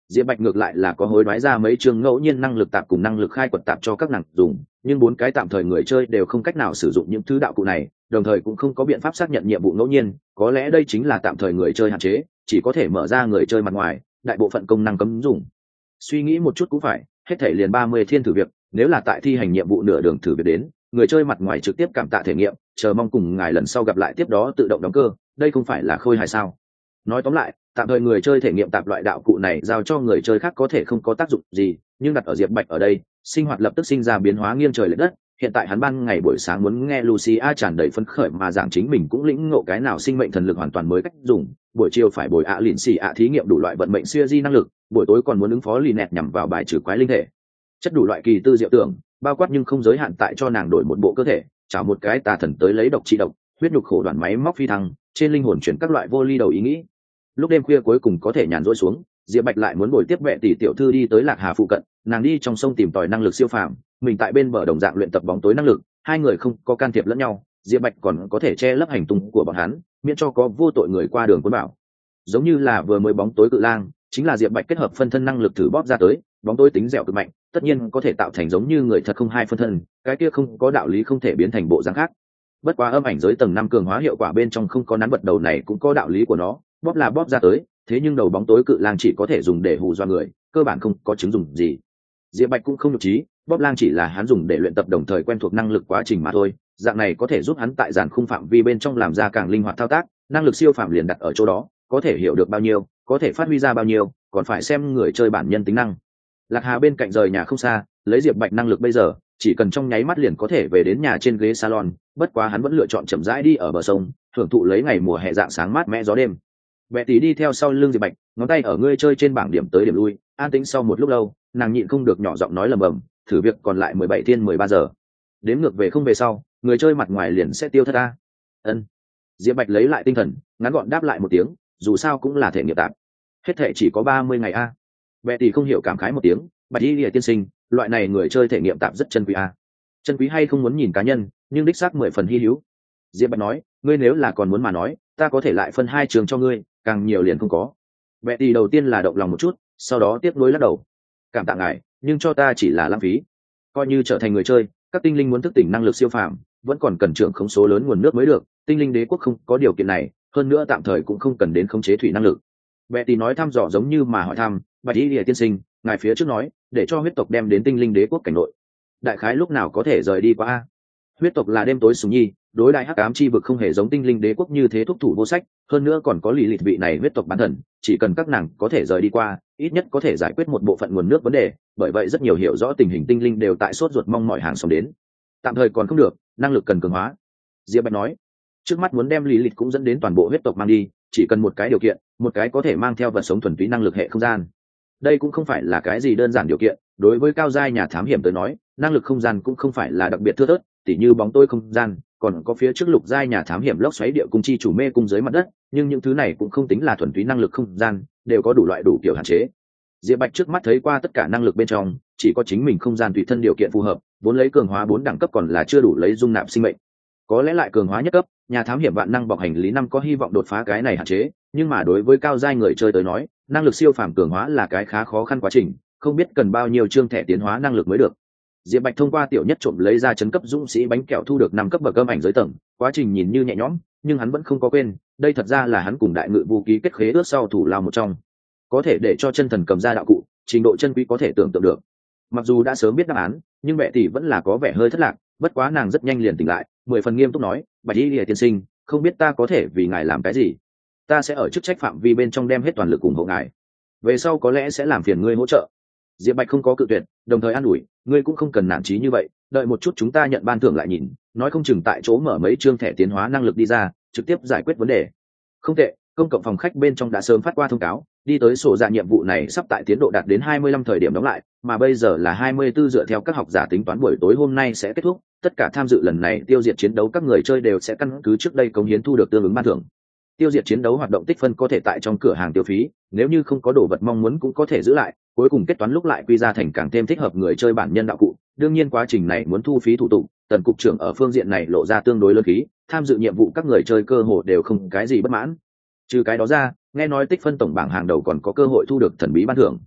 Diệp Bạch ngược lại là có hối đoái ra mấy chương ngẫu nhiên năng lực tạp cùng năng lực khai quật tạp cho các nàng dùng, nhưng 4 cái tạm thời người chơi đều không cách nào sử dụng những thứ đạo cụ này, đồng thời cũng không có biện pháp xác nhận nhiệm vụ ngẫu nhiên, có lẽ đây chính là tạm thời người chơi hạn chế, chỉ có thể mở ra người chơi mặt ngoài, đại bộ phận công năng cấm dùng. Suy nghĩ một chút cũng phải, hết thảy liền 30 thiên thử việc, nếu là tại thi hành nhiệm vụ nửa đường thử việc đến, người chơi mặt ngoài trực tiếp cảm tạ thể nghiệm, chờ mong cùng ngài lần sau gặp lại tiếp đó tự động đóng cơ, đây không phải là khôi hài sao? Nói tóm lại, tạm thời người chơi thể nghiệm tạp loại đạo cụ này giao cho người chơi khác có thể không có tác dụng gì, nhưng đặt ở Diệp Bạch ở đây, sinh hoạt lập tức sinh ra biến hóa nghiêng trời lệch đất. Hiện tại hắn ban ngày buổi sáng muốn nghe Lucia tràn đầy phấn khởi mà giảng chính mình cũng lĩnh ngộ cái nào sinh mệnh thần lực hoàn toàn mới cách dùng, buổi chiều phải bồi lìn xì thí nghiệm đủ loại vận mệnh siêu di năng lực, buổi tối còn muốn ứng phó lì nẹt nhằm vào bài trừ quái linh thể, chất đủ loại kỳ tư diệu tưởng, bao quát nhưng không giới hạn tại cho nàng đổi một bộ cơ thể, chảo một cái tà thần tới lấy độc trị độc, huyết nhục khổ đoàn máy móc phi thăng, trên linh hồn chuyển các loại vô ly đầu ý nghĩ. Lúc đêm khuya cuối cùng có thể nhàn rỗi xuống, Diệp Bạch lại muốn bồi tiếp vệ tỷ tiểu thư đi tới Lạc Hà phụ cận, nàng đi trong sông tìm tòi năng lực siêu phàm, mình tại bên bờ đồng dạng luyện tập bóng tối năng lực, hai người không có can thiệp lẫn nhau, Diệp Bạch còn có thể che lấp hành tung của bọn hắn, miễn cho có vô tội người qua đường cuốn bảo. Giống như là vừa mới bóng tối cự lang, chính là Diệp Bạch kết hợp phân thân năng lực thử bóp ra tới, bóng tối tính dẻo cực mạnh, tất nhiên có thể tạo thành giống như người thật không hai phân thân, cái kia không có đạo lý không thể biến thành bộ dáng khác. Bất quá âm ảnh giới tầng 5 cường hóa hiệu quả bên trong không có nắn bật đầu này cũng có đạo lý của nó, bóp là bóp ra tới, thế nhưng đầu bóng tối cự lang chỉ có thể dùng để hù dọa người, cơ bản không có chứng dùng gì. Diệp Bạch cũng không nhục trí, bóp lang chỉ là hắn dùng để luyện tập đồng thời quen thuộc năng lực quá trình mà thôi, dạng này có thể giúp hắn tại dàn khung phạm vi bên trong làm ra càng linh hoạt thao tác, năng lực siêu phạm liền đặt ở chỗ đó, có thể hiểu được bao nhiêu, có thể phát huy ra bao nhiêu, còn phải xem người chơi bản nhân tính năng. Lạc Hà bên cạnh rời nhà không xa, lấy Diệp Bạch năng lực bây giờ, chỉ cần trong nháy mắt liền có thể về đến nhà trên ghế salon, bất quá hắn vẫn lựa chọn chậm rãi đi ở bờ sông, thưởng thụ lấy ngày mùa hè dạng sáng mát mẻ gió đêm. Bệ tỷ đi theo sau lưng Diệp Bạch, ngón tay ở ngươi chơi trên bảng điểm tới điểm lui, an tĩnh sau một lúc lâu, nàng nhịn không được nhỏ giọng nói lầm bầm, thử việc còn lại 17 thiên 13 giờ. Đếm ngược về không về sau, người chơi mặt ngoài liền sẽ tiêu thất a. Ân. Diệp Bạch lấy lại tinh thần, ngắn gọn đáp lại một tiếng, dù sao cũng là thể nghiệm tạm. Hết thể chỉ có 30 ngày a. Bệ tỷ không hiểu cảm khái một tiếng, Bạch Y Lìa tiên sinh, loại này người chơi thể nghiệm tạm rất chân quý a. Chân quý hay không muốn nhìn cá nhân, nhưng đích xác 10 phần hi hữu. Diệp Bạch nói, ngươi nếu là còn muốn mà nói, ta có thể lại phân 2 trường cho ngươi, càng nhiều liền không có. Bệ tỷ đầu tiên là động lòng một chút, sau đó tiếp nối lắc đầu. Cảm tạ ngài, nhưng cho ta chỉ là lãng phí. Coi như trở thành người chơi, các tinh linh muốn thức tỉnh năng lực siêu phàm, vẫn còn cần trưởng khống số lớn nguồn nước mới được, tinh linh đế quốc không có điều kiện này, hơn nữa tạm thời cũng không cần đến khống chế thủy năng lực. Bệ tỷ nói thăm dò giống như mà hỏi thăm, Bạch Y Lìa tiên sinh, ngài phía trước nói, để cho huyết tộc đem đến tinh linh đế quốc cảnh nội. Đại khái lúc nào có thể rời đi qua a? Huyết tộc là đêm tối sùng nhi, đối đại hắc ám chi vực không hề giống tinh linh đế quốc như thế thúc thủ vô sách, hơn nữa còn có lì lịt vị này huyết tộc bán thần, chỉ cần các nàng có thể rời đi qua, ít nhất có thể giải quyết một bộ phận nguồn nước vấn đề, bởi vậy rất nhiều hiểu rõ tình hình tinh linh đều tại sốt ruột mong mọi hàng xóm đến. Tạm thời còn không được, năng lực cần cường hóa. Diệp Bạch nói, trước mắt muốn đem lì lịt cũng dẫn đến toàn bộ huyết tộc mang đi, chỉ cần một cái điều kiện, một cái có thể mang theo vật sống thuần túy năng lực hệ không gian. Đây cũng không phải là cái gì đơn giản điều kiện, đối với cao giai nhà thám hiểm tới nói, năng lực không gian cũng không phải là đặc biệt thưa thớt, tỉ như bóng tối không gian, còn có phía trước lục giai nhà thám hiểm lốc xoáy địa cung chi chủ mê cung dưới mặt đất, nhưng những thứ này cũng không tính là thuần túy năng lực không gian, đều có đủ loại đủ kiểu hạn chế. Diệp Bạch trước mắt thấy qua tất cả năng lực bên trong, chỉ có chính mình không gian tùy thân điều kiện phù hợp, vốn lấy cường hóa 4 đẳng cấp còn là chưa đủ lấy dung nạp sinh mệnh. Có lẽ lại cường hóa nhất cấp, nhà thám hiểm vạn năng bọc hành lý 5 có hy vọng đột phá cái này hạn chế, nhưng mà đối với cao giai người chơi tới nói, năng lực siêu phàm cường hóa là cái khá khó khăn quá trình, không biết cần bao nhiêu chương thẻ tiến hóa năng lực mới được. Diệp Bạch thông qua tiểu nhất trộm lấy ra chấn cấp dũng sĩ bánh kẹo thu được 5 cấp bậc âm ảnh giới tầng, quá trình nhìn như nhẹ nhõm, nhưng hắn vẫn không có quên, đây thật ra là hắn cùng đại ngự vũ ký kết khế ước sau thủ lao một trong. Có thể để cho chân thần cầm ra đạo cụ, trình độ chân quý có thể tưởng tượng được. Mặc dù đã sớm biết đáp án, nhưng mẹ tỷ vẫn là có vẻ hơi thất lạc, bất quá nàng rất nhanh liền tỉnh lại, 10 phần nghiêm túc nói, Bạch Y Lìa tiên sinh, không biết ta có thể vì ngài làm cái gì? Ta sẽ ở chức trách phạm vi bên trong đem hết toàn lực ủng hộ ngài. Về sau có lẽ sẽ làm phiền ngươi hỗ trợ. Diệp Bạch không có cự tuyệt, đồng thời an ủi, ngươi cũng không cần nản chí như vậy, đợi một chút chúng ta nhận ban thưởng lại nhìn, nói không chừng tại chỗ mở mấy chương thẻ tiến hóa năng lực đi ra, trực tiếp giải quyết vấn đề. Không tệ, công cộng phòng khách bên trong đã sớm phát qua thông cáo, đi tới sổ dạ nhiệm vụ này sắp tại tiến độ đạt đến 25 thời điểm đóng lại, mà bây giờ là 24 dựa theo các học giả tính toán buổi tối hôm nay sẽ kết thúc, tất cả tham dự lần này tiêu diệt chiến đấu các người chơi đều sẽ căn cứ trước đây cống hiến thu được tương ứng ban thưởng. Tiêu diệt chiến đấu hoạt động tích phân có thể tại trong cửa hàng tiêu phí, nếu như không có đồ vật mong muốn cũng có thể giữ lại, cuối cùng kết toán lúc lại quy ra thành càng thêm thích hợp người chơi bản nhân đạo cụ. Đương nhiên quá trình này muốn thu phí thủ tục, Tần cục trưởng ở phương diện này lộ ra tương đối lớn khí, tham dự nhiệm vụ các người chơi cơ hội đều không cái gì bất mãn. Trừ cái đó ra, nghe nói tích phân tổng bảng hàng đầu còn có cơ hội thu được thần bí ban thưởng,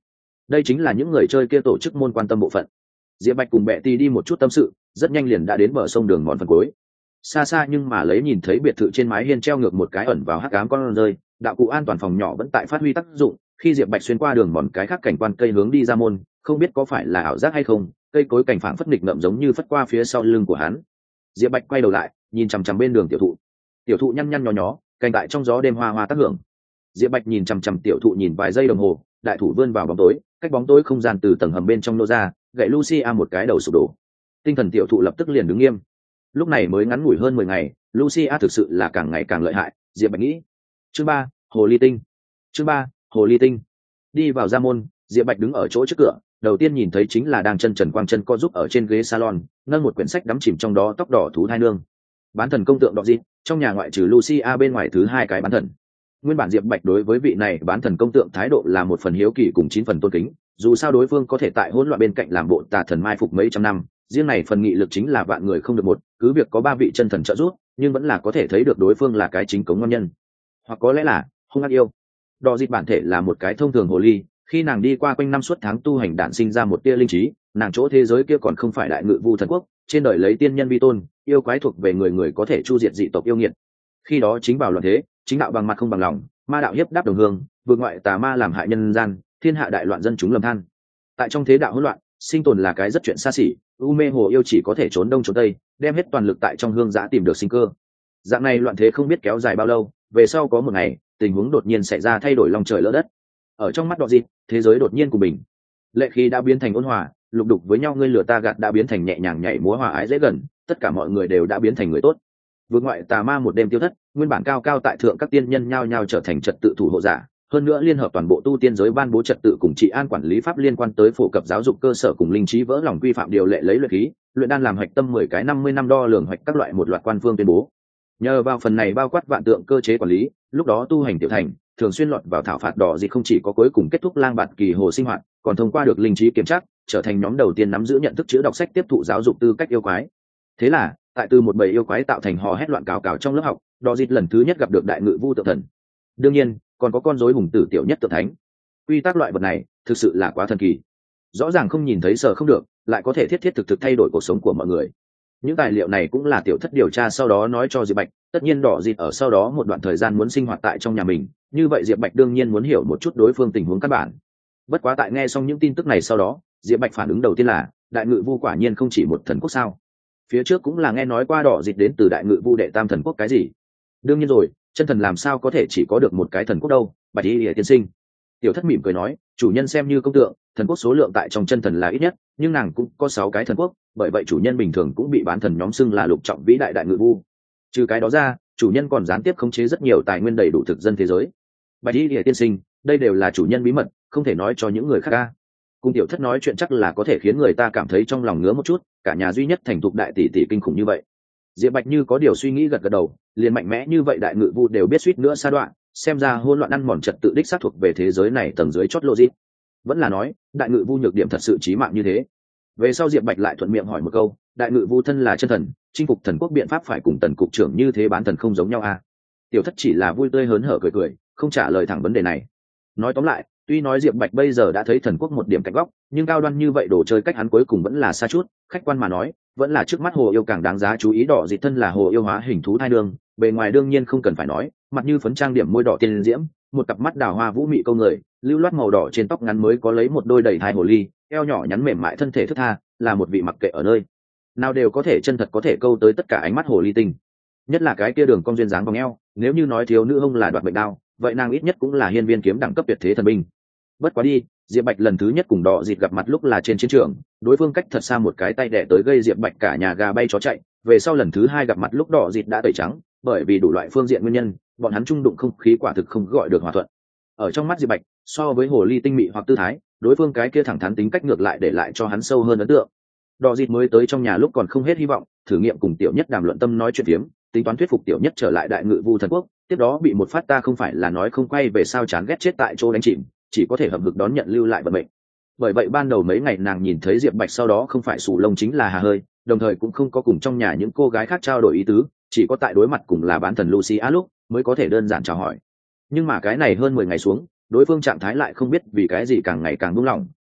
đây chính là những người chơi kia tổ chức môn quan tâm bộ phận. Diệp Bạch cùng Bệ Tì đi một chút tâm sự, rất nhanh liền đã đến bờ sông đường mòn phần cuối. Xa xa nhưng mà lấy nhìn thấy biệt thự trên mái hiên treo ngược một cái ẩn vào hắc ám con rơi, đạo cụ an toàn phòng nhỏ vẫn tại phát huy tác dụng. Khi Diệp Bạch xuyên qua đường mòn cái khác cảnh quan cây hướng đi ra môn, không biết có phải là ảo giác hay không, cây cối cảnh phảng phất nghịch ngợm giống như phất qua phía sau lưng của hắn. Diệp Bạch quay đầu lại, nhìn chằm chằm bên đường tiểu thụ. Tiểu thụ nhăn nhăn nhó nhó, cành tại trong gió đêm hoa hoa tác hưởng. Diệp Bạch nhìn chằm chằm tiểu thụ nhìn vài giây đồng hồ, đại thủ vươn vào bóng tối, cách bóng tối không gian từ tầng hầm bên trong nô ra, gậy Lucia một cái đầu sụp đổ. Tinh thần tiểu thụ lập tức liền đứng nghiêm. Lúc này mới ngắn ngủi hơn 10 ngày, Lucia thực sự là càng ngày càng lợi hại, Diệp Bạch nghĩ. Chương 3, Hồ ly tinh. Chương 3, Hồ ly tinh. Đi vào ra môn, Diệp Bạch đứng ở chỗ trước cửa, đầu tiên nhìn thấy chính là đang chân trần quang chân co giúp ở trên ghế salon, nâng một quyển sách đắm chìm trong đó tóc đỏ thú thai nương. Bán thần công tượng đọ gì, trong nhà ngoại trừ Lucia bên ngoài thứ hai cái bán thần. Nguyên bản Diệp Bạch đối với vị này bán thần công tượng thái độ là một phần hiếu kỳ cùng 9 phần tôn kính, dù sao đối phương có thể tại hỗn loạn bên cạnh làm bộ tà thần mai phục mấy trăm năm, riêng này phần nghị lực chính là vạn người không được một, cứ việc có 3 vị chân thần trợ giúp, nhưng vẫn là có thể thấy được đối phương là cái chính cống ngon nhân, hoặc có lẽ là hung ác yêu. Đọ dịt bản thể là một cái thông thường hồ ly, khi nàng đi qua quanh năm suốt tháng tu hành đản sinh ra một tia linh trí, nàng chỗ thế giới kia còn không phải đại ngự vu thần quốc, trên đời lấy tiên nhân vi tôn, yêu quái thuộc về người người có thể chu diệt dị tộc yêu nghiệt. Khi đó chính vào loạn thế, chính đạo bằng mặt không bằng lòng, ma đạo hiếp đáp đồng hương, vượt ngoại tà ma làm hại nhân gian, thiên hạ đại loạn dân chúng lầm than. Tại trong thế đạo hỗn loạn, sinh tồn là cái rất chuyện xa xỉ, u mê hồ yêu chỉ có thể trốn đông trốn tây, đem hết toàn lực tại trong hương giã tìm được sinh cơ. Dạng này loạn thế không biết kéo dài bao lâu, về sau có một ngày, tình huống đột nhiên xảy ra thay đổi lòng trời lỡ đất. Ở trong mắt Đọ dịt, thế giới đột nhiên của bình. Lệ khí đã biến thành ôn hòa, lục đục với nhau ngươi lừa ta gạt đã biến thành nhẹ nhàng nhảy múa hòa ái dễ gần, tất cả mọi người đều đã biến thành người tốt. Vượt ngoại tà ma một đêm tiêu thất, nguyên bản cao cao tại thượng các tiên nhân nhao nhao trở thành trật tự thủ hộ giả, hơn nữa liên hợp toàn bộ tu tiên giới ban bố trật tự cùng trị an quản lý pháp liên quan tới phổ cập giáo dục cơ sở cùng linh trí vỡ lòng quy phạm điều lệ lấy luyện khí, luyện đan làm hạch tâm 10 cái 50 năm đo lường hoạch các loại một loạt quan phương tuyên bố. Nhờ vào phần này bao quát vạn tượng cơ chế quản lý, lúc đó tu hành tiểu thành, thường xuyên lọt vào thảo phạt đỏ gì không chỉ có cuối cùng kết thúc lang bạt kỳ hồ sinh hoạt, còn thông qua được linh trí kiểm tra, trở thành nhóm đầu tiên nắm giữ nhận thức chữ đọc sách tiếp thụ giáo dục tư cách yêu quái. Thế là, tại từ một bầy yêu quái tạo thành hò hét loạn cào cào trong lớp học, đỏ dịt lần thứ nhất gặp được đại ngự vu tượng thần. Đương nhiên, còn có con rối hùng tử tiểu nhất tượng thánh. Quy tắc loại vật này, thực sự là quá thần kỳ. Rõ ràng không nhìn thấy sợ không được, lại có thể thiết thiết thực thực thay đổi cuộc sống của mọi người. Những tài liệu này cũng là tiểu thất điều tra sau đó nói cho Diệp Bạch, tất nhiên đỏ dịt ở sau đó một đoạn thời gian muốn sinh hoạt tại trong nhà mình, như vậy Diệp Bạch đương nhiên muốn hiểu một chút đối phương tình huống căn bản. Bất quá tại nghe xong những tin tức này sau đó, Diệp Bạch phản ứng đầu tiên là, đại ngự vu quả nhiên không chỉ một thần quốc sao? Phía trước cũng là nghe nói qua đỏ dịt đến từ đại ngự vu đệ tam thần quốc cái gì? Đương nhiên rồi, chân thần làm sao có thể chỉ có được một cái thần quốc đâu? Bạch Y tiên sinh. Tiểu thất mỉm cười nói, chủ nhân xem như công tượng, thần quốc số lượng tại trong chân thần là ít nhất, nhưng nàng cũng có 6 cái thần quốc, bởi vậy chủ nhân bình thường cũng bị bán thần nhóm xưng là lục trọng vĩ đại đại ngự vu. Trừ cái đó ra, chủ nhân còn gián tiếp khống chế rất nhiều tài nguyên đầy đủ thực dân thế giới. Bạch Y tiên sinh, đây đều là chủ nhân bí mật, không thể nói cho những người khác ca. Cùng tiểu thất nói chuyện chắc là có thể khiến người ta cảm thấy trong lòng ngứa một chút, cả nhà duy nhất thành thục đại tỷ tỷ kinh khủng như vậy. Diệp Bạch như có điều suy nghĩ gật gật đầu, liền mạnh mẽ như vậy đại ngự vu đều biết suýt nữa sa đoạn, xem ra hỗn loạn ăn mòn trật tự đích xác thuộc về thế giới này tầng dưới chót logic. Vẫn là nói, đại ngự vu nhược điểm thật sự chí mạng như thế. Về sau Diệp Bạch lại thuận miệng hỏi một câu, đại ngự vu thân là chân thần, chinh phục thần quốc biện pháp phải cùng tần cục trưởng như thế bán thần không giống nhau à? Tiểu thất chỉ là vui tươi hớn hở cười cười, không trả lời thẳng vấn đề này. Nói tóm lại, tuy nói Diệp Bạch bây giờ đã thấy thần quốc một điểm cạnh góc, nhưng cao đoan như vậy đồ chơi cách hắn cuối cùng vẫn là xa chút, khách quan mà nói, vẫn là trước mắt hồ yêu càng đáng giá chú ý. Đỏ dịt thân là hồ yêu hóa hình thú thai đường, bề ngoài đương nhiên không cần phải nói, mặt như phấn trang điểm môi đỏ tiên diễm, một cặp mắt đào hoa vũ mị câu người, lưu loát màu đỏ trên tóc ngắn mới có lấy một đôi đầy thai hồ ly, eo nhỏ nhắn mềm mại thân thể thướt tha, là một vị mặc kệ ở nơi nào đều có thể chân thật có thể câu tới tất cả ánh mắt hồ ly tinh. Nhất là cái kia đường cong duyên dáng vòng eo, nếu như nói thiếu nữ hông là đoạt mệnh đao, vậy nàng ít nhất cũng là hiên viên kiếm đẳng cấp tuyệt thế thần binh. Bất quá đi, Diệp Bạch lần thứ nhất cùng đỏ dịt gặp mặt lúc là trên chiến trường, đối phương cách thật xa một cái tay đẻ tới gây Diệp Bạch cả nhà gà bay chó chạy. Về sau lần thứ hai gặp mặt lúc đỏ dịt đã tẩy trắng, bởi vì đủ loại phương diện nguyên nhân, bọn hắn chung đụng không khí quả thực không gọi được hòa thuận. Ở trong mắt Diệp Bạch, so với hồ ly tinh mị hoặc tư thái, đối phương cái kia thẳng thắn tính cách ngược lại để lại cho hắn sâu hơn ấn tượng. Đỏ dịt mới tới trong nhà lúc còn không hết hy vọng, thử nghiệm cùng tiểu nhất đàm luận tâm nói chuyện phiếm, tính toán thuyết phục tiểu nhất trở lại đại ngự vu thần quốc, tiếp đó bị một phát ta không phải là nói không quay về sao chán ghét chết tại chỗ đánh chìm, chỉ có thể hậm hực đón nhận lưu lại vận mệnh. Bởi vậy ban đầu mấy ngày nàng nhìn thấy Diệp Bạch sau đó không phải sù lông chính là hà hơi, đồng thời cũng không có cùng trong nhà những cô gái khác trao đổi ý tứ, chỉ có tại đối mặt cùng là bán thần Lucia lúc mới có thể đơn giản chào hỏi. Nhưng mà cái này hơn 10 ngày xuống, đối phương trạng thái lại không biết vì cái gì càng ngày càng buông lỏng,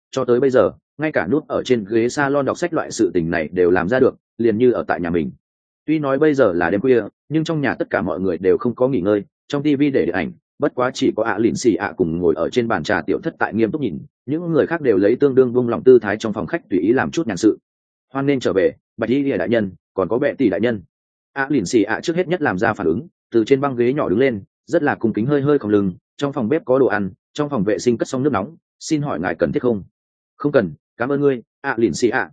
cho tới bây giờ ngay cả nút ở trên ghế salon đọc sách loại sự tình này đều làm ra được, liền như ở tại nhà mình. Tuy nói bây giờ là đêm khuya, nhưng trong nhà tất cả mọi người đều không có nghỉ ngơi, trong TV để điện ảnh, bất quá chỉ có lìn xì cùng ngồi ở trên bàn trà tiểu thất tại nghiêm túc nhìn, những người khác đều lấy tương đương buông lỏng tư thái trong phòng khách tùy ý làm chút nhàn sự. Hoan nên trở về, Bạch Y Lìa đại nhân, còn có Bệ tỷ đại nhân. Lìn xì trước hết nhất làm ra phản ứng, từ trên băng ghế nhỏ đứng lên, rất là cung kính hơi hơi cong lưng. Trong phòng bếp có đồ ăn, trong phòng vệ sinh cất xong nước nóng, xin hỏi ngài cần thiết không? Không cần, cảm ơn ngươi. Lìn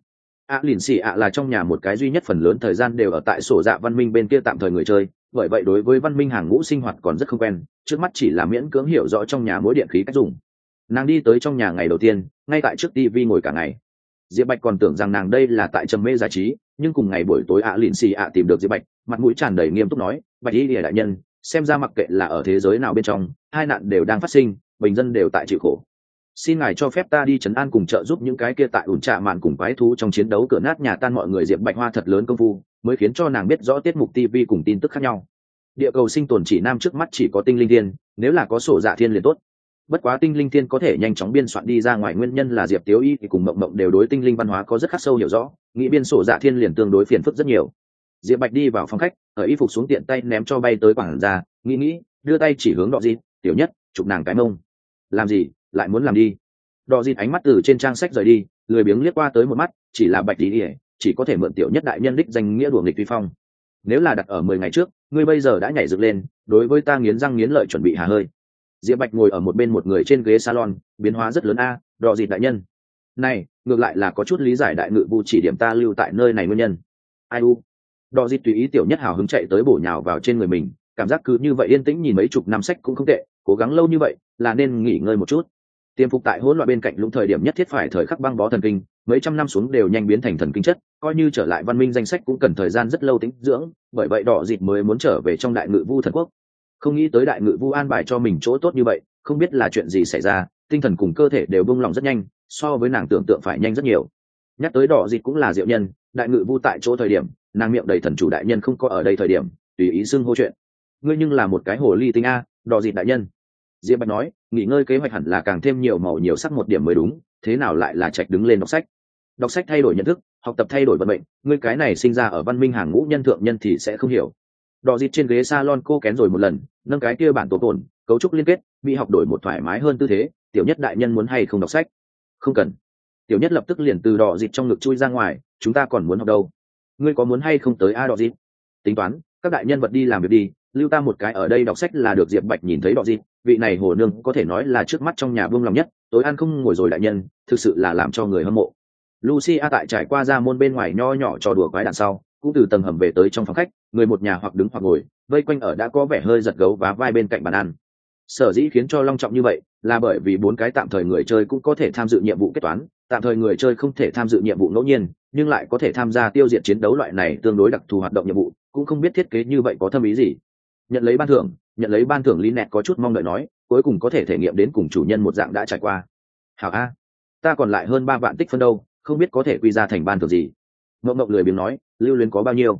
xì là trong nhà một cái duy nhất phần lớn thời gian đều ở tại sổ dạ văn minh bên kia tạm thời người chơi, bởi vậy đối với văn minh hàng ngũ sinh hoạt còn rất không quen, trước mắt chỉ là miễn cưỡng hiểu rõ trong nhà mối điện khí cách dùng. Nàng đi tới trong nhà ngày đầu tiên, ngay tại trước TV ngồi cả ngày. Diệp Bạch còn tưởng rằng nàng đây là tại trầm mê giải trí, nhưng cùng ngày buổi tối lìn xì tìm được Diệp Bạch, mặt mũi tràn đầy nghiêm túc nói, Bạch Y Lìa đại nhân, xem ra mặc kệ là ở thế giới nào bên trong, hai nạn đều đang phát sinh, bình dân đều tại chịu khổ. Xin ngài cho phép ta đi trấn an cùng trợ giúp những cái kia tại ủn trạ màn cùng quái thú trong chiến đấu cửa nát nhà tan mọi người. Diệp Bạch hoa thật lớn công phu mới khiến cho nàng biết rõ tiết mục TV cùng tin tức khác nhau. Địa cầu sinh tồn chỉ nam trước mắt chỉ có tinh linh thiên, nếu là có sổ dạ thiên liền tốt. Bất quá tinh linh thiên có thể nhanh chóng biên soạn đi ra ngoài nguyên nhân là Diệp Tiếu Y thì cùng Mộng Mộng đều đối tinh linh văn hóa có rất khắc sâu hiểu rõ, nghĩ biên sổ dạ thiên liền tương đối phiền phức rất nhiều. Diệp Bạch đi vào phòng khách, ở y phục xuống tiện tay ném cho bay tới quảng ra, nghĩ đưa tay chỉ hướng Đọ Dịt, tiểu nhất chụp nàng cái mông. Làm gì, lại muốn làm đi? Đọ Dịt ánh mắt từ trên trang sách rời đi, lười biếng liếc qua tới một mắt, chỉ là Bạch Y, chỉ có thể mượn tiểu nhất đại nhân đích danh nghĩa đùa nghịch vi phong. Nếu là đặt ở 10 ngày trước, ngươi bây giờ đã nhảy dựng lên, đối với ta nghiến răng nghiến lợi chuẩn bị hà hơi. Diệp Bạch ngồi ở một bên một người trên ghế salon, biến hóa rất lớn Đọ Dịt đại nhân. Này, ngược lại là có chút lý giải đại ngự vu chỉ điểm ta lưu tại nơi này nguyên nhân. Ai u? Đọ Dịt tùy ý tiểu nhất hào hứng chạy tới bổ nhào vào trên người mình, cảm giác cứ như vậy yên tĩnh nhìn mấy chục năm sách cũng không tệ, cố gắng lâu như vậy, là nên nghỉ ngơi một chút. Tiêm phục tại hỗn loạn bên cạnh lũng thời điểm nhất thiết phải thời khắc băng bó thần kinh, mấy trăm năm xuống đều nhanh biến thành thần kinh chất, coi như trở lại văn minh danh sách cũng cần thời gian rất lâu tĩnh dưỡng, bởi vậy Đọ Dịt mới muốn trở về trong đại ngự vu thần quốc. Không nghĩ tới đại ngự vu an bài cho mình chỗ tốt như vậy, không biết là chuyện gì xảy ra, tinh thần cùng cơ thể đều buông lỏng rất nhanh, so với nàng tưởng tượng phải nhanh rất nhiều. Nhắc tới Đọ Dịt cũng là diệu nhân, đại ngự vu tại chỗ thời điểm, nàng miệng đầy thần chủ đại nhân không có ở đây thời điểm, tùy ý xưng hô chuyện. Ngươi nhưng là một cái hồ ly tinh Đọ Dịt đại nhân. Diệp Bạch nói, nghỉ ngơi kế hoạch hẳn là càng thêm nhiều màu nhiều sắc một điểm mới đúng, thế nào lại là trạch đứng lên đọc sách? Đọc sách thay đổi nhận thức, học tập thay đổi vận mệnh, ngươi cái này sinh ra ở văn minh hàng ngũ nhân thượng nhân thì sẽ không hiểu. Đọ Dịt trên ghế salon cô kén rồi một lần, nâng cái kia bản tổ tồn, cấu trúc liên kết, bị học đổi một thoải mái hơn tư thế, tiểu nhất đại nhân muốn hay không đọc sách? Không cần. Tiểu nhất lập tức liền từ Đọ Dịt trong ngực chui ra ngoài, chúng ta còn muốn học đâu? Ngươi có muốn hay không tới Đọ Dịt? Tính toán, các đại nhân vật đi làm việc đi, lưu ta một cái ở đây đọc sách là được. Diệp Bạch nhìn thấy Đọ Dịt, vị này hồ nương có thể nói là trước mắt trong nhà buông lòng nhất, tối ăn không ngồi rồi đại nhân, thực sự là làm cho người hâm mộ. Lucia tại trải qua ra môn bên ngoài nho nhỏ trò đùa quái đằng sau, cũng từ tầng hầm về tới trong phòng khách, người một nhà hoặc đứng hoặc ngồi, vây quanh ở đã có vẻ hơi giật gấu và vai bên cạnh bàn ăn. Sở dĩ khiến cho long trọng như vậy, là bởi vì 4 cái tạm thời người chơi cũng có thể tham dự nhiệm vụ kết toán, tạm thời người chơi không thể tham dự nhiệm vụ ngẫu nhiên, nhưng lại có thể tham gia tiêu diệt chiến đấu loại này tương đối đặc thù hoạt động nhiệm vụ, cũng không biết thiết kế như vậy có thâm ý gì. Nhận lấy ban thưởng, Lý Nẹt có chút mong đợi nói, cuối cùng có thể thể nghiệm đến cùng chủ nhân một dạng đã trải qua. Hảo ta còn lại hơn 3 vạn tích phân đâu, không biết có thể quy ra thành ban thưởng gì. Mộng Mộng lười biếng nói, lưu luyến có bao nhiêu?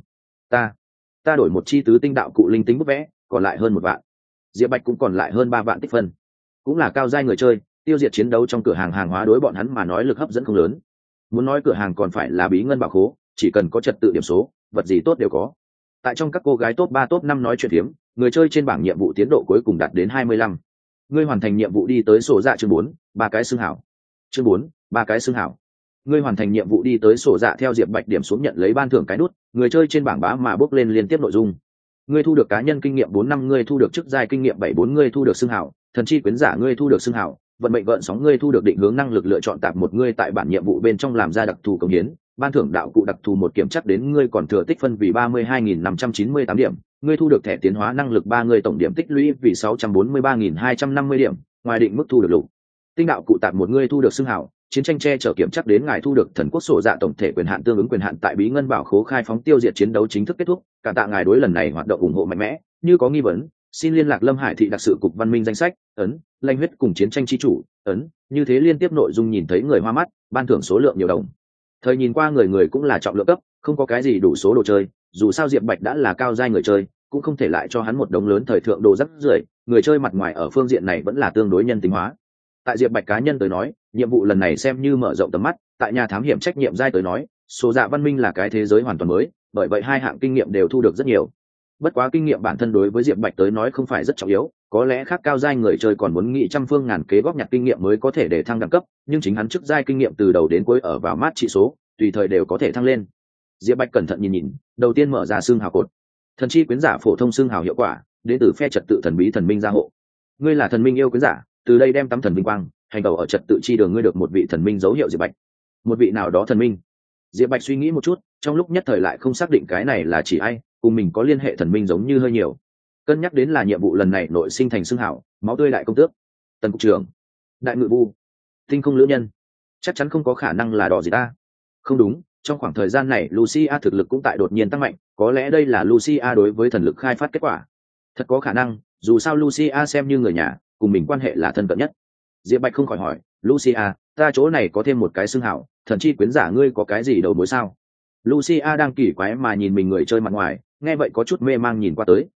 Ta đổi một chi tứ tinh đạo cụ linh tính bút vẽ, còn lại hơn 1 vạn. Diệp Bạch cũng còn lại hơn 3 vạn tích phân, cũng là cao giai người chơi, tiêu diệt chiến đấu trong cửa hàng hàng hóa đối bọn hắn mà nói lực hấp dẫn không lớn. Muốn nói cửa hàng còn phải là bí ngân bảo khố, chỉ cần có trật tự điểm số, vật gì tốt đều có. Tại trong các cô gái top 3 top 5 nói chuyện hiếm, người chơi trên bảng nhiệm vụ tiến độ cuối cùng đạt đến 25. Ngươi hoàn thành nhiệm vụ đi tới sổ dạ chương 4, 3 cái xưng hảo. Chương 4, 3 cái xưng hảo. Ngươi hoàn thành nhiệm vụ đi tới sổ dạ theo Diệp Bạch điểm xuống nhận lấy ban thưởng cái nút, người chơi trên bảng bá mà bước lên liên tiếp nội dung. Ngươi thu được cá nhân kinh nghiệm 4 năm, ngươi thu được chức giai kinh nghiệm 74, ngươi thu được xưng hảo, thần chi quyến giả ngươi thu được xưng hảo, vận mệnh gợn sóng ngươi thu được định hướng năng lực lựa chọn tạp một, ngươi tại bản nhiệm vụ bên trong làm ra đặc thù công hiến, ban thưởng đạo cụ đặc thù một kiểm chắc đến ngươi còn thừa tích phân vì 32.598 điểm, ngươi thu được thẻ tiến hóa năng lực 3, ngươi tổng điểm tích lũy vì 643.250 điểm, ngoài định mức thu được lục tinh đạo cụ tạp một, ngươi thu được xưng hảo, chiến tranh che chở kiểm chắc đến ngài thu được thần quốc sổ dạ tổng thể quyền hạn tương ứng quyền hạn tại bí ngân bảo khố khai phóng tiêu diệt chiến đấu chính thức kết thúc, cảm tạ ngài đối lần này hoạt động ủng hộ mạnh mẽ, như có nghi vấn xin liên lạc Lâm Hải thị đặc sự cục văn minh danh sách ấn lanh huyết cùng chiến tranh chi chủ ấn. Như thế liên tiếp nội dung nhìn thấy người hoa mắt, ban thưởng số lượng nhiều đồng thời nhìn qua người cũng là trọng lượng cấp, không có cái gì đủ số đồ chơi, dù sao Diệp Bạch đã là cao giai người chơi, cũng không thể lại cho hắn một đống lớn thời thượng đồ rất rưởi, người chơi mặt ngoài ở phương diện này vẫn là tương đối nhân tính hóa. Tại Diệp Bạch cá nhân tới nói, nhiệm vụ lần này xem như mở rộng tầm mắt, tại nhà thám hiểm trách nhiệm giai tới nói số dạ văn minh là cái thế giới hoàn toàn mới, bởi vậy hai hạng kinh nghiệm đều thu được rất nhiều. Bất quá kinh nghiệm bản thân đối với Diệp Bạch tới nói không phải rất trọng yếu, có lẽ khác cao giai người chơi còn muốn nghị trăm phương ngàn kế góp nhặt kinh nghiệm mới có thể để thăng đẳng cấp, nhưng chính hắn trước giai kinh nghiệm từ đầu đến cuối ở vào mát trị số, tùy thời đều có thể thăng lên. Diệp Bạch cẩn thận nhìn nhìn, đầu tiên mở ra xương hào cột. Thần chi quyến giả phổ thông xương hào hiệu quả, đến từ phe trật tự thần bí thần minh gia hộ. Ngươi là thần minh yêu quyến giả, từ đây đem tắm thần vinh quang, hành tẩu ở trật tự chi đường, ngươi được một vị thần minh dấu hiệu Diệp Bạch. Một vị nào đó thần minh. Diệp Bạch suy nghĩ một chút, trong lúc nhất thời lại không xác định cái này là chỉ ai, cùng mình có liên hệ thần minh giống như hơi nhiều. Cân nhắc đến là nhiệm vụ lần này nội sinh thành xương hảo, máu tươi đại công tước, tần cục trưởng, đại ngự vu, tinh không lữ nhân, chắc chắn không có khả năng là đỏ gì ta. Không đúng, trong khoảng thời gian này Lucia thực lực cũng tại đột nhiên tăng mạnh, có lẽ đây là Lucia đối với thần lực khai phát kết quả. Thật có khả năng, dù sao Lucia xem như người nhà, cùng mình quan hệ là thân cận nhất. Diệp Bạch không khỏi hỏi, Lucia, ta chỗ này có thêm một cái xương hảo, thần chi quyến giả ngươi có cái gì đầu mối sao? Lucia đang kỳ quái mà nhìn mình người chơi mặt ngoài, nghe vậy có chút mê mang nhìn qua tới,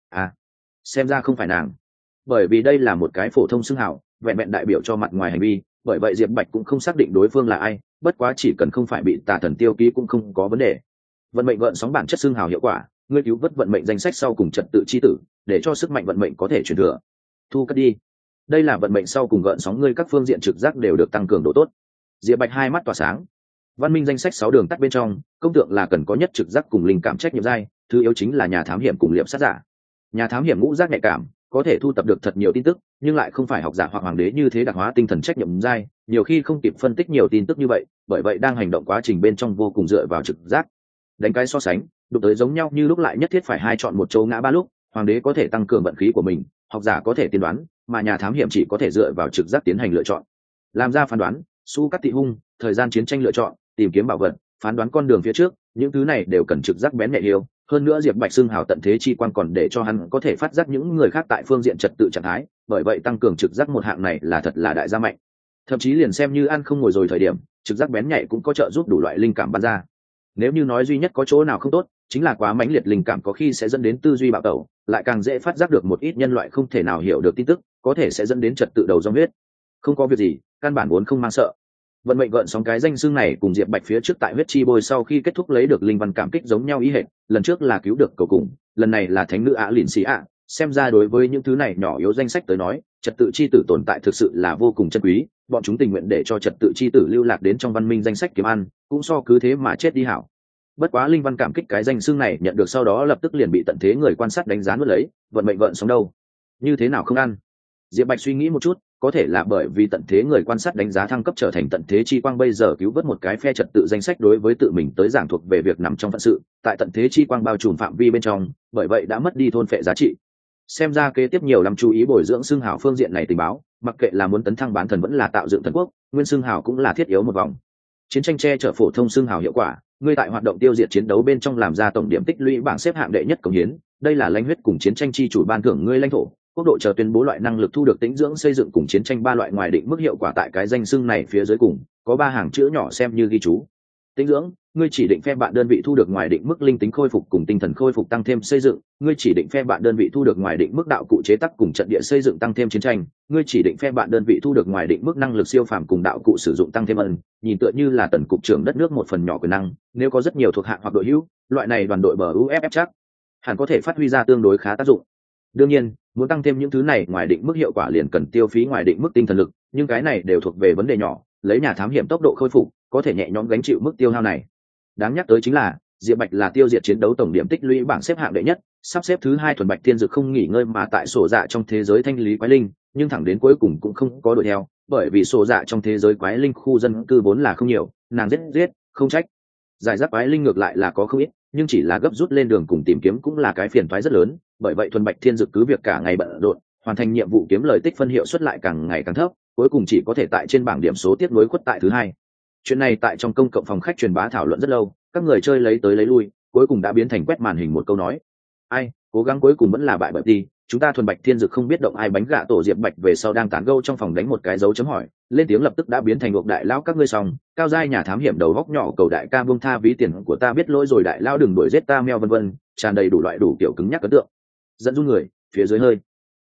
xem ra không phải nàng, bởi vì đây là một cái phổ thông xưng hảo, vẹn vẹn đại biểu cho mặt ngoài hành vi, bởi vậy Diệp Bạch cũng không xác định đối phương là ai, bất quá chỉ cần không phải bị tà thần tiêu ký cũng không có vấn đề. Vận mệnh gợn sóng bản chất xưng hào hiệu quả, ngươi cứu vớt vận mệnh danh sách sau cùng trật tự chi tử, để cho sức mạnh vận mệnh có thể truyền thừa. Thu cất đi. Đây là vận mệnh sau cùng gợn sóng, ngươi các phương diện trực giác đều được tăng cường độ tốt. Diệp Bạch hai mắt tỏa sáng. Văn minh danh sách 6 đường tắt bên trong, công tượng là cần có nhất trực giác cùng linh cảm trách nhiệm giai, thứ yếu chính là nhà thám hiểm cùng liệp sát giả. Nhà thám hiểm ngũ giác nhạy cảm, có thể thu tập được thật nhiều tin tức, nhưng lại không phải học giả hoặc hoàng đế như thế đặc hóa tinh thần trách nhiệm giai, nhiều khi không kịp phân tích nhiều tin tức như vậy, bởi vậy đang hành động quá trình bên trong vô cùng dựa vào trực giác. Đánh cái so sánh, đụng tới giống nhau như lúc lại nhất thiết phải hai chọn một chỗ ngã ba lúc, hoàng đế có thể tăng cường vận khí của mình, học giả có thể tiên đoán, mà nhà thám hiểm chỉ có thể dựa vào trực giác tiến hành lựa chọn, làm ra phán đoán, su cắt thị hung, thời gian chiến tranh lựa chọn, tìm kiếm bảo vật, phán đoán con đường phía trước, những thứ này đều cần trực giác bén nhạy liêu. Hơn nữa Diệp Bạch xưng hào tận thế chi quan còn để cho hắn có thể phát giác những người khác tại phương diện trật tự trạng thái, bởi vậy tăng cường trực giác một hạng này là thật là đại gia mạnh. Thậm chí liền xem như ăn không ngồi rồi thời điểm, trực giác bén nhạy cũng có trợ giúp đủ loại linh cảm bắn ra. Nếu như nói duy nhất có chỗ nào không tốt, chính là quá mãnh liệt linh cảm có khi sẽ dẫn đến tư duy bạo tẩu, lại càng dễ phát giác được một ít nhân loại không thể nào hiểu được tin tức, có thể sẽ dẫn đến trật tự đầu dòng huyết. Không có việc gì, căn bản vốn không mang sợ. Vận mệnh gợn sóng cái danh xưng này cùng Diệp Bạch phía trước tại huyết chi bôi sau khi kết thúc lấy được linh văn cảm kích giống nhau ý hệt, lần trước là cứu được cầu cùng, lần này là thánh nữ ạ lìn xì ạ. Xem ra đối với những thứ này nhỏ yếu danh sách tới nói, trật tự chi tử tồn tại thực sự là vô cùng chân quý, bọn chúng tình nguyện để cho trật tự chi tử lưu lạc đến trong văn minh danh sách kiếm ăn, cũng so cứ thế mà chết đi hảo. Bất quá linh văn cảm kích cái danh xưng này nhận được sau đó lập tức liền bị tận thế người quan sát đánh giá nuốt lấy, vận mệnh gợn sóng đâu, như thế nào không ăn. Diệp Bạch suy nghĩ một chút, có thể là bởi vì tận thế người quan sát đánh giá thăng cấp trở thành tận thế chi quang, bây giờ cứu vớt một cái phe trật tự danh sách đối với tự mình tới giảng thuộc về việc nằm trong phận sự, tại tận thế chi quang bao trùm phạm vi bên trong, bởi vậy đã mất đi thôn phệ giá trị. Xem ra kế tiếp nhiều lắm chú ý bồi dưỡng xương hào phương diện này tình báo, mặc kệ là muốn tấn thăng bán thần vẫn là tạo dựng thần quốc, nguyên xương hào cũng là thiết yếu một vòng. Chiến tranh che chở phổ thông xương hào hiệu quả, ngươi tại hoạt động tiêu diệt chiến đấu bên trong làm ra tổng điểm tích lũy bảng xếp hạng đệ nhất cống hiến, đây là lãnh huyết cùng chiến tranh chi chủ ban thưởng ngươi lãnh thổ quốc độ chờ tuyên bố loại năng lực thu được tĩnh dưỡng xây dựng cùng chiến tranh ba loại ngoài định mức hiệu quả. Tại cái danh xưng này phía dưới cùng có 3 hàng chữ nhỏ xem như ghi chú. Tĩnh dưỡng, ngươi chỉ định phe bạn đơn vị thu được ngoài định mức linh tính khôi phục cùng tinh thần khôi phục tăng thêm xây dựng, ngươi chỉ định phe bạn đơn vị thu được ngoài định mức đạo cụ chế tác cùng trận địa xây dựng tăng thêm chiến tranh, ngươi chỉ định phe bạn đơn vị thu được ngoài định mức năng lực siêu phàm cùng đạo cụ sử dụng tăng thêm ân, nhìn tựa như là tần cục trưởng đất nước một phần nhỏ quyền năng, nếu có rất nhiều thuộc hạ hoặc đội hữu, loại này đoàn đội bờ UFF chắc hẳn có thể phát huy ra tương đối khá tác dụng. Đương nhiên, muốn tăng thêm những thứ này ngoài định mức hiệu quả liền cần tiêu phí ngoài định mức tinh thần lực, nhưng cái này đều thuộc về vấn đề nhỏ, lấy nhà thám hiểm tốc độ khôi phục, có thể nhẹ nhõm gánh chịu mức tiêu hao này. Đáng nhắc tới chính là, Diệp Bạch là tiêu diệt chiến đấu tổng điểm tích lũy bảng xếp hạng đệ nhất, sắp xếp thứ 2 thuần bạch thiên dược không nghỉ ngơi mà tại sổ dạ trong thế giới thanh lý quái linh, nhưng thẳng đến cuối cùng cũng không có đuổi theo, bởi vì sổ dạ trong thế giới quái linh khu dân cư vốn là không nhiều, nàng giết, không trách. Giải rác quái linh ngược lại là có không ít, nhưng chỉ là gấp rút lên đường cùng tìm kiếm cũng là cái phiền toái rất lớn, bởi vậy thuần bạch thiên dược cứ việc cả ngày bận rộn, hoàn thành nhiệm vụ kiếm lời tích phân hiệu suất lại càng ngày càng thấp, cuối cùng chỉ có thể tại trên bảng điểm số tiếp nối khuất tại thứ 2. Chuyện này tại trong công cộng phòng khách truyền bá thảo luận rất lâu, các người chơi lấy tới lấy lui, cuối cùng đã biến thành quét màn hình một câu nói. Ai, cố gắng cuối cùng vẫn là bại bởi đi, chúng ta thuần bạch thiên dược không biết động ai bánh gạ tổ. Diệp Bạch về sau đang tán gẫu trong phòng đánh một cái dấu chấm hỏi, lên tiếng lập tức đã biến thành ngược đại lão các ngươi xong, cao giai nhà thám hiểm đầu góc nhỏ cầu đại ca buông tha ví tiền của ta biết lỗi rồi đại lão đừng đuổi giết ta meo vân vân, tràn đầy đủ loại đủ kiểu cứng nhắc ấn tượng. Dẫn du người, phía dưới hơi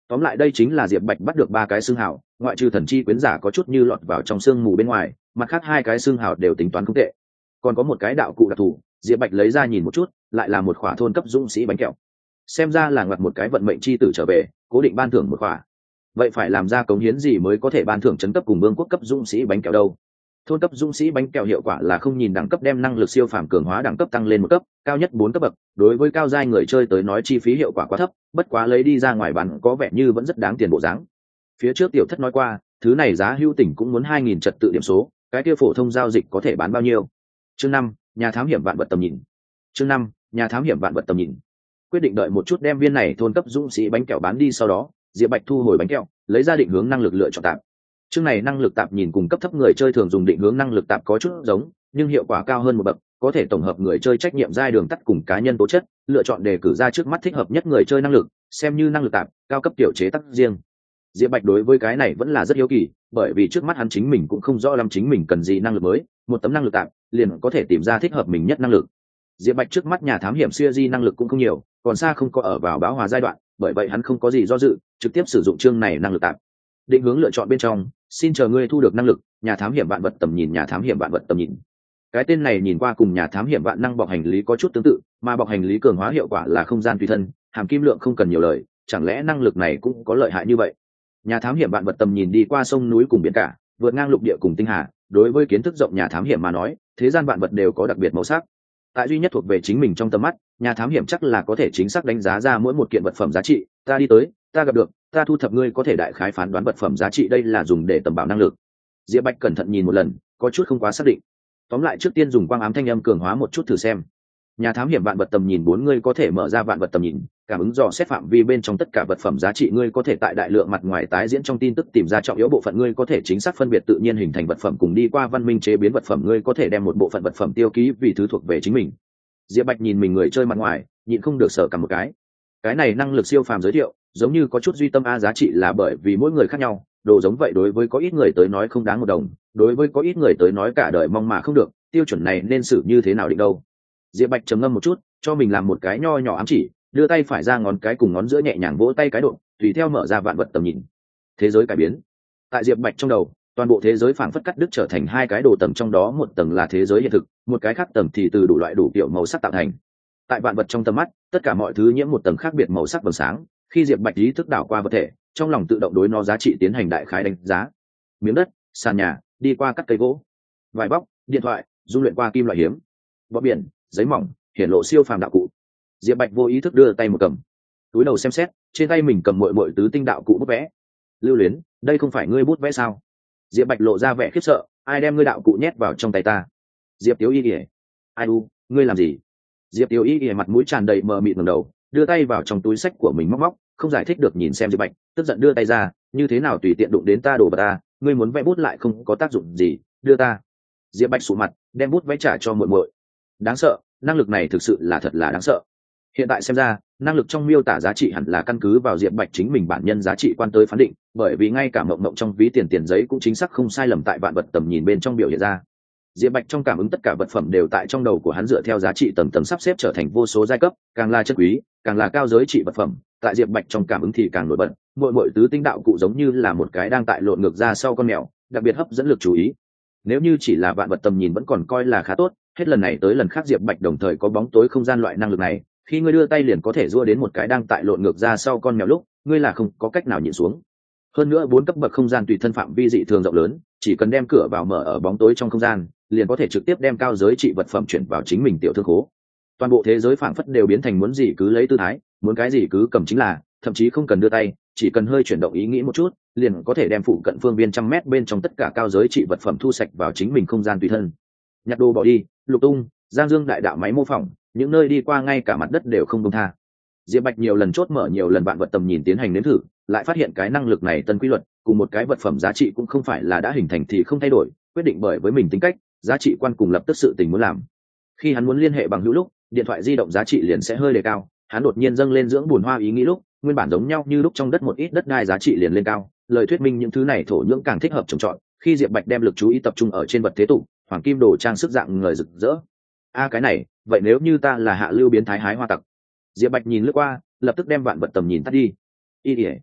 Tóm lại đây chính là Diệp Bạch bắt được 3 cái xương hào, ngoại trừ thần chi quyến giả có chút như lọt vào trong xương mù bên ngoài, mặt khác 2 cái xương hào đều tính toán không tệ. Còn có một cái đạo cụ đặc thù, Diệp Bạch lấy ra nhìn một chút, lại là một khỏa thôn cấp dũng sĩ bánh kẹo. Xem ra là ngoặt một cái vận mệnh chi tử trở về, cố định ban thưởng một khỏa. Vậy phải làm ra cống hiến gì mới có thể ban thưởng trấn cấp cùng vương quốc cấp dũng sĩ bánh kẹo đâu? Thôn cấp dũng sĩ bánh kẹo hiệu quả là không nhìn đẳng cấp đem năng lực siêu phàm cường hóa đẳng cấp tăng lên một cấp, cao nhất 4 cấp bậc. Đối với cao giai người chơi tới nói chi phí hiệu quả quá thấp, bất quá lấy đi ra ngoài bán có vẻ như vẫn rất đáng tiền bộ dáng. Phía trước tiểu thất nói qua, thứ này giá hữu tỉnh cũng muốn 2000 trật tự điểm số, cái kia phổ thông giao dịch có thể bán bao nhiêu? Chương 5, nhà thám hiểm vạn vật tầm nhìn. Chương 5, nhà thám hiểm vạn vật tầm nhìn. Quyết định đợi một chút đem viên này thôn cấp dũng sĩ bánh kẹo bán đi, sau đó Diệp Bạch thu hồi bánh kẹo, lấy ra định hướng năng lực lựa chọn tạp. Chương này năng lực tạp nhìn cùng cấp thấp người chơi thường dùng định hướng năng lực tạp có chút giống, nhưng hiệu quả cao hơn một bậc, có thể tổng hợp người chơi trách nhiệm giai đường tắt cùng cá nhân tố chất, lựa chọn đề cử ra trước mắt thích hợp nhất người chơi năng lực, xem như năng lực tạp, cao cấp tiểu chế tác riêng. Diệp Bạch đối với cái này vẫn là rất hiếu kỳ, bởi vì trước mắt hắn chính mình cũng không rõ lắm chính mình cần gì năng lực mới, một tấm năng lực tạp liền có thể tìm ra thích hợp mình nhất năng lực. Diệp Bạch trước mắt nhà thám hiểm series năng lực cũng không nhiều, còn xa không có ở vào báo hòa giai đoạn, bởi vậy hắn không có gì do dự, trực tiếp sử dụng chương này năng lực tạp. Định hướng lựa chọn bên trong, xin chờ ngươi thu được năng lực, nhà thám hiểm vạn vật tầm nhìn, nhà thám hiểm vạn vật tầm nhìn. Cái tên này nhìn qua cùng nhà thám hiểm vạn năng bọc hành lý có chút tương tự, mà bọc hành lý cường hóa hiệu quả là không gian tùy thân, hàm kim lượng không cần nhiều lời, chẳng lẽ năng lực này cũng có lợi hại như vậy? Nhà thám hiểm vạn vật tầm nhìn đi qua sông núi cùng biển cả, vượt ngang lục địa cùng tinh hà, đối với kiến thức rộng nhà thám hiểm mà nói, thế gian vạn vật đều có đặc biệt màu sắc. Tại duy nhất thuộc về chính mình trong tầm mắt, nhà thám hiểm chắc là có thể chính xác đánh giá ra mỗi một kiện vật phẩm giá trị, ta đi tới, ta gặp được, ta thu thập ngươi có thể đại khái phán đoán vật phẩm giá trị, đây là dùng để tầm bảo năng lực. Diệp Bạch cẩn thận nhìn một lần, có chút không quá xác định. Tóm lại trước tiên dùng quang ám thanh âm cường hóa một chút thử xem. Nhà thám hiểm vạn vật tầm nhìn 4, ngươi có thể mở ra vạn vật tầm nhìn, cảm ứng dò xét phạm vi bên trong tất cả vật phẩm giá trị, ngươi có thể tại đại lượng mặt ngoài tái diễn trong tin tức tìm ra trọng yếu bộ phận, ngươi có thể chính xác phân biệt tự nhiên hình thành vật phẩm cùng đi qua văn minh chế biến vật phẩm, ngươi có thể đem một bộ phận vật phẩm tiêu ký vì thứ thuộc về chính mình. Diệp Bạch nhìn mình người chơi mặt ngoài, nhịn không được sở cầm một cái này năng lực siêu phàm giới thiệu giống như có chút duy tâm a, giá trị là bởi vì mỗi người khác nhau, đồ giống vậy đối với có ít người tới nói không đáng một đồng, đối với có ít người tới nói cả đời mong mà không được, tiêu chuẩn này nên xử như thế nào định đâu? Diệp Bạch trầm ngâm một chút, cho mình làm một cái nho nhỏ ám chỉ, đưa tay phải ra ngón cái cùng ngón giữa nhẹ nhàng vỗ tay cái độ, tùy theo mở ra vạn vật tầm nhìn. Thế giới cải biến. Tại Diệp Bạch trong đầu, toàn bộ thế giới phảng phất cắt đứt trở thành 2 cái đồ tầng, trong đó một tầng là thế giới hiện thực, một cái khác tầng thì từ đủ loại đủ kiểu màu sắc tạo thành. Tại vạn vật trong tầm mắt, tất cả mọi thứ nhiễm một tầng khác biệt màu sắc vầng sáng, khi Diệp Bạch ý thức đảo qua vật thể, trong lòng tự động đối nó giá trị tiến hành đại khái đánh giá. Miếng đất, sàn nhà, đi qua cắt cây gỗ, vải bóc, điện thoại, dung luyện qua kim loại hiếm, bọ biển, giấy mỏng, hiển lộ siêu phàm đạo cụ. Diệp Bạch vô ý thức đưa tay một cầm, túi đầu xem xét, trên tay mình cầm muội tứ tinh đạo cụ bút vẽ. Lưu Luyến, đây không phải ngươi bút vẽ sao? Diệp Bạch lộ ra vẻ khiếp sợ, ai đem ngươi đạo cụ nhét vào trong tay ta? Diệp Tiếu Y ỉa, ai u, ngươi làm gì? Diệp Tiếu Y ỉa mặt mũi tràn đầy mờ mịt ngẩng đầu, đưa tay vào trong túi sách của mình móc móc, không giải thích được nhìn xem Diệp Bạch, tức giận đưa tay ra, như thế nào tùy tiện đụng đến ta đồ vật ta, ngươi muốn vẽ bút lại không có tác dụng gì, đưa ta. Diệp Bạch sụ mặt, đem bút vẽ trả cho muội. Đáng sợ, năng lực này thực sự là thật là đáng sợ. Hiện tại xem ra, năng lực trong miêu tả giá trị hẳn là căn cứ vào Diệp Bạch chính mình bản nhân giá trị quan tới phán định, bởi vì ngay cả mộng trong ví tiền giấy cũng chính xác không sai lầm tại vạn vật tầm nhìn bên trong biểu hiện ra. Diệp Bạch trong cảm ứng tất cả vật phẩm đều tại trong đầu của hắn dựa theo giá trị tầng tầng sắp xếp trở thành vô số giai cấp, càng là chất quý, càng là cao giới trị vật phẩm, tại Diệp Bạch trong cảm ứng thì càng nổi bật. Mỗi tứ tinh đạo cụ giống như là một cái đang tại lộn ngược ra sau con mèo, đặc biệt hấp dẫn lực chú ý. Nếu như chỉ là vạn vật tầm nhìn vẫn còn coi là khá tốt, hết lần này tới lần khác Diệp Bạch đồng thời có bóng tối không gian loại năng lực này, khi ngươi đưa tay liền có thể rua đến một cái đang tại lộn ngược ra sau con mèo lúc ngươi là không có cách nào nhịn xuống. Hơn nữa 4 cấp bậc không gian tùy thân phạm vi dị thường rộng lớn, chỉ cần đem cửa vào mở ở bóng tối trong không gian liền có thể trực tiếp đem cao giới trị vật phẩm chuyển vào chính mình tiểu thương khố. Toàn bộ thế giới phảng phất đều biến thành muốn gì cứ lấy tư thái, muốn cái gì cứ cầm chính là, thậm chí không cần đưa tay, chỉ cần hơi chuyển động ý nghĩ một chút liền có thể đem phụ cận phương viên 100 mét bên trong tất cả cao giới trị vật phẩm thu sạch vào chính mình không gian tùy thân. Nhặt đồ bỏ đi, lục tung, giang dương đại đạo máy mô phỏng, những nơi đi qua ngay cả mặt đất đều không buông tha. Diệp Bạch nhiều lần chốt mở nhiều lần vạn vật tầm nhìn tiến hành nếm thử, lại phát hiện cái năng lực này tân quy luật, cùng một cái vật phẩm giá trị cũng không phải là đã hình thành thì không thay đổi, quyết định bởi với mình tính cách, giá trị quan cùng lập tức sự tình muốn làm. Khi hắn muốn liên hệ bằng hữu lúc, điện thoại di động giá trị liền sẽ hơi đề cao, hắn đột nhiên dâng lên dưỡng buồn hoa ý nghĩ lúc, nguyên bản giống nhau như lúc trong đất một ít đất đai giá trị liền lên cao, lời thuyết minh những thứ này thổ nhưỡng càng thích hợp trồng trọt. Khi Diệp Bạch đem lực chú ý tập trung ở trên vật thế tục, hoàng kim đồ trang sức dạng người rực rỡ. Cái này, vậy nếu như ta là hạ lưu biến thái hái hoa tặc? Diệp Bạch nhìn lướt qua, lập tức đem vạn vật tầm nhìn tắt đi.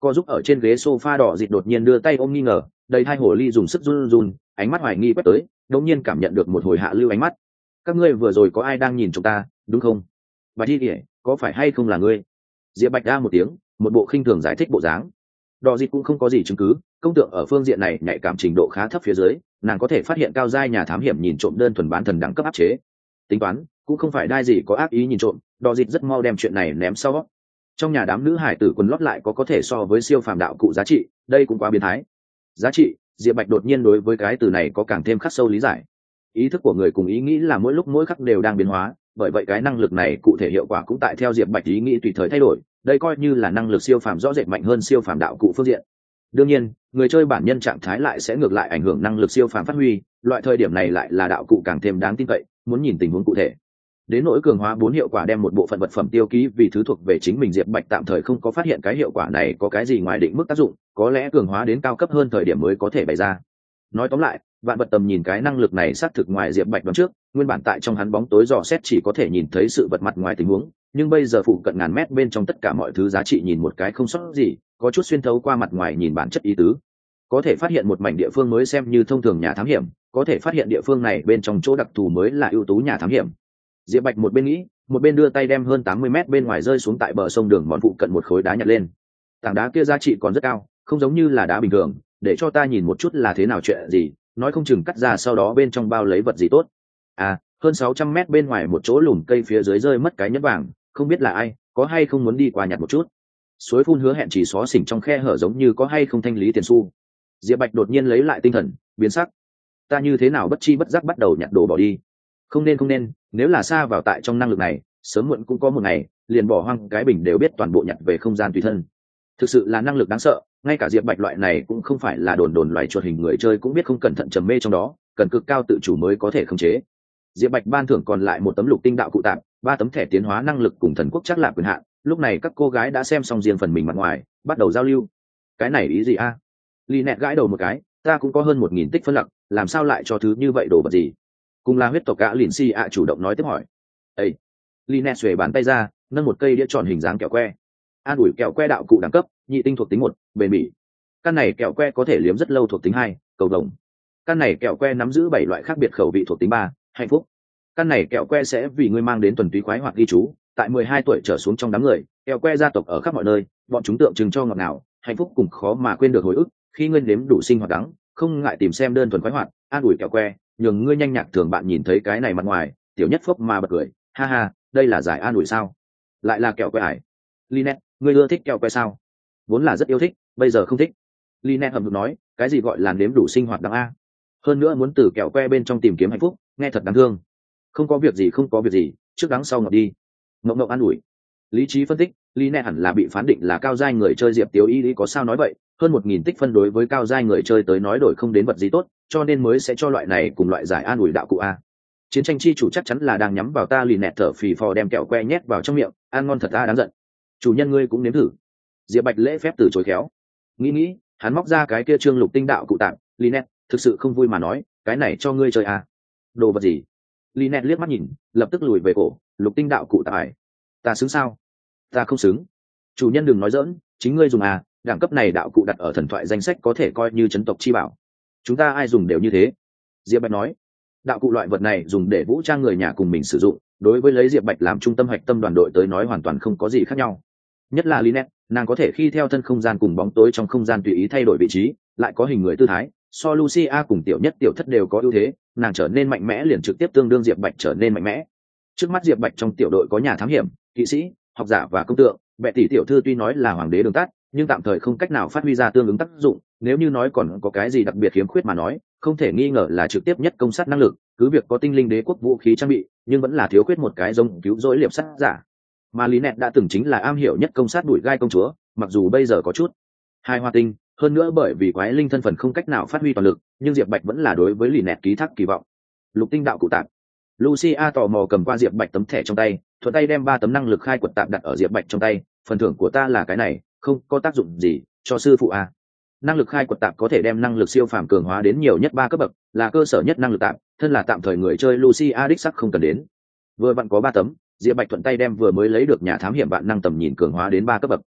co giúp ở trên ghế sofa đỏ dịt đột nhiên đưa tay ôm nghi ngờ, đầy hai hồ ly dùng sức run run, ánh mắt hoài nghi quét tới, đột nhiên cảm nhận được một hồi hạ lưu ánh mắt. Các ngươi vừa rồi có ai đang nhìn chúng ta, đúng không? Bạch Y Kỉa, có phải hay không là ngươi? Diệp Bạch ra một tiếng, một bộ khinh thường giải thích bộ dáng. Đỏ dịt cũng không có gì chứng cứ, công tượng ở phương diện này nhạy cảm trình độ khá thấp phía dưới, nàng có thể phát hiện cao giai nhà thám hiểm nhìn trộm đơn thuần bán thần đẳng cấp áp chế. Tính toán, cũng không phải đai gì có ác ý nhìn trộm, Đỏ dịt rất mau đem chuyện này ném sau. Trong nhà đám nữ hải tử quần lót lại có thể so với siêu phàm đạo cụ giá trị, đây cũng quá biến thái. Giá trị, Diệp Bạch đột nhiên đối với cái từ này có càng thêm khắc sâu lý giải. Ý thức của người cùng ý nghĩ là mỗi lúc mỗi khắc đều đang biến hóa, bởi vậy cái năng lực này cụ thể hiệu quả cũng tại theo Diệp Bạch ý nghĩ tùy thời thay đổi, đây coi như là năng lực siêu phàm rõ rệt mạnh hơn siêu phàm đạo cụ phương diện. Đương nhiên, người chơi bản nhân trạng thái lại sẽ ngược lại ảnh hưởng năng lực siêu phàm phát huy, loại thời điểm này lại là đạo cụ càng thêm đáng tin cậy, muốn nhìn tình huống cụ thể. Đến nỗi cường hóa 4 hiệu quả đem một bộ phận vật phẩm tiêu ký vì thứ thuộc về chính mình, Diệp Bạch tạm thời không có phát hiện cái hiệu quả này có cái gì ngoài định mức tác dụng, có lẽ cường hóa đến cao cấp hơn thời điểm mới có thể bày ra. Nói tóm lại, vạn vật tầm nhìn cái năng lực này xác thực ngoài Diệp Bạch đoán trước, nguyên bản tại trong hắn bóng tối dò xét chỉ có thể nhìn thấy sự vật mặt ngoài tình huống, nhưng bây giờ phụ cận ngàn mét bên trong tất cả mọi thứ giá trị nhìn một cái không sót gì, có chút xuyên thấu qua mặt ngoài nhìn bản chất ý tứ. Có thể phát hiện một mảnh địa phương mới xem như thông thường nhà thám hiểm, có thể phát hiện địa phương này bên trong chỗ đặc thù mới là ưu tú nhà thám hiểm. Diệp Bạch một bên nghĩ, một bên đưa tay đem hơn 80 mét bên ngoài rơi xuống tại bờ sông đường mòn phụ cận một khối đá nhặt lên. Tảng đá kia giá trị còn rất cao, không giống như là đá bình thường, để cho ta nhìn một chút là thế nào chuyện gì, nói không chừng cắt ra sau đó bên trong bao lấy vật gì tốt. À, hơn 600 mét bên ngoài một chỗ lùm cây phía dưới rơi mất cái nhẫn vàng, không biết là ai, có hay không muốn đi qua nhặt một chút. Suối phun hứa hẹn chỉ xóa xỉnh trong khe hở giống như có hay không thanh lý tiền xu. Diệp Bạch đột nhiên lấy lại tinh thần, biến sắc. Ta như thế nào bất chi bất giác bắt đầu nhặt đồ bỏ đi. Không nên, nếu là xa vào tại trong năng lực này, sớm muộn cũng có một ngày liền bỏ hoang cái bình đều biết toàn bộ nhặt về không gian tùy thân. Thực sự là năng lực đáng sợ, ngay cả Diệp Bạch loại này cũng không phải là đồn loài chuột hình người chơi cũng biết không cẩn thận trầm mê trong đó, cần cực cao tự chủ mới có thể khống chế. Diệp Bạch ban thưởng còn lại một tấm lục tinh đạo cụ tạm, 3 tấm thẻ tiến hóa năng lực cùng thần quốc chắc là quyền hạn. Lúc này các cô gái đã xem xong riêng phần mình mặt ngoài, bắt đầu giao lưu. Cái này ý gì a? Lynette gãi đầu một cái, ta cũng có hơn 1000 tích phân lặc, làm sao lại cho thứ như vậy đồ vật gì? Cùng là huyết tộc cả lìn si ạ chủ động nói tiếp hỏi. Ê! Lynette xuề bàn tay ra, nâng một cây đĩa tròn hình dáng kẹo que. An ủi kẹo que đạo cụ đẳng cấp, nhị tinh thuộc tính 1, bền bỉ. Căn này kẹo que có thể liếm rất lâu thuộc tính 2, cầu đồng. Căn này kẹo que nắm giữ 7 loại khác biệt khẩu vị thuộc tính 3, hạnh phúc. Căn này kẹo que sẽ vì ngươi mang đến thuần túy khoái hoặc ghi chú, tại 12 tuổi trở xuống trong đám người, kẹo que gia tộc ở khắp mọi nơi, bọn chúng tượng trưng cho ngọt ngào, hạnh phúc cùng khó mà quên được hồi ức, khi ngươi nếm đủ sinh hoạt đắng, không ngại tìm xem đơn thuần khoái hoạt, an ủi kẹo que, nhường ngươi nhanh nhạc thường bạn nhìn thấy cái này mặt ngoài, tiểu nhất phốc mà bật cười, ha ha, đây là giải an ủi sao? Lại là kẹo que ải. Lynette, ngươi ưa thích kẹo que sao? Vốn là rất yêu thích, bây giờ không thích. Lynette hầm hực nói, cái gì gọi là nếm đủ sinh hoạt đắng a? Hơn nữa muốn từ kẹo que bên trong tìm kiếm hạnh phúc, nghe thật đáng thương. Không có việc gì, trước đắng sau ngọt đi. Ngộng an ủi. Lý trí phân tích, Lynette hẳn là bị phán định là cao giai người chơi Diệp Tiếu Y có sao nói vậy, hơn 1000 tích phân đối với cao giai người chơi tới nói đổi không đến vật gì tốt, cho nên mới sẽ cho loại này cùng loại giải an ủi đạo cụ a. Chiến tranh chi chủ chắc chắn là đang nhắm vào ta. Lynette thở phì phò đem kẹo que nhét vào trong miệng, ăn ngon thật ta đáng giận. Chủ nhân ngươi cũng nếm thử. Diệp Bạch lễ phép từ chối khéo. Nghĩ, hắn móc ra cái kia trương lục tinh đạo cụ tạm. Lynette, thực sự không vui mà nói, cái này cho ngươi chơi à? Đồ vật gì? Lynette liếc mắt nhìn, lập tức lùi về cổ, lục tinh đạo cụ tạm. Ta xứng sao? Ta không xứng. Chủ nhân đừng nói dỡn, chính ngươi dùng à, đẳng cấp này đạo cụ đặt ở thần thoại danh sách có thể coi như chấn tộc chi bảo. Chúng ta ai dùng đều như thế. Diệp Bạch nói, đạo cụ loại vật này dùng để vũ trang người nhà cùng mình sử dụng, đối với lấy Diệp Bạch làm trung tâm hạch tâm đoàn đội tới nói hoàn toàn không có gì khác nhau. Nhất là Lynette, nàng có thể khi theo thân không gian cùng bóng tối trong không gian tùy ý thay đổi vị trí, lại có hình người tư thái, so Lucia cùng tiểu nhất tiểu thất đều có ưu thế, nàng trở nên mạnh mẽ liền trực tiếp tương đương Diệp Bạch trở nên mạnh mẽ. Trước mắt Diệp Bạch trong tiểu đội có nhà thám hiểm, kỵ sĩ, học giả và công tượng, mẹ tỷ tiểu thư tuy nói là hoàng đế đường tắt, nhưng tạm thời không cách nào phát huy ra tương ứng tác dụng, nếu như nói còn có cái gì đặc biệt khiếm khuyết mà nói, không thể nghi ngờ là trực tiếp nhất công sát năng lực, cứ việc có tinh linh đế quốc vũ khí trang bị, nhưng vẫn là thiếu khuyết một cái giống cứu rỗi liệp sát giả. Mà Lynette đã từng chính là am hiểu nhất công sát đuổi gai công chúa, mặc dù bây giờ có chút hai hoa tinh, hơn nữa bởi vì quái linh thân phận không cách nào phát huy toàn lực, nhưng Diệp Bạch vẫn là đối với Lynette ký thác kỳ vọng. Lục tinh đạo cụ tạm. Lucia tò mò cầm qua Diệp Bạch tấm thẻ trong tay, thuận tay đem 3 tấm năng lực khai quật tạm đặt ở Diệp Bạch trong tay, phần thưởng của ta là cái này, không có tác dụng gì, cho sư phụ a. Năng lực khai quật tạm có thể đem năng lực siêu phàm cường hóa đến nhiều nhất 3 cấp bậc, là cơ sở nhất năng lực tạm, thân là tạm thời người chơi Lucia đích sắc không cần đến. Vừa vặn có 3 tấm, Diệp Bạch thuận tay đem vừa mới lấy được nhà thám hiểm bạn năng tầm nhìn cường hóa đến 3 cấp bậc.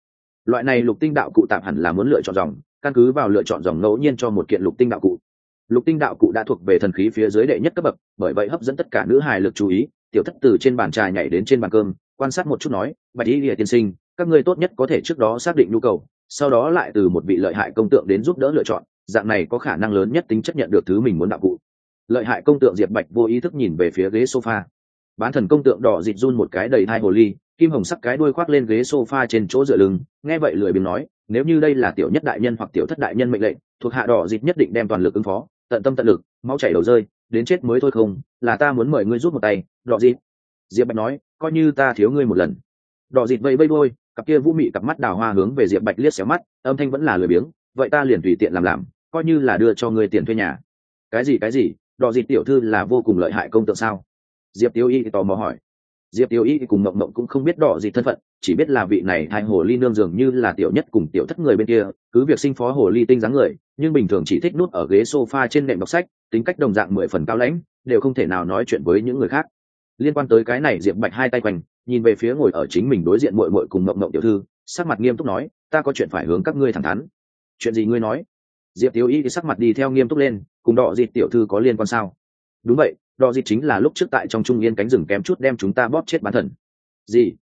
Loại này lục tinh đạo cụ tạm hẳn là muốn lựa chọn dòng, căn cứ vào lựa chọn dòng ngẫu nhiên cho một kiện lục tinh đạo cụ. Lục tinh đạo cụ đã thuộc về thần khí phía dưới đệ nhất cấp bậc, bởi vậy hấp dẫn tất cả nữ hài lực chú ý. Tiểu thất từ trên bàn trà nhảy đến trên bàn cơm, quan sát một chút nói, Bạch Y Lìa tiên sinh, các ngươi tốt nhất có thể trước đó xác định nhu cầu, sau đó lại từ một vị lợi hại công tượng đến giúp đỡ lựa chọn, dạng này có khả năng lớn nhất tính chấp nhận được thứ mình muốn đạo cụ. Lợi hại công tượng Diệp Bạch vô ý thức nhìn về phía ghế sofa. Bán thần công tượng đỏ dịt run một cái đầy thai hồ ly, kim hồng sắc cái đuôi khoác lên ghế sofa trên chỗ dựa lưng, nghe vậy lười biếng nói, nếu như đây là tiểu nhất đại nhân hoặc tiểu thất đại nhân mệnh lệnh, thuộc hạ đỏ dịt nhất định đem toàn lực ứng phó, tận tâm tận lực, máu chảy đầu rơi, đến chết mới thôi, không là ta muốn mời ngươi rút một tay. Đỏ dịt. Diệp Bạch nói, coi như ta thiếu ngươi một lần. Đỏ dịt vẫy vẫy đuôi, cặp kia vũ mị cặp mắt đào hoa hướng về Diệp Bạch liếc xéo mắt, âm thanh vẫn là lười biếng, vậy ta liền tùy tiện làm, coi như là đưa cho ngươi tiền thuê nhà. Cái gì? Đỏ dịt tiểu thư là vô cùng lợi hại công tượng sao? Diệp Tiêu Y tò mò hỏi. Diệp Tiêu Y cùng mộng mộng cũng không biết đỏ dịt thân phận, chỉ biết là vị này thai hồ ly nương dường như là tiểu nhất cùng tiểu thất người bên kia, cứ việc sinh phó hồ ly tinh dáng người, nhưng bình thường chỉ thích núp ở ghế sofa trên nệm đọc sách, tính cách đồng dạng 10 phần cao lãnh, đều không thể nào nói chuyện với những người khác. Liên quan tới cái này, Diệp Bạch hai tay quanh, nhìn về phía ngồi ở chính mình đối diện muội muội cùng mộng mộng tiểu thư, sắc mặt nghiêm túc nói, ta có chuyện phải hướng các ngươi thẳng thắn. Chuyện gì ngươi nói? Diệp Tiêu Y sắc mặt đi theo nghiêm túc lên, cùng đỏ dịt tiểu thư có liên quan sao? Đúng vậy, đỏ dịt chính là lúc trước tại trong trung yên cánh rừng kém chút đem chúng ta bóp chết bán thần. Gì?